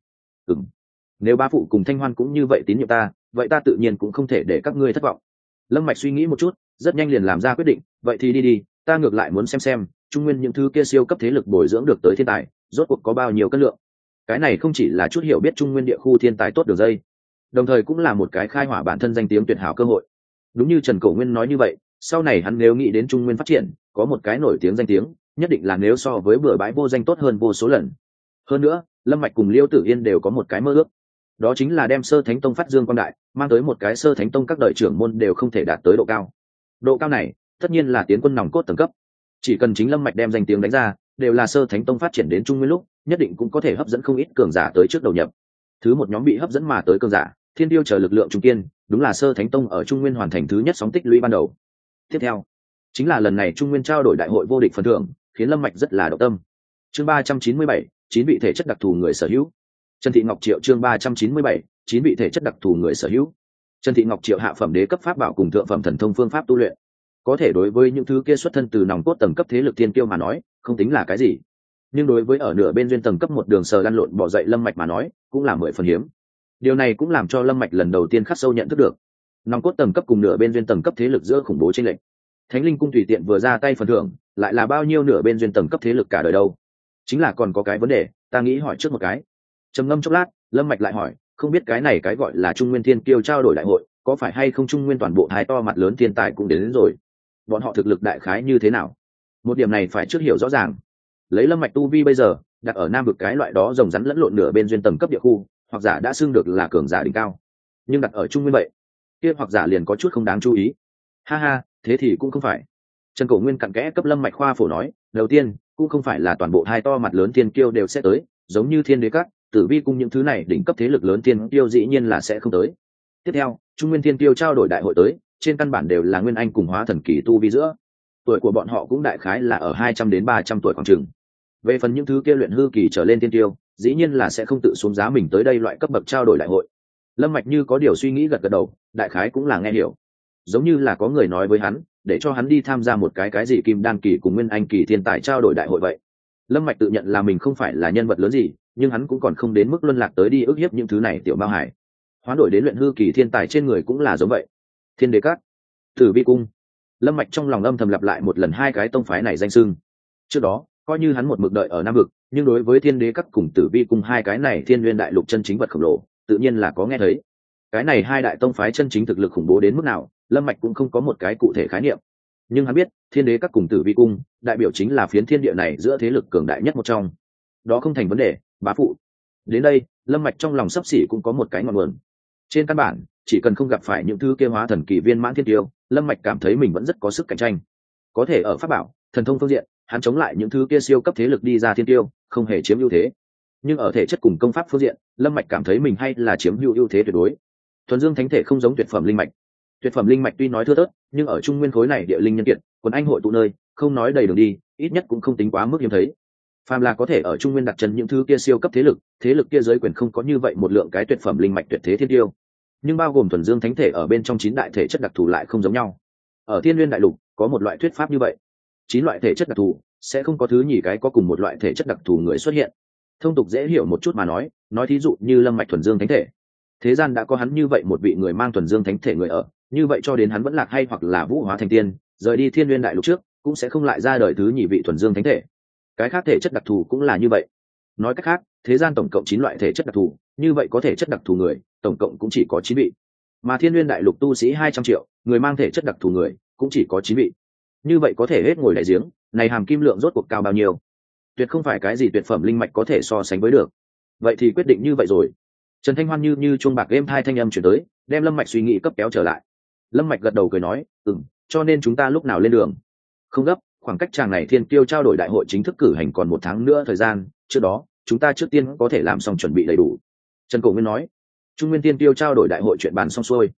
Nếu bá phụ cùng Thanh Hoan cũng như vậy tín nhiệm ta, vậy ta tự nhiên cũng không thể để các ngươi thất vọng. Lâm Mạch suy nghĩ một chút, rất nhanh liền làm ra quyết định, vậy thì đi đi, ta ngược lại muốn xem Trung Nguyên những thứ kia siêu cấp thế lực bồi dưỡng được tới thiên tài, rốt cuộc có bao nhiêu cân lượng. Cái này không chỉ là chút hiểu biết Trung Nguyên địa khu thiên tài tốt đường dây, đồng thời cũng là một cái khai hỏa bản thân danh tiếng tuyệt hảo cơ hội. Đúng như Trần Cổ Nguyên nói như vậy, sau này hắn nếu nghĩ đến Trung Nguyên phát triển, có một cái nổi tiếng danh tiếng, nhất định là nếu so với bừa bãi vô danh tốt hơn vô số lần. Hơn nữa, Lâm Mạch cùng Liêu Tử Yên đều có một cái mơ ước, đó chính là đem Sơ Thánh Tông phát dương quang đại, mang tới một cái Sơ Thánh Tông các đời trưởng môn đều không thể đạt tới độ cao. Độ cao này, tất nhiên là tiến quân nòng cốt tầng cấp. Chỉ cần chính Lâm Mạch đem danh tiếng đánh ra, đều là Sơ Thánh Tông phát triển đến Trung Nguyên lúc, nhất định cũng có thể hấp dẫn không ít cường giả tới trước đầu nhập. Thứ một nhóm bị hấp dẫn mà tới cường giả, Thiên Tiêu chờ lực lượng trung kiên, đúng là Sơ Thánh Tông ở Trung Nguyên hoàn thành thứ nhất sóng tích lũy ban đầu. Tiếp theo, chính là lần này Trung Nguyên trao đổi đại hội vô địch phần thưởng, khiến Lâm Mạch rất là động tâm. Chương 397, 9 vị thể chất đặc thù người sở hữu. Trần Thị Ngọc Triệu chương 397, 9 vị thể chất đặc thù người sở hữu. Trần Thị Ngọc Triệu hạ phẩm đế cấp pháp bảo cùng thượng phẩm thần thông phương pháp tu luyện, có thể đối với những thứ kia xuất thân từ nòng cốt tầng cấp thế lực tiên kiêu mà nói, không tính là cái gì. Nhưng đối với ở nửa bên duyên tầng cấp một đường sờ lăn lộn bỏ dậy Lâm Mạch mà nói, cũng là 10 phần hiếm. Điều này cũng làm cho Lâm Mạch lần đầu tiên khắc sâu nhận thức được, nòng cốt tầng cấp cùng nửa bên duyên tầng cấp thế lực giữa khủng bố chênh lệch. Thánh Linh Cung tùy tiện vừa ra tay phần thưởng, lại là bao nhiêu nửa bên duyên tầng cấp thế lực cả đời đâu. Chính là còn có cái vấn đề, ta nghĩ hỏi trước một cái. Trầm ngâm chốc lát, Lâm Mạch lại hỏi, không biết cái này cái gọi là Trung Nguyên Thiên Kiêu trao đổi đại hội, có phải hay không Trung Nguyên toàn bộ thái to mặt lớn thiên tài cũng đến rồi? Bọn họ thực lực đại khái như thế nào? Một điểm này phải trước hiểu rõ ràng. Lấy Lâm Mạch tu vi bây giờ, đặt ở Nam vực cái loại đó rồng rắn lẫn lộn nửa bên duyên tầng cấp địa khu, hoặc giả đã xưng được là cường giả đỉnh cao. Nhưng đặt ở Trung Nguyên vậy, kia hoặc giả liền có chút không đáng chú ý. Ha ha, thế thì cũng không phải. Trần Cổ Nguyên cặn kẽ cấp Lâm Mạch khoa phổ nói, đầu tiên, cũng không phải là toàn bộ hai to mặt lớn thiên kiêu đều sẽ tới, giống như Thiên Đế Các, Tử Vi Cung những thứ này đỉnh cấp thế lực lớn thiên kiêu dĩ nhiên là sẽ không tới. Tiếp theo, Trung Nguyên Thiên Kiêu trao đổi đại hội tới, trên căn bản đều là nguyên anh cùng hóa thần kỳ tu vi giữa. Tuổi của bọn họ cũng đại khái là ở 200 đến 300 tuổi khoảng chừng. Về phần những thứ kia luyện hư kỳ trở lên thiên kiêu, dĩ nhiên là sẽ không tự xuống giá mình tới đây loại cấp bậc trao đổi đại hội. Lâm Mạch như có điều suy nghĩ gật gật đầu, đại khái cũng là nghe hiểu. Giống như là có người nói với hắn, để cho hắn đi tham gia một cái gì kim đan kỳ cùng nguyên anh kỳ thiên tài trao đổi đại hội vậy. Lâm Mạch tự nhận là mình không phải là nhân vật lớn gì, nhưng hắn cũng còn không đến mức luân lạc tới đi ức hiếp những thứ này tiểu Mao Hải. Hoán đổi đến luyện hư kỳ thiên tài trên người cũng là giống vậy. Thiên Đế Các, Tử Vi Cung. Lâm Mạch trong lòng âm thầm lặp lại một lần hai cái tông phái này danh xưng. Trước đó, coi như hắn một mực đợi ở Nam vực, nhưng đối với Thiên Đế Các cùng Tử Vi Cung hai cái này Thiên Nguyên đại lục chân chính vật khổng lồ, tự nhiên là có nghe thấy. Cái này hai đại tông phái chân chính thực lực khủng bố đến mức nào, Lâm Mạch cũng không có một cái cụ thể khái niệm. Nhưng hắn biết, Thiên Đế Các cùng Tử Vi Cung, đại biểu chính là phiến thiên địa này giữa thế lực cường đại nhất một trong. Đó không thành vấn đề, bá phụ. Đến đây, Lâm Mạch trong lòng sắp xỉ cũng có một cái ngọn nguồn. Trên căn bản, chỉ cần không gặp phải những thứ kia hóa thần kỳ viên mãn thiên tiêu, Lâm Mạch cảm thấy mình vẫn rất có sức cạnh tranh. Có thể ở pháp bảo, thần thông phương diện, hắn chống lại những thứ kia siêu cấp thế lực đi ra thiên tiêu, không hề chiếm ưu thế. Nhưng ở thể chất cùng công pháp phương diện, Lâm Mạch cảm thấy mình hay là chiếm ưu thế tuyệt đối. Thuần Dương Thánh Thể không giống tuyệt phẩm linh mạch. Tuyệt phẩm linh mạch tuy nói thưa thớt, nhưng ở Trung Nguyên khối này địa linh nhân kiệt, quần anh hội tụ nơi, không nói đầy đường đi, ít nhất cũng không tính quá mức hiếm thấy. Phàm là có thể ở Trung Nguyên đặt chân những thứ kia siêu cấp thế lực kia giới quyền không có như vậy một lượng cái tuyệt phẩm linh mạch tuyệt thế thiên tiêu. Nhưng bao gồm Thuần Dương Thánh Thể ở bên trong 9 đại thể chất đặc thù lại không giống nhau. Ở Thiên Nguyên đại lục, có một loại thuyết pháp như vậy. 9 loại thể chất đặc thù sẽ không có thứ nhì cái có cùng một loại thể chất đặc thù người xuất hiện. Thông tục dễ hiểu một chút mà nói thí dụ như Lâm Mạch Thuần Dương Thánh Thể. Thế gian đã có hắn như vậy một vị người mang Thuần Dương Thánh Thể người ở, như vậy cho đến hắn vẫn lạc hay hoặc là vũ hóa thành tiên, rời đi Thiên Nguyên đại lục trước, cũng sẽ không lại ra đời thứ nhì vị Thuần Dương Thánh Thể. Cái khác thể chất đặc thù cũng là như vậy. Nói cách khác, thế gian tổng cộng 9 loại thể chất đặc thù, như vậy có thể chất đặc thù người, tổng cộng cũng chỉ có 9 vị. Mà Thiên Nguyên đại lục tu sĩ 200 triệu, người mang thể chất đặc thù người, cũng chỉ có 9 vị. Như vậy có thể hết ngồi đại giếng, này hàm kim lượng rốt cuộc cao bao nhiêu? Tuyệt không phải cái gì tuyệt phẩm linh mạch có thể so sánh với được. Vậy thì quyết định như vậy rồi. Trần Thanh Hoan như chuông bạc êm thai thanh âm chuyển tới, đem Lâm Mạch suy nghĩ cấp kéo trở lại. Lâm Mạch gật đầu cười nói, cho nên chúng ta lúc nào lên đường? Không gấp, khoảng cách chàng này Thiên Kiêu trao đổi đại hội chính thức cử hành còn 1 tháng nữa thời gian, trước đó, chúng ta trước tiên có thể làm xong chuẩn bị đầy đủ. Trần Cổ Nguyên nói, Trung Nguyên Thiên Kiêu trao đổi đại hội chuyện bàn xong xuôi.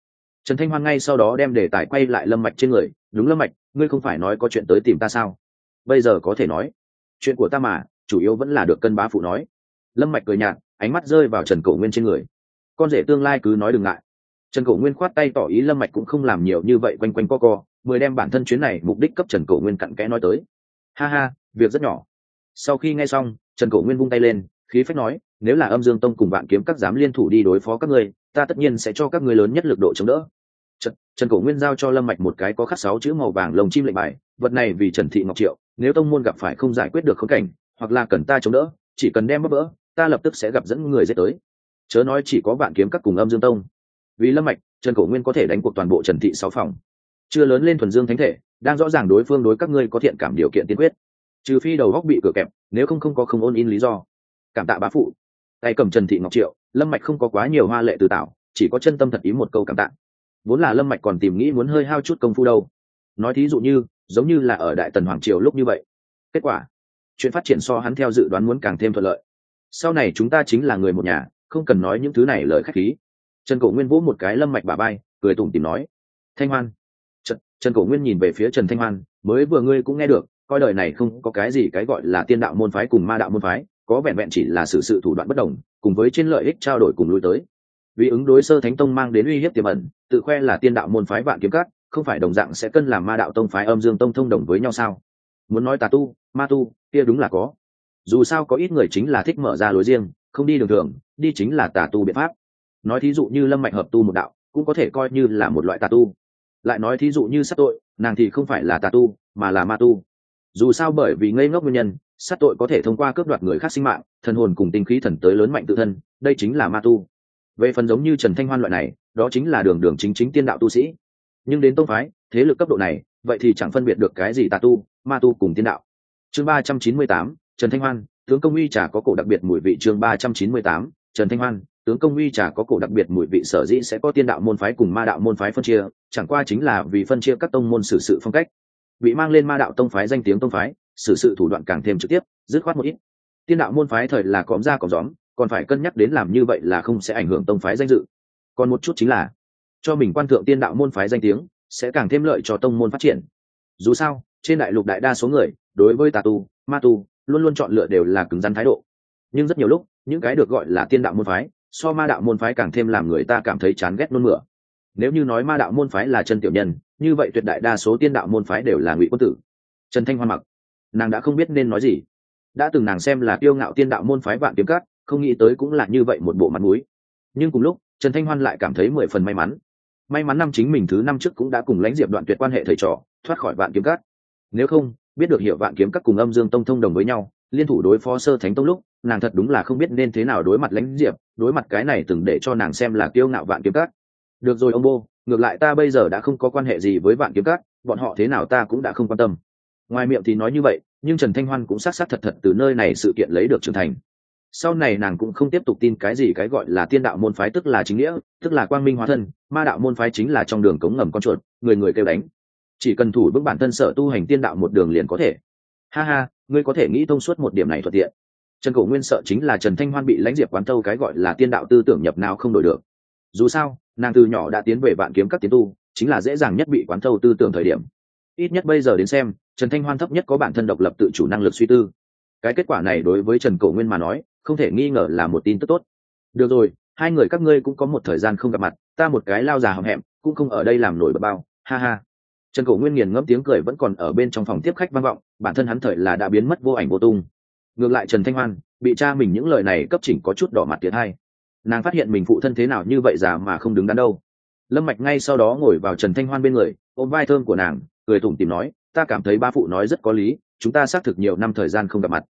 Trần Thanh Hoan ngay sau đó đem đề tài quay lại Lâm Mạch trên người. Đúng, Lâm Mạch, ngươi không phải nói có chuyện tới tìm ta sao? Bây giờ có thể nói. Chuyện của ta mà, chủ yếu vẫn là được Cân bá phụ nói. Lâm Mạch cười nhạt, ánh mắt rơi vào Trần Cổ Nguyên trên người. Con rể tương lai cứ nói đừng ngại. Trần Cổ Nguyên khoát tay tỏ ý Lâm Mạch cũng không làm nhiều như vậy quanh quanh co co, mới đem bản thân chuyến này mục đích cấp Trần Cổ Nguyên cặn kẽ nói tới. Ha ha, việc rất nhỏ. Sau khi nghe xong, Trần Cổ Nguyên vung tay lên, khí phách nói, nếu là Âm Dương Tông cùng Vạn Kiếm các dám liên thủ đi đối phó các ngươi, ta tất nhiên sẽ cho các ngươi lớn nhất lực độ chống đỡ. Trần Cổ Nguyên giao cho Lâm Mạch một cái có khắc 6 chữ màu vàng lồng chim lệnh bài, vật này vì Trần Thị Ngọc Triệu, nếu tông môn gặp phải không giải quyết được khốn cảnh, hoặc là cần ta chống đỡ, chỉ cần đem bóp vỡ, ta lập tức sẽ gặp dẫn người giết tới. Chớ nói chỉ có Vạn Kiếm các cùng Âm Dương Tông. Vì Lâm Mạch, Trần Cổ Nguyên có thể đánh cuộc toàn bộ Trần Thị 6 phòng. Chưa lớn lên thuần dương thánh thể, đang rõ ràng đối phương đối các ngươi có thiện cảm điều kiện tiên quyết. Trừ phi đầu góc bị cửa kẹp, nếu không có không ôn in lý do. Cảm tạ bá phụ. Tay cầm Trần Thị Ngọc Triệu, Lâm Mạch không có quá nhiều hoa lệ từ tạo, chỉ có chân tâm thật ý một câu cảm tạ. Vốn là Lâm Mạch còn tìm nghĩ muốn hơi hao chút công phu đâu. Nói thí dụ như, giống như là ở Đại Tần Hoàng Triều lúc như vậy. Kết quả, chuyện phát triển so hắn theo dự đoán muốn càng thêm thuận lợi. Sau này chúng ta chính là người một nhà, không cần nói những thứ này lời khách khí. Trần Cổ Nguyên vỗ một cái Lâm Mạch bả vai, cười tủm tỉm nói: Thanh Hoan. Trần Cổ Nguyên nhìn về phía Trần Thanh Hoan, mới vừa ngươi cũng nghe được, coi đời này không có cái gì cái gọi là tiên đạo môn phái cùng ma đạo môn phái, có vẹn vẹn chỉ là sự thủ đoạn bất đồng, cùng với trên lợi ích trao đổi cùng lui tới. Vì ứng đối Sơ Thánh Tông mang đến uy hiếp tiềm ẩn, tự khoe là tiên đạo môn phái Vạn Kiếm Các, không phải đồng dạng sẽ cân làm ma đạo tông phái Âm Dương Tông thông đồng với nhau sao? Muốn nói tà tu, ma tu, kia đúng là có. Dù sao có ít người chính là thích mở ra lối riêng, không đi đường thường, đi chính là tà tu biện pháp. Nói thí dụ như Lâm Mạch hợp tu một đạo, cũng có thể coi như là một loại tà tu. Lại nói thí dụ như sát tội, nàng thì không phải là tà tu, mà là ma tu. Dù sao bởi vì ngây ngốc nguyên nhân, sát tội có thể thông qua cướp đoạt người khác sinh mạng, thần hồn cùng tinh khí thần tới lớn mạnh tự thân, đây chính là ma tu. Về phần giống như Trần Thanh Hoan loại này, đó chính là đường đường chính tiên đạo tu sĩ. Nhưng đến tông phái, thế lực cấp độ này, vậy thì chẳng phân biệt được cái gì tà tu, ma tu cùng tiên đạo. Chương 398, Trần Thanh Hoan, tướng công uy trà có cổ đặc biệt mùi vị. Chương 398, Trần Thanh Hoan, tướng công uy trà có cổ đặc biệt mùi vị. Sở dĩ sẽ có tiên đạo môn phái cùng ma đạo môn phái phân chia, chẳng qua chính là vì phân chia các tông môn xử sự phong cách. Bị mang lên ma đạo tông phái danh tiếng tông phái, xử sự thủ đoạn càng thêm trực tiếp, dứt khoát một ít. Tiên đạo môn phái thời là cọm ra cọm gióm, còn phải cân nhắc đến làm như vậy là không sẽ ảnh hưởng tông phái danh dự. Còn một chút chính là cho mình quan thượng tiên đạo môn phái danh tiếng, sẽ càng thêm lợi cho tông môn phát triển. Dù sao, trên đại lục đại đa số người đối với tà tu, ma tu luôn luôn chọn lựa đều là cứng rắn thái độ. Nhưng rất nhiều lúc, những cái được gọi là tiên đạo môn phái, so ma đạo môn phái càng thêm làm người ta cảm thấy chán ghét nôn mửa. Nếu như nói ma đạo môn phái là chân tiểu nhân, như vậy tuyệt đại đa số tiên đạo môn phái đều là ngụy quân tử. Trần Thanh Hoan mặc, nàng đã không biết nên nói gì. Đã từng nàng xem là kiêu ngạo tiên đạo môn phái Vạn Kiếm Các, không nghĩ tới cũng là như vậy một bộ mặt mũi. Nhưng cùng lúc, Trần Thanh Hoan lại cảm thấy 10 phần may mắn. May mắn năm chính mình thứ năm trước cũng đã cùng Lãnh Diệp đoạn tuyệt quan hệ thầy trò, thoát khỏi Vạn Kiếm Các. Nếu không, biết được hiểu Vạn Kiếm Các cùng Âm Dương Tông thông đồng với nhau, liên thủ đối phó Sơ Thánh Tông lúc, nàng thật đúng là không biết nên thế nào đối mặt Lãnh Diệp, đối mặt cái này từng để cho nàng xem là kiêu ngạo Vạn Kiếm Các. Được rồi ông bô, ngược lại ta bây giờ đã không có quan hệ gì với Vạn Kiếm Các, bọn họ thế nào ta cũng đã không quan tâm. Ngoài miệng thì nói như vậy, nhưng Trần Thanh Hoan cũng xác xác thật thật từ nơi này sự kiện lấy được trưởng thành. Sau này nàng cũng không tiếp tục tin cái gì cái gọi là tiên đạo môn phái tức là chính nghĩa, tức là quang minh hóa thân, ma đạo môn phái chính là trong đường cống ngầm con chuột, người người kêu đánh. Chỉ cần thủ vững bản thân sở tu hành tiên đạo một đường liền có thể. Ha ha, ngươi có thể nghĩ thông suốt một điểm này thuận tiện. Trần Cổ Nguyên sợ chính là Trần Thanh Hoan bị Lãnh Diệp quán tâu cái gọi là tiên đạo tư tưởng nhập nào không đổi được. Dù sao, nàng từ nhỏ đã tiến về Vạn Kiếm Các tiến tu, chính là dễ dàng nhất bị quán tâu tư tưởng thời điểm. Ít nhất bây giờ đến xem, Trần Thanh Hoan thấp nhất có bản thân độc lập tự chủ năng lực suy tư. Cái kết quả này đối với Trần Cổ Nguyên mà nói, không thể nghi ngờ là một tin tức tốt. Được rồi, hai người các ngươi cũng có một thời gian không gặp mặt, ta một cái lao già hậm hẹm, cũng không ở đây làm nổi bật bao, ha ha. Trần Cổ Nguyên nghiền ngẫm tiếng cười vẫn còn ở bên trong phòng tiếp khách vang vọng, bản thân hắn thời là đã biến mất vô ảnh vô tung. Ngược lại Trần Thanh Hoan, bị cha mình những lời này cấp chỉnh có chút đỏ mặt tiến hai. Nàng phát hiện mình phụ thân thế nào như vậy già mà không đứng đắn đâu. Lâm Mạch ngay sau đó ngồi vào Trần Thanh Hoan bên người, ôm vai thơm của nàng, cười tủm tỉm nói, ta cảm thấy ba phụ nói rất có lý, chúng ta xác thực nhiều năm thời gian không gặp mặt.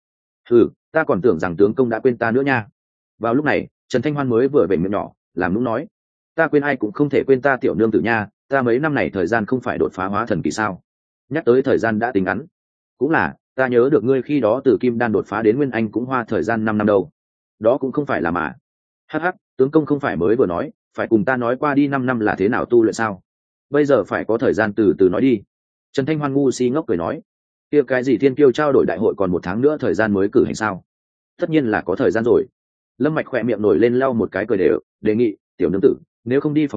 Ta còn tưởng rằng tướng công đã quên ta nữa nha. Vào lúc này, Trần Thanh Hoan mới vừa vểnh miệng nhỏ, làm nũng nói, ta quên ai cũng không thể quên ta tiểu nương tử nha, ta mấy năm này thời gian không phải đột phá hóa thần kỳ sao? Nhắc tới thời gian đã tính ngắn, cũng là, ta nhớ được ngươi khi đó từ kim đan đột phá đến nguyên anh cũng hoa thời gian 5 năm đâu. Đó cũng không phải là mà. Hắc, tướng công không phải mới vừa nói, phải cùng ta nói qua đi 5 năm là thế nào tu luyện sao? Bây giờ phải có thời gian từ từ nói đi. Trần Thanh Hoan ngu si ngốc cười nói, kia cái gì thiên kiêu trao đổi đại hội còn 1 tháng nữa thời gian mới cử hành sao? Tất nhiên là có thời gian rồi. Lâm Mạch khỏe miệng nổi lên lau một cái cười đều, đề nghị, tiểu nương tử, nếu không đi phòng ngươi,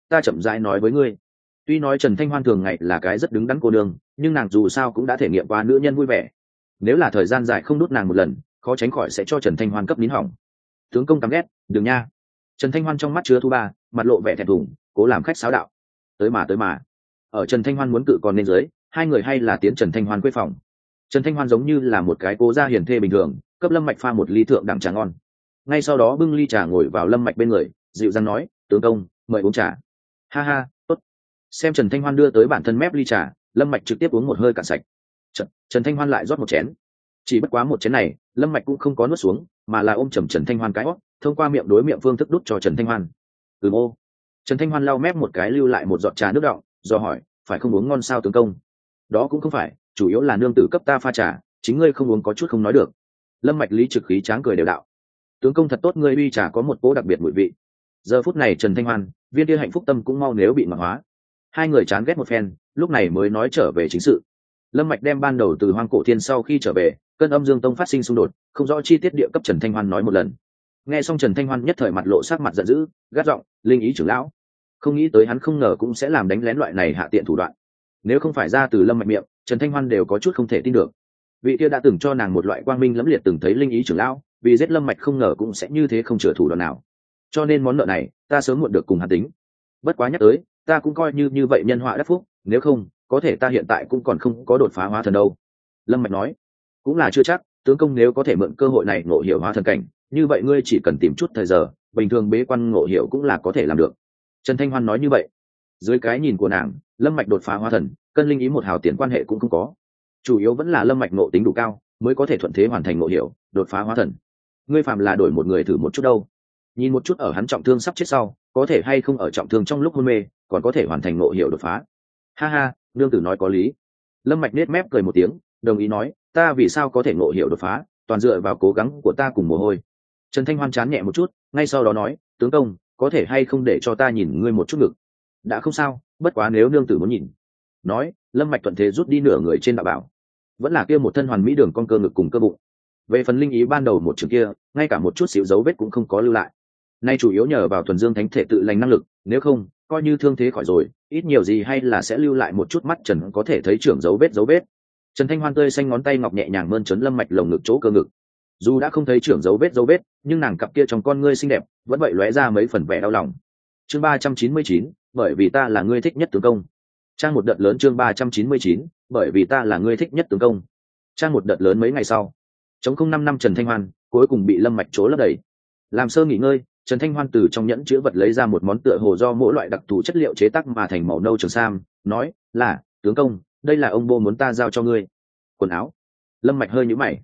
ta chậm rãi nói với ngươi. Tuy nói Trần Thanh Hoan thường ngày là cái rất đứng đắn cô nương, nhưng nàng dù sao cũng đã thể nghiệm qua nữ nhân vui vẻ. Nếu là thời gian dài không đút nàng một lần, khó tránh khỏi sẽ cho Trần Thanh Hoan cấp nín hỏng. Tướng công căm ghét, đừng nha. Trần Thanh Hoan trong mắt chứa thu ba, mặt lộ vẻ thẹn thùng, cố làm khách sáo đạo. Tới mà. Ở Trần Thanh Hoan muốn cự còn nên dưới, hai người hay là tiến Trần Thanh Hoan quê phòng. Trần Thanh Hoan giống như là một cái cố gia hiền thê bình thường, cấp Lâm Mạch pha một ly thượng đẳng trà ngon. Ngay sau đó bưng ly trà ngồi vào Lâm Mạch bên người, dịu dàng nói, tướng công, mời uống trà. Ha ha, tốt. Xem Trần Thanh Hoan đưa tới bản thân mép ly trà, Lâm Mạch trực tiếp uống một hơi cạn sạch. Trần Thanh Hoan lại rót một chén. Chỉ bất quá một chén này, Lâm Mạch cũng không có nuốt xuống, mà là ôm chầm Trần Thanh Hoan cái hót, thông qua miệng đối miệng phương thức đút cho Trần Thanh Hoan. Ô. Trần Thanh Hoan lau mép một cái lưu lại một giọt trà nước đọng, do hỏi, phải không uống ngon sao tướng công? Đó cũng không phải, chủ yếu là nương tử cấp ta pha trà, chính ngươi không uống có chút không nói được. Lâm Mạch lý trực khí tráng cười đều đạo. Tướng công thật tốt, ngươi uy trà có một cỗ đặc biệt mùi vị. Giờ phút này Trần Thanh Hoan, viên kia hạnh phúc tâm cũng mau nếu bị mạc hóa. Hai người chán ghét một phen, lúc này mới nói trở về chính sự. Lâm Mạch đem ban đầu từ Hoang Cổ Thiên sau khi trở về, cơn âm dương tông phát sinh xung đột, không rõ chi tiết địa cấp Trần Thanh Hoan nói một lần. Nghe xong Trần Thanh Hoan nhất thời mặt lộ sắc mặt giận dữ, gắt giọng, linh ý trưởng lão. Không nghĩ tới hắn không ngờ cũng sẽ làm đánh lén loại này hạ tiện thủ đoạn. Nếu không phải ra từ Lâm Mạch miệng, Trần Thanh Hoan đều có chút không thể tin được. Vị kia đã từng cho nàng một loại quang minh lẫm liệt từng thấy linh ý trưởng lão, vì giết Lâm Mạch không ngờ cũng sẽ như thế không chừa thủ đoạn nào. Cho nên món nợ này, ta sớm muộn được cùng hắn tính. Bất quá nhắc tới, ta cũng coi như vậy nhân họa đắc phúc, nếu không, có thể ta hiện tại cũng còn không có đột phá hóa thần đâu. Lâm Mạch nói, cũng là chưa chắc, tướng công nếu có thể mượn cơ hội này ngộ hiểu hóa thần cảnh, như vậy ngươi chỉ cần tìm chút thời giờ, bình thường bế quan ngộ hiểu cũng là có thể làm được. Trần Thanh Hoan nói như vậy. Dưới cái nhìn của nàng, Lâm Mạch đột phá hóa thần, cân linh ý một hào tiền quan hệ cũng không có. Chủ yếu vẫn là Lâm Mạch ngộ tính đủ cao, mới có thể thuận thế hoàn thành ngộ hiểu, đột phá hóa thần. Ngươi phàm là đổi một người thử một chút đâu. Nhìn một chút ở hắn trọng thương sắp chết sau, có thể hay không ở trọng thương trong lúc hôn mê, còn có thể hoàn thành ngộ hiểu đột phá. Ha ha, nương tử nói có lý. Lâm Mạch nết mép cười một tiếng, đồng ý nói, ta vì sao có thể ngộ hiểu đột phá, toàn dựa vào cố gắng của ta cùng mồ hôi. Trần Thanh Hoan chán nhẹ một chút, ngay sau đó nói, tướng công, có thể hay không để cho ta nhìn ngươi một chút ngực? Đã không sao, bất quá nếu nương tử muốn nhìn. Nói, Lâm Mạch thuận thế rút đi nửa người trên đạo bảo. Vẫn là kia một thân hoàn mỹ đường cong cơ ngực cùng cơ bụng. Về phần linh ý ban đầu một trường kia, ngay cả một chút xíu dấu vết cũng không có lưu lại. Nay chủ yếu nhờ vào thuần dương thánh thể tự lành năng lực, nếu không, coi như thương thế khỏi rồi, ít nhiều gì hay là sẽ lưu lại một chút mắt Trần có thể thấy trưởng dấu vết. Trần Thanh Hoan tươi xanh ngón tay ngọc nhẹ nhàng mơn trớn Lâm Mạch lồng ngực chỗ cơ ngực. Dù đã không thấy trưởng dấu vết, nhưng nàng cặp kia trong con ngươi xinh đẹp, vẫn vậy lóe ra mấy phần vẻ đau lòng. Chương 399, bởi vì ta là ngươi thích nhất tướng công. Trang một đợt lớn chương 399, bởi vì ta là ngươi thích nhất tướng công. Trang một đợt lớn mấy ngày sau, chống không 5 năm Trần Thanh Hoan cuối cùng bị Lâm Mạch trố lấp đầy. Làm sơ nghỉ ngơi, Trần Thanh Hoan từ trong nhẫn chứa vật lấy ra một món tựa hồ do mỗi loại đặc thù chất liệu chế tác mà thành màu nâu trường sam, nói là, tướng công, đây là ông bô muốn ta giao cho ngươi. Quần áo. Lâm Mạch hơi nhíu mày.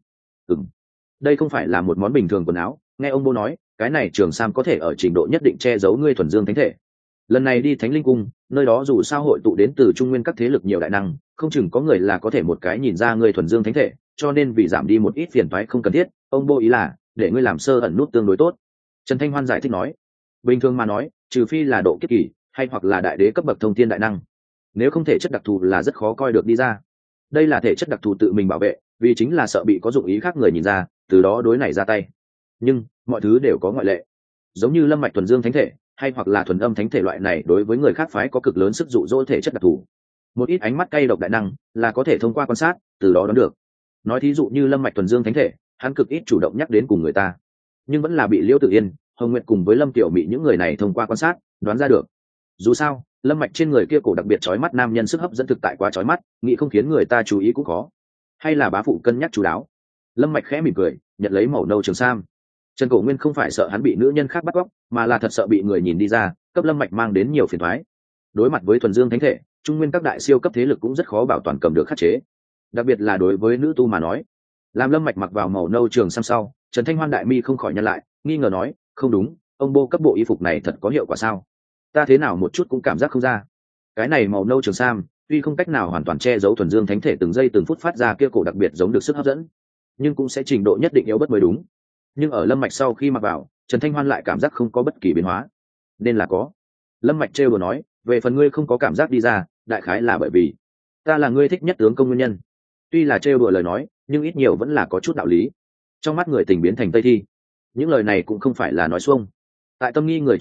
Đây không phải là một món bình thường quần áo, nghe ông bô nói, cái này trường sam có thể ở trình độ nhất định che giấu ngươi thuần dương thánh thể. Lần này đi Thánh Linh Cung, nơi đó dù sao hội tụ đến từ trung nguyên các thế lực nhiều đại năng, không chừng có người là có thể một cái nhìn ra ngươi thuần dương thánh thể, cho nên vì giảm đi một ít phiền toái không cần thiết, ông bô ý là để ngươi làm sơ ẩn nút tương đối tốt. Trần Thanh Hoan giải thích nói, bình thường mà nói, trừ phi là độ kiếp kỳ, hay hoặc là đại đế cấp bậc thông thiên đại năng, nếu không thể chất đặc thù là rất khó coi được đi ra. Đây là thể chất đặc thù tự mình bảo vệ, vì chính là sợ bị có dụng ý khác người nhìn ra, từ đó đối này ra tay. Nhưng mọi thứ đều có ngoại lệ, giống như Lâm Mạch thuần dương thánh thể, hay hoặc là thuần âm thánh thể loại này đối với người khác phái có cực lớn sức dụ dỗ thể chất đặc thù. Một ít ánh mắt cay độc đại năng là có thể thông qua quan sát, từ đó đoán được. Nói thí dụ như Lâm Mạch thuần dương thánh thể, hắn cực ít chủ động nhắc đến cùng người ta, nhưng vẫn là bị Liễu Tử Yên, Hồng Nguyệt cùng với Lâm Tiểu Mị những người này thông qua quan sát đoán ra được. Dù sao, Lâm Mạch trên người kia cổ đặc biệt chói mắt nam nhân sức hấp dẫn thực tại quá chói mắt, nghĩ không khiến người ta chú ý cũng khó. Hay là bá phụ cân nhắc chú đáo. Lâm Mạch khẽ mỉm cười, nhận lấy màu nâu trường sam. Trần Cổ Nguyên không phải sợ hắn bị nữ nhân khác bắt cóc, mà là thật sợ bị người nhìn đi ra, cấp Lâm Mạch mang đến nhiều phiền toái. Đối mặt với thuần dương thánh thể, trung nguyên các đại siêu cấp thế lực cũng rất khó bảo toàn cầm được khắc chế. Đặc biệt là đối với nữ tu mà nói. Làm Lâm Mạch mặc vào màu nâu trường sam sau, Trần Thanh Hoan đại mi không khỏi nhăn lại, nghi ngờ nói, không đúng, ông bô cấp bộ y phục này thật có hiệu quả sao? Ta thế nào một chút cũng cảm giác không ra. Cái này màu nâu trường sam, tuy không cách nào hoàn toàn che giấu thuần dương thánh thể từng giây từng phút phát ra kia cổ đặc biệt giống được sức hấp dẫn, nhưng cũng sẽ trình độ nhất định yếu bất mới đúng. Nhưng ở Lâm Mạch sau khi mặc vào, Trần Thanh Hoan lại cảm giác không có bất kỳ biến hóa. Nên là có. Lâm Mạch trêu đùa nói, về phần ngươi không có cảm giác đi ra, đại khái là bởi vì ta là ngươi thích nhất tướng công nguyên nhân. Tuy là trêu đùa lời nói, nhưng ít nhiều vẫn là có chút đạo lý. Trong mắt người tình biến thành Tây thi. Những lời này cũng không phải là nói xuông. Tại tâm nghi người trong mắt,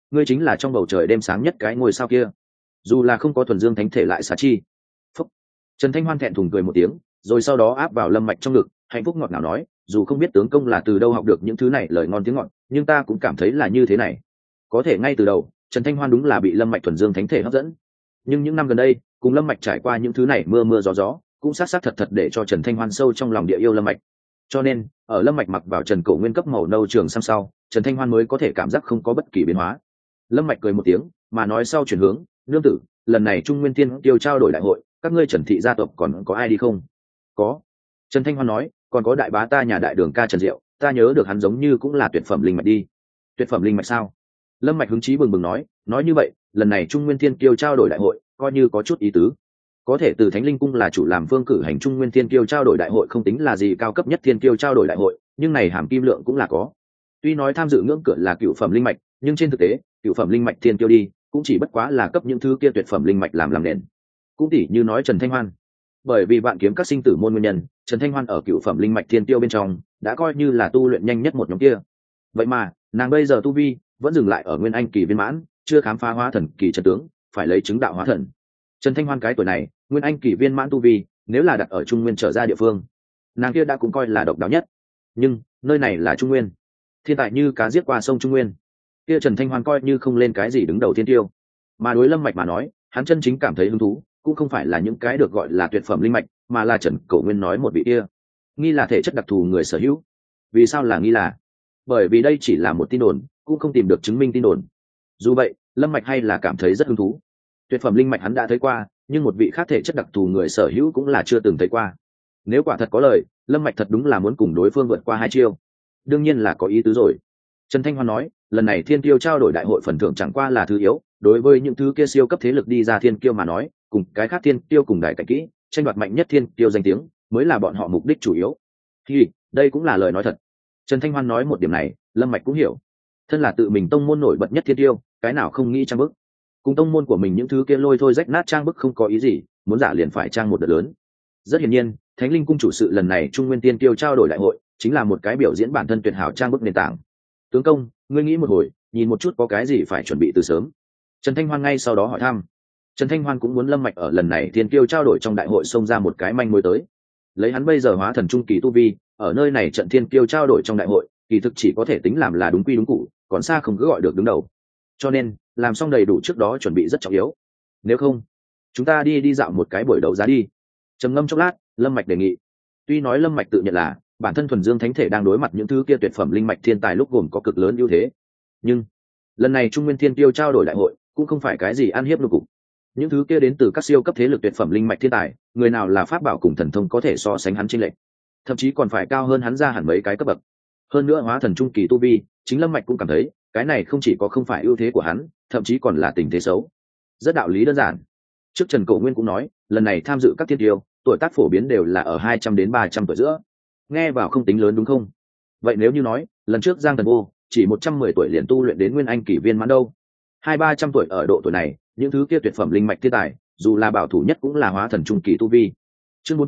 ngươi chính là trong bầu trời đêm sáng nhất cái ngôi sao kia, dù là không có thuần dương thánh thể lại xá chi. Phúc. Trần Thanh Hoan thẹn thùng cười một tiếng, rồi sau đó áp vào Lâm Mạch trong ngực, hạnh phúc ngọt ngào nói, dù không biết tướng công là từ đâu học được những thứ này lời ngon tiếng ngọt, nhưng ta cũng cảm thấy là như thế này. Có thể ngay từ đầu, Trần Thanh Hoan đúng là bị Lâm Mạch thuần dương thánh thể hấp dẫn, nhưng những năm gần đây, cùng Lâm Mạch trải qua những thứ này mưa mưa gió gió, cũng sát sát thật thật để cho Trần Thanh Hoan sâu trong lòng địa yêu Lâm Mạch. Cho nên, ở Lâm Mạch mặc vào Trần Cổ Nguyên cấp màu nâu trường sam sau, Trần Thanh Hoan mới có thể cảm giác không có bất kỳ biến hóa. Lâm Mạch cười một tiếng, mà nói sau chuyển hướng, nương tử, lần này Trung Nguyên Tiên Tiêu trao đổi đại hội, các ngươi Trần thị gia tộc còn có ai đi không? Có. Trần Thanh Hoan nói, còn có đại bá ta nhà đại đường ca Trần Diệu, ta nhớ được hắn giống như cũng là tuyệt phẩm linh mạch đi. Tuyệt phẩm linh mạch sao? Lâm Mạch hứng chí bừng bừng nói như vậy, lần này Trung Nguyên Tiên Tiêu trao đổi đại hội, coi như có chút ý tứ. Có thể từ Thánh Linh cung là chủ làm phương cử hành Trung Nguyên Tiên Tiêu trao đổi đại hội không tính là gì cao cấp nhất Tiên Tiêu trao đổi đại hội, nhưng này hàm kim lượng cũng là có. Tuy nói tham dự ngưỡng cửa là cựu phẩm linh mạch, nhưng trên thực tế, cựu phẩm linh mạch Tiên Tiêu đi, cũng chỉ bất quá là cấp những thứ kia tuyệt phẩm linh mạch làm nền. Cũng tỉ như nói Trần Thanh Hoan, bởi vì vạn kiếm các sinh tử môn nguyên nhân, Trần Thanh Hoan ở cựu phẩm linh mạch Tiên Tiêu bên trong, đã coi như là tu luyện nhanh nhất một nhóm kia. Vậy mà, nàng bây giờ tu vi vẫn dừng lại ở nguyên anh kỳ viên mãn, chưa khám phá hóa thần kỳ chân tướng, phải lấy chứng đạo hóa thần. Trần Thanh Hoan cái tuổi này, nguyên anh kỳ viên mãn tu vi, nếu là đặt ở Trung Nguyên trở ra địa phương, nàng kia đã cũng coi là độc đáo nhất. Nhưng nơi này là Trung Nguyên, thiên tài như cá giết qua sông Trung Nguyên, kia Trần Thanh Hoan coi như không lên cái gì đứng đầu thiên tiêu. Mà đối Lâm Mạch mà nói, hắn chân chính cảm thấy hứng thú, cũng không phải là những cái được gọi là tuyệt phẩm linh mạch, mà là Trần Cổ Nguyên nói một vị kia, nghi là thể chất đặc thù người sở hữu. Vì sao là nghi là? Bởi vì đây chỉ là một tin đồn, cũng không tìm được chứng minh tin đồn. Dù vậy, Lâm Mạch hay là cảm thấy rất hứng thú. Tuyệt phẩm linh mạch hắn đã thấy qua, nhưng một vị khác thể chất đặc thù người sở hữu cũng là chưa từng thấy qua. Nếu quả thật có lời, Lâm Mạch thật đúng là muốn cùng đối phương vượt qua hai chiêu. Đương nhiên là có ý tứ rồi. Trần Thanh Hoan nói, lần này Thiên Kiêu trao đổi đại hội phần thưởng chẳng qua là thứ yếu, đối với những thứ kia siêu cấp thế lực đi ra Thiên Kiêu mà nói, cùng cái khác Thiên Kiêu cùng đại cảnh kỹ, tranh đoạt mạnh nhất Thiên Kiêu danh tiếng, mới là bọn họ mục đích chủ yếu. Thì, đây cũng là lời nói thật. Trần Thanh Hoan nói một điểm này, Lâm Mạch cũng hiểu. Thân là tự mình tông môn nổi bật nhất Thiên Kiêu, cái nào không nghĩ trang bức. Cùng tông môn của mình những thứ kia lôi thôi rách nát trang bức không có ý gì, muốn giả liền phải trang một đợt lớn. Rất hiển nhiên, Thánh Linh cung chủ sự lần này Trung Nguyên Tiên Kiêu trao đổi đại hội, chính là một cái biểu diễn bản thân tuyệt hảo trang bức nền tảng. Tướng công, ngươi nghĩ một hồi, nhìn một chút có cái gì phải chuẩn bị từ sớm. Trần Thanh Hoan ngay sau đó hỏi thăm. Trần Thanh Hoan cũng muốn Lâm Mạch ở lần này Tiên Kiêu trao đổi trong đại hội xông ra một cái manh mối tới. Lấy hắn bây giờ hóa thần trung kỳ tu vi, ở nơi này trận Tiên Kiêu trao đổi trong đại hội, kỳ thực chỉ có thể tính làm là đúng quy đúng cụ, còn xa không cứ gọi được đứng đầu. Cho nên, làm xong đầy đủ trước đó chuẩn bị rất trọng yếu. Nếu không, chúng ta đi dạo một cái buổi đấu giá đi. Trầm ngâm chốc lát, Lâm Mạch đề nghị. Tuy nói Lâm Mạch tự nhận là bản thân thuần dương thánh thể đang đối mặt những thứ kia tuyệt phẩm linh mạch thiên tài lúc gồm có cực lớn ưu thế, nhưng lần này Trung Nguyên Thiên Tiêu trao đổi đại hội cũng không phải cái gì ăn hiếp nô cục. Những thứ kia đến từ các siêu cấp thế lực tuyệt phẩm linh mạch thiên tài, người nào là pháp bảo cùng thần thông có thể so sánh hắn chênh lệch, thậm chí còn phải cao hơn hắn ra hẳn mấy cái cấp bậc. Hơn nữa hóa thần trung kỳ tu vi, chính Lâm Mạch cũng cảm thấy, cái này không chỉ có không phải ưu thế của hắn, thậm chí còn là tình thế xấu. Rất đạo lý đơn giản. Trước Trần Cổ Nguyên cũng nói, lần này tham dự các thiên tiêu, tuổi tác phổ biến đều là ở 200 đến 300 tuổi giữa. Nghe vào không tính lớn đúng không? Vậy nếu như nói, lần trước Giang Thần Vô chỉ 110 tuổi liền tu luyện đến nguyên anh kỳ viên mãn đâu? 200-300 tuổi ở độ tuổi này, những thứ kia tuyệt phẩm linh mạch thiên tài, dù là bảo thủ nhất cũng là hóa thần trung kỳ tu vi. Chương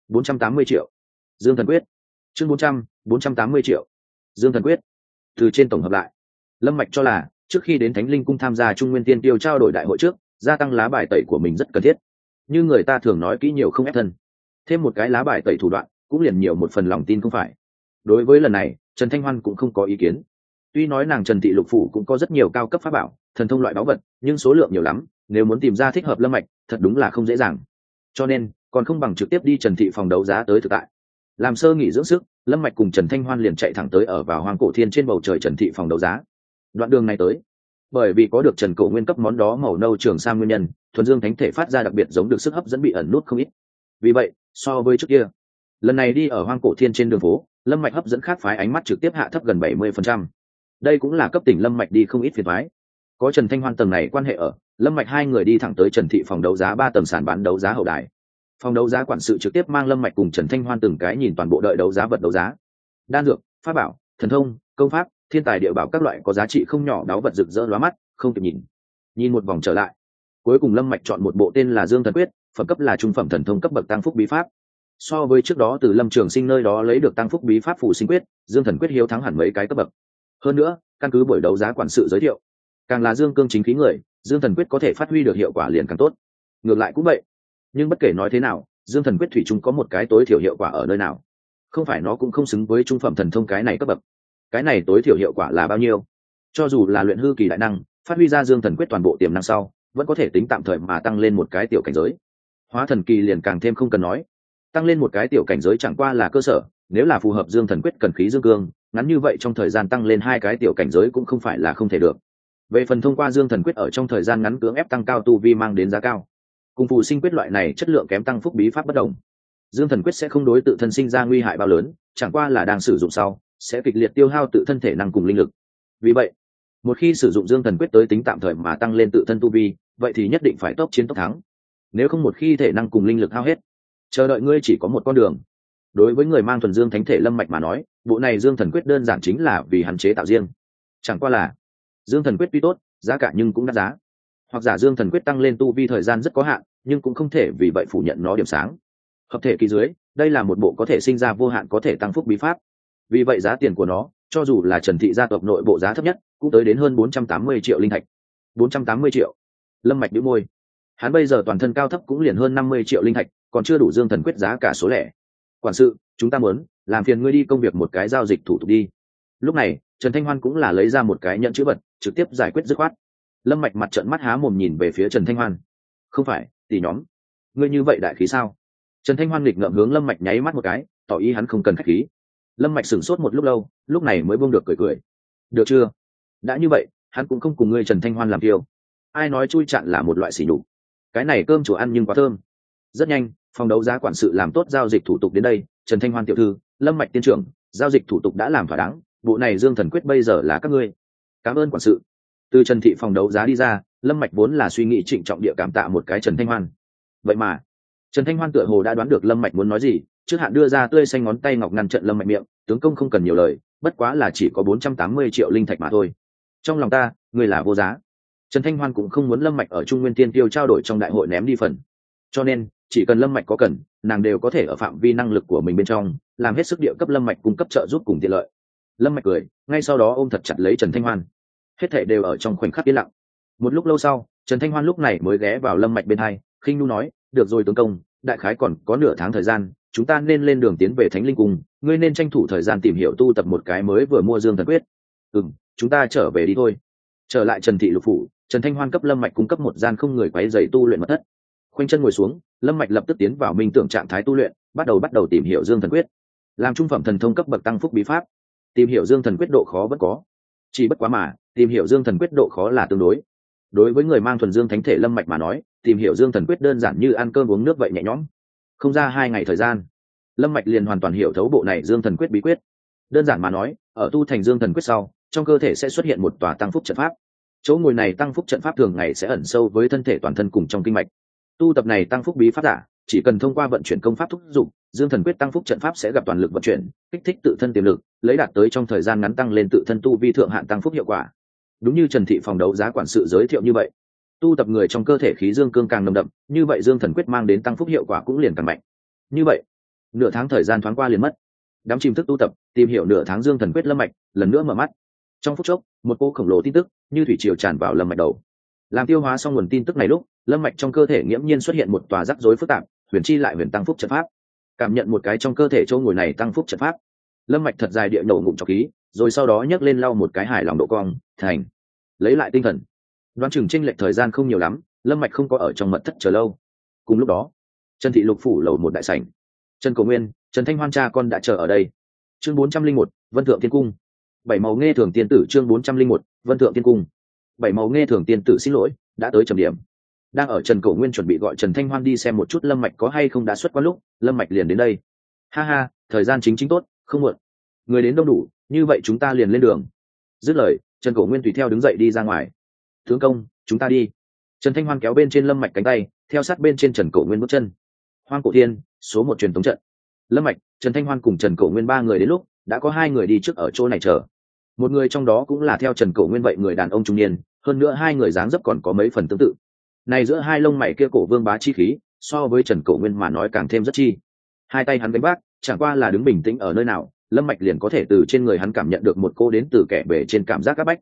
480 triệu. Dương Thần Quyết. Chương 480 triệu. Dương Thần Quyết. Từ trên tổng hợp lại, Lâm Mạch cho là trước khi đến Thánh Linh cung tham gia Trung Nguyên Tiên Tiêu trao đổi đại hội trước, gia tăng lá bài tẩy của mình rất cần thiết. Như người ta thường nói kỹ nhiều không ép thân, thêm một cái lá bài tẩy thủ đoạn, cũng liền nhiều một phần lòng tin không phải. Đối với lần này, Trần Thanh Hoan cũng không có ý kiến. Tuy nói nàng Trần Thị Lục phủ cũng có rất nhiều cao cấp pháp bảo, thần thông loại báu vật, nhưng số lượng nhiều lắm, nếu muốn tìm ra thích hợp Lâm Mạch, thật đúng là không dễ dàng. Cho nên, còn không bằng trực tiếp đi Trần Thị phòng đấu giá tới thực tại. Làm sơ nghỉ dưỡng sức, Lâm Mạch cùng Trần Thanh Hoan liền chạy thẳng tới ở vào Hoang Cổ Thiên trên bầu trời Trần Thị phòng đấu giá. Đoạn đường này tới, bởi vì có được Trần Cổ Nguyên cấp món đó màu nâu trường sam nguyên nhân, thuần dương thánh thể phát ra đặc biệt giống được sức hấp dẫn bị ẩn nút không ít. Vì vậy, so với trước kia, lần này đi ở Hoang Cổ Thiên trên đường phố, Lâm Mạch hấp dẫn khác phái ánh mắt trực tiếp hạ thấp gần 70%. Đây cũng là cấp tỉnh Lâm Mạch đi không ít phiền toái. Có Trần Thanh Hoan tầng này quan hệ ở, Lâm Mạch hai người đi thẳng tới Trần Thị phòng đấu giá 3 tầng sàn bán đấu giá hậu đài. Phòng đấu giá quản sự trực tiếp mang Lâm Mạch cùng Trần Thanh Hoan từng cái nhìn toàn bộ đợi đấu giá vật đấu giá. Đan dược, pháp bảo, thần thông, công pháp, thiên tài địa bảo các loại có giá trị không nhỏ đáo vật rực rỡ lóa mắt, không kịp nhìn. Nhìn một vòng trở lại, cuối cùng Lâm Mạch chọn một bộ tên là Dương Thần Quyết, phẩm cấp là trung phẩm thần thông cấp bậc tăng phúc bí pháp. So với trước đó từ Lâm Trường Sinh nơi đó lấy được tăng phúc bí pháp phù sinh quyết, Dương Thần Quyết hiếu thắng hẳn mấy cái cấp bậc. Hơn nữa, căn cứ buổi đấu giá quản sự giới thiệu, càng là dương cương chính khí người, dương thần quyết có thể phát huy được hiệu quả liền càng tốt. Ngược lại cũng vậy, nhưng bất kể nói thế nào, dương thần quyết thủy chung có một cái tối thiểu hiệu quả ở nơi nào, không phải nó cũng không xứng với trung phẩm thần thông cái này cấp bậc. Cái này tối thiểu hiệu quả là bao nhiêu? Cho dù là luyện hư kỳ đại năng, phát huy ra dương thần quyết toàn bộ tiềm năng sau, vẫn có thể tính tạm thời mà tăng lên một cái tiểu cảnh giới. Hóa thần kỳ liền càng thêm không cần nói, tăng lên một cái tiểu cảnh giới chẳng qua là cơ sở, nếu là phù hợp dương thần quyết cần khí dương cương, ngắn như vậy trong thời gian tăng lên 2 cái tiểu cảnh giới cũng không phải là không thể được. Về phần thông qua dương thần quyết ở trong thời gian ngắn cưỡng ép tăng cao tu vi mang đến giá cao, cùng phù sinh quyết loại này chất lượng kém tăng phúc bí pháp bất đồng, dương thần quyết sẽ không đối tự thân sinh ra nguy hại bao lớn, chẳng qua là đang sử dụng sau sẽ kịch liệt tiêu hao tự thân thể năng cùng linh lực. Vì vậy, một khi sử dụng dương thần quyết tới tính tạm thời mà tăng lên tự thân tu vi, vậy thì nhất định phải tốc chiến tốc thắng. Nếu không một khi thể năng cùng linh lực hao hết, chờ đợi ngươi chỉ có một con đường. Đối với người mang thuần dương thánh thể Lâm Mạch mà nói, bộ này dương thần quyết đơn giản chính là vì hạn chế tạo riêng. Chẳng qua là dương thần quyết tuy tốt, giá cả nhưng cũng đắt giá. Hoặc giả dương thần quyết tăng lên tu vi thời gian rất có hạn, nhưng cũng không thể vì vậy phủ nhận nó điểm sáng. Hợp thể kỳ dưới, đây là một bộ có thể sinh ra vô hạn có thể tăng phúc bí pháp. Vì vậy giá tiền của nó, cho dù là Trần thị gia tộc nội bộ giá thấp nhất, cũng tới đến hơn 480 triệu linh thạch. 480 triệu. Lâm Mạch bĩu môi. Hắn bây giờ toàn thân cao thấp cũng liền hơn 50 triệu linh thạch, còn chưa đủ dương thần quyết giá cả số lẻ. Quản sự, chúng ta muốn làm phiền ngươi đi công việc một cái giao dịch thủ tục đi. Lúc này Trần Thanh Hoan cũng là lấy ra một cái nhẫn chữ vật, trực tiếp giải quyết dứt khoát. Lâm Mạch mặt trợn mắt há mồm nhìn về phía Trần Thanh Hoan. Không phải tỷ nhóm, ngươi như vậy đại khí sao? Trần Thanh Hoan nghịch ngợm hướng Lâm Mạch nháy mắt một cái, tỏ ý hắn không cần khách khí. Lâm Mạch sửng sốt một lúc lâu, lúc này mới buông được cười cười. Được chưa? Đã như vậy, hắn cũng không cùng ngươi Trần Thanh Hoan làm tiêu. Ai nói chui chặn là một loại sỉ nhục. Cái này cơm chùa ăn nhưng quá thơm. Rất nhanh, phòng đấu giá quản sự làm tốt giao dịch thủ tục đến đây. Trần Thanh Hoan tiểu thư, Lâm Mạch tiên trưởng, giao dịch thủ tục đã làm thỏa đáng, bộ này dương thần quyết bây giờ là các ngươi. Cảm ơn quản sự. Từ Trần thị phòng đấu giá đi ra, Lâm Mạch vốn là suy nghĩ trịnh trọng địa cảm tạ một cái Trần Thanh Hoan. Vậy mà Trần Thanh Hoan tựa hồ đã đoán được Lâm Mạch muốn nói gì, trước hạn đưa ra tươi xanh ngón tay ngọc ngăn trận Lâm Mạch miệng, tướng công không cần nhiều lời, bất quá là chỉ có 480 triệu linh thạch mà thôi. Trong lòng ta, ngươi là vô giá. Trần Thanh Hoan cũng không muốn Lâm Mạch ở Trung Nguyên Tiên Tiêu trao đổi trong đại hội ném đi phần. Cho nên, chỉ cần Lâm Mạch có cần, nàng đều có thể ở phạm vi năng lực của mình bên trong, làm hết sức địa cấp Lâm Mạch cung cấp trợ giúp cùng tiện lợi. Lâm Mạch cười, ngay sau đó ôm thật chặt lấy Trần Thanh Hoan. Hết thảy đều ở trong khoảnh khắc yên lặng. Một lúc lâu sau, Trần Thanh Hoan lúc này mới ghé vào Lâm Mạch bên hai, khinh nu nói, "Được rồi tướng công, đại khái còn có nửa tháng thời gian, chúng ta nên lên đường tiến về Thánh Linh Cung, ngươi nên tranh thủ thời gian tìm hiểu tu tập một cái mới vừa mua Dương Thần Quyết." Chúng ta trở về đi thôi. Trở lại Trần thị lục phủ, Trần Thanh Hoan cấp Lâm Mạch cung cấp một gian không người quấy rầy tu luyện mật thất. Khoanh chân ngồi xuống, Lâm Mạch lập tức tiến vào minh tưởng trạng thái tu luyện, bắt đầu tìm hiểu Dương Thần Quyết. Làm trung phẩm thần thông cấp bậc tăng phúc bí pháp, tìm hiểu Dương Thần Quyết độ khó vẫn có. Chỉ bất quá mà, tìm hiểu Dương Thần Quyết độ khó là tương đối. Đối với người mang thuần dương thánh thể Lâm Mạch mà nói, tìm hiểu Dương Thần Quyết đơn giản như ăn cơm uống nước vậy nhẹ nhõm. Không ra 2 ngày thời gian, Lâm Mạch liền hoàn toàn hiểu thấu bộ này Dương Thần Quyết bí quyết. Đơn giản mà nói, ở tu thành Dương Thần Quyết sau, trong cơ thể sẽ xuất hiện một tòa tăng phúc trận pháp. Chỗ ngồi này tăng phúc trận pháp thường ngày sẽ ẩn sâu với thân thể toàn thân cùng trong kinh mạch. Tu tập này tăng phúc bí pháp giả, chỉ cần thông qua vận chuyển công pháp thúc dục, Dương Thần Quyết tăng phúc trận pháp sẽ gặp toàn lực vận chuyển, kích thích tự thân tiềm lực, lấy đạt tới trong thời gian ngắn tăng lên tự thân tu vi thượng hạn tăng phúc hiệu quả. Đúng như Trần thị phòng đấu giá quản sự giới thiệu như vậy, tu tập người trong cơ thể khí dương cương càng nồng đậm, như vậy Dương Thần Quyết mang đến tăng phúc hiệu quả cũng liền càng mạnh. Như vậy, nửa tháng thời gian thoáng qua liền mất. Đám chìm thức tu tập, tìm hiểu nửa tháng Dương Thần Quyết Lâm Mạch lần nữa mở mắt. Trong phút chốc, một cô khổng lồ tin tức như thủy triều tràn vào Lâm Mạch đầu. Làm tiêu hóa xong nguồn tin tức này lúc, Lâm Mạch trong cơ thể nghiễm nhiên xuất hiện một tòa rắc rối phức tạp, huyền chi lại huyền tăng phúc trận pháp. Cảm nhận một cái trong cơ thể chỗ ngồi này tăng phúc trận pháp, Lâm Mạch thật dài địa nổ ngụm trọc khí, rồi sau đó nhấc lên lau một cái hài lòng độ cong, thành. Lấy lại tinh thần. Đoán chừng chênh lệch thời gian không nhiều lắm, Lâm Mạch không có ở trong mật thất chờ lâu. Cùng lúc đó, Trần thị lục phủ lầu một đại sảnh. Trần Cổ Nguyên, Trần Thanh Hoan cha con đã chờ ở đây. Chương 401, Vân Thượng Tiên Cung. 7 màu nghe thường tiên tử chương 401, Vân Thượng Tiên Cung. 7 màu nghe thường tiên tử xin lỗi, đã tới trầm điểm. Đang ở Trần Cổ Nguyên chuẩn bị gọi Trần Thanh Hoan đi xem một chút Lâm Mạch có hay không đã xuất quan lúc, Lâm Mạch liền đến đây. Ha ha, thời gian chính tốt, không muộn. Người đến đông đủ, như vậy chúng ta liền lên đường. Dứt lời, Trần Cổ Nguyên tùy theo đứng dậy đi ra ngoài. Tướng công, chúng ta đi. Trần Thanh Hoan kéo bên trên Lâm Mạch cánh tay, theo sát bên trên Trần Cổ Nguyên bước chân. Hoang Cổ Thiên, số 1 truyền tống trận. Lâm Mạch, Trần Thanh Hoan cùng Trần Cổ Nguyên 3 người đến lúc, đã có 2 người đi trước ở chỗ này chờ. Một người trong đó cũng là theo Trần Cổ Nguyên vậy người đàn ông trung niên, hơn nữa 2 người dáng dấp còn có mấy phần tương tự. Này giữa hai lông mày kia cổ vương bá chi khí, so với Trần Cổ Nguyên mà nói càng thêm rất chi. Hai tay hắn gánh vác, chẳng qua là đứng bình tĩnh ở nơi nào, Lâm Mạch liền có thể từ trên người hắn cảm nhận được một cô đến từ kẻ bề trên cảm giác áp bách.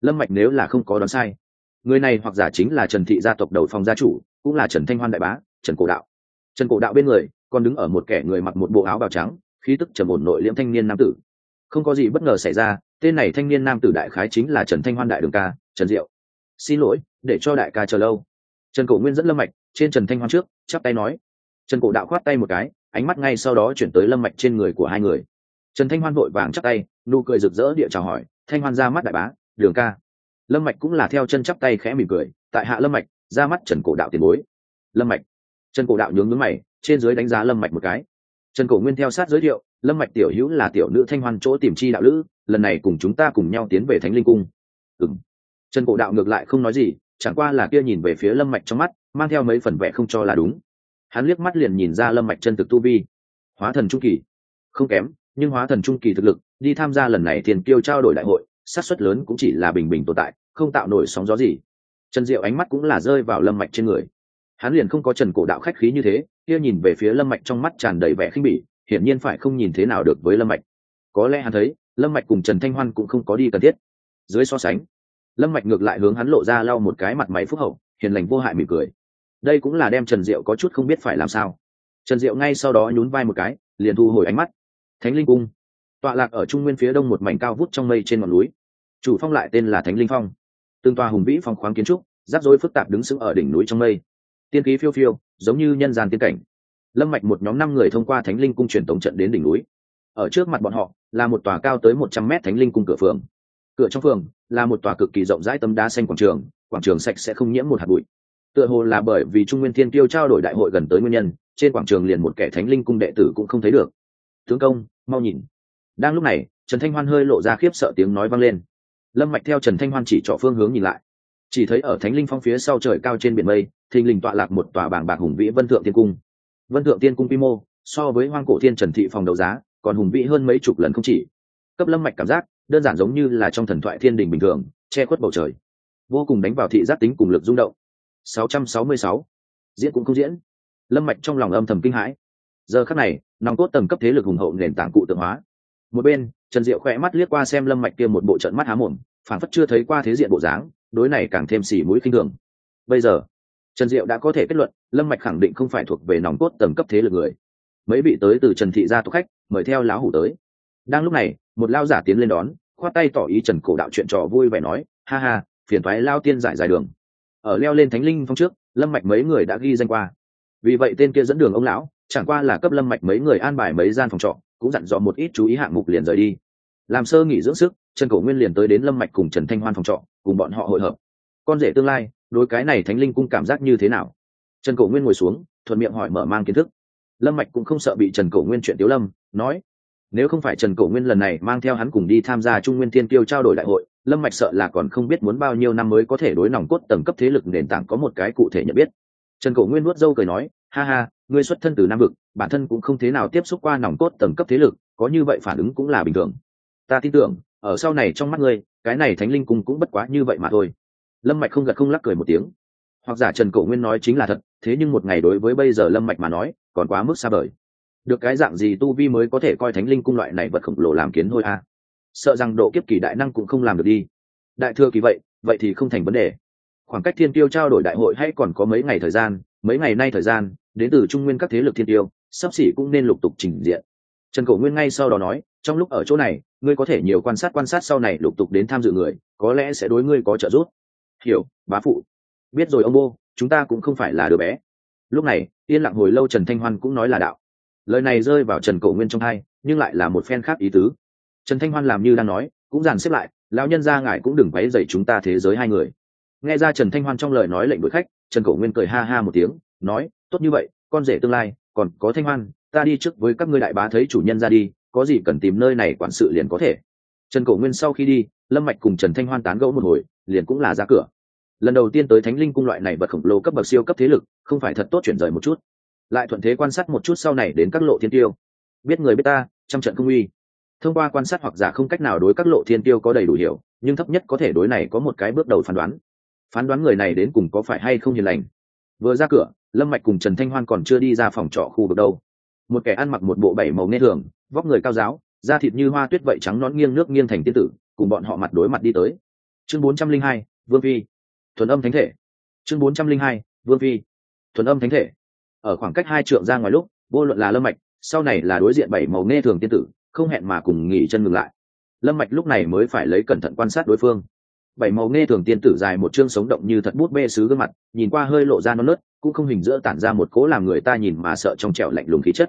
Lâm Mạch nếu là không có đoán sai, người này hoặc giả chính là Trần thị gia tộc đầu phòng gia chủ, cũng là Trần Thanh Hoan đại bá, Trần Cổ Đạo. Trần Cổ Đạo bên người còn đứng ở một kẻ người mặc một bộ áo bào trắng, khí tức trầm ổn nội liễm thanh niên nam tử. Không có gì bất ngờ xảy ra, tên này thanh niên nam tử đại khái chính là Trần Thanh Hoan đại đường ca, Trần Diệu. Xin lỗi, để cho đại ca chờ lâu. Trần Cổ Nguyên dẫn Lâm Mạch trên Trần Thanh Hoan trước, chắp tay nói. Trần Cổ Đạo khoát tay một cái, ánh mắt ngay sau đó chuyển tới Lâm Mạch trên người của hai người. Trần Thanh Hoan vội vàng chắp tay, nụ cười rực rỡ địa chào hỏi, Thanh Hoan ra mắt đại bá, đường ca. Lâm Mạch cũng là theo chân chắp tay khẽ mỉm cười, tại hạ Lâm Mạch, ra mắt Trần Cổ Đạo tiền bối. Lâm Mạch. Trần Cổ Đạo nhướng nhướng mày, trên dưới đánh giá Lâm Mạch một cái. Trần Cổ Nguyên theo sát giới thiệu, Lâm Mạch tiểu hữu là tiểu nữ Thanh Hoan chỗ tìm chi đạo lữ, lần này cùng chúng ta cùng nhau tiến về Thánh Linh cung. Ừm. Trần Cổ Đạo ngược lại không nói gì, chẳng qua là kia nhìn về phía Lâm Mạch trong mắt, mang theo mấy phần vẻ không cho là đúng. Hắn liếc mắt liền nhìn ra Lâm Mạch chân thực tu vi, hóa thần trung kỳ, không kém, nhưng hóa thần trung kỳ thực lực, đi tham gia lần này tiền kiêu trao đổi đại hội, xác suất lớn cũng chỉ là bình bình tồn tại, không tạo nổi sóng gió gì. Trần Diệu ánh mắt cũng là rơi vào Lâm Mạch trên người. Hắn liền không có Trần Cổ Đạo khách khí như thế, kia nhìn về phía Lâm Mạch trong mắt tràn đầy vẻ khinh bỉ, hiển nhiên phải không nhìn thế nào được với Lâm Mạch. Có lẽ hắn thấy, Lâm Mạch cùng Trần Thanh Hoan cũng không có đi cần thiết. Dưới so sánh, Lâm Mạch ngược lại hướng hắn lộ ra lau một cái mặt mày phúc hậu, hiền lành vô hại mỉm cười. Đây cũng là đem Trần Diệu có chút không biết phải làm sao. Trần Diệu ngay sau đó nhún vai một cái, liền thu hồi ánh mắt. Thánh Linh cung tọa lạc ở trung nguyên phía đông một mảnh cao vút trong mây trên ngọn núi, chủ phong lại tên là Thánh Linh phong. Từng tòa hùng vĩ phong khoáng kiến trúc, rắc rối phức tạp đứng sững ở đỉnh núi trong mây, tiên khí phiêu phiêu, giống như nhân gian tiên cảnh. Lâm Mạch một nhóm 5 người thông qua Thánh Linh cung truyền tống trận đến đỉnh núi. Ở trước mặt bọn họ là một tòa cao tới 100 mét Thánh Linh cung cửa phường. Cửa trong phường là một tòa cực kỳ rộng rãi tấm đá xanh quảng trường sạch sẽ không nhiễm một hạt bụi. Tựa hồ là bởi vì Trung Nguyên Thiên Kiêu trao đổi đại hội gần tới nguyên nhân, trên quảng trường liền một kẻ Thánh Linh cung đệ tử cũng không thấy được. Tướng công, mau nhìn. Đang lúc này, Trần Thanh Hoan hơi lộ ra khiếp sợ tiếng nói vang lên. Lâm Mạch theo Trần Thanh Hoan chỉ trỏ phương hướng nhìn lại, chỉ thấy ở Thánh Linh phong phía sau trời cao trên biển mây, thình lình tọa lạc một tòa bảng bạc hùng vĩ Vân Thượng Tiên cung. Vân Thượng Tiên cung quy mô so với Hoang Cổ Thiên Trần thị phòng đấu giá còn hùng vĩ hơn mấy chục lần không chỉ. Cấp Lâm Mạch cảm giác đơn giản giống như là trong thần thoại thiên đình bình thường, che khuất bầu trời, vô cùng đánh vào thị giác tính cùng lực rung động. 666. Diễn cũng không diễn. Lâm Mạch trong lòng âm thầm kinh hãi. Giờ khắc này, nòng cốt tầng cấp thế lực hùng hậu nền tảng cụ tượng hóa. Một bên, Trần Diệu khẽ mắt liếc qua xem Lâm Mạch kia một bộ trợn mắt há mồm, phảng phất chưa thấy qua thế diện bộ dáng, đối này càng thêm xỉ mũi khinh thường. Bây giờ, Trần Diệu đã có thể kết luận, Lâm Mạch khẳng định không phải thuộc về nòng cốt tầng cấp thế lực người. Mấy vị tới từ Trần thị gia tộc khách, mời theo lão hủ tới. Đang lúc này, một lao giả tiến lên đón, khoát tay tỏ ý Trần Cổ Đạo chuyện trò vui vẻ nói, ha ha, phiền toái lao tiên giải đường. Ở leo lên Thánh Linh phong trước, Lâm Mạch mấy người đã ghi danh qua. Vì vậy tên kia dẫn đường ông lão, chẳng qua là cấp Lâm Mạch mấy người an bài mấy gian phòng trọ, cũng dặn dò một ít chú ý hạng mục liền rời đi. Làm sơ nghỉ dưỡng sức, Trần Cổ Nguyên liền tới đến Lâm Mạch cùng Trần Thanh Hoan phòng trọ, cùng bọn họ hội hợp. Con rể tương lai, đối cái này Thánh Linh cung cảm giác như thế nào? Trần Cổ Nguyên ngồi xuống, thuận miệng hỏi mở mang kiến thức. Lâm Mạch cũng không sợ bị Trần Cổ Nguyên chuyện tiếu lâm, nói: nếu không phải Trần Cổ Nguyên lần này mang theo hắn cùng đi tham gia Trung Nguyên Thiên Kiêu trao đổi đại hội, Lâm Mạch sợ là còn không biết muốn bao nhiêu năm mới có thể đối nòng cốt tầng cấp thế lực nền tảng có một cái cụ thể nhận biết. Trần Cổ Nguyên nuốt râu cười nói: ha ha, ngươi xuất thân từ Nam vực, bản thân cũng không thế nào tiếp xúc qua nòng cốt tầng cấp thế lực, có như vậy phản ứng cũng là bình thường. Ta tin tưởng, ở sau này trong mắt ngươi, cái này Thánh Linh cung cũng bất quá như vậy mà thôi. Lâm Mạch không gật không lắc cười một tiếng. Hoặc giả Trần Cổ Nguyên nói chính là thật, thế nhưng một ngày đối với bây giờ Lâm Mạch mà nói, còn quá mức xa vời. Được cái dạng gì tu vi mới có thể coi Thánh Linh cung loại này vật khổng lồ làm kiến hôi a? Sợ rằng độ kiếp kỳ đại năng cũng không làm được đi. Đại thừa kỳ vậy thì không thành vấn đề. Khoảng cách Thiên Kiêu trao đổi đại hội hay còn có mấy ngày thời gian, mấy ngày nay thời gian, đến từ Trung Nguyên các thế lực Thiên Kiêu, sắp xỉ cũng nên lục tục trình diện. Trần Cổ Nguyên ngay sau đó nói, trong lúc ở chỗ này, ngươi có thể nhiều quan sát sau này lục tục đến tham dự người, có lẽ sẽ đối ngươi có trợ giúp. Hiểu, bá phụ. Biết rồi ông bô, chúng ta cũng không phải là đứa bé. Lúc này, yên lặng hồi lâu Trần Thanh Hoan cũng nói là đạo. Lời này rơi vào Trần Cổ Nguyên trong tai, nhưng lại là một phen khác ý tứ. Trần Thanh Hoan làm như đang nói, cũng dàn xếp lại, lão nhân gia ngài cũng đừng quấy rầy chúng ta thế giới hai người. Nghe ra Trần Thanh Hoan trong lời nói lệnh đuổi khách, Trần Cổ Nguyên cười ha ha một tiếng, nói, tốt như vậy, con rể tương lai, còn có Thanh Hoan, ta đi trước với các ngươi đại bá thấy chủ nhân ra đi, có gì cần tìm nơi này quản sự liền có thể. Trần Cổ Nguyên sau khi đi, Lâm Mạch cùng Trần Thanh Hoan tán gẫu một hồi, liền cũng là ra cửa. Lần đầu tiên tới Thánh Linh cung loại này vật khổng lồ cấp bậc siêu cấp thế lực, không phải thật tốt chuyển rời một chút. Lại thuận thế quan sát một chút sau này đến các lộ thiên tiêu. Biết người biết ta, trăm trận không uy. Thông qua quan sát hoặc giả không cách nào đối các lộ thiên tiêu có đầy đủ hiểu, nhưng thấp nhất có thể đối này có một cái bước đầu phán đoán. Phán đoán người này đến cùng có phải hay không hiền lành. Vừa ra cửa, Lâm Mạch cùng Trần Thanh Hoan còn chưa đi ra phòng trọ khu vực đâu. Một kẻ ăn mặc một bộ bảy màu nghe thường, vóc người cao ráo, da thịt như hoa tuyết vậy trắng nõn nghiêng nước nghiêng thành tiên tử, cùng bọn họ mặt đối mặt đi tới. chương 402, vương phi thuần âm thánh thể. chương 402, vương phi thuần âm thánh thể. Ở khoảng cách 2 trượng ra ngoài lúc, vô luận là Lâm Mạch, sau này là đối diện 7 màu nghe thường tiên tử, không hẹn mà cùng nghỉ chân ngừng lại. Lâm Mạch lúc này mới phải lấy cẩn thận quan sát đối phương. 7 màu nghe thường tiên tử dài một trương sống động như thật bút bê sứ gương mặt, nhìn qua hơi lộ ra non nớt, cũng không hình giữa tản ra một cố làm người ta nhìn mà sợ trong trẻo lạnh lùng khí chất.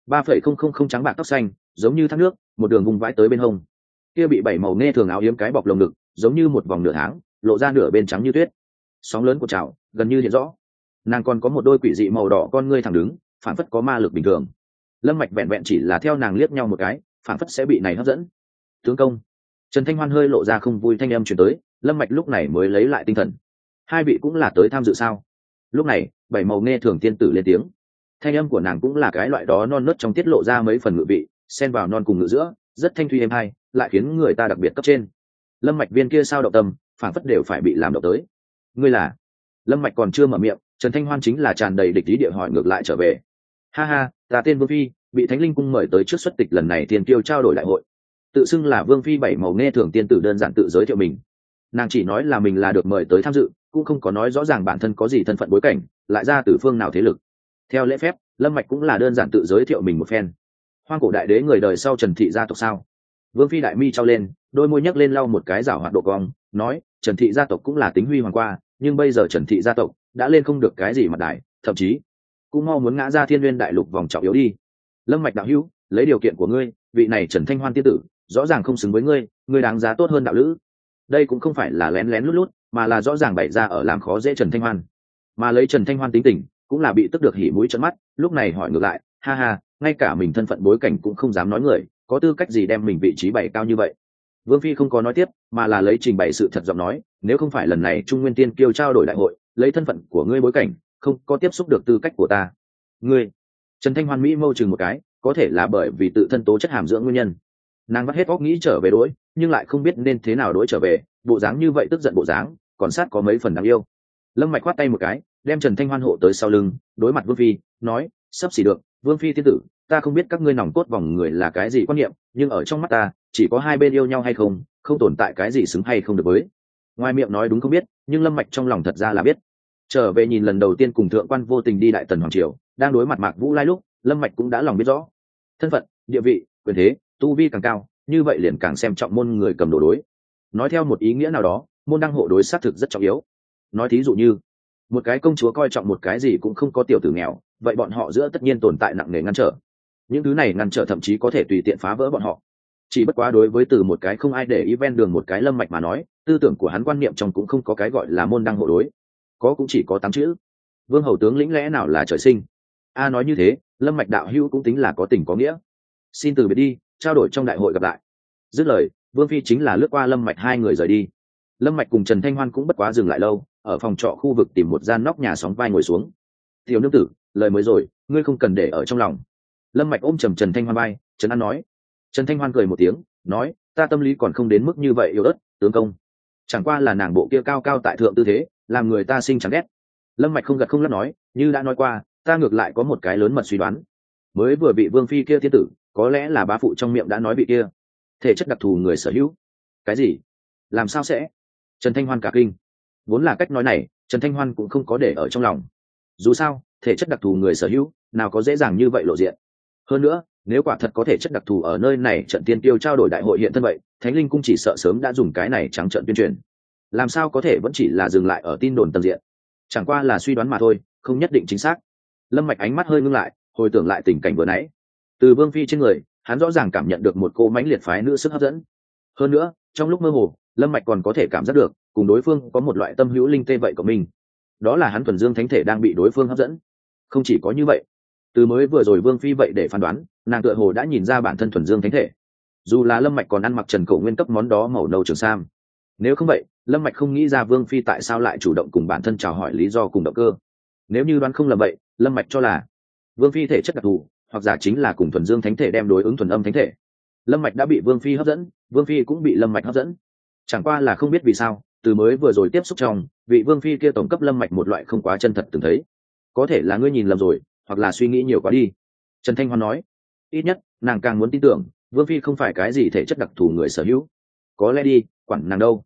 3,000 trắng bạc tóc xanh, giống như thác nước, một đường vùng vãi tới bên hông. Kia bị 7 màu nghe thường áo yếm cái bọc lồng ngực, giống như một vòng nửa tháng, lộ ra nửa bên trắng như tuyết. Sóng lớn của trào, gần như hiện rõ. Nàng còn có một đôi quỷ dị màu đỏ con ngươi thẳng đứng, phản phất có ma lực bình thường. Lâm Mạch vẹn vẹn chỉ là theo nàng liếc nhau một cái, phản phất sẽ bị này hấp dẫn. Tướng công. Trần Thanh Hoan hơi lộ ra không vui thanh âm truyền tới, Lâm Mạch lúc này mới lấy lại tinh thần. Hai vị cũng là tới tham dự sao? Lúc này, 7 màu nghe thường tiên tử lên tiếng. Thanh âm của nàng cũng là cái loại đó non nớt trong tiết lộ ra mấy phần ngự vị, xen vào non cùng ngự giữa, rất thanh thuy êm hay, lại khiến người ta đặc biệt cấp trên. Lâm Mạch viên kia sao động tâm, phản phất đều phải bị làm động tới. Ngươi là? Lâm Mạch còn chưa mở miệng, Trần Thanh Hoan chính là tràn đầy địch ý địa hỏi ngược lại trở về. Ha ha, ta tên Vương phi, bị Thánh Linh cung mời tới trước xuất tịch lần này tiền tiêu trao đổi đại hội. Tự xưng là Vương phi 7 màu nghe thường tiên tử đơn giản tự giới thiệu mình. Nàng chỉ nói là mình là được mời tới tham dự, cũng không có nói rõ ràng bản thân có gì thân phận bối cảnh, lại ra từ phương nào thế lực. Theo lễ phép, Lâm Mạch cũng là đơn giản tự giới thiệu mình một phen. Hoang cổ đại đế người đời sau Trần thị gia tộc sao? Vương phi đại mi trao lên, đôi môi nhấc lên lau một cái giảo hoạt độ cong, nói, Trần thị gia tộc cũng là tính huy hoàng qua, nhưng bây giờ Trần thị gia tộc đã lên không được cái gì mặt đài, thậm chí cũng mau muốn ngã ra Thiên Nguyên đại lục vòng trọng yếu đi. Lâm Mạch đạo hữu, lấy điều kiện của ngươi, vị này Trần Thanh Hoan tiên tử, rõ ràng không xứng với ngươi, ngươi đáng giá tốt hơn đạo lữ. Đây cũng không phải là lén lén lút lút, mà là rõ ràng bày ra ở làm khó dễ Trần Thanh Hoan. Mà lấy Trần Thanh Hoan tính tình, cũng là bị tức được hỉ mũi trợn mắt, lúc này hỏi ngược lại, ha ha, ngay cả mình thân phận bối cảnh cũng không dám nói người, có tư cách gì đem mình vị trí bày cao như vậy. Vương phi không có nói tiếp, mà là lấy trình bày sự thật giọng nói, nếu không phải lần này Trung Nguyên Tiên Kiêu trao đổi đại hội, lấy thân phận của ngươi bối cảnh, không có tiếp xúc được tư cách của ta. Ngươi. Trần Thanh Hoan mỹ mâu chừng một cái, có thể là bởi vì tự thân tố chất hàm dưỡng nguyên nhân. Nàng vắt hết óc nghĩ trở về đối, nhưng lại không biết nên thế nào đối trở về, bộ dáng như vậy tức giận bộ dáng, còn sát có mấy phần đáng yêu. Lâm Mạch khoát tay một cái, đem Trần Thanh Hoan hộ tới sau lưng, đối mặt Vương phi, nói, sắp xỉ được, Vương phi tiên tử, ta không biết các ngươi nòng cốt vòng người là cái gì quan niệm, nhưng ở trong mắt ta, chỉ có hai bên yêu nhau hay không, không tồn tại cái gì xứng hay không được với. Ngoài miệng nói đúng không biết, nhưng Lâm Mạch trong lòng thật ra là biết. Trở về nhìn lần đầu tiên cùng thượng quan vô tình đi Đại Tần hoàng triều, đang đối mặt Mạc Vũ Lai lúc, Lâm Mạch cũng đã lòng biết rõ. Thân phận, địa vị, quyền thế, tu vi càng cao, như vậy liền càng xem trọng môn người cầm đồ đối. Nói theo một ý nghĩa nào đó, môn đăng hộ đối xác thực rất trọng yếu. Nói thí dụ như, một cái công chúa coi trọng một cái gì cũng không có tiểu tử nghèo, vậy bọn họ giữa tất nhiên tồn tại nặng nề ngăn trở. Những thứ này ngăn trở thậm chí có thể tùy tiện phá vỡ bọn họ. Chỉ bất quá đối với từ một cái không ai để ý ven đường một cái Lâm Mạch mà nói, tư tưởng của hắn quan niệm trong cũng không có cái gọi là môn đăng hộ đối, có cũng chỉ có 8 chữ. Vương hầu tướng lĩnh lẽ nào là trời sinh. A nói như thế, Lâm Mạch đạo hữu cũng tính là có tình có nghĩa. Xin từ biệt đi, trao đổi trong đại hội gặp lại. Dứt lời, Vương phi chính là lướt qua Lâm Mạch hai người rời đi. Lâm Mạch cùng Trần Thanh Hoan cũng bất quá dừng lại lâu, ở phòng trọ khu vực tìm một gian nóc nhà sóng vai ngồi xuống. Tiểu nương tử, lời mới rồi, ngươi không cần để ở trong lòng. Lâm Mạch ôm Trần Thanh Hoan vai, Trần An nói. Trần Thanh Hoan cười một tiếng, nói, ta tâm lý còn không đến mức như vậy yêu ớt, tướng công. Chẳng qua là nàng bộ kia cao cao tại thượng tư thế, làm người ta sinh chán ghét. Lâm Mạch không gật không lắc nói, như đã nói qua, ta ngược lại có một cái lớn mật suy đoán. Mới vừa bị Vương phi kia thiên tử, có lẽ là bá phụ trong miệng đã nói bị kia thể chất đặc thù người sở hữu. Cái gì? Làm sao sẽ? Trần Thanh Hoan cả kinh. Vốn là cách nói này, Trần Thanh Hoan cũng không có để ở trong lòng. Dù sao, thể chất đặc thù người sở hữu, nào có dễ dàng như vậy lộ diện. Hơn nữa, nếu quả thật có thể chất đặc thù ở nơi này trận tiên tiêu trao đổi đại hội hiện thân vậy, Thánh Linh cung chỉ sợ sớm đã dùng cái này trắng trợn tuyên truyền. Làm sao có thể vẫn chỉ là dừng lại ở tin đồn tầng diện? Chẳng qua là suy đoán mà thôi, không nhất định chính xác. Lâm Mạch ánh mắt hơi ngưng lại, hồi tưởng lại tình cảnh vừa nãy. Từ Vương phi trên người, hắn rõ ràng cảm nhận được một cô mãnh liệt phái nữ sức hấp dẫn. Hơn nữa, trong lúc mơ hồ, Lâm Mạch còn có thể cảm giác được, cùng đối phương có một loại tâm hữu linh tê vậy của mình. Đó là hắn thuần dương thánh thể đang bị đối phương hấp dẫn. Không chỉ có như vậy, từ mới vừa rồi Vương phi vậy để phán đoán, nàng tựa hồ đã nhìn ra bản thân thuần dương thánh thể. Dù là Lâm Mạch còn ăn mặc Trần Cổ Nguyên cấp món đó màu nâu trường sam. Nếu không vậy, Lâm Mạch không nghĩ ra Vương phi tại sao lại chủ động cùng bản thân chào hỏi lý do cùng động cơ. Nếu như đoán không lầm vậy, Lâm Mạch cho là Vương phi thể chất đặc thù, hoặc giả chính là cùng thuần dương thánh thể đem đối ứng thuần âm thánh thể. Lâm Mạch đã bị Vương phi hấp dẫn, Vương phi cũng bị Lâm Mạch hấp dẫn. Chẳng qua là không biết vì sao, từ mới vừa rồi tiếp xúc trong, vị Vương phi kia tổng cấp Lâm Mạch một loại không quá chân thật từng thấy. Có thể là ngươi nhìn lầm rồi, hoặc là suy nghĩ nhiều quá đi. Trần Thanh Hoan nói, ít nhất, nàng càng muốn tin tưởng, Vương phi không phải cái gì thể chất đặc thù người sở hữu. Có lẽ đi, quản nàng đâu.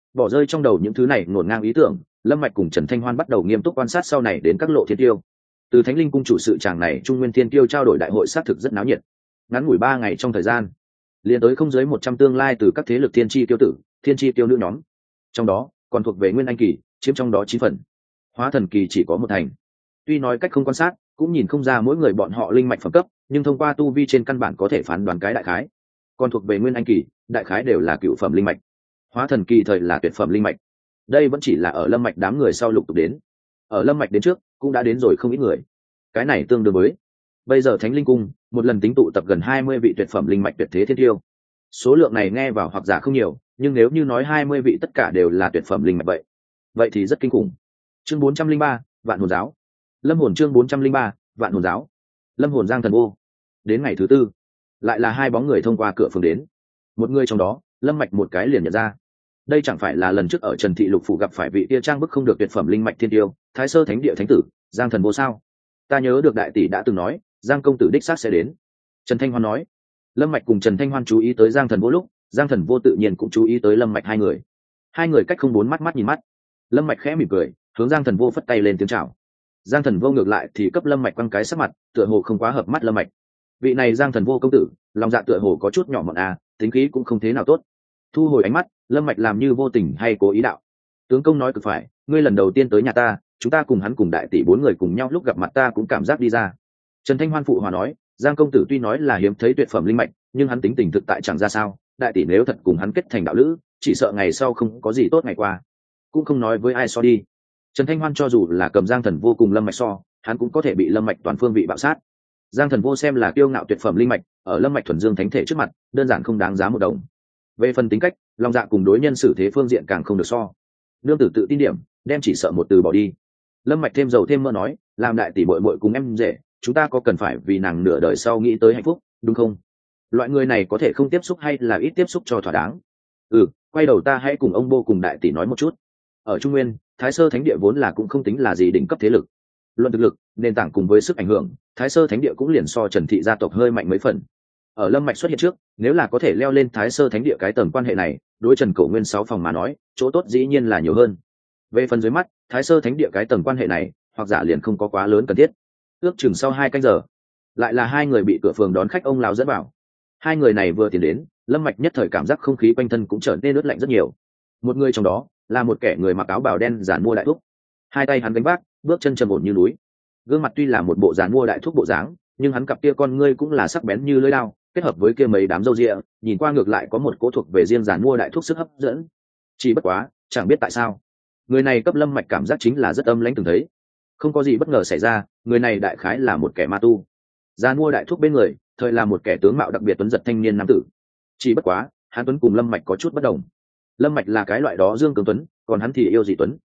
Bỏ rơi trong đầu những thứ này ngổn ngang ý tưởng, Lâm Mạch cùng Trần Thanh Hoan bắt đầu nghiêm túc quan sát sau này đến các lộ thiên tiêu. Từ Thánh Linh cung chủ sự tràng này, Trung Nguyên Thiên Tiêu trao đổi đại hội sát thực rất náo nhiệt. Ngắn ngủi 3 ngày trong thời gian, liền tới không dưới 100 tương lai từ các thế lực thiên chi tiêu tử, thiên chi tiêu nữ nhóm. Trong đó, còn thuộc về Nguyên Anh kỳ, chiếm trong đó 9 phần. Hóa thần kỳ chỉ có 1 thành. Tuy nói cách không quan sát, cũng nhìn không ra mỗi người bọn họ linh mạch phẩm cấp, nhưng thông qua tu vi trên căn bản có thể phán đoán cái đại khái. Còn thuộc về Nguyên Anh kỳ, đại khái đều là cựu phẩm linh mạch. Hóa thần kỳ thời là tuyệt phẩm linh mạch. Đây vẫn chỉ là ở Lâm Mạch đám người sau lục tục đến. Ở Lâm Mạch đến trước, cũng đã đến rồi không ít người. Cái này tương đương với bây giờ Thánh Linh cung một lần tính tụ tập gần 20 vị tuyệt phẩm linh mạch tuyệt thế thiên tiêu. Số lượng này nghe vào hoặc giả không nhiều, nhưng nếu như nói 20 vị tất cả đều là tuyệt phẩm linh mạch vậy thì rất kinh khủng. Chương 403, Vạn Hồn giáo. Lâm Hồn chương 403, Vạn Hồn giáo. Lâm Hồn Giang Thần Vô. Đến ngày thứ tư, lại là 2 bóng người thông qua cửa phường đến. Một người trong đó, Lâm Mạch một cái liền nhận ra. Đây chẳng phải là lần trước ở Trần Thị Lục phủ gặp phải vị kia trang bức không được tuyệt phẩm linh mạch thiên tiêu, Thái Sơ Thánh Địa thánh tử, Giang Thần Vô sao? Ta nhớ được đại tỷ đã từng nói, Giang công tử đích xác sẽ đến. Trần Thanh Hoan nói. Lâm Mạch cùng Trần Thanh Hoan chú ý tới Giang Thần Vô lúc, Giang Thần Vô tự nhiên cũng chú ý tới Lâm Mạch hai người. Hai người cách không 4 mắt nhìn mắt. Lâm Mạch khẽ mỉm cười, hướng Giang Thần Vô phất tay lên tiếng chào. Giang Thần Vô ngược lại thì cấp Lâm Mạch quăng cái sắc mặt, tựa hồ không quá hợp mắt Lâm Mạch. Vị này Giang Thần Vô công tử, lòng dạ tựa hồ có chút nhỏ mọn tính khí cũng không thế nào tốt. Thu hồi ánh mắt, Lâm Mạch làm như vô tình hay cố ý đạo. Tướng công nói cực phải, ngươi lần đầu tiên tới nhà ta, chúng ta cùng hắn cùng đại tỷ 4 người cùng nhau lúc gặp mặt ta cũng cảm giác đi ra. Trần Thanh Hoan phụ hòa nói, Giang công tử tuy nói là hiếm thấy tuyệt phẩm linh mạch, nhưng hắn tính tình thực tại chẳng ra sao, đại tỷ nếu thật cùng hắn kết thành đạo lữ, chỉ sợ ngày sau không có gì tốt ngày qua. Cũng không nói với ai so đi. Trần Thanh Hoan cho dù là cầm Giang Thần Vô cùng Lâm Mạch so, hắn cũng có thể bị Lâm Mạch toàn phương vị bạo sát. Giang Thần Vô xem là kiêu ngạo tuyệt phẩm linh mạch, ở Lâm Mạch thuần dương thánh thể trước mặt, đơn giản không đáng giá một đồng. Về phần tính cách, lòng dạ cùng đối nhân xử thế phương diện càng không được so. Nương tử tự tin điểm, đem chỉ sợ một từ bỏ đi. Lâm Mạch thêm dầu thêm mỡ nói, làm đại tỷ muội muội cùng em rể, chúng ta có cần phải vì nàng nửa đời sau nghĩ tới hạnh phúc, đúng không? Loại người này có thể không tiếp xúc hay là ít tiếp xúc cho thỏa đáng. Quay đầu ta hãy cùng ông Bô cùng đại tỷ nói một chút. Ở Trung Nguyên, Thái Sơ Thánh Địa vốn là cũng không tính là gì đỉnh cấp thế lực. Luận thực lực, nền tảng cùng với sức ảnh hưởng, Thái Sơ Thánh Địa cũng liền so Trần Thị gia tộc hơi mạnh mấy phần. Ở Lâm Mạch xuất hiện trước, nếu là có thể leo lên Thái Sơ Thánh Địa cái tầng quan hệ này, đối Trần Cổ Nguyên 6 phòng mà nói, chỗ tốt dĩ nhiên là nhiều hơn. Về phần dưới mắt, Thái Sơ Thánh Địa cái tầng quan hệ này, hoặc giả liền không có quá lớn cần thiết. Ước chừng sau 2 canh giờ, lại là 2 người bị cửa phường đón khách ông lão dẫn vào. 2 người này vừa tiến đến, Lâm Mạch nhất thời cảm giác không khí quanh thân cũng trở nên ướt lạnh rất nhiều. Một người trong đó là một kẻ người mặc áo bào đen giản mua đại thúc. Hai tay hắn gánh vác, bước chân trầm ổn như núi. Gương mặt tuy là một bộ giản mua đại thúc bộ dáng, nhưng hắn cặp kia con ngươi cũng là sắc bén như lưỡi dao, kết hợp với kia mấy đám râu ria, nhìn qua ngược lại có một cỗ thuộc về riêng giản mua đại thúc sức hấp dẫn. Chỉ bất quá, chẳng biết tại sao, người này cấp Lâm Mạch cảm giác chính là rất âm lãnh từng thấy. Không có gì bất ngờ xảy ra, người này đại khái là một kẻ ma tu. Giản mua đại thúc bên người, thời là một kẻ tướng mạo đặc biệt tuấn giật thanh niên nam tử. Chỉ bất quá, hắn tuấn cùng Lâm Mạch có chút bất đồng. Lâm Mạch là cái loại đó dương cường tuấn, còn hắn thì yêu dị tuấn.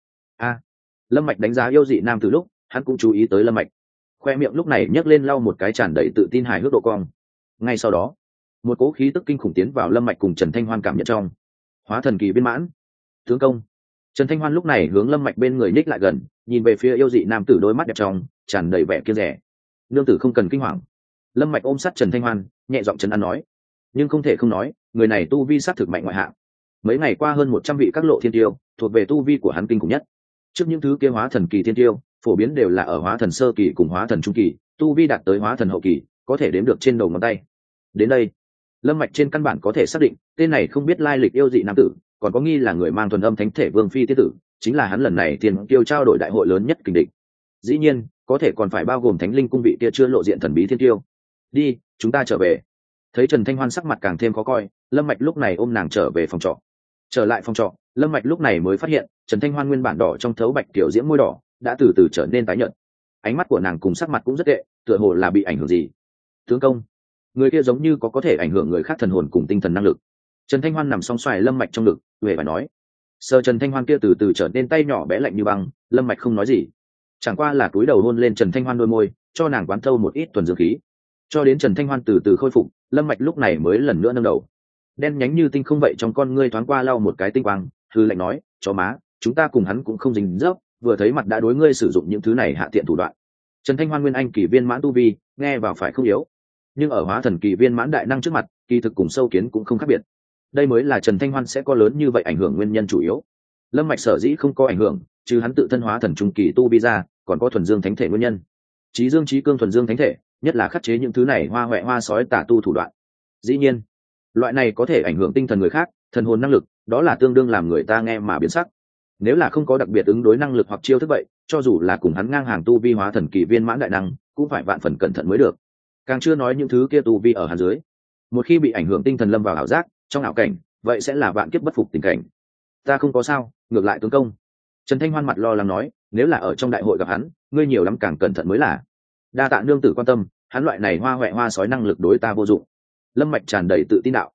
Lâm Mạch đánh giá yêu dị nam từ lúc, hắn cũng chú ý tới Lâm Mạch. Khoe miệng lúc này nhếch lên lau một cái tràn đầy tự tin hài hước độ cong. Ngay sau đó, một cỗ khí tức kinh khủng tiến vào Lâm Mạch cùng Trần Thanh Hoan cảm nhận trong. Hóa thần kỳ viên mãn. Tướng công. Trần Thanh Hoan lúc này hướng Lâm Mạch bên người nhích lại gần, nhìn về phía yêu dị nam tử đôi mắt đẹp trong, tràn đầy vẻ kiêu dè. Nương tử không cần kinh hoàng. Lâm Mạch ôm sát Trần Thanh Hoan, nhẹ giọng trấn an nói. Nhưng không thể không nói, người này tu vi sát thực mạnh ngoại hạng. Mấy ngày qua hơn 100 vị các lộ thiên tiêu, thuộc về tu vi của hắn kinh khủng nhất. Trước những thứ kia hóa thần kỳ thiên tiêu, phổ biến đều là ở hóa thần sơ kỳ cùng hóa thần trung kỳ, tu vi đạt tới hóa thần hậu kỳ, có thể đếm được trên đầu ngón tay. Đến đây, Lâm Mạch trên căn bản có thể xác định, tên này không biết lai lịch yêu dị nam tử, còn có nghi là người mang thuần âm thánh thể Vương phi tiên tử, chính là hắn lần này tiền tiêu trao đổi đại hội lớn nhất kình địch. Dĩ nhiên, có thể còn phải bao gồm Thánh Linh cung vị kia chưa lộ diện thần bí thiên tiêu. Đi, chúng ta trở về. Thấy Trần Thanh Hoan sắc mặt càng thêm khó coi, Lâm Mạch lúc này ôm nàng trở về phòng trọ. Trở lại phòng trọ, Lâm Mạch lúc này mới phát hiện, Trần Thanh Hoan nguyên bản đỏ trong thấu bạch tiểu diễm môi đỏ, đã từ từ trở nên tái nhợt. Ánh mắt của nàng cùng sắc mặt cũng rất tệ, tựa hồ là bị ảnh hưởng gì. Tướng công, người kia giống như có thể ảnh hưởng người khác thần hồn cùng tinh thần năng lực. Trần Thanh Hoan nằm song xoài Lâm Mạch trong ngực, huệ phải nói. Sờ Trần Thanh Hoan kia từ từ trở nên tay nhỏ bé lạnh như băng, Lâm Mạch không nói gì, chẳng qua là cúi đầu hôn lên Trần Thanh Hoan đôi môi, cho nàng quán thâu một ít thuần dương khí. Cho đến Trần Thanh Hoan từ từ khôi phục, Lâm Mạch lúc này mới lần nữa nâng đầu. Đen nhánh như tinh không vậy trong con ngươi thoáng qua lau một cái tinh quang, hư lạnh nói, chó má, chúng ta cùng hắn cũng không dính dấp, vừa thấy mặt đã đối ngươi sử dụng những thứ này hạ tiện thủ đoạn. Trần Thanh Hoan nguyên anh kỳ viên mãn tu vi, nghe vào phải không yếu, nhưng ở hóa thần kỳ viên mãn đại năng trước mặt, kỳ thực cùng sâu kiến cũng không khác biệt. đây mới là Trần Thanh Hoan sẽ có lớn như vậy ảnh hưởng nguyên nhân chủ yếu. Lâm Mạch sở dĩ không có ảnh hưởng, trừ hắn tự thân hóa thần trung kỳ tu vi ra, còn có thuần dương thánh thể nguyên nhân. Chí dương chí cương thuần dương thánh thể, nhất là khắc chế những thứ này hoa hoẹ hoa sói tà tu thủ đoạn. Dĩ nhiên, loại này có thể ảnh hưởng tinh thần người khác, thần hồn năng lực, đó là tương đương làm người ta nghe mà biến sắc. Nếu là không có đặc biệt ứng đối năng lực hoặc chiêu thức vậy, cho dù là cùng hắn ngang hàng tu vi hóa thần kỳ viên mãn đại năng, cũng phải vạn phần cẩn thận mới được. Càng chưa nói những thứ kia tu vi ở hắn dưới, một khi bị ảnh hưởng tinh thần lâm vào ảo giác, trong ảo cảnh, vậy sẽ là vạn kiếp bất phục tình cảnh. Ta không có sao, ngược lại tướng công. Trần Thanh Hoan mặt lo lắng nói, nếu là ở trong đại hội gặp hắn, ngươi nhiều lắm càng cẩn thận mới là. Đa tạ nương tử quan tâm, hắn loại này hoa hoẹ hoa sói năng lực đối ta vô dụng. Lâm Mạch tràn đầy tự tin đạo.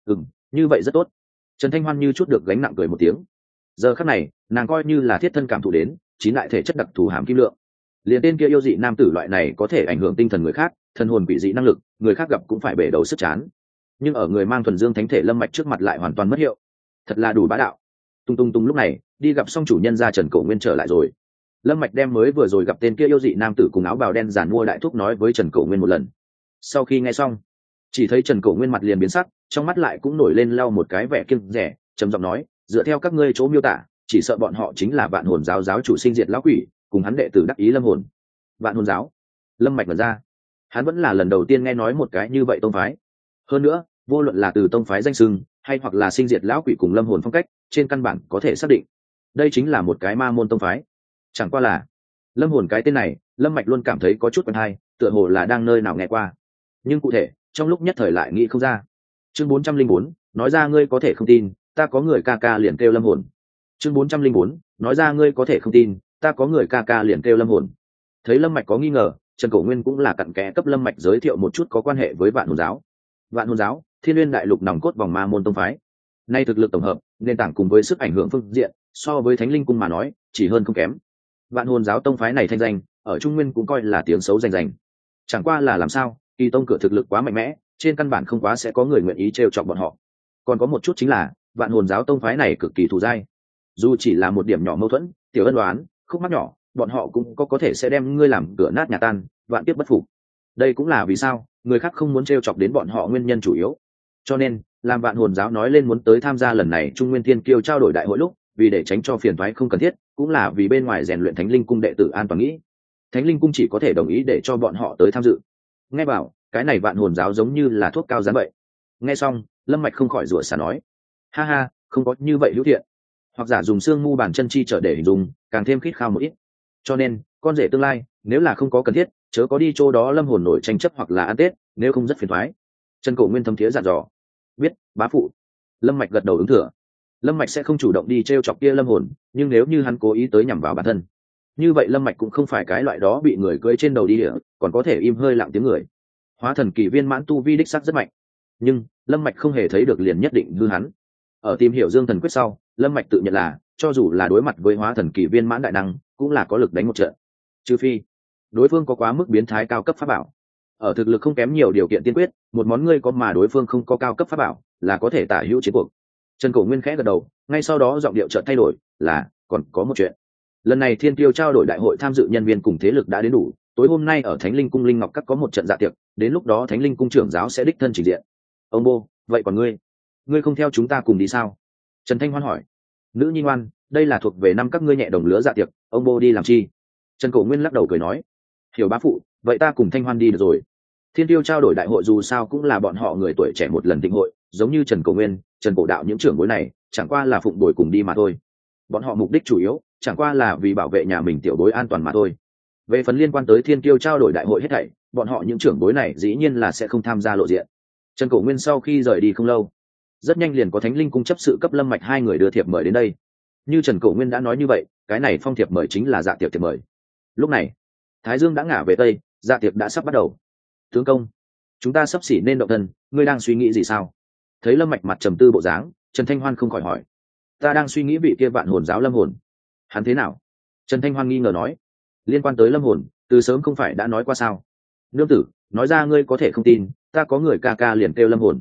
Như vậy rất tốt. Trần Thanh Hoan như chút được gánh nặng cười một tiếng. Giờ khắc này, nàng coi như là thiết thân cảm thụ đến, chín đại thể chất đặc thù hàm kim lượng. Liền tên kia yêu dị nam tử loại này có thể ảnh hưởng tinh thần người khác, thần hồn bị dị năng lực, người khác gặp cũng phải bể đầu sức chán. Nhưng ở người mang thuần dương thánh thể Lâm Mạch trước mặt lại hoàn toàn mất hiệu. Thật là đủ bá đạo. Tung tung tung lúc này, đi gặp xong chủ nhân gia Trần Cổ Nguyên trở lại rồi. Lâm Mạch đem mới vừa rồi gặp tên kia yêu dị nam tử cùng áo bào đen giàn mua đại thúc nói với Trần Cổ Nguyên một lần. Sau khi nghe xong, chỉ thấy Trần Cổ Nguyên mặt liền biến sắc, trong mắt lại cũng nổi lên lau một cái vẻ kiêng dè, trầm giọng nói, dựa theo các ngươi chỗ miêu tả, chỉ sợ bọn họ chính là Vạn Hồn giáo giáo chủ sinh diệt lão quỷ, cùng hắn đệ tử đắc ý Lâm Hồn. Vạn Hồn giáo? Lâm Mạch mở ra, hắn vẫn là lần đầu tiên nghe nói một cái như vậy tông phái. Hơn nữa, vô luận là từ tông phái danh xưng, hay hoặc là sinh diệt lão quỷ cùng Lâm Hồn phong cách, trên căn bản có thể xác định, đây chính là một cái ma môn tông phái. Chẳng qua là Lâm Hồn cái tên này, Lâm Mạch luôn cảm thấy có chút quen tai, tựa hồ là đang nơi nào nghe qua. Nhưng cụ thể, trong lúc nhất thời lại nghĩ không ra. Chương 404, nói ra ngươi có thể không tin, ta có người ca ca liền kêu Lâm Hồn. Chương 404, nói ra ngươi có thể không tin, ta có người ca ca liền kêu Lâm Hồn. Thấy Lâm Mạch có nghi ngờ, Trần Cổ Nguyên cũng là cặn kẽ cấp Lâm Mạch giới thiệu một chút có quan hệ với Vạn Hồn giáo. Vạn Hồn giáo, Thiên Nguyên đại lục nòng cốt vòng ma môn tông phái. Nay thực lực tổng hợp, nền tảng cùng với sức ảnh hưởng phương diện, so với Thánh Linh cung mà nói, chỉ hơn không kém. Vạn Hồn giáo tông phái này thanh danh, ở Trung Nguyên cũng coi là tiếng xấu danh danh. Chẳng qua là làm sao, Kỳ tông cửa thực lực quá mạnh mẽ, trên căn bản không quá sẽ có người nguyện ý trêu chọc bọn họ. Còn có một chút chính là, Vạn Hồn giáo tông phái này cực kỳ thù dai. Dù chỉ là một điểm nhỏ mâu thuẫn, tiểu ân oán, khúc mắc nhỏ, bọn họ cũng có thể sẽ đem ngươi làm cửa nát nhà tan, vạn kiếp bất phục. Đây cũng là vì sao người khác không muốn trêu chọc đến bọn họ nguyên nhân chủ yếu. Cho nên, làm Vạn Hồn giáo nói lên muốn tới tham gia lần này Trung Nguyên Thiên Kiêu trao đổi đại hội lúc, vì để tránh cho phiền toái không cần thiết, cũng là vì bên ngoài rèn luyện Thánh Linh cung đệ tử an toàn nghĩ. Thánh Linh cung chỉ có thể đồng ý để cho bọn họ tới tham dự. Nghe bảo, cái này Vạn Hồn giáo giống như là thuốc cao rán vậy. Nghe xong, Lâm Mạch không khỏi rủa xả nói, ha ha, không có như vậy hữu thiện. Hoặc giả dùng xương mu bàn chân chi trở để hình dung, càng thêm khít khao một ít. Cho nên, con rể tương lai, nếu là không có cần thiết, chớ có đi chỗ đó Lâm Hồn nổi tranh chấp hoặc là ăn Tết, nếu không rất phiền toái. Trần Cổ Nguyên thâm thiế dặn dò. Biết, bá phụ. Lâm Mạch gật đầu ứng thừa. Lâm Mạch sẽ không chủ động đi trêu chọc kia Lâm Hồn, nhưng nếu như hắn cố ý tới nhằm vào bản thân, như vậy Lâm Mạch cũng không phải cái loại đó bị người cưỡi trên đầu đi địa, còn có thể im hơi lặng tiếng người. Hóa thần kỳ viên mãn tu vi đích sắc rất mạnh, nhưng Lâm Mạch không hề thấy được liền nhất định hư hắn. Ở tìm hiểu Dương Thần Quyết sau, Lâm Mạch tự nhận là, cho dù là đối mặt với hóa thần kỳ viên mãn đại năng, cũng là có lực đánh một trận. Trừ phi đối phương có quá mức biến thái cao cấp pháp bảo. Ở thực lực không kém nhiều điều kiện tiên quyết, một món ngươi có mà đối phương không có cao cấp pháp bảo, là có thể tả hữu chiến cuộc. Trần Cổ Nguyên khẽ gật đầu, ngay sau đó giọng điệu chợt thay đổi, là còn có một chuyện. Lần này Thiên Kiêu trao đổi đại hội tham dự nhân viên cùng thế lực đã đến đủ, tối hôm nay ở Thánh Linh cung Linh Ngọc Các có một trận dạ tiệc, đến lúc đó Thánh Linh cung trưởng giáo sẽ đích thân trình diện. Ông bô, vậy còn ngươi không theo chúng ta cùng đi sao? Trần Thanh Hoan hỏi. Nữ nhi ngoan, đây là thuộc về năm các ngươi nhẹ đồng lứa dạ tiệc, ông bô đi làm chi? Trần Cổ Nguyên lắc đầu cười nói, hiểu bá phụ, vậy ta cùng Thanh Hoan đi được rồi. Thiên Kiêu trao đổi đại hội dù sao cũng là bọn họ người tuổi trẻ một lần tịnh hội, giống như Trần Cổ Nguyên, Trần Cổ Đạo những trưởng bối này, chẳng qua là phụng bồi cùng đi mà thôi. Bọn họ mục đích chủ yếu, chẳng qua là vì bảo vệ nhà mình tiểu bối an toàn mà thôi. Về phần liên quan tới Thiên Kiêu trao đổi đại hội hết thảy, bọn họ những trưởng bối này dĩ nhiên là sẽ không tham gia lộ diện. Trần Cổ Nguyên sau khi rời đi không lâu, rất nhanh liền có Thánh Linh cung chấp sự cấp Lâm Mạch hai người đưa thiệp mời đến đây. Như Trần Cổ Nguyên đã nói như vậy, cái này phong thiệp mời chính là dạ tiệc thiệp mời. Lúc này, Thái Dương đã ngả về tây, dạ tiệc đã sắp bắt đầu. Tướng công, chúng ta sắp xỉ nên động thân, ngươi đang suy nghĩ gì sao? Thấy Lâm Mạch mặt trầm tư bộ dáng, Trần Thanh Hoan không khỏi hỏi. Ta đang suy nghĩ vị kia Vạn Hồn giáo Lâm Hồn, hắn thế nào? Trần Thanh Hoan nghi ngờ nói. Liên quan tới Lâm Hồn, từ sớm không phải đã nói qua sao? Nương tử, nói ra ngươi có thể không tin, ta có người ca ca liền kêu Lâm Hồn.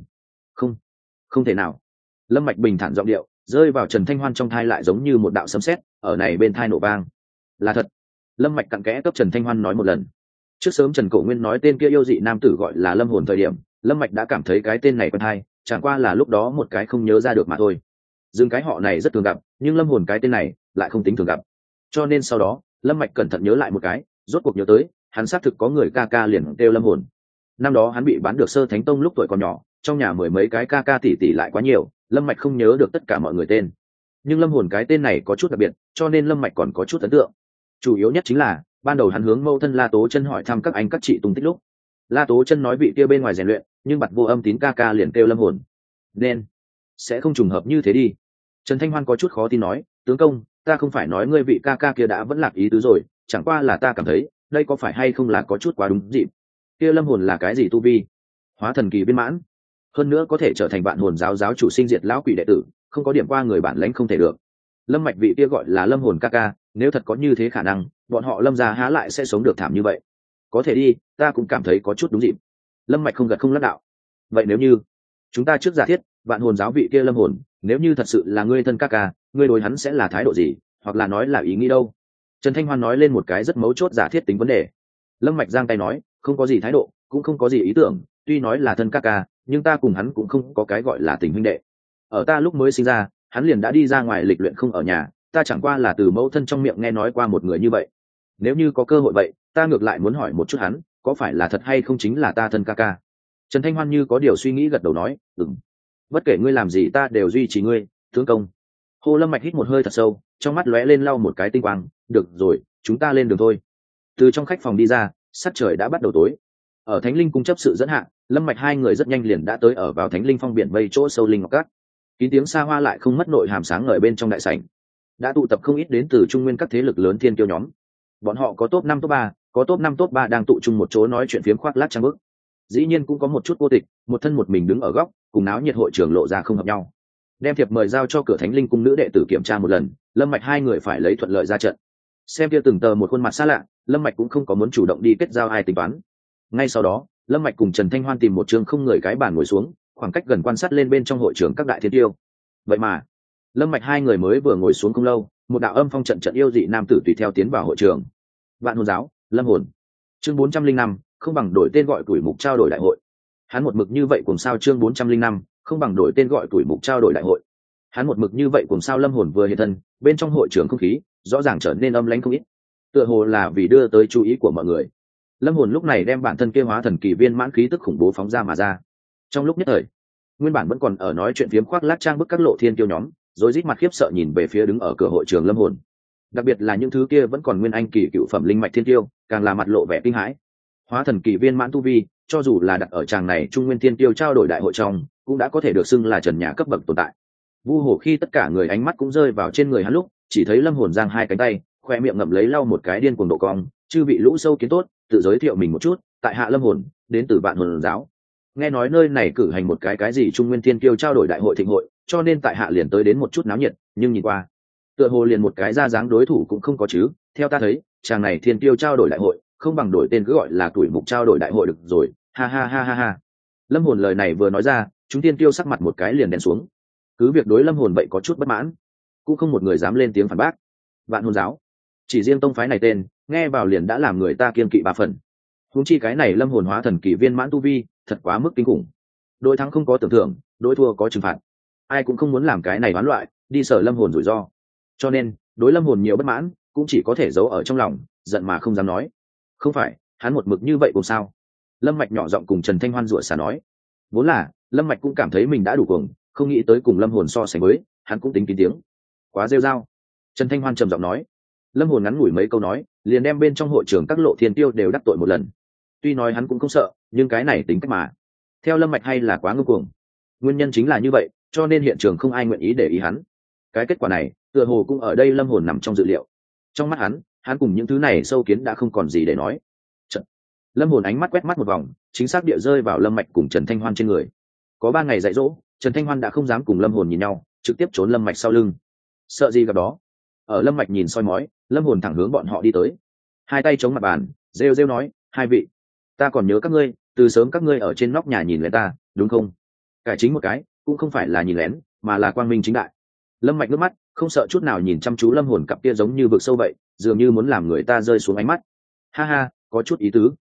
Không thể nào. Lâm Mạch bình thản giọng điệu, rơi vào Trần Thanh Hoan trong thai lại giống như một đạo sấm sét, ở này bên thai nổ vang. Là thật. Lâm Mạch cặn kẽ cấp Trần Thanh Hoan nói một lần. Trước sớm Trần Cổ Nguyên nói tên kia yêu dị nam tử gọi là Lâm Hồn thời điểm, Lâm Mạch đã cảm thấy cái tên này quen tai, chẳng qua là lúc đó một cái không nhớ ra được mà thôi. Dương cái họ này rất thường gặp, nhưng lâm hồn cái tên này lại không tính thường gặp, cho nên sau đó lâm mạch cẩn thận nhớ lại một cái, rốt cuộc nhớ tới hắn xác thực có người ca ca liền kêu lâm hồn. Năm đó hắn bị bán được Sơ Thánh Tông lúc tuổi còn nhỏ, trong nhà mười mấy cái ca ca tỷ tỷ lại quá nhiều, lâm mạch không nhớ được tất cả mọi người tên, nhưng lâm hồn cái tên này có chút đặc biệt, cho nên lâm mạch còn có chút ấn tượng. Chủ yếu nhất chính là ban đầu hắn hướng mẫu thân La Tố Chân hỏi thăm các anh các chị tung tích lúc, La Tố Chân nói vị kia bên ngoài rèn luyện, nhưng bặt vô âm tín ca ca liền kêu lâm hồn, nên sẽ không trùng hợp như thế đi. Trần Thanh Hoan có chút khó tin nói, tướng công, ta không phải nói ngươi vị ca ca kia đã vẫn lạc ý tứ rồi, chẳng qua là ta cảm thấy đây có phải hay không là có chút quá đúng dịp. Kia lâm hồn là cái gì tu vi? Hóa thần kỳ viên mãn, hơn nữa có thể trở thành vạn hồn giáo giáo chủ sinh diệt lão quỷ đệ tử, không có điểm qua người bản lãnh không thể được. Lâm mạch vị kia gọi là lâm hồn ca ca, nếu thật có như thế khả năng, bọn họ lâm gia há lại sẽ sống được thảm như vậy. Có thể đi, ta cũng cảm thấy có chút đúng dịp. Lâm mạch không gật không lắc đạo. Vậy nếu như chúng ta trước giả thiết vạn hồn giáo vị kia lâm hồn, nếu như thật sự là ngươi thân ca ca, ngươi đối hắn sẽ là thái độ gì, hoặc là nói là ý nghĩ đâu? Trần Thanh Hoan nói lên một cái rất mấu chốt giả thiết tính vấn đề. Lâm mạch giang tay nói, không có gì thái độ, cũng không có gì ý tưởng, tuy nói là thân ca ca, nhưng ta cùng hắn cũng không có cái gọi là tình huynh đệ. Ở ta lúc mới sinh ra, hắn liền đã đi ra ngoài lịch luyện không ở nhà, ta chẳng qua là từ mẫu thân trong miệng nghe nói qua một người như vậy. Nếu như có cơ hội vậy, ta ngược lại muốn hỏi một chút hắn, có phải là thật hay không chính là ta thân ca ca. Trần Thanh Hoan như có điều suy nghĩ gật đầu nói, bất kể ngươi làm gì ta đều duy trì ngươi, tướng công. Hồ Lâm mạch hít một hơi thật sâu, trong mắt lóe lên lau một cái tinh quang, được rồi, chúng ta lên đường thôi. Từ trong khách phòng đi ra, sắc trời đã bắt đầu tối. Ở Thánh Linh cung chấp sự dẫn hạ, Lâm mạch hai người rất nhanh liền đã tới ở vào Thánh Linh phong biển vây chỗ sâu linh ngọc cát. Kín tiếng xa hoa lại không mất nội hàm sáng ngời bên trong đại sảnh, đã tụ tập không ít đến từ trung nguyên các thế lực lớn thiên kiêu nhóm. Bọn họ có top 5 top 3, có top 5 top 3 đang tụ chung một chỗ nói chuyện phiếm khoác lác trang bức. Dĩ nhiên cũng có một chút cô tịch, một thân một mình đứng ở góc, cùng náo nhiệt hội trường lộ ra không hợp nhau. Đem thiệp mời giao cho cửa Thánh Linh cung nữ đệ tử kiểm tra một lần, Lâm mạch hai người phải lấy thuận lợi ra trận. Xem kia từng tờ một khuôn mặt xa lạ, Lâm mạch cũng không có muốn chủ động đi kết giao ai tính toán. Ngay sau đó, Lâm mạch cùng Trần Thanh Hoan tìm một trường không người cái bàn ngồi xuống, khoảng cách gần quan sát lên bên trong hội trường các đại thiên tiêu. Vậy mà Lâm mạch hai người mới vừa ngồi xuống không lâu, một đạo âm phong trận trận yêu dị nam tử tùy theo tiến vào hội trường. Vạn hồn giáo, Lâm hồn. Chương 405, không bằng đổi tên gọi tuổi mục trao đổi đại hội. Hắn một mực như vậy cùng sao chương 405, không bằng đổi tên gọi tuổi mục trao đổi đại hội. Hắn một mực như vậy cùng sao Lâm hồn vừa hiện thân, bên trong hội trường không khí rõ ràng trở nên âm lãnh không ít. Tựa hồ là vì đưa tới chú ý của mọi người. Lâm hồn lúc này đem bản thân kia hóa thần kỳ viên mãn khí tức khủng bố phóng ra mà ra. Trong lúc nhất thời, nguyên bản vẫn còn ở nói chuyện phiếm khoác lác trang bức các lộ thiên kiêu nhóm, rồi rít mặt khiếp sợ nhìn về phía đứng ở cửa hội trường Lâm hồn. Đặc biệt là những thứ kia vẫn còn nguyên anh kỳ cựu phẩm linh mạch thiên kiêu, càng là mặt lộ vẻ kinh hãi. Hóa thần kỳ viên mãn tu vi, cho dù là đặt ở tràng này trung nguyên thiên kiêu trao đổi đại hội trong, cũng đã có thể được xưng là trần nhà cấp bậc tồn tại. Vu Hổ khi tất cả người ánh mắt cũng rơi vào trên người hắn lúc, chỉ thấy Lâm hồn giang hai cánh tay, khoe miệng ngậm lấy lau một cái điên cuồng độ cong, chư vị lũ sâu kiến tốt, tự giới thiệu mình một chút, tại hạ Lâm hồn, đến từ Vạn Hồn giáo. Nghe nói nơi này cử hành một cái gì trung nguyên thiên kiêu trao đổi đại hội thịnh hội, cho nên tại hạ liền tới đến một chút náo nhiệt, nhưng nhìn qua, tựa hồ liền một cái ra dáng đối thủ cũng không có chứ. Theo ta thấy, chàng này thiên kiêu trao đổi đại hội, không bằng đổi tên cứ gọi là tuổi mục trao đổi đại hội được rồi. Ha ha ha ha ha. Lâm hồn lời này vừa nói ra, chúng thiên kiêu sắc mặt một cái liền đen xuống. Cứ việc đối Lâm hồn vậy có chút bất mãn, cũng không một người dám lên tiếng phản bác. Vạn hồn giáo, chỉ riêng tông phái này tên, nghe vào liền đã làm người ta kiên kỵ ba phần. Huống chi cái này Lâm hồn hóa thần kỳ viên mãn tu vi, thật quá mức kinh khủng. Đối thắng không có tưởng thưởng, đối thua có trừng phạt. Ai cũng không muốn làm cái này đoán loại, đi sở Lâm hồn rủi ro. Cho nên, đối Lâm hồn nhiều bất mãn, cũng chỉ có thể giấu ở trong lòng, giận mà không dám nói. Không phải, hắn một mực như vậy cùng sao? Lâm Mạch nhỏ giọng cùng Trần Thanh Hoan rủa xả nói. Vốn là, Lâm Mạch cũng cảm thấy mình đã đủ cuồng, không nghĩ tới cùng Lâm hồn so sánh với, hắn cũng tính kín tiếng. Quá rêu rao. Trần Thanh Hoan trầm giọng nói. Lâm hồn ngắn ngủi mấy câu nói, liền đem bên trong hội trường các lộ thiên tiêu đều đắc tội một lần. Tuy nói hắn cũng không sợ, nhưng cái này tính cách mà. Theo Lâm Mạch hay là quá ngông cuồng. Nguyên nhân chính là như vậy, cho nên hiện trường không ai nguyện ý để ý hắn. Cái kết quả này, tựa hồ cũng ở đây Lâm hồn nằm trong dự liệu. Trong mắt hắn cùng những thứ này sâu kiến đã không còn gì để nói. Lâm hồn ánh mắt quét mắt một vòng, chính xác địa rơi vào Lâm Mạch cùng Trần Thanh Hoan trên người. Có 3 ngày dạy dỗ, Trần Thanh Hoan đã không dám cùng Lâm hồn nhìn nhau, trực tiếp trốn Lâm Mạch sau lưng. Sợ gì gặp đó. Ở Lâm Mạch nhìn soi mói, Lâm hồn thẳng hướng bọn họ đi tới. Hai tay chống mặt bàn, rêu rêu nói, hai vị, ta còn nhớ các ngươi, từ sớm các ngươi ở trên nóc nhà nhìn lén ta, đúng không? Cải chính một cái, cũng không phải là nhìn lén, mà là quang minh chính đại. Lâm Mạch nước mắt, không sợ chút nào nhìn chăm chú Lâm hồn cặp kia giống như vực sâu vậy, dường như muốn làm người ta rơi xuống ánh mắt. Ha ha, có chút ý tứ.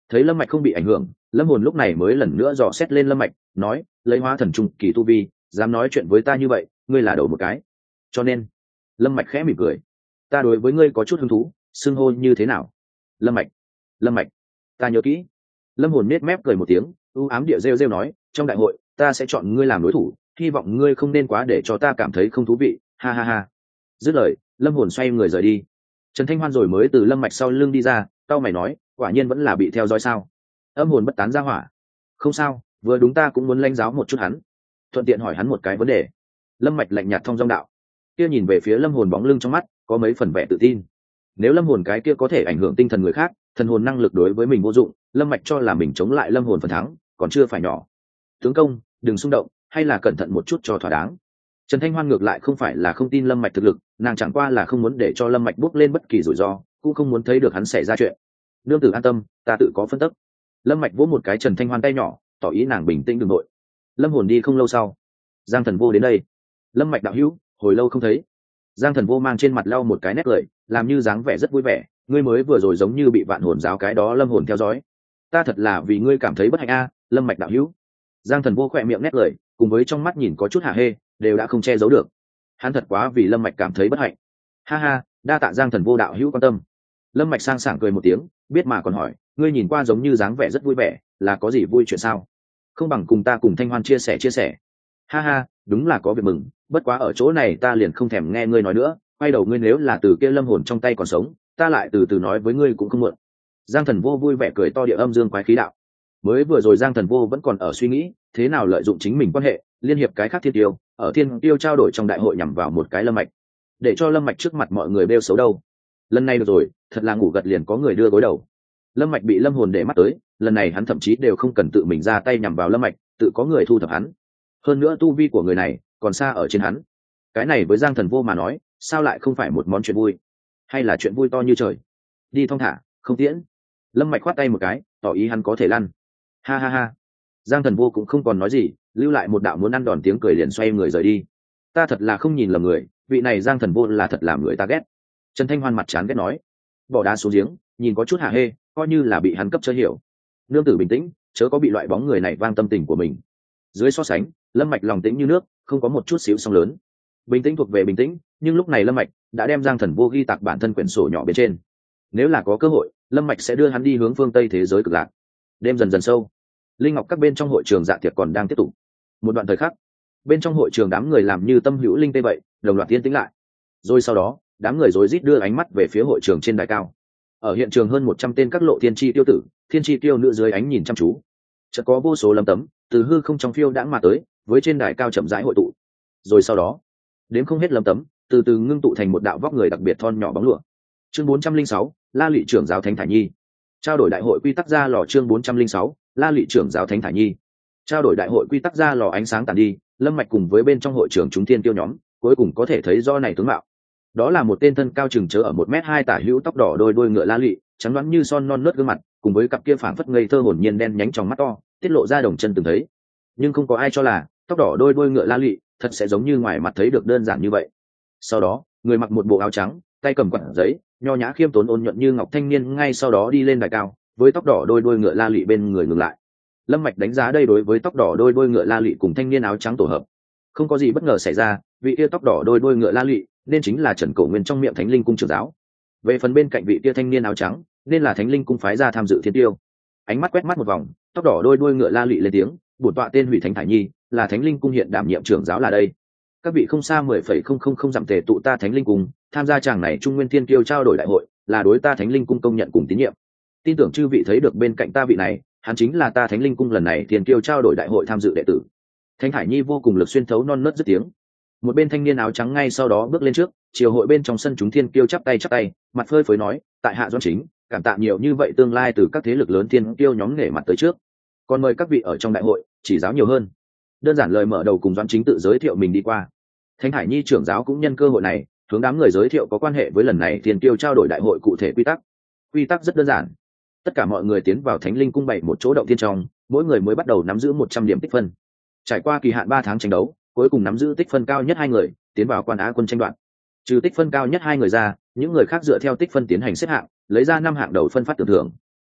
Thấy lâm mạch không bị ảnh hưởng, lâm hồn lúc này mới lần nữa dò xét lên lâm mạch, nói lấy hóa thần trung kỳ tu vi dám nói chuyện với ta như vậy, ngươi là đầu một cái. Cho nên lâm mạch khẽ mỉm cười, ta đối với ngươi có chút hứng thú, xưng hô như thế nào? Lâm mạch. Lâm mạch, ta nhớ kỹ. Lâm hồn nết mép cười một tiếng, u ám địa rêu rêu nói, trong đại hội ta sẽ chọn ngươi làm đối thủ, hy vọng ngươi không nên quá để cho ta cảm thấy không thú vị, ha ha ha. Dứt lời, lâm hồn xoay người rời đi. Trần Thanh Hoan rồi mới từ lâm mạch sau lưng đi ra, cau mày nói, quả nhiên vẫn là bị theo dõi sao? Âm hồn bất tán ra hỏa. Không sao, vừa đúng ta cũng muốn lãnh giáo một chút hắn, thuận tiện hỏi hắn một cái vấn đề. Lâm mạch lạnh nhạt thông dong đạo. Kia nhìn về phía lâm hồn bóng lưng trong mắt có mấy phần vẻ tự tin. Nếu lâm hồn cái kia có thể ảnh hưởng tinh thần người khác, thần hồn năng lực đối với mình vô dụng, lâm mạch cho là mình chống lại lâm hồn phần thắng còn chưa phải nhỏ. Tướng công, đừng xung động, hay là cẩn thận một chút cho thỏa đáng. Trần Thanh Hoan ngược lại không phải là không tin lâm mạch thực lực, nàng chẳng qua là không muốn để cho lâm mạch bước lên bất kỳ rủi ro, cũng không muốn thấy được hắn xảy ra chuyện. Nương tử an tâm, ta tự có phân tích. Lâm mạch vỗ một cái Trần Thanh Hoan tay nhỏ, tỏ ý nàng bình tĩnh đừng nội. Lâm hồn đi không lâu sau, Giang Thần Vô đến đây. Lâm mạch đạo hữu, hồi lâu không thấy. Giang Thần Vô mang trên mặt lau một cái nét cười, làm như dáng vẻ rất vui vẻ, ngươi mới vừa rồi giống như bị vạn hồn giáo cái đó lâm hồn theo dõi. Ta thật là vì ngươi cảm thấy bất hạnh a, Lâm mạch đạo hữu. Giang Thần Vô khẽ miệng nét cười, cùng với trong mắt nhìn có chút hả hê, đều đã không che giấu được. Hắn thật quá vì lâm mạch cảm thấy bất hạnh. Ha ha, đa tạ Giang Thần Vô đạo hữu quan tâm. Lâm mạch sang sảng cười một tiếng, biết mà còn hỏi, ngươi nhìn qua giống như dáng vẻ rất vui vẻ, là có gì vui chuyện sao? Không bằng cùng ta cùng Thanh Hoan chia sẻ. Ha ha, đúng là có việc mừng, bất quá ở chỗ này ta liền không thèm nghe ngươi nói nữa, quay đầu ngươi nếu là từ kia lâm hồn trong tay còn sống, ta lại từ từ nói với ngươi cũng không muộn. Giang Thần Vô vui vẻ cười to địa âm dương quái khí đạo. Mới vừa rồi Giang Thần Vô vẫn còn ở suy nghĩ thế nào lợi dụng chính mình quan hệ liên hiệp cái khác thiên tiêu, ở thiên tiêu trao đổi trong đại hội nhằm vào một cái lâm mạch, để cho lâm mạch trước mặt mọi người bêu xấu đâu. Lần này được rồi, thật là ngủ gật liền có người đưa gối đầu. Lâm mạch bị lâm hồn để mắt tới, lần này hắn thậm chí đều không cần tự mình ra tay nhằm vào lâm mạch, tự có người thu thập hắn. Hơn nữa tu vi của người này còn xa ở trên hắn, cái này với Giang Thần Vô mà nói sao lại không phải một món chuyện vui, hay là chuyện vui to như trời. Đi thong thả, không tiễn. Lâm mạch khoát tay một cái, tỏ ý hắn có thể lăn. Ha ha ha. Giang Thần Vô cũng không còn nói gì, lưu lại một đạo muốn ăn đòn tiếng cười liền xoay người rời đi. Ta thật là không nhìn lầm người, vị này Giang Thần Vô là thật làm người ta ghét. Trần Thanh Hoan mặt chán ghét nói, bỏ đá xuống giếng, nhìn có chút hả hê, coi như là bị hắn cấp chơi hiểu. Nương tử bình tĩnh, chớ có bị loại bóng người này vang tâm tình của mình. Dưới so sánh, lâm mạch lòng tĩnh như nước, không có một chút xíu sóng lớn. Bình tĩnh thuộc về bình tĩnh, nhưng lúc này lâm mạch đã đem Giang Thần Vô ghi tạc bản thân quyển sổ nhỏ bên trên. Nếu là có cơ hội, lâm mạch sẽ đưa hắn đi hướng phương tây thế giới cực lạc. Đêm dần dần sâu, linh ngọc các bên trong hội trường dạ tiệc còn đang tiếp tục. Một đoạn thời khắc, bên trong hội trường đám người làm như tâm hữu linh tê vậy, đồng loạt yên tĩnh lại. Rồi sau đó, đám người rối rít đưa ánh mắt về phía hội trường trên đài cao. Ở hiện trường hơn 100 tên các lộ thiên chi tiêu tử, thiên chi tiêu nữ dưới ánh nhìn chăm chú. Chợt có vô số lâm tấm từ hư không trong phiêu đãng mà tới, với trên đài cao chậm rãi hội tụ. Rồi sau đó, đến không hết lâm tấm từ từ ngưng tụ thành một đạo vóc người đặc biệt thon nhỏ bóng lụa. Chương 406, La Lị trưởng giáo Thánh Thải Nhi. Trao đổi đại hội quy tắc ra lò. Chương 406, La Lị trưởng giáo Thánh Thải Nhi. Trao đổi đại hội quy tắc ra lò. Ánh sáng tàn đi, lâm mạch cùng với bên trong hội trường chúng thiên tiêu nhóm cuối cùng có thể thấy do này tướng mạo. Đó là một tên thân cao chừng chớ ở 1m2 tả hữu, tóc đỏ đôi ngựa La Lị, trắng đoán như son non nớt gương mặt, cùng với cặp kia phảng phất ngây thơ hồn nhiên đen nhánh trong mắt to, tiết lộ ra đồng chân từng thấy. Nhưng không có ai cho là tóc đỏ đôi ngựa La Lị thật sẽ giống như ngoài mặt thấy được đơn giản như vậy. Sau đó, người mặc một bộ áo trắng, tay cầm quạt giấy, nho nhã khiêm tốn ôn nhuận như ngọc thanh niên ngay sau đó đi lên đài cao, với tóc đỏ đôi ngựa La Lị bên người ngừng lại. Lâm mạch đánh giá đây đối với tóc đỏ đôi ngựa La Lị cùng thanh niên áo trắng tổ hợp, không có gì bất ngờ xảy ra, vị kia tóc đỏ đôi ngựa La Lị nên chính là Trần Cổ Nguyên trong miệng Thánh Linh cung trưởng giáo. Về phần bên cạnh vị kia thanh niên áo trắng, nên là Thánh Linh cung phái ra tham dự thiên tiêu. Ánh mắt quét mắt một vòng, tóc đỏ đôi ngựa La Lị lên tiếng, bổn tọa tên Hủy Thánh Thải Nhi, là Thánh Linh cung hiện đảm nhiệm trưởng giáo là đây. Các vị không xa 10,000 dặm tề tụ ta Thánh Linh cung, tham gia chàng này Trung Nguyên Thiên Kiêu trao đổi đại hội, là đối ta Thánh Linh cung công nhận cùng tín nhiệm. Tin tưởng chư vị thấy được bên cạnh ta vị này, hắn chính là ta Thánh Linh cung lần này Thiên Kiêu trao đổi đại hội tham dự đệ tử. Thánh Thải Nhi vô cùng lực xuyên thấu non nớt dứt tiếng. Một bên thanh niên áo trắng ngay sau đó bước lên trước, chiều hội bên trong sân chúng thiên kiêu chắp tay, mặt phơi phới nói, tại hạ Doãn Chính, cảm tạ nhiều như vậy tương lai từ các thế lực lớn thiên kiêu nhóm nghề mặt tới trước, còn mời các vị ở trong đại hội chỉ giáo nhiều hơn. Đơn giản lời mở đầu cùng Doãn Chính tự giới thiệu mình đi qua. Thánh Hải Nhi trưởng giáo cũng nhân cơ hội này hướng đám người giới thiệu có quan hệ với lần này thiên kiêu trao đổi đại hội cụ thể quy tắc. Quy tắc rất đơn giản, tất cả mọi người tiến vào Thánh Linh cung bày một chỗ động thiên trong, mỗi người mới bắt đầu nắm giữ 100 điểm tích phân. Trải qua kỳ hạn 3 tháng tranh đấu, cuối cùng nắm giữ tích phân cao nhất 2 người tiến vào quan á quân tranh đoạt. Trừ tích phân cao nhất 2 người ra, những người khác dựa theo tích phân tiến hành xếp hạng, lấy ra 5 hạng đầu phân phát tưởng thưởng.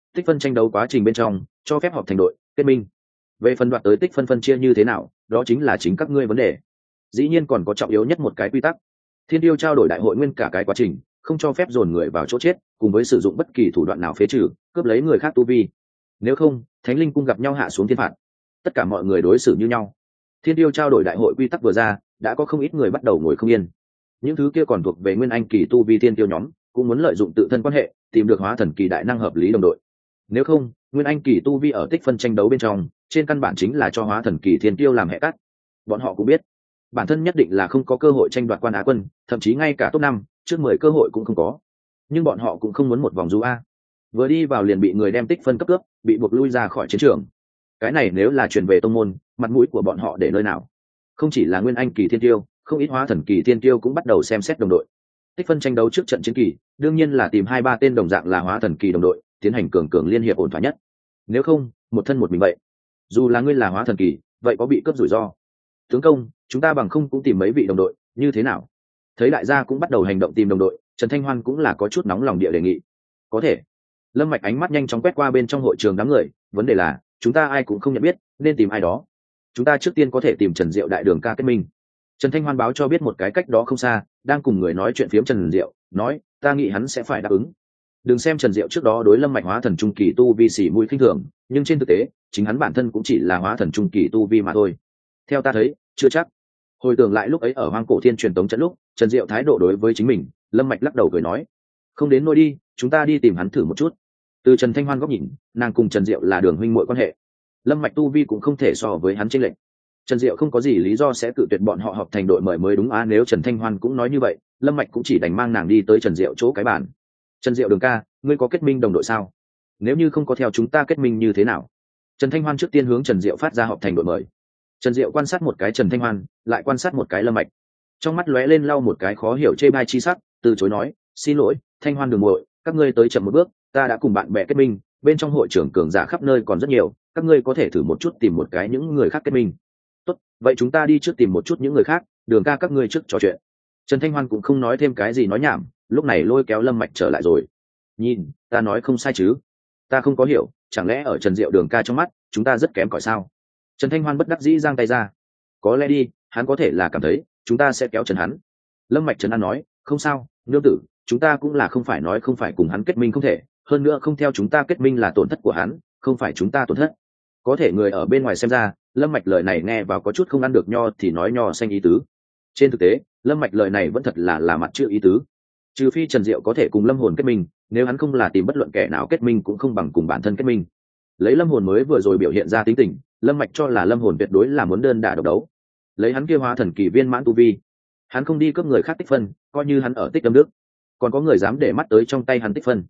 tích phân tranh đấu quá trình bên trong cho phép họp thành đội kết minh. Về phần đoạt tới tích phân chia như thế nào, đó chính là chính các ngươi vấn đề. Dĩ nhiên còn có trọng yếu nhất một cái quy tắc, thiên tiêu trao đổi đại hội nguyên cả cái quá trình không cho phép dồn người vào chỗ chết, cùng với sử dụng bất kỳ thủ đoạn nào phế trừ cướp lấy người khác tu vi. Nếu không, thánh linh cung gặp nhau hạ xuống thiên phạt, tất cả mọi người đối xử như nhau. Thiên tiêu trao đổi đại hội quy tắc vừa ra, đã có không ít người bắt đầu ngồi không yên. Những thứ kia còn thuộc về nguyên anh kỳ tu vi thiên tiêu nhóm cũng muốn lợi dụng tự thân quan hệ tìm được hóa thần kỳ đại năng hợp lý đồng đội. Nếu không, nguyên anh kỳ tu vi ở tích phân tranh đấu bên trong trên căn bản chính là cho hóa thần kỳ thiên tiêu làm hệ cắt. Bọn họ cũng biết bản thân nhất định là không có cơ hội tranh đoạt quan á quân, thậm chí ngay cả top 5 trước 10 cơ hội cũng không có. Nhưng bọn họ cũng không muốn một vòng du a, vừa đi vào liền bị người đem tích phân cấp cướp, bị buộc lui ra khỏi chiến trường. Cái này nếu là truyền về tông môn, mặt mũi của bọn họ để nơi nào? Không chỉ là nguyên anh kỳ thiên tiêu, không ít hóa thần kỳ thiên tiêu cũng bắt đầu xem xét đồng đội. Tích phân tranh đấu trước trận chiến kỳ, đương nhiên là tìm 2-3 tên đồng dạng là hóa thần kỳ đồng đội, tiến hành cường liên hiệp ổn thỏa nhất. Nếu không, một thân một mình vậy. Dù là ngươi là hóa thần kỳ, vậy có bị cướp rủi ro. Tướng công, chúng ta bằng không cũng tìm mấy vị đồng đội, như thế nào? Thấy đại gia cũng bắt đầu hành động tìm đồng đội, Trần Thanh Hoan cũng là có chút nóng lòng địa đề nghị. Có thể. Lâm Mạch ánh mắt nhanh chóng quét qua bên trong hội trường đám người, vấn đề là chúng ta ai cũng không nhận biết, nên tìm ai đó. Chúng ta trước tiên có thể tìm Trần Diệu đại đường ca kết minh. Trần Thanh Hoan báo cho biết một cái cách đó không xa, đang cùng người nói chuyện phiếm Trần Diệu, nói, ta nghĩ hắn sẽ phải đáp ứng. Đừng xem Trần Diệu trước đó đối Lâm Mạch hóa thần trung kỳ tu vi xỉ mũi khinh thường, nhưng trên thực tế, chính hắn bản thân cũng chỉ là hóa thần trung kỳ tu vi mà thôi. Theo ta thấy, chưa chắc. Hồi tưởng lại lúc ấy ở Hoang Cổ Thiên truyền tống trận lúc, Trần Diệu thái độ đối với chính mình, Lâm Mạch lắc đầu cười nói, không đến nỗi đi, chúng ta đi tìm hắn thử một chút. Từ Trần Thanh Hoan góc nhìn, nàng cùng Trần Diệu là đường huynh muội quan hệ, Lâm Mạch tu vi cũng không thể so với hắn chênh lệch. Trần Diệu không có gì lý do sẽ cự tuyệt bọn họ họp thành đội mời mới đúng nếu Trần Thanh Hoan cũng nói như vậy, Lâm Mạch cũng chỉ đành mang nàng đi tới Trần Diệu chỗ cái bàn. Trần Diệu đường ca, ngươi có kết minh đồng đội sao? Nếu như không có theo chúng ta kết minh như thế nào? Trần Thanh Hoan trước tiên hướng Trần Diệu phát ra họp thành đội mời. Trần Diệu quan sát một cái Trần Thanh Hoan, lại quan sát một cái Lâm Mạch. Trong mắt lóe lên lau một cái khó hiểu chê bai chi sắc, từ chối nói, xin lỗi, Thanh Hoan đường muội, các ngươi tới chậm một bước, ta đã cùng bạn bè kết minh, bên trong hội trưởng cường giả khắp nơi còn rất nhiều, các ngươi có thể thử một chút tìm một cái những người khác kết minh. Tốt, vậy chúng ta đi trước tìm một chút những người khác, đường ca các ngươi trước trò chuyện. Trần Thanh Hoan cũng không nói thêm cái gì nói nhảm, lúc này lôi kéo Lâm Mạch trở lại rồi. Nhìn, ta nói không sai chứ? Ta không có hiểu, chẳng lẽ ở Trần Diệu đường ca trong mắt, chúng ta rất kém cỏi sao? Trần Thanh Hoan bất đắc dĩ giang tay ra. Có lẽ đi, hắn có thể là cảm thấy, chúng ta sẽ kéo Trần hắn. Lâm Mạch trấn an nói, không sao, nương tử, chúng ta cũng là không phải nói không phải cùng hắn kết minh không thể, hơn nữa không theo chúng ta kết minh là tổn thất của hắn, không phải chúng ta tổn thất. Có thể người ở bên ngoài xem ra, Lâm Mạch lời này nghe vào có chút không ăn được nho thì nói nho xanh ý tứ. Trên thực tế, Lâm Mạch lời này vẫn thật là mặt chữ ý tứ. Trừ phi Trần Diệu có thể cùng Lâm Hồn kết minh, nếu hắn không là tìm bất luận kẻ nào kết minh cũng không bằng cùng bản thân kết minh. Lấy Lâm Hồn mới vừa rồi biểu hiện ra tính tình, Lâm Mạch cho là Lâm Hồn tuyệt đối là muốn đơn đả độc đấu. Lấy hắn kia hóa thần kỳ viên mãn tu vi, hắn không đi cướp người khác tích phân, coi như hắn ở tích âm đức, còn có người dám để mắt tới trong tay hắn tích phân.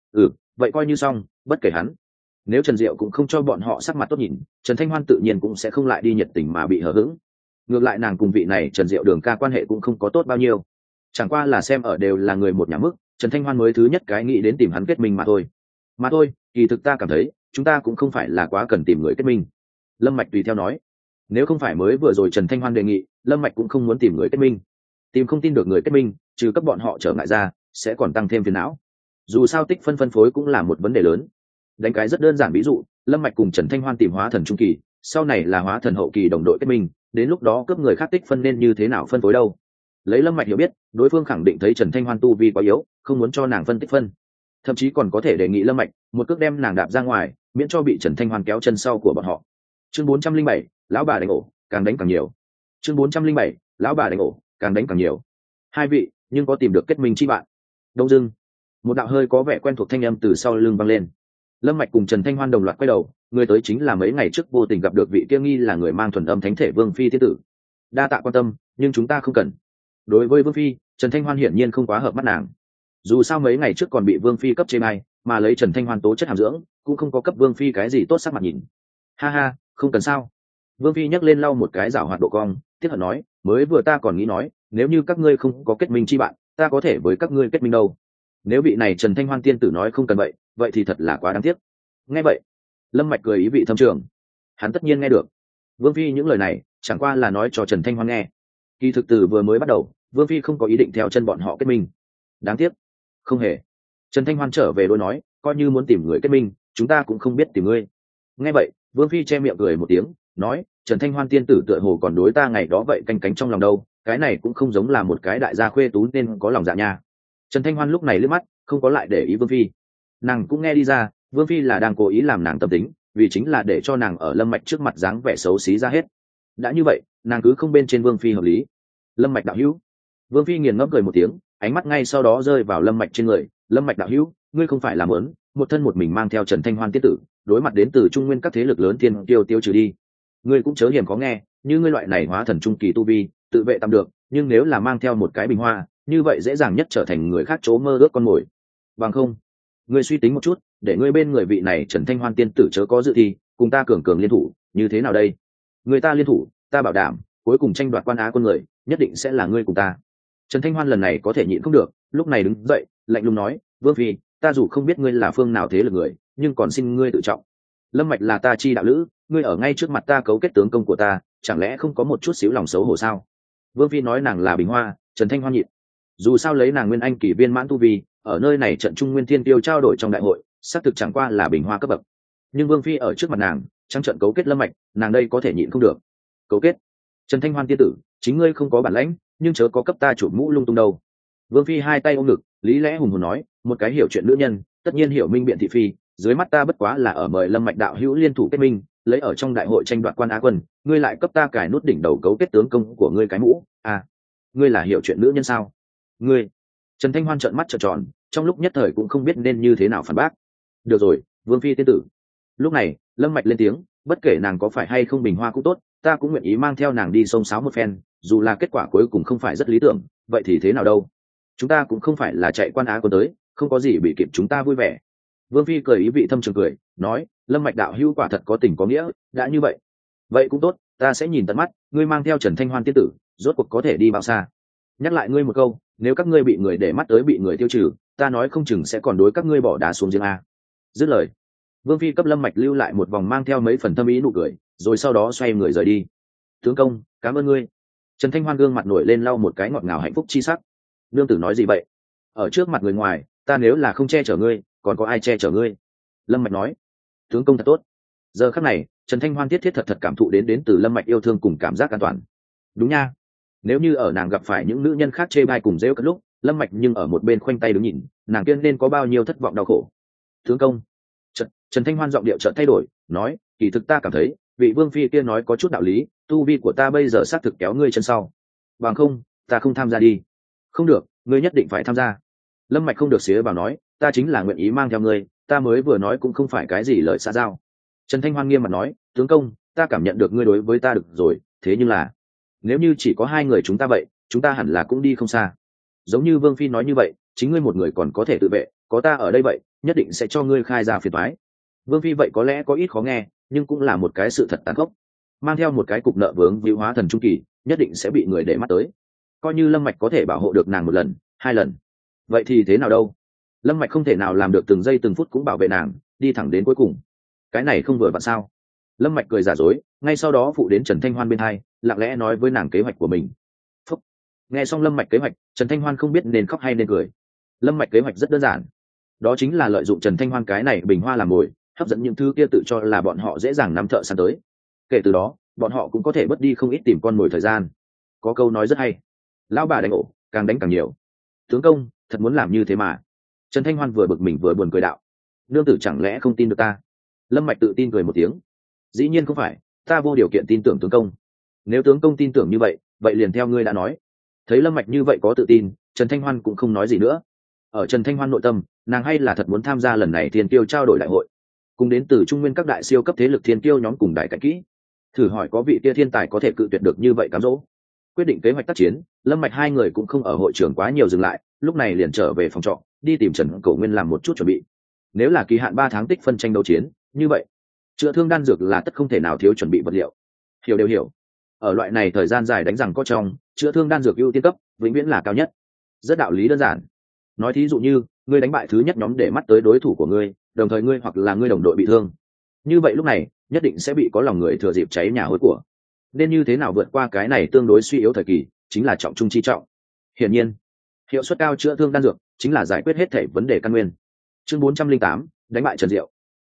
Vậy coi như xong, bất kể hắn. Nếu Trần Diệu cũng không cho bọn họ sắc mặt tốt nhìn, Trần Thanh Hoan tự nhiên cũng sẽ không lại đi nhiệt tình mà bị hờ hững. Ngược lại nàng cùng vị này Trần Diệu đường ca quan hệ cũng không có tốt bao nhiêu, chẳng qua là xem ở đều là người một nhà mức, Trần Thanh Hoan mới thứ nhất cái nghĩ đến tìm hắn kết minh mà thôi. Kỳ thực ta cảm thấy chúng ta cũng không phải là quá cần tìm người kết minh. Lâm Mạch tùy theo nói, nếu không phải mới vừa rồi Trần Thanh Hoan đề nghị, Lâm Mạch cũng không muốn tìm người kết minh. Tìm không tin được người kết minh, trừ cấp bọn họ trở ngại ra, sẽ còn tăng thêm phiền não. Dù sao tích phân phối cũng là một vấn đề lớn. Đánh cái rất đơn giản ví dụ, Lâm Mạch cùng Trần Thanh Hoan tìm hóa thần trung kỳ, sau này là hóa thần hậu kỳ đồng đội kết minh, đến lúc đó cướp người khác tích phân nên như thế nào phân phối đâu? Lấy Lâm Mạch hiểu biết, đối phương khẳng định thấy Trần Thanh Hoan tu vi quá yếu, không muốn cho nàng phân tích phân, thậm chí còn có thể đề nghị Lâm Mạch một cước đem nàng đạp ra ngoài, miễn cho bị Trần Thanh Hoan kéo chân sau của bọn họ. Chương 407, lão bà đánh ổ, càng đánh càng nhiều. Chương 407, lão bà đánh ổ, càng đánh càng nhiều. Hai vị, nhưng có tìm được kết minh chi bạn? Đông Dương, một đạo hơi có vẻ quen thuộc thanh âm từ sau lưng vang lên. Lâm Mạch cùng Trần Thanh Hoan đồng loạt quay đầu, người tới chính là mấy ngày trước vô tình gặp được vị kia nghi là người mang thuần âm thánh thể Vương Phi tiên tử. Đa tạ quan tâm, nhưng chúng ta không cần. Đối với Vương Phi, Trần Thanh Hoan hiển nhiên không quá hợp mắt nàng. Dù sao mấy ngày trước còn bị Vương Phi cấp chê bai, mà lấy Trần Thanh Hoan tố chất hàm dưỡng, cũng không có cấp Vương Phi cái gì tốt sắc mặt nhìn. Ha ha, không cần sao. Vương Phi nhấc lên lau một cái giảo hoạt độ cong, tiếc hận nói, mới vừa ta còn nghĩ nói, nếu như các ngươi không có kết minh chi bạn, ta có thể với các ngươi kết minh đâu. Nếu vị này Trần Thanh Hoan tiên tử nói không cần vậy thì thật là quá đáng tiếc. Nghe vậy, Lâm Mạch cười ý vị thâm trường. Hắn tất nhiên nghe được. Vương Phi những lời này chẳng qua là nói cho Trần Thanh Hoan nghe. Kỳ thực từ vừa mới bắt đầu, Vương Phi không có ý định theo chân bọn họ kết minh. Đáng tiếc. Không hề. Trần Thanh Hoan trở về đối nói, coi như muốn tìm người kết minh, chúng ta cũng không biết tìm ngươi. Nghe vậy Vương Phi che miệng cười một tiếng, nói Trần Thanh Hoan tiên tử tựa hồ còn đối ta ngày đó vậy canh cánh trong lòng đâu, cái này cũng không giống là một cái đại gia khuê tú nên có lòng dạ nha. Trần Thanh Hoan lúc này liếc mắt không có lại để ý Vương Phi, nàng cũng nghe đi ra Vương Phi là đang cố ý làm nàng tâm tính, vì chính là để cho nàng ở Lâm Mạch trước mặt dáng vẻ xấu xí ra hết. Đã như vậy nàng cứ không bên trên Vương Phi hợp lý. Lâm Mạch đạo hữu. Vương Phi nghiền ngẫm cười một tiếng, ánh mắt ngay sau đó rơi vào Lâm Mạch trên người. Lâm Mạch đạo hữu, ngươi không phải là muốn một thân một mình mang theo Trần Thanh Hoan tiết tử đối mặt đến từ trung nguyên các thế lực lớn thiên tiêu tiêu trừ đi. Ngươi cũng chớ hiểm có nghe, như ngươi loại này hóa thần trung kỳ tu vi tự vệ tạm được, nhưng nếu là mang theo một cái bình hoa như vậy dễ dàng nhất trở thành người khác chỗ mơ ước con mồi. Bằng không ngươi suy tính một chút, để ngươi bên người vị này Trần Thanh Hoan tiên tử chớ có dự thi, cùng ta cường cường liên thủ như thế nào đây? Người ta liên thủ, ta bảo đảm cuối cùng tranh đoạt quan á quân người nhất định sẽ là ngươi cùng ta. Trần Thanh Hoan lần này có thể nhịn không được, lúc này đứng dậy lạnh lùng nói, Vương Phi, ta dù không biết ngươi là phương nào thế lực người, nhưng còn xin ngươi tự trọng. Lâm Mạch là ta chi đạo lữ, ngươi ở ngay trước mặt ta cấu kết tướng công của ta, chẳng lẽ không có một chút xíu lòng xấu hổ sao? Vương Phi nói nàng là bình hoa, Trần Thanh Hoan nhịn. Dù sao lấy nàng nguyên anh kỳ viên mãn tu vi, ở nơi này trận trung nguyên thiên tiêu trao đổi trong đại hội, xác thực chẳng qua là bình hoa cấp bậc. Nhưng Vương Phi ở trước mặt nàng, trong trận cấu kết Lâm Mạch, nàng đây có thể nhịn không được. Cấu kết? Trần Thanh Hoan tiên tử, chính ngươi không có bản lãnh, nhưng chớ có cấp ta chụp mũ lung tung đâu. Vương Phi hai tay ôm ngực, lý lẽ hùng hồn nói, một cái hiểu chuyện nữ nhân, tất nhiên hiểu minh biện thị phi, dưới mắt ta bất quá là ở mời Lâm Mạch đạo hữu liên thủ kết minh, lấy ở trong đại hội tranh đoạt quan á quân, ngươi lại cấp ta cài nút đỉnh đầu cấu kết tướng công của ngươi cái mũ, à, ngươi là hiểu chuyện nữ nhân sao? Ngươi. Trần Thanh Hoan trợn mắt trợn tròn, trong lúc nhất thời cũng không biết nên như thế nào phản bác. Được rồi, Vương Phi tiên tử. Lúc này Lâm Mạch lên tiếng, bất kể nàng có phải hay không bình hoa cũng tốt, ta cũng nguyện ý mang theo nàng đi xông xáo một phen, dù là kết quả cuối cùng không phải rất lý tưởng, vậy thì thế nào đâu? Chúng ta cũng không phải là chạy quan á quân tới, không có gì bị kịp chúng ta vui vẻ. Vương Phi cười ý vị thâm trường cười, nói, Lâm Mạch đạo hữu quả thật có tình có nghĩa, đã như vậy, vậy cũng tốt, ta sẽ nhìn tận mắt, ngươi mang theo Trần Thanh Hoan tiên tử, rốt cuộc có thể đi bao xa. Nhắc lại ngươi một câu, nếu các ngươi bị người để mắt tới bị người tiêu trừ, ta nói không chừng sẽ còn đối các ngươi bỏ đá xuống giếng a. Dứt lời, Vương Phi cấp Lâm Mạch lưu lại một vòng mang theo mấy phần thâm ý nụ cười, rồi sau đó xoay người rời đi. Tướng công, cảm ơn ngươi. Trần Thanh Hoan gương mặt nổi lên lau một cái ngọt ngào hạnh phúc chi sắc. Nương tử nói gì vậy? Ở trước mặt người ngoài, ta nếu là không che chở ngươi, còn có ai che chở ngươi? Lâm Mạch nói. Tướng công thật tốt. Giờ khắc này, Trần Thanh Hoan thiết thiết thật thật cảm thụ đến từ Lâm Mạch yêu thương cùng cảm giác an toàn. Đúng nha. Nếu như ở nàng gặp phải những nữ nhân khác chê bai cùng rêu cất lúc, Lâm Mạch nhưng ở một bên khoanh tay đứng nhìn, nàng kia nên có bao nhiêu thất vọng đau khổ. Tướng công. Trần Thanh Hoan giọng điệu chợt thay đổi, nói, kỳ thực ta cảm thấy, vị Vương Phi kia nói có chút đạo lý, tu vi của ta bây giờ xác thực kéo ngươi chân sau. Bằng không, ta không tham gia đi. Không được, ngươi nhất định phải tham gia. Lâm Mạch không được xía vào nói, ta chính là nguyện ý mang theo ngươi, ta mới vừa nói cũng không phải cái gì lời xã giao. Trần Thanh Hoan nghiêm mặt nói, tướng công, ta cảm nhận được ngươi đối với ta được rồi, thế nhưng là, nếu như chỉ có hai người chúng ta vậy, chúng ta hẳn là cũng đi không xa. Giống như Vương Phi nói như vậy, chính ngươi một người còn có thể tự vệ, có ta ở đây vậy, nhất định sẽ cho ngươi khai ra phiền toái. Vương Phi vậy có lẽ có ít khó nghe, nhưng cũng là một cái sự thật tàn khốc. Mang theo một cái cục nợ vướng víu hóa thần trung kỳ, nhất định sẽ bị người để mắt tới. Coi như Lâm Mạch có thể bảo hộ được nàng một lần, hai lần, vậy thì thế nào đâu? Lâm Mạch không thể nào làm được từng giây từng phút cũng bảo vệ nàng, đi thẳng đến cuối cùng. Cái này không vừa vặn sao? Lâm Mạch cười giả dối, ngay sau đó phụ đến Trần Thanh Hoan bên hai, lặng lẽ nói với nàng kế hoạch của mình. Phúc. Nghe xong Lâm Mạch kế hoạch, Trần Thanh Hoan không biết nên khóc hay nên cười. Lâm Mạch kế hoạch rất đơn giản, đó chính là lợi dụng Trần Thanh Hoan cái này bình hoa làm mồi, hấp dẫn những thứ kia tự cho là bọn họ dễ dàng nắm thợ săn tới. Kể từ đó, bọn họ cũng có thể bớt đi không ít tìm con mồi thời gian. Có câu nói rất hay, lão bà đánh ổ, càng đánh càng nhiều. Tướng công, thật muốn làm như thế mà. Trần Thanh Hoan vừa bực mình vừa buồn cười đạo, nương tử chẳng lẽ không tin được ta? Lâm Mạch tự tin cười một tiếng, dĩ nhiên không phải, ta vô điều kiện tin tưởng tướng công. Nếu tướng công tin tưởng như vậy, vậy liền theo ngươi đã nói. Thấy Lâm Mạch như vậy có tự tin, Trần Thanh Hoan cũng không nói gì nữa. Ở Trần Thanh Hoan nội tâm, nàng hay là thật muốn tham gia lần này thiên kiêu trao đổi đại hội, cùng đến từ trung nguyên các đại siêu cấp thế lực thiên kiêu nhóm cùng đại cạnh kỹ, thử hỏi có vị kia thiên tài có thể cự tuyệt được như vậy cám dỗ. Quyết định kế hoạch tác chiến, Lâm Mạch hai người cũng không ở hội trường quá nhiều dừng lại, lúc này liền trở về phòng trọ, đi tìm Trần Cổ Nguyên làm một chút chuẩn bị. Nếu là kỳ hạn 3 tháng tích phân tranh đấu chiến, như vậy chữa thương đan dược là tất không thể nào thiếu chuẩn bị vật liệu. Hiểu đều hiểu. Ở loại này thời gian dài đánh rằng có trong, chữa thương đan dược ưu tiên cấp vĩnh viễn là cao nhất. Rất đạo lý đơn giản. Nói thí dụ như, ngươi đánh bại thứ nhất nhóm để mắt tới đối thủ của ngươi, đồng thời ngươi hoặc là ngươi đồng đội bị thương. Như vậy lúc này, nhất định sẽ bị có lòng người thừa dịp cháy nhà hối của. Nên như thế nào vượt qua cái này tương đối suy yếu thời kỳ, chính là trọng trung chi trọng. Hiển nhiên, hiệu suất cao chữa thương đan dược chính là giải quyết hết thảy vấn đề căn nguyên. Chương 408, đánh bại Trần Diệu.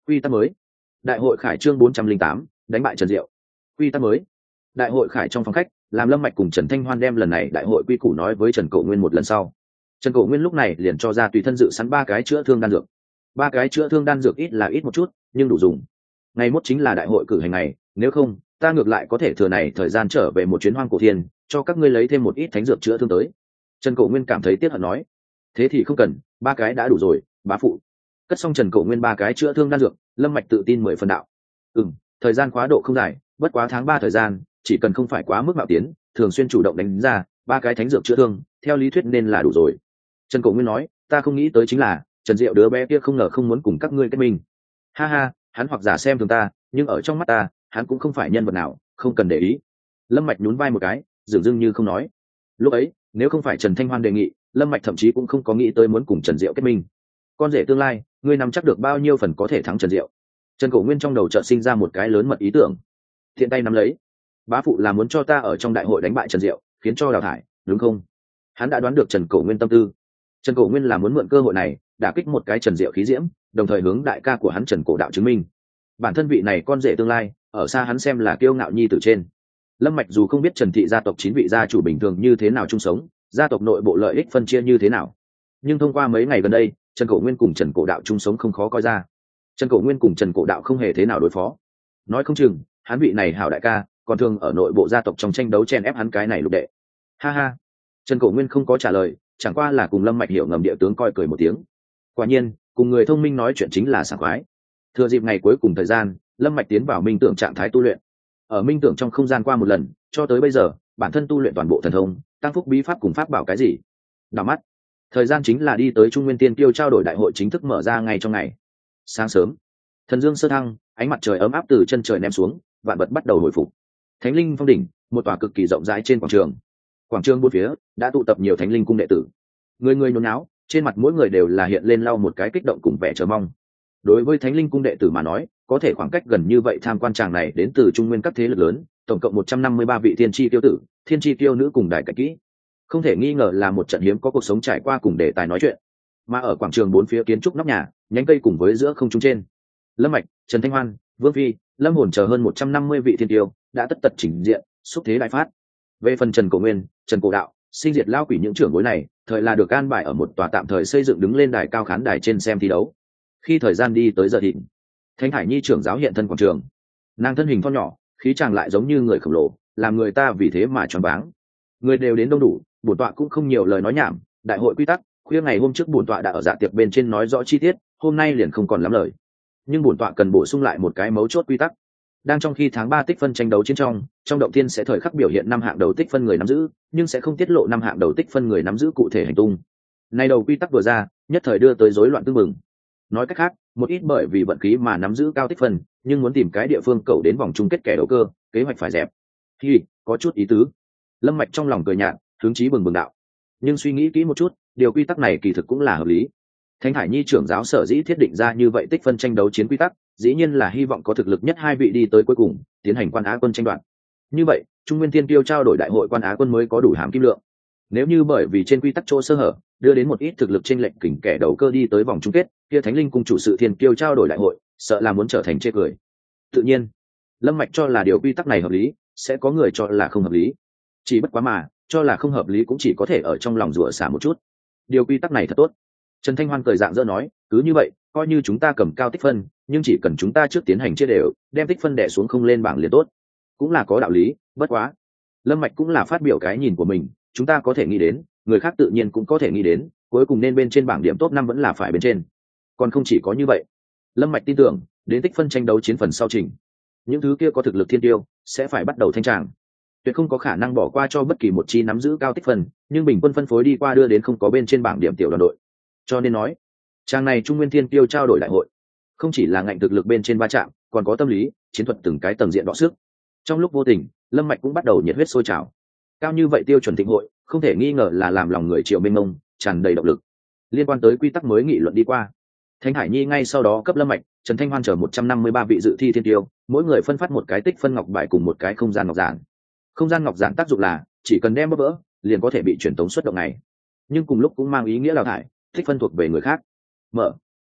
Quy tắc mới. Đại hội khải chương 408, đánh bại Trần Diệu. Quy tắc mới. Đại hội khải trong phòng khách, làm Lâm Mạch cùng Trần Thanh Hoan đem lần này đại hội quy củ nói với Trần Cậu Nguyên một lần sau. Trần Cậu Nguyên lúc này liền cho ra tùy thân dự sẵn 3 cái chữa thương đan dược. 3 cái chữa thương đan dược ít là ít một chút, nhưng đủ dùng. Ngày mốt chính là đại hội cử hành ngày, nếu không, ta ngược lại có thể thừa này thời gian trở về một chuyến Hoang Cổ Thiên, cho các ngươi lấy thêm một ít thánh dược chữa thương tới. Trần Cậu Nguyên cảm thấy tiếc hận nói, thế thì không cần, 3 cái đã đủ rồi, bá phụ. Cất xong Trần Cậu Nguyên 3 cái chữa thương đan dược, Lâm Mạch tự tin 10 phần đạo. Thời gian khóa độ không dài, bất quá tháng 3 thời gian, chỉ cần không phải quá mức mạo tiến, thường xuyên chủ động đánh ra 3 cái thánh dược chữa thương, theo lý thuyết nên là đủ rồi. Trần Cậu Nguyên nói, ta không nghĩ tới chính là Trần Diệu đứa bé kia không ngờ không muốn cùng các ngươi kết minh. Ha ha, hắn hoặc giả xem thường ta, nhưng ở trong mắt ta, hắn cũng không phải nhân vật nào, không cần để ý. Lâm Mạch nhún vai một cái, dường dưng như không nói. Lúc ấy, nếu không phải Trần Thanh Hoan đề nghị, Lâm Mạch thậm chí cũng không có nghĩ tới muốn cùng Trần Diệu kết minh. Con rể tương lai, ngươi nắm chắc được bao nhiêu phần có thể thắng Trần Diệu? Trần Cậu Nguyên trong đầu chợt sinh ra một cái lớn mật ý tưởng. Thiện tay nắm lấy. Bá phụ là muốn cho ta ở trong đại hội đánh bại Trần Diệu, khiến cho đào thải, đúng không? Hắn đã đoán được Trần Cậu Nguyên tâm tư. Trần Cậu Nguyên là muốn mượn cơ hội này, đả kích một cái Trần Diệu khí diễm, đồng thời hướng đại ca của hắn Trần Cổ Đạo chứng minh bản thân vị này con rể tương lai, ở xa hắn xem là kiêu ngạo nhi tử trên. Lâm Mạch dù không biết Trần thị gia tộc 9 vị gia chủ bình thường như thế nào chung sống, gia tộc nội bộ lợi ích phân chia như thế nào, nhưng thông qua mấy ngày gần đây, Trần Cổ Nguyên cùng Trần Cổ Đạo chung sống không khó coi ra. Trần Cổ Nguyên cùng Trần Cổ Đạo không hề thế nào đối phó, nói không chừng hắn vị này hảo đại ca còn thường ở nội bộ gia tộc trong tranh đấu chen ép hắn cái này lục đệ. Ha ha. Trần Cổ Nguyên không có trả lời, chẳng qua là cùng Lâm Mạch hiểu ngầm địa tướng coi cười một tiếng. Quả nhiên, cùng người thông minh nói chuyện chính là sảng khoái. Thừa dịp ngày cuối cùng thời gian, Lâm Mạch tiến vào minh tưởng trạng thái tu luyện. Ở minh tưởng trong không gian qua một lần, cho tới bây giờ, bản thân tu luyện toàn bộ thần thông, tăng phúc bí pháp cùng pháp bảo cái gì. Đảo mắt, thời gian chính là đi tới Trung Nguyên Tiên Kiêu trao đổi đại hội chính thức mở ra ngay trong ngày. Sáng sớm, thần dương sơ thăng, ánh mặt trời ấm áp từ chân trời ném xuống, vạn vật bắt đầu hồi phục. Thánh linh phong đỉnh, một tòa cực kỳ rộng rãi trên quảng trường. Quảng trường bốn phía đã tụ tập nhiều thánh linh cung đệ tử. Người người nhốn nháo, trên mặt mỗi người đều là hiện lên lau một cái kích động cùng vẻ chờ mong. Đối với thánh linh cung đệ tử mà nói, có thể khoảng cách gần như vậy tham quan tràng này đến từ Trung Nguyên các thế lực lớn, tổng cộng 153 vị thiên chi tiêu tử, thiên chi tiêu nữ cùng đại cạnh kỹ. Không thể nghi ngờ là một trận hiếm có cuộc sống trải qua cùng đề tài nói chuyện. Mà ở quảng trường bốn phía kiến trúc nóc nhà, nhánh cây cùng với giữa không trung trên, Lâm Mạch, Trần Thanh Hoan, Vương Phi, Lâm Hồn chờ hơn 150 vị thiên tiêu đã tất tật trình diện, xúc thế đại phát. Về phần Trần Cổ Nguyên, Trần Cổ Đạo, sinh diệt lao quỷ những trưởng bối này, thời là được an bài ở một tòa tạm thời xây dựng đứng lên đài cao khán đài trên xem thi đấu. Khi thời gian đi tới giờ thịnh, Thánh Hải Nhi trưởng giáo hiện thân quảng trường. Nàng thân hình thon nhỏ, khí chàng lại giống như người khổng lồ, làm người ta vì thế mà choáng váng. Người đều đến đông đủ, bổn tọa cũng không nhiều lời nói nhảm, đại hội quy tắc, khuya ngày hôm trước bổn tọa đã ở dạ tiệc bên trên nói rõ chi tiết, hôm nay liền không còn lắm lời. Nhưng bổn tọa cần bổ sung lại một cái mấu chốt quy tắc. Đang trong khi tháng 3 tích phân tranh đấu chiến trong động tiên sẽ thời khắc biểu hiện 5 hạng đầu tích phân người nắm giữ, nhưng sẽ không tiết lộ 5 hạng đầu tích phân người nắm giữ cụ thể hành tung. Này đầu quy tắc vừa ra, nhất thời đưa tới rối loạn tương mừng. Nói cách khác, một ít bởi vì vận khí mà nắm giữ cao tích phân, nhưng muốn tìm cái địa phương cầu đến vòng chung kết kẻ đầu cơ, kế hoạch phải dẹp. Hi, có chút ý tứ. Lâm Mạch trong lòng cười nhạt, hướng chí bừng bừng đạo. Nhưng suy nghĩ kỹ một chút, điều quy tắc này kỳ thực cũng là hợp lý. Thánh Hải Nhi trưởng giáo sở dĩ thiết định ra như vậy tích phân tranh đấu chiến quy tắc, dĩ nhiên là hy vọng có thực lực nhất 2 vị đi tới cuối cùng, tiến hành quan á quân tranh đoạt. Như vậy, Trung Nguyên Thiên Kiêu trao đổi đại hội quan á quân mới có đủ hàm kim lượng. Nếu như bởi vì trên quy tắc chỗ sơ hở, đưa đến một ít thực lực chênh lệch kình kẻ đầu cơ đi tới vòng chung kết, kia Thánh Linh cung chủ sự Thiên Kiêu trao đổi đại hội, sợ là muốn trở thành chê cười. Tự nhiên, Lâm Mạch cho là điều quy tắc này hợp lý, sẽ có người cho là không hợp lý. Chỉ bất quá mà, cho là không hợp lý cũng chỉ có thể ở trong lòng rủa xả một chút. Điều quy tắc này thật tốt. Trần Thanh Hoan cười dạng dỡ nói, cứ như vậy, coi như chúng ta cầm cao tích phân, nhưng chỉ cần chúng ta trước tiến hành chia đều, đem tích phân đè xuống không lên bảng liền tốt. Cũng là có đạo lý, bất quá. Lâm Mạch cũng là phát biểu cái nhìn của mình, chúng ta có thể nghĩ đến, người khác tự nhiên cũng có thể nghĩ đến, cuối cùng nên bên trên bảng điểm top 5 vẫn là phải bên trên. Còn không chỉ có như vậy. Lâm Mạch tin tưởng, đến tích phân tranh đấu chiến phần sau trình, những thứ kia có thực lực thiên tiêu sẽ phải bắt đầu thanh tràng. Tuyệt không có khả năng bỏ qua cho bất kỳ một chi nắm giữ cao tích phân, nhưng bình quân phân phối đi qua đưa đến không có bên trên bảng điểm tiểu đoàn đội. Cho nên nói, trang này Trung Nguyên Thiên Kiêu trao đổi đại hội, không chỉ là ngạnh thực lực bên trên va chạm, còn có tâm lý, chiến thuật từng cái tầng diện đọ sức. Trong lúc vô tình, Lâm Mạch cũng bắt đầu nhiệt huyết sôi trào. Cao như vậy tiêu chuẩn thịnh hội, không thể nghi ngờ là làm lòng người triệu mênh mông, tràn đầy động lực. Liên quan tới quy tắc mới nghị luận đi qua, Thánh Hải Nhi ngay sau đó cấp Lâm Mạch, Trần Thanh Hoan chờ 153 vị dự thi thiên tiêu, mỗi người phân phát một cái tích phân ngọc bài cùng một cái không gian ngọc giản. Không gian ngọc giản tác dụng là chỉ cần đem bóp vỡ, liền có thể bị truyền tống xuất động này. Nhưng cùng lúc cũng mang ý nghĩa đào thải, tích phân thuộc về người khác. Mở.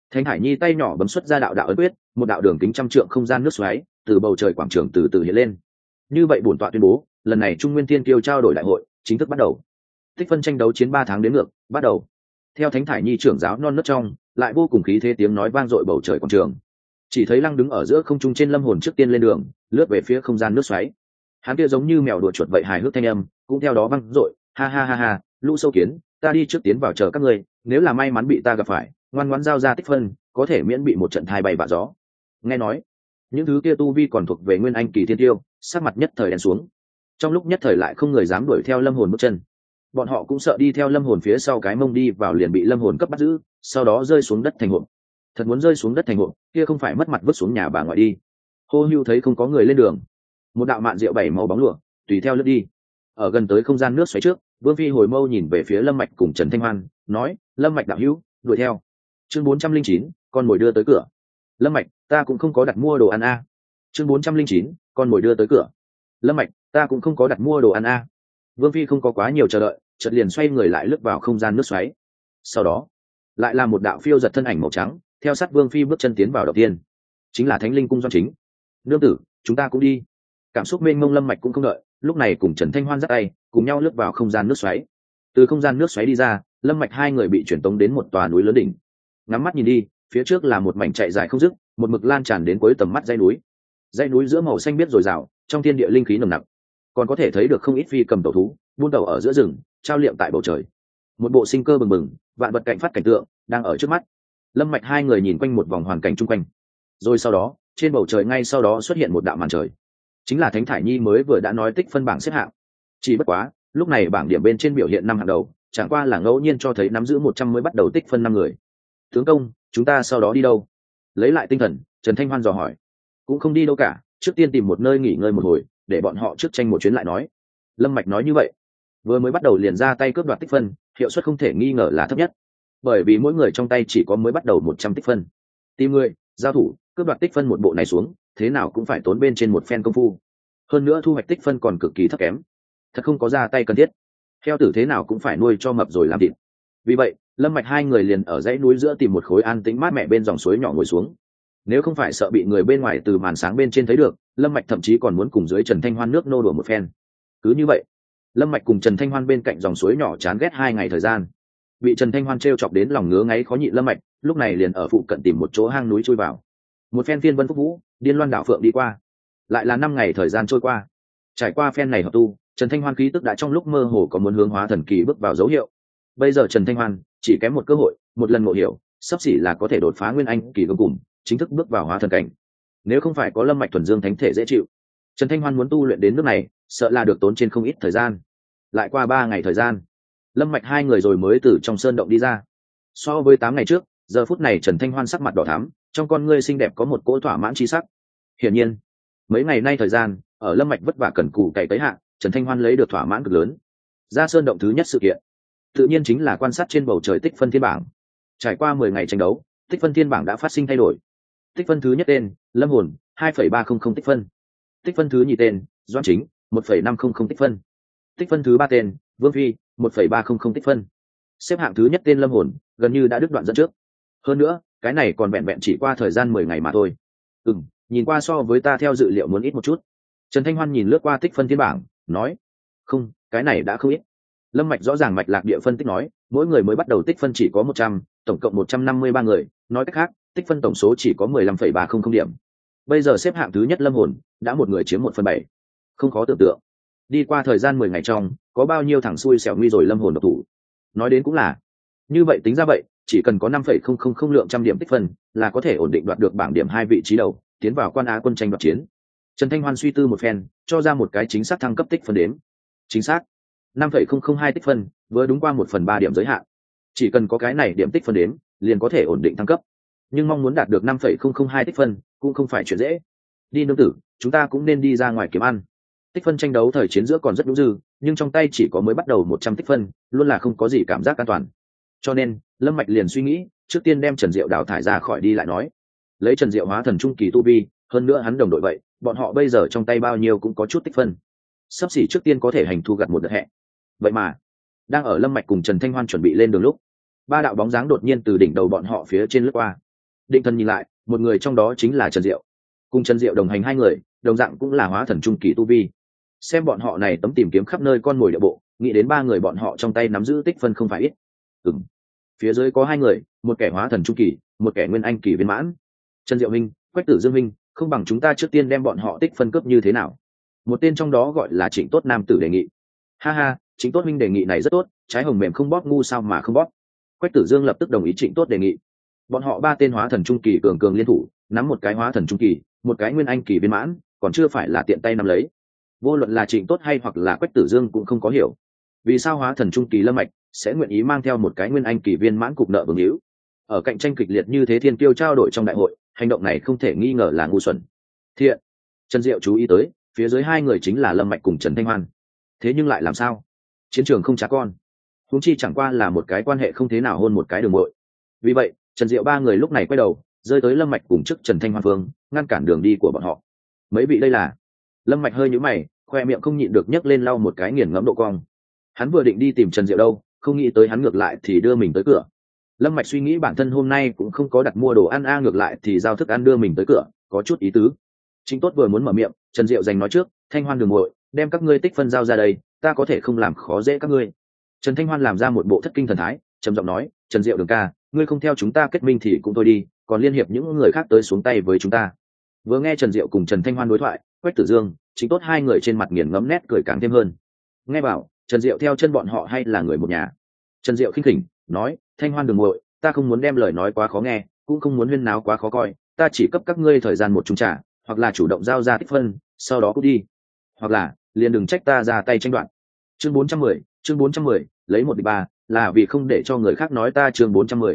Thánh Hải Nhi tay nhỏ bấm xuất ra đạo đạo ấn quyết, một đạo đường kính trăm trượng không gian nước xoáy từ bầu trời quảng trường từ từ hiện lên. Như vậy bổn tọa tuyên bố, lần này Trung Nguyên Thiên Kiêu trao đổi đại hội chính thức bắt đầu. Tích phân tranh đấu chiến 3 tháng đến ngược, bắt đầu. Theo Thánh Thải Nhi trưởng giáo non nớt trong, lại vô cùng khí thế tiếng nói vang dội bầu trời quảng trường. Chỉ thấy Lăng đứng ở giữa không trung trên lâm hồn trước tiên lên đường, lướt về phía không gian nước xoáy. Hắn kia giống như mèo đùa chuột vậy hài hước thanh âm, cũng theo đó vang dội, ha ha ha ha, lũ sâu kiến, ta đi trước tiến vào chờ các ngươi, nếu là may mắn bị ta gặp phải, ngoan ngoãn giao ra tích phân, có thể miễn bị một trận thai bay vạ gió. Nghe nói, những thứ kia tu vi còn thuộc về nguyên anh kỳ thiên tiêu, sắc mặt nhất thời đen xuống. Trong lúc nhất thời lại không người dám đuổi theo lâm hồn bước chân. Bọn họ cũng sợ đi theo lâm hồn phía sau cái mông đi vào liền bị lâm hồn cấp bắt giữ, sau đó rơi xuống đất thành hộp. Thật muốn rơi xuống đất thành hộp, kia không phải mất mặt vứt xuống nhà bà ngoại đi. Hô Hưu thấy không có người lên đường, một đạo mạn rượu bảy màu bóng lụa tùy theo lướt đi. Ở gần tới không gian nước xoáy trước, Vương Phi hồi mâu nhìn về phía Lâm Mạch cùng Trần Thanh Hoan, nói: Lâm Mạch đạo hữu, đuổi theo. Chương 409, con mồi đưa tới cửa. Lâm Mạch, ta cũng không có đặt mua đồ ăn a. Chương 409, con mồi đưa tới cửa. Lâm Mạch, ta cũng không có đặt mua đồ ăn a. Vương Phi không có quá nhiều chờ đợi, chợt liền xoay người lại lướt vào không gian nước xoáy. Sau đó, lại là một đạo phiêu giật thân ảnh màu trắng, theo sát Vương Phi bước chân tiến vào đầu tiên. Chính là Thánh Linh cung Doan Chính. Nương tử, chúng ta cũng đi. Cảm xúc mênh mông Lâm Mạch cũng không đợi, lúc này cùng Trần Thanh Hoan dắt tay, cùng nhau lướt vào không gian nước xoáy. Từ không gian nước xoáy đi ra, Lâm Mạch hai người bị chuyển tống đến một tòa núi lớn đỉnh. Ngắm mắt nhìn đi, phía trước là một mảnh chạy dài không dứt, một mực lan tràn đến cuối tầm mắt dãy núi. Dãy núi giữa màu xanh biếc dồi dào, trong thiên địa linh khí nồng nặc, còn có thể thấy được không ít phi cầm tẩu thú buôn tàu ở giữa rừng, trao liệm tại bầu trời. Một bộ sinh cơ bừng bừng, vạn vật cạnh phát cảnh tượng đang ở trước mắt. Lâm Mạch hai người nhìn quanh một vòng hoàn cảnh chung quanh, rồi sau đó trên bầu trời ngay sau đó xuất hiện một đạo màn trời, chính là Thánh Thải Nhi mới vừa đã nói tích phân bảng xếp hạng. Chỉ bất quá lúc này bảng điểm bên trên biểu hiện 5 hạng đầu, chẳng qua là ngẫu nhiên cho thấy nắm giữ 100 mới bắt đầu tích phân 5 người. Tướng công, chúng ta sau đó đi đâu? Lấy lại tinh thần, Trần Thanh Hoan dò hỏi. Cũng không đi đâu cả, trước tiên tìm một nơi nghỉ ngơi một hồi, để bọn họ trước tranh một chuyến lại nói. Lâm Mạch nói như vậy, vừa mới bắt đầu liền ra tay cướp đoạt tích phân, hiệu suất không thể nghi ngờ là thấp nhất, bởi vì mỗi người trong tay chỉ có mới bắt đầu 100 tích phân. Tìm người giao thủ cướp đoạt tích phân một bộ này xuống, thế nào cũng phải tốn bên trên một phen công phu, hơn nữa thu hoạch tích phân còn cực kỳ thấp kém, thật không có ra tay cần thiết. Heo tử thế nào cũng phải nuôi cho mập rồi làm thịt. Vì vậy Lâm Mạch hai người liền ở dãy núi giữa tìm một khối an tĩnh mát mẻ bên dòng suối nhỏ ngồi xuống. Nếu không phải sợ bị người bên ngoài từ màn sáng bên trên thấy được, Lâm Mạch thậm chí còn muốn cùng dưới Trần Thanh Hoan nước nô đùa một phen. Cứ như vậy, Lâm Mạch cùng Trần Thanh Hoan bên cạnh dòng suối nhỏ chán ghét 2 ngày thời gian. Bị Trần Thanh Hoan trêu chọc đến lòng ngứa ngáy khó nhịn Lâm Mạch, lúc này liền ở phụ cận tìm một chỗ hang núi chui vào. Một phen phiên vân phúc vũ, điên loan đảo phượng đi qua. Lại là 5 ngày thời gian trôi qua. Trải qua phen này hợp tu, Trần Thanh Hoan khí tức đã trong lúc mơ hồ có muốn hướng hóa thần kỳ bước vào dấu hiệu. Bây giờ Trần Thanh Hoan chỉ kém một cơ hội, một lần ngộ hiểu, sắp xỉ là có thể đột phá nguyên anh kỳ cuối cùng, chính thức bước vào hóa thần cảnh. Nếu không phải có Lâm Mạch thuần dương thánh thể dễ chịu, Trần Thanh Hoan muốn tu luyện đến nước này, sợ là được tốn trên không ít thời gian. Lại qua 3 ngày thời gian, Lâm Mạch hai người rồi mới từ trong sơn động đi ra. So với 8 ngày trước, giờ phút này Trần Thanh Hoan sắc mặt đỏ thắm, trong con ngươi xinh đẹp có một cỗ thỏa mãn chi sắc. Hiển nhiên, mấy ngày nay thời gian, ở Lâm Mạch vất vả cần cù cày tới hạ, Trần Thanh Hoan lấy được thỏa mãn cực lớn. Ra sơn động thứ nhất sự kiện, tự nhiên chính là quan sát trên bầu trời tích phân thiên bảng. Trải qua 10 ngày tranh đấu, tích phân thiên bảng đã phát sinh thay đổi. Tích phân thứ nhất tên, Lâm Hồn, 2,300 tích phân. Tích phân thứ nhì tên, Doan Chính, 1,500 tích phân. Tích phân thứ ba tên, Vương Phi, 1,300 tích phân. Xếp hạng thứ nhất tên Lâm Hồn, gần như đã đứt đoạn dẫn trước. Hơn nữa, cái này còn vẹn vẹn chỉ qua thời gian 10 ngày mà thôi. Nhìn qua so với ta theo dự liệu muốn ít một chút. Trần Thanh Hoan nhìn lướt qua tích phân thiên bảng, nói: "Không, cái này đã không ít." Lâm Mạch rõ ràng mạch lạc địa phân tích nói, mỗi người mới bắt đầu tích phân chỉ có 100, tổng cộng 153 người, nói cách khác, tích phân tổng số chỉ có 15,300 điểm. Bây giờ xếp hạng thứ nhất Lâm Hồn, đã một người chiếm 1/7. Không khó tưởng tượng. Đi qua thời gian 10 ngày trong, có bao nhiêu thằng xui xẻo nguy rồi Lâm Hồn độc thủ. Nói đến cũng là, như vậy tính ra vậy, chỉ cần có 5,000 lượng trăm điểm tích phân, là có thể ổn định đoạt được bảng điểm 2 vị trí đầu, tiến vào Quan Á quân tranh đoạt chiến. Trần Thanh Hoan suy tư một phen, cho ra một cái chính xác thăng cấp tích phân đếm. Chính xác, 5,002 tích phân, vừa đúng qua 1/3 điểm giới hạn. Chỉ cần có cái này điểm tích phân đếm, liền có thể ổn định thăng cấp. Nhưng mong muốn đạt được 5,002 tích phân, cũng không phải chuyện dễ. Đi nương tử, chúng ta cũng nên đi ra ngoài kiếm ăn. Tích phân tranh đấu thời chiến giữa còn rất đúng dư, nhưng trong tay chỉ có mới bắt đầu 100 tích phân, luôn là không có gì cảm giác an toàn. Cho nên, Lâm Mạch liền suy nghĩ, trước tiên đem Trần Diệu đào thải ra khỏi đi lại nói. Lấy Trần Diệu hóa thần trung kỳ tu vi, hơn nữa hắn đồng đội vậy, bọn họ bây giờ trong tay bao nhiêu cũng có chút tích phân. Sắp xỉ trước tiên có thể hành thu gặt một đợt hẹ. Vậy mà, đang ở Lâm Mạch cùng Trần Thanh Hoan chuẩn bị lên đường lúc, 3 đạo bóng dáng đột nhiên từ đỉnh đầu bọn họ phía trên lướt qua. Định thần nhìn lại, một người trong đó chính là Trần Diệu. Cùng Trần Diệu đồng hành hai người, đồng dạng cũng là hóa thần trung kỳ tu vi. Xem bọn họ này tấm tìm kiếm khắp nơi con mồi địa bộ, nghĩ đến ba người bọn họ trong tay nắm giữ tích phân không phải ít. Phía dưới có hai người, một kẻ hóa thần trung kỳ, một kẻ nguyên anh kỳ viên mãn. Trần Diệu minh, Quách Tử Dương minh, không bằng chúng ta trước tiên đem bọn họ tích phân cướp như thế nào? Một tên trong đó gọi là Trịnh Tốt nam tử đề nghị. Ha ha, Trịnh Tốt minh đề nghị này rất tốt, trái hồng mềm không bóp ngu sao mà không bóp. Quách Tử Dương lập tức đồng ý Trịnh Tốt đề nghị. Bọn họ ba tên hóa thần trung kỳ cường cường liên thủ, nắm một cái hóa thần trung kỳ, một cái nguyên anh kỳ viên mãn, còn chưa phải là tiện tay nắm lấy. Vô luận là Trịnh Tốt hay hoặc là Quách Tử Dương cũng không có hiểu, vì sao hóa thần trung kỳ Lâm Mạch sẽ nguyện ý mang theo một cái nguyên anh kỳ viên mãn cục nợ vương hữu. Ở cạnh tranh kịch liệt như thế thiên kiêu trao đổi trong đại hội, hành động này không thể nghi ngờ là ngu xuẩn. Thiện. Trần Diệu chú ý tới, phía dưới hai người chính là Lâm Mạch cùng Trần Thanh Hoan. Thế nhưng lại làm sao? Chiến trường không trả con. Huống chi chẳng qua là một cái quan hệ không thế nào hôn một cái đường muội. Vì vậy, Trần Diệu ba người lúc này quay đầu, rơi tới Lâm Mạch cùng trước Trần Thanh Hoan phương, ngăn cản đường đi của bọn họ. Mấy vị đây là? Lâm Mạch hơi nhíu mày, khoe miệng không nhịn được nhấc lên lau một cái nghiền ngẫm độ cong. Hắn vừa định đi tìm Trần Diệu đâu, không nghĩ tới hắn ngược lại thì đưa mình tới cửa. Lâm Mạch suy nghĩ bản thân hôm nay cũng không có đặt mua đồ ăn ngược lại thì giao thức ăn đưa mình tới cửa, có chút ý tứ. Chính Tốt vừa muốn mở miệng, Trần Diệu giành nói trước, Thanh Hoan đường muội, đem các ngươi tích phân giao ra đây, ta có thể không làm khó dễ các ngươi. Trần Thanh Hoan làm ra một bộ thất kinh thần thái, trầm giọng nói, Trần Diệu đường ca, ngươi không theo chúng ta kết minh thì cũng thôi đi, còn liên hiệp những người khác tới xuống tay với chúng ta. Vừa nghe Trần Diệu cùng Trần Thanh Hoan đối thoại, Quách Tử Dương, Chính Tốt hai người trên mặt nghiền ngẫm nét cười càng thêm hơn. Nghe bảo, Trần Diệu theo chân bọn họ hay là người một nhà. Trần Diệu khinh khỉnh nói, Thanh Hoan đường muội, ta không muốn đem lời nói quá khó nghe, cũng không muốn huyên náo quá khó coi, ta chỉ cấp các ngươi thời gian một chung trả, hoặc là chủ động giao ra tích phân, sau đó cút đi, hoặc là liền đừng trách ta ra tay tranh đoạt. Chương 410, lấy 1-3, là vì không để cho người khác nói ta. Chương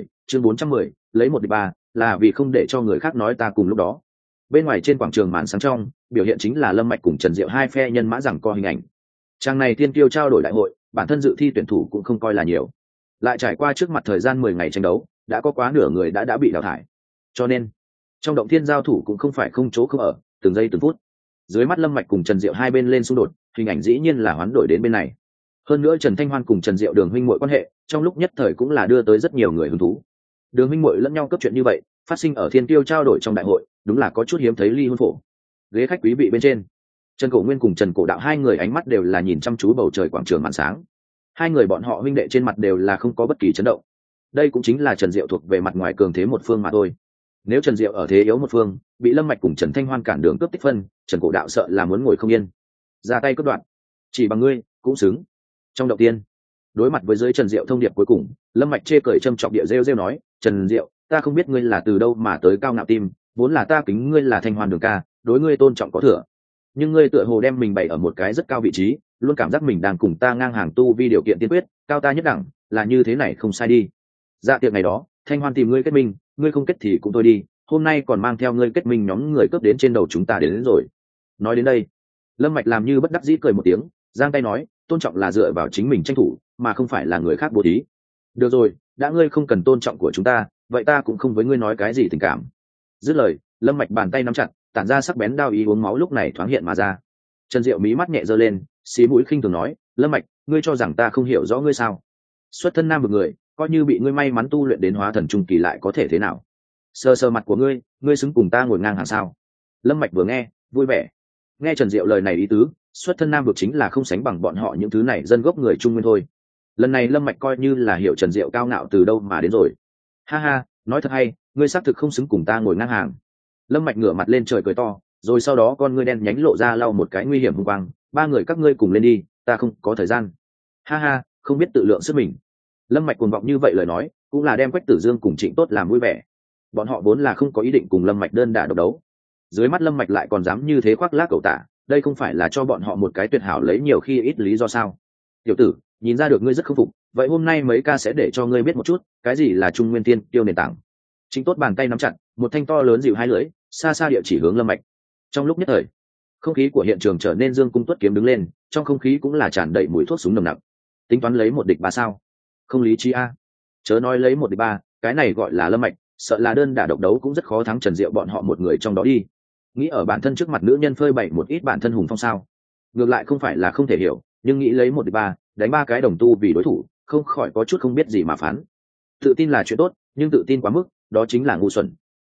410, lấy 1-3, là vì không để cho người khác nói ta. Cùng lúc đó, bên ngoài trên quảng trường màn sáng trong, biểu hiện chính là Lâm Mạch cùng Trần Diệu hai phe nhân mã rằng co hình ảnh. Trang này tiên kiêu trao đổi đại hội, bản thân dự thi tuyển thủ cũng không coi là nhiều, lại trải qua trước mặt thời gian 10 ngày tranh đấu, đã có quá nửa người đã bị đào thải, cho nên trong động thiên giao thủ cũng không phải không chỗ không ở, từng giây từng phút. Dưới mắt Lâm Mạch cùng Trần Diệu hai bên lên xung đột, hình ảnh dĩ nhiên là hoán đổi đến bên này. Hơn nữa Trần Thanh Hoan cùng Trần Diệu đường huynh muội quan hệ, trong lúc nhất thời cũng là đưa tới rất nhiều người hứng thú. Đường huynh muội lẫn nhau cấp chuyện như vậy, phát sinh ở thiên tiêu trao đổi trong đại hội, đúng là có chút hiếm thấy ly hôn phổ. Ghế khách quý vị bên trên, Trần Cổ Nguyên cùng Trần Cổ Đạo hai người ánh mắt đều là nhìn chăm chú bầu trời quảng trường màn sáng. Hai người bọn họ huynh đệ trên mặt đều là không có bất kỳ chấn động. Đây cũng chính là Trần Diệu thuộc về mặt ngoài cường thế một phương mà thôi. Nếu Trần Diệu ở thế yếu một phương, bị Lâm Mạch cùng Trần Thanh Hoan cản đường cướp tích phân, Trần Cổ Đạo sợ là muốn ngồi không yên, ra tay cướp đoạt. Chỉ bằng ngươi cũng xứng. Trong đầu tiên, đối mặt với dưới Trần Diệu thông điệp cuối cùng, Lâm Mạch chê cười châm chọc địa rêu rêu nói, Trần Diệu, ta không biết ngươi là từ đâu mà tới cao ngạo tim, vốn là ta kính ngươi là Thanh Hoan đường ca, đối ngươi tôn trọng có thừa. Nhưng ngươi tựa hồ đem mình bày ở một cái rất cao vị trí, luôn cảm giác mình đang cùng ta ngang hàng tu vi điều kiện tiên quyết, cao ta nhất đẳng, là như thế này không sai đi. Dạ tiệc ngày đó, Thanh Hoan tìm ngươi kết minh, ngươi không kết thì cũng thôi đi, hôm nay còn mang theo ngươi kết minh nhóm người cướp đến trên đầu chúng ta đến rồi. Nói đến đây, Lâm Mạch làm như bất đắc dĩ cười một tiếng, giang tay nói, tôn trọng là dựa vào chính mình tranh thủ, mà không phải là người khác bố thí. Được rồi, đã ngươi không cần tôn trọng của chúng ta, vậy ta cũng không với ngươi nói cái gì tình cảm. Dứt lời, Lâm Mạch bàn tay nắm chặt, tản ra sắc bén đao ý uống máu lúc này thoáng hiện mà ra. Trần Diệu mí mắt nhẹ giơ lên, xí mũi khinh thường nói, Lâm Mạch, ngươi cho rằng ta không hiểu rõ ngươi sao? Xuất thân nam vực người, coi như bị ngươi may mắn tu luyện đến hóa thần trung kỳ lại có thể thế nào? Sờ sờ mặt của ngươi, ngươi xứng cùng ta ngồi ngang hàng sao? Lâm Mạch vừa nghe, vui vẻ. Nghe Trần Diệu lời này ý tứ, xuất thân nam vực chính là không sánh bằng bọn họ những thứ này dân gốc người Trung Nguyên thôi. Lần này Lâm Mạch coi như là hiểu Trần Diệu cao ngạo từ đâu mà đến rồi. Ha ha, nói thật hay, ngươi xác thực không xứng cùng ta ngồi ngang hàng. Lâm Mạch ngửa mặt lên trời cười to, rồi sau đó con ngươi đen nhánh lộ ra lau một cái nguy hiểm hung quang, ba người các ngươi cùng lên đi, ta không có thời gian. Ha ha, không biết tự lượng sức mình. Lâm Mạch cuồng vọng như vậy lời nói, cũng là đem Quách Tử Dương cùng Trịnh Tốt làm vui vẻ. Bọn họ vốn là không có ý định cùng Lâm Mạch đơn đả độc đấu. Dưới mắt Lâm Mạch lại còn dám như thế khoác lác cẩu tả, đây không phải là cho bọn họ một cái tuyệt hảo lấy nhiều khi ít lý do sao? Tiểu tử, nhìn ra được ngươi rất không phục, vậy hôm nay mấy ca sẽ để cho ngươi biết một chút, cái gì là Trung Nguyên Tiên Tiêu nền tảng. Trịnh Tốt bàn tay nắm chặt, một thanh to lớn dịu hai lưỡi, xa xa địa chỉ hướng Lâm Mạch. Trong lúc nhất thời, không khí của hiện trường trở nên dương cung tuất kiếm đứng lên, trong không khí cũng là tràn đầy mùi thuốc súng nồng nặc. Tính toán lấy 1-3 sao? Không lý trí a. Chớ nói lấy 1-3, cái này gọi là Lâm Mạch, sợ là đơn đả độc đấu cũng rất khó thắng Trần Diệu bọn họ một người trong đó đi. Nghĩ ở bản thân trước mặt nữ nhân phơi bày một ít bản thân hùng phong sao? Ngược lại không phải là không thể hiểu, nhưng nghĩ lấy 1-3, đánh ba cái đồng tu vì đối thủ, không khỏi có chút không biết gì mà phán. Tự tin là chuyện tốt, nhưng tự tin quá mức, đó chính là ngu xuẩn.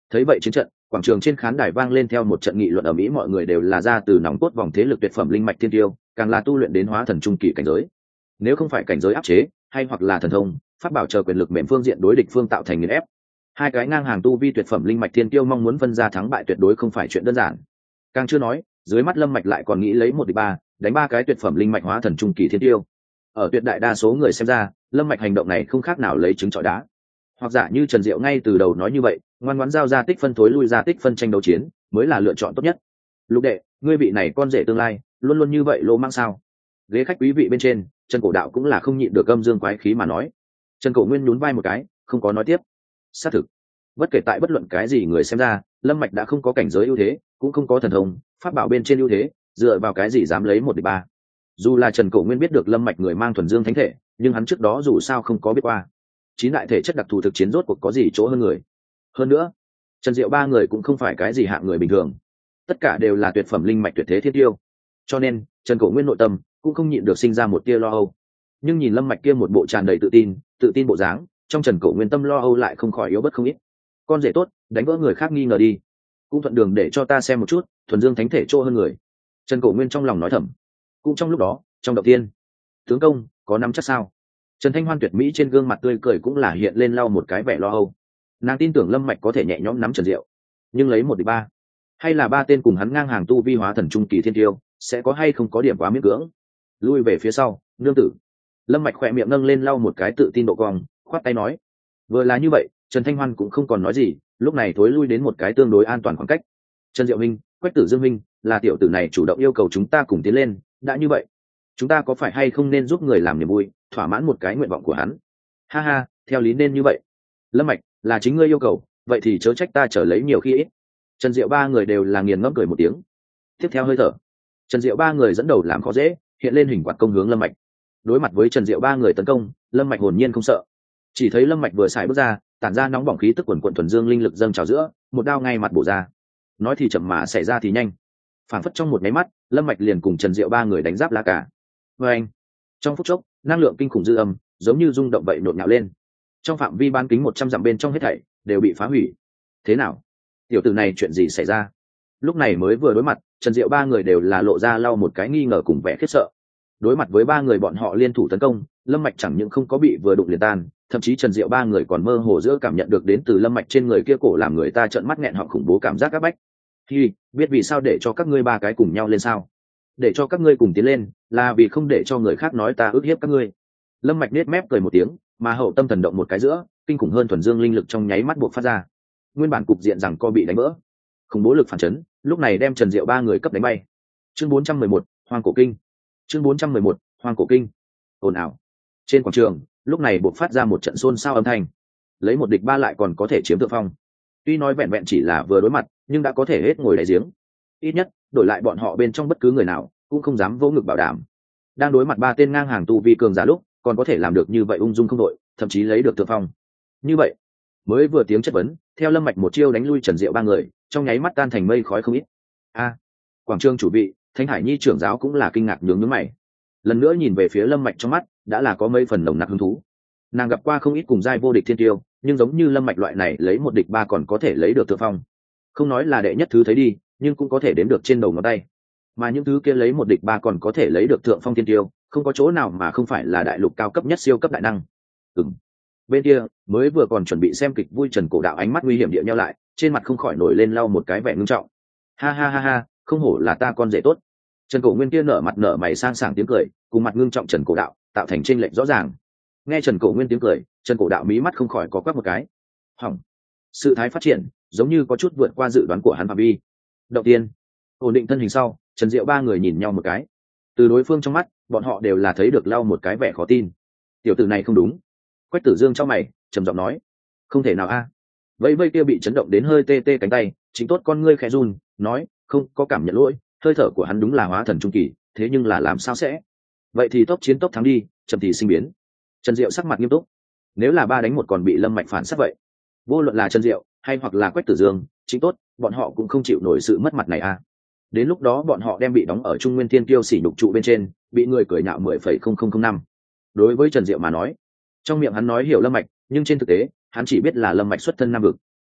Thấy vậy chiến trận, quảng trường trên khán đài vang lên theo một trận nghị luận ở Mỹ, mọi người đều là ra từ nòng cốt vòng thế lực tuyệt phẩm linh mạch thiên tiêu, càng là tu luyện đến hóa thần trung kỳ cảnh giới. Nếu không phải cảnh giới áp chế, hay hoặc là thần thông, pháp bảo chờ quyền lực mềm phương diện đối địch phương tạo thành nghiền ép, hai cái ngang hàng tu vi tuyệt phẩm linh mạch thiên tiêu mong muốn phân ra thắng bại tuyệt đối không phải chuyện đơn giản. Càng chưa nói, dưới mắt Lâm Mạch lại còn nghĩ lấy 1-3, đánh 3 cái tuyệt phẩm linh mạch hóa thần trung kỳ thiên tiêu. Ở tuyệt đại đa số người xem ra, Lâm Mạch hành động này không khác nào lấy trứng trọi đá. Hoặc giả như Trần Diệu ngay từ đầu nói như vậy, ngoan ngoãn giao ra tích phân thối lui ra tích phân tranh đấu chiến, mới là lựa chọn tốt nhất. Lục đệ, ngươi vị này con rể tương lai, luôn luôn như vậy lô mang sao? Ghế khách quý vị bên trên, Trần Cổ Đạo cũng là không nhịn được âm dương quái khí mà nói. Trần Cổ Nguyên nhún vai một cái, không có nói tiếp. Xác thực, bất kể tại bất luận cái gì người xem ra, Lâm Mạch đã không có cảnh giới ưu thế, cũng không có thần thông, pháp bảo bên trên ưu thế, dựa vào cái gì dám lấy 1-3? Dù là Trần Cổ Nguyên biết được Lâm Mạch người mang thuần dương thánh thể, nhưng hắn trước đó dù sao không có biết qua. Chín đại thể chất đặc thù thực chiến rốt cuộc có gì chỗ hơn người. Hơn nữa, Trần Diệu ba người cũng không phải cái gì hạng người bình thường, tất cả đều là tuyệt phẩm linh mạch tuyệt thế thiên tiêu. Cho nên, Trần Cổ Nguyên nội tâm cũng không nhịn được sinh ra một tia lo âu. Nhưng nhìn Lâm Mạch kia một bộ tràn đầy tự tin bộ dáng, trong Trần Cổ Nguyên tâm lo âu lại không khỏi yếu bớt không ít. Con rể tốt, đánh vỡ người khác nghi ngờ đi, cũng thuận đường để cho ta xem một chút thuần dương thánh thể chỗ hơn người. Trần Cổ Nguyên trong lòng nói thầm. Cũng trong lúc đó, trong động tiên, tướng công có nắm chắc sao? Trần Thanh Hoan tuyệt mỹ trên gương mặt tươi cười cũng là hiện lên lau một cái vẻ lo âu. Nàng tin tưởng Lâm Mạch có thể nhẹ nhõm nắm Trần Diệu, nhưng lấy 1-3, hay là 3 tên cùng hắn ngang hàng tu vi hóa thần trung kỳ thiên tiêu, sẽ có hay không có điểm quá miễn cưỡng. Lui về phía sau, nương tử. Lâm Mạch khỏe miệng nâng lên lau một cái tự tin độ cong, khoát tay nói. Vừa là như vậy, Trần Thanh Hoan cũng không còn nói gì, lúc này thối lui đến một cái tương đối an toàn khoảng cách. Trần Diệu Minh, Quách Tử Dương Minh, là tiểu tử này chủ động yêu cầu chúng ta cùng tiến lên, đã như vậy, chúng ta có phải hay không nên giúp người làm niềm vui, thỏa mãn một cái nguyện vọng của hắn? Ha ha, theo lý nên như vậy. Lâm Mạch, là chính ngươi yêu cầu, vậy thì chớ trách ta trở lấy nhiều khi ít. Trần Diệu ba người đều là nghiền ngẫm cười một tiếng. Tiếp theo hơi thở, Trần Diệu ba người dẫn đầu làm khó dễ, hiện lên hình quạt công hướng Lâm Mạch. Đối mặt với Trần Diệu ba người tấn công, Lâm Mạch hồn nhiên không sợ. Chỉ thấy Lâm Mạch vừa xài bước ra, tản ra nóng bỏng khí tức quần quần thuần dương linh lực dâng trào giữa, một đao ngay mặt bổ ra. Nói thì chậm mà xảy ra thì nhanh. Phản phất trong một cái mắt, Lâm Mạch liền cùng Trần Diệu ba người đánh giáp lá cả. Và anh, trong phút chốc, năng lượng kinh khủng dư âm, giống như rung động vậy nộn nhạo lên. Trong phạm vi bán kính 100 dặm bên trong hết thảy đều bị phá hủy. Thế nào? Tiểu tử này chuyện gì xảy ra? Lúc này mới vừa đối mặt, Trần Diệu ba người đều là lộ ra lau một cái nghi ngờ cùng vẻ khiếp sợ. Đối mặt với ba người bọn họ liên thủ tấn công, Lâm Mạch chẳng những không có bị vừa đụng liền tan, thậm chí Trần Diệu ba người còn mơ hồ giữa cảm nhận được đến từ Lâm Mạch trên người kia cổ làm người ta trợn mắt nghẹn họng khủng bố cảm giác áp bách. Hi, biết vì sao để cho các ngươi ba cái cùng nhau lên sao? Để cho các ngươi cùng tiến lên, là vì không để cho người khác nói ta ức hiếp các ngươi. Lâm Mạch nết mép cười một tiếng, mà hậu tâm thần động một cái giữa, kinh khủng hơn thuần dương linh lực trong nháy mắt buộc phát ra. Nguyên bản cục diện rằng co bị đánh vỡ, khủng bố lực phản chấn, lúc này đem Trần Diệu ba người cấp đánh bay. Chương 411, Hoang cổ kinh. Chương 411, Hoang cổ kinh. Ồn ào. Trên quảng trường, lúc này buộc phát ra một trận xôn xao âm thanh. Lấy 1-3 lại còn có thể chiếm thượng phong. Tuy nói vẹn vẹn chỉ là vừa đối mặt, nhưng đã có thể hết ngồi đáy giếng. Ít nhất, đổi lại bọn họ bên trong bất cứ người nào, cũng không dám vỗ ngực bảo đảm. Đang đối mặt 3 tên ngang hàng tu vi cường giả lúc, còn có thể làm được như vậy ung dung không đội, thậm chí lấy được thượng phong. Như vậy, mới vừa tiếng chất vấn, theo Lâm Mạch một chiêu đánh lui Trần Diệu ba người, trong nháy mắt tan thành mây khói không ít. Quảng trường chủ vị, Thánh Hải Nhi trưởng giáo cũng là kinh ngạc nhướng nhướng mày. Lần nữa nhìn về phía Lâm Mạch trong mắt, đã là có mấy phần nồng nặc hứng thú. Nàng gặp qua không ít cùng giai vô địch thiên tiêu, nhưng giống như Lâm Mạch loại này lấy 1-3 còn có thể lấy được thượng phong. Không nói là đệ nhất thứ thấy đi, nhưng cũng có thể đếm được trên đầu ngón tay. Mà những thứ kia lấy 1-3 còn có thể lấy được thượng phong thiên tiêu, không có chỗ nào mà không phải là đại lục cao cấp nhất siêu cấp đại năng. Bên kia, mới vừa còn chuẩn bị xem kịch vui Trần Cổ Đạo ánh mắt nguy hiểm địa nheo lại, trên mặt không khỏi nổi lên lau một cái vẻ ngưng trọng. Ha ha ha ha, không hổ là ta con rể tốt. Trần Cổ Nguyên kia nở mặt nở mày sang sảng tiếng cười, cùng mặt ngưng trọng Trần Cổ Đạo, tạo thành chênh lệch rõ ràng. Nghe Trần Cổ Nguyên tiếng cười, Trần Cổ Đạo mí mắt không khỏi có quắc một cái. Hỏng. Sự thái phát triển, giống như có chút vượt qua dự đoán của hắn phạm vi. Đầu tiên, ổn định thân hình sau, Trần Diệu ba người nhìn nhau một cái. Từ đối phương trong mắt, bọn họ đều là thấy được lau một cái vẻ khó tin. Tiểu tử này không đúng. Quách Tử Dương trong mày, trầm giọng nói, không thể nào a. Vây kia bị chấn động đến hơi tê tê cánh tay, chính tốt con ngươi khẽ run, nói, không có cảm nhận lỗi, hơi thở của hắn đúng là hóa thần trung kỳ, thế nhưng là làm sao sẽ? Vậy thì tốc chiến tốc thắng đi, chậm thì sinh biến. Trần Diệu sắc mặt nghiêm túc. Nếu là 3 đánh 1 còn bị Lâm Mạch phản sát vậy, vô luận là Trần Diệu hay hoặc là Quách Tử Dương, chính tốt, bọn họ cũng không chịu nổi sự mất mặt này a. Đến lúc đó bọn họ đem bị đóng ở Trung Nguyên Thiên Kiêu sỉ nhục trụ bên trên, bị người cười nhạo 10,0005. Đối với Trần Diệu mà nói, trong miệng hắn nói hiểu Lâm Mạch, nhưng trên thực tế, hắn chỉ biết là Lâm Mạch xuất thân Nam vực.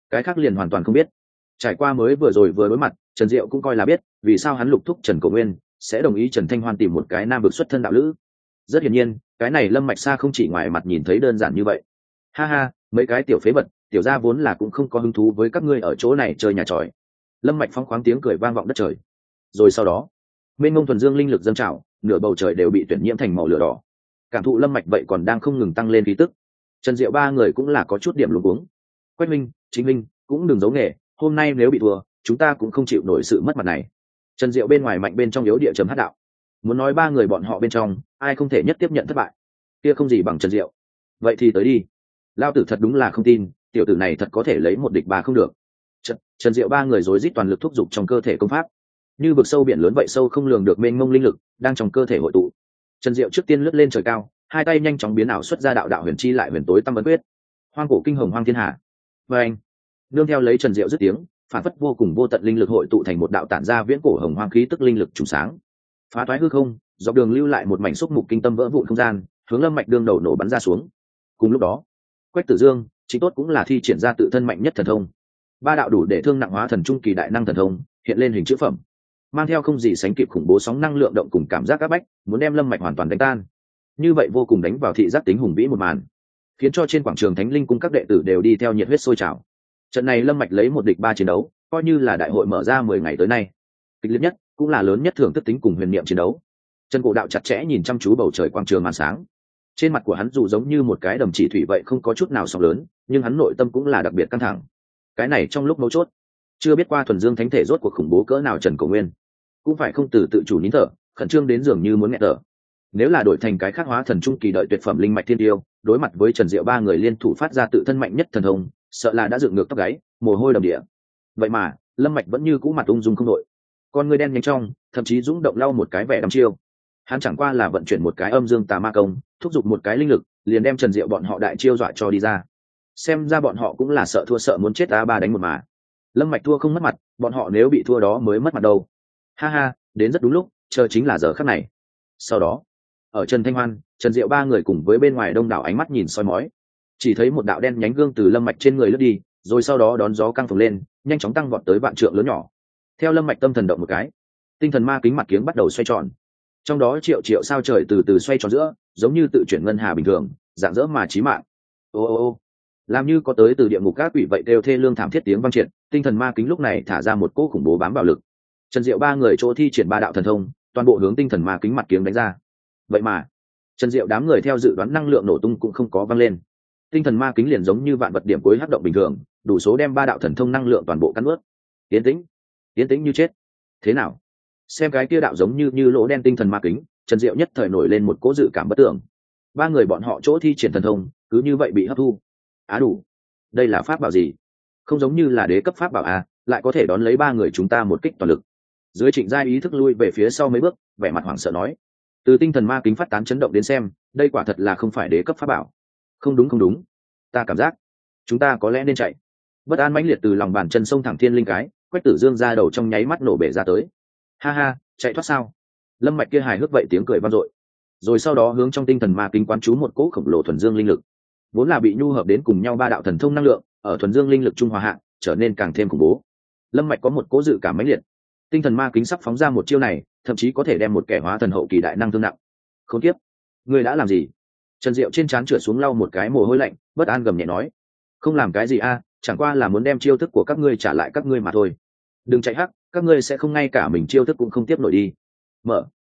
cái khác liền hoàn toàn không biết. Trải qua mới vừa rồi vừa đối mặt, Trần Diệu cũng coi là biết vì sao hắn lục thúc Trần Cổ Nguyên sẽ đồng ý Trần Thanh Hoan tìm một cái nam vực xuất thân đạo lữ. Rất hiển nhiên cái này Lâm Mạch Sa không chỉ ngoài mặt nhìn thấy đơn giản như vậy. Ha ha, mấy cái tiểu phế vật, tiểu gia vốn là cũng không có hứng thú với các ngươi ở chỗ này chơi nhà tròi. Lâm Mạch phóng khoáng tiếng cười vang vọng đất trời. Rồi sau đó mênh mông thuần dương linh lực dâng trào, nửa bầu trời đều bị tuyển nhiễm thành màu lửa đỏ. Cảm thụ Lâm Mạch vậy còn đang không ngừng tăng lên khí tức. Trần Diệu ba người cũng là có chút điểm luống cuống. Quách minh, Chính minh cũng đừng giấu nghề, hôm nay nếu bị thua chúng ta cũng không chịu nổi sự mất mặt này. Trần Diệu bên ngoài mạnh bên trong yếu địa chấm hát đạo. Muốn nói ba người bọn họ bên trong ai không thể nhất tiếp nhận thất bại, kia không gì bằng Trần Diệu. Vậy thì tới đi. Lao tử thật đúng là không tin tiểu tử này thật có thể lấy một địch ba không được. Trần Diệu ba người rối rít toàn lực thúc giục trong cơ thể công pháp, như vực sâu biển lớn vậy sâu không lường được mênh mông linh lực đang trong cơ thể hội tụ. Trần Diệu trước tiên lướt lên trời cao, hai tay nhanh chóng biến ảo xuất ra đạo đạo huyền chi lại huyền tối tâm ấn quyết. Hoang cổ kinh hồng hoang thiên hạ. Và anh nương theo lấy Trần Diệu dứt tiếng, phản phất vô cùng vô tận linh lực hội tụ thành một đạo tản ra viễn cổ hồng hoang khí tức linh lực trùng sáng, phá toái hư không, dọc đường lưu lại một mảnh xúc mục kinh tâm vỡ vụn không gian, hướng Lâm Mạch đương đầu nổ bắn ra xuống. Cùng lúc đó, Quách Tử Dương, Chính Tốt cũng là thi triển ra tự thân mạnh nhất thần thông. Ba đạo đủ để thương nặng hóa thần trung kỳ đại năng thần thông, hiện lên hình chữ phẩm, mang theo không gì sánh kịp khủng bố sóng năng lượng động cùng cảm giác áp bách, muốn đem Lâm Mạch hoàn toàn đánh tan. Như vậy vô cùng đánh vào thị giác tính hùng vĩ một màn, khiến cho trên quảng trường Thánh Linh cung các đệ tử đều đi theo nhiệt huyết sôi trào. Trận này Lâm Mạch lấy một địch ba chiến đấu, coi như là đại hội mở ra 10 ngày tới nay kịch liệt nhất, cũng là lớn nhất thưởng thức tính cùng huyền niệm chiến đấu. Trần Cổ Đạo chặt chẽ nhìn chăm chú bầu trời quang trường màn sáng, trên mặt của hắn dù giống như một cái đầm chỉ thủy vậy không có chút nào sóng lớn, nhưng hắn nội tâm cũng là đặc biệt căng thẳng. Cái này trong lúc mấu chốt, chưa biết qua thuần dương thánh thể rốt cuộc khủng bố cỡ nào, Trần Cổ Nguyên cũng phải không từ tự chủ nín thở, khẩn trương đến dường như muốn nghẹt thở. Nếu là đổi thành cái khác hóa thần trung kỳ đợi tuyệt phẩm linh mạch thiên tiêu, đối mặt với Trần Diệu ba người liên thủ phát ra tự thân mạnh nhất thần thông, sợ là đã dựng ngược tóc gáy, mồ hôi đầm địa. Vậy mà Lâm Mạch vẫn như cũ mặt ung dung không đổi, con người đen nhanh trong, thậm chí dũng động lau một cái vẻ đăm chiêu. Hắn chẳng qua là vận chuyển một cái âm dương tà ma công, thúc giục một cái linh lực, liền đem Trần Diệu bọn họ đại chiêu dọa cho đi ra. Xem ra bọn họ cũng là sợ thua sợ muốn chết, ba đánh một mà. Lâm Mạch thua không mất mặt, bọn họ nếu bị thua đó mới mất mặt đâu. Ha ha, đến rất đúng lúc, chờ chính là giờ khắc này. Sau đó, ở Trần Thanh Hoan, Trần Diệu ba người cùng với bên ngoài đông đảo ánh mắt nhìn soi mói, chỉ thấy một đạo đen nhánh gương từ Lâm Mạch trên người lướt đi, rồi sau đó đón gió căng phồng lên, nhanh chóng tăng vọt tới vạn trượng lớn nhỏ. Theo Lâm Mạch tâm thần động một cái, tinh thần ma kính mặt kiếng bắt đầu xoay tròn, trong đó triệu triệu sao trời từ từ xoay tròn giữa, giống như tự chuyển ngân hà bình thường, rạng rỡ mà chí mạng. Ô ô ô, làm như có tới từ địa ngục các quỷ vậy đều thê lương thảm thiết tiếng vang triệt. Tinh thần ma kính lúc này thả ra một cỗ khủng bố bám vào lực. Trần Diệu ba người chỗ thi triển ba đạo thần thông, toàn bộ hướng tinh thần ma kính mặt kiếng đánh ra. Vậy mà Trần Diệu đám người theo dự đoán năng lượng nổ tung cũng không có vang lên. Tinh thần ma kính liền giống như vạn vật điểm cuối hấp động bình thường, đủ số đem ba đạo thần thông năng lượng toàn bộ cắn nuốt. Yên tĩnh như chết. Thế nào? Xem cái kia đạo giống như lỗ đen tinh thần ma kính, Trần Diệu nhất thời nổi lên một cỗ dự cảm bất tưởng. Ba người bọn họ chỗ thi triển thần thông, cứ như vậy bị hấp thu. Đủ. Đây là pháp bảo gì? Không giống như là đế cấp pháp bảo lại có thể đón lấy ba người chúng ta một kích toàn lực. Dưới Trịnh Giai ý thức lui về phía sau mấy bước, vẻ mặt hoảng sợ nói. Từ tinh thần ma kính phát tán chấn động đến xem, đây quả thật là không phải đế cấp pháp bảo. Không đúng, ta cảm giác chúng ta có lẽ nên chạy. Bất an mãnh liệt từ lòng bàn chân sông thẳng thiên linh cái, Quách Tử Dương ra đầu trong nháy mắt nổ bể ra tới. Ha ha, chạy thoát sao? Lâm Mạch kia hài hước vậy tiếng cười vang dội, rồi sau đó hướng trong tinh thần ma kính quán chú một cỗ khổng lồ thuần dương linh lực, vốn là bị nhu hợp đến cùng nhau ba đạo thần thông năng lượng, ở thuần dương linh lực trung hòa hạ, trở nên càng thêm khủng bố. Lâm Mạch có một cỗ dự cảm mãnh liệt, tinh thần ma kính sắp phóng ra một chiêu này, thậm chí có thể đem một kẻ hóa thần hậu kỳ đại năng thương nặng. Khốn kiếp, ngươi đã làm gì? Trần Diệu trên trán trượt xuống lau một cái mồ hôi lạnh, bất an gầm nhẹ nói. Không làm cái gì chẳng qua là muốn đem chiêu thức của các ngươi trả lại các ngươi mà thôi. Đừng chạy hắc, các ngươi sẽ không ngay cả mình chiêu thức cũng không tiếp nổi đi. Mở.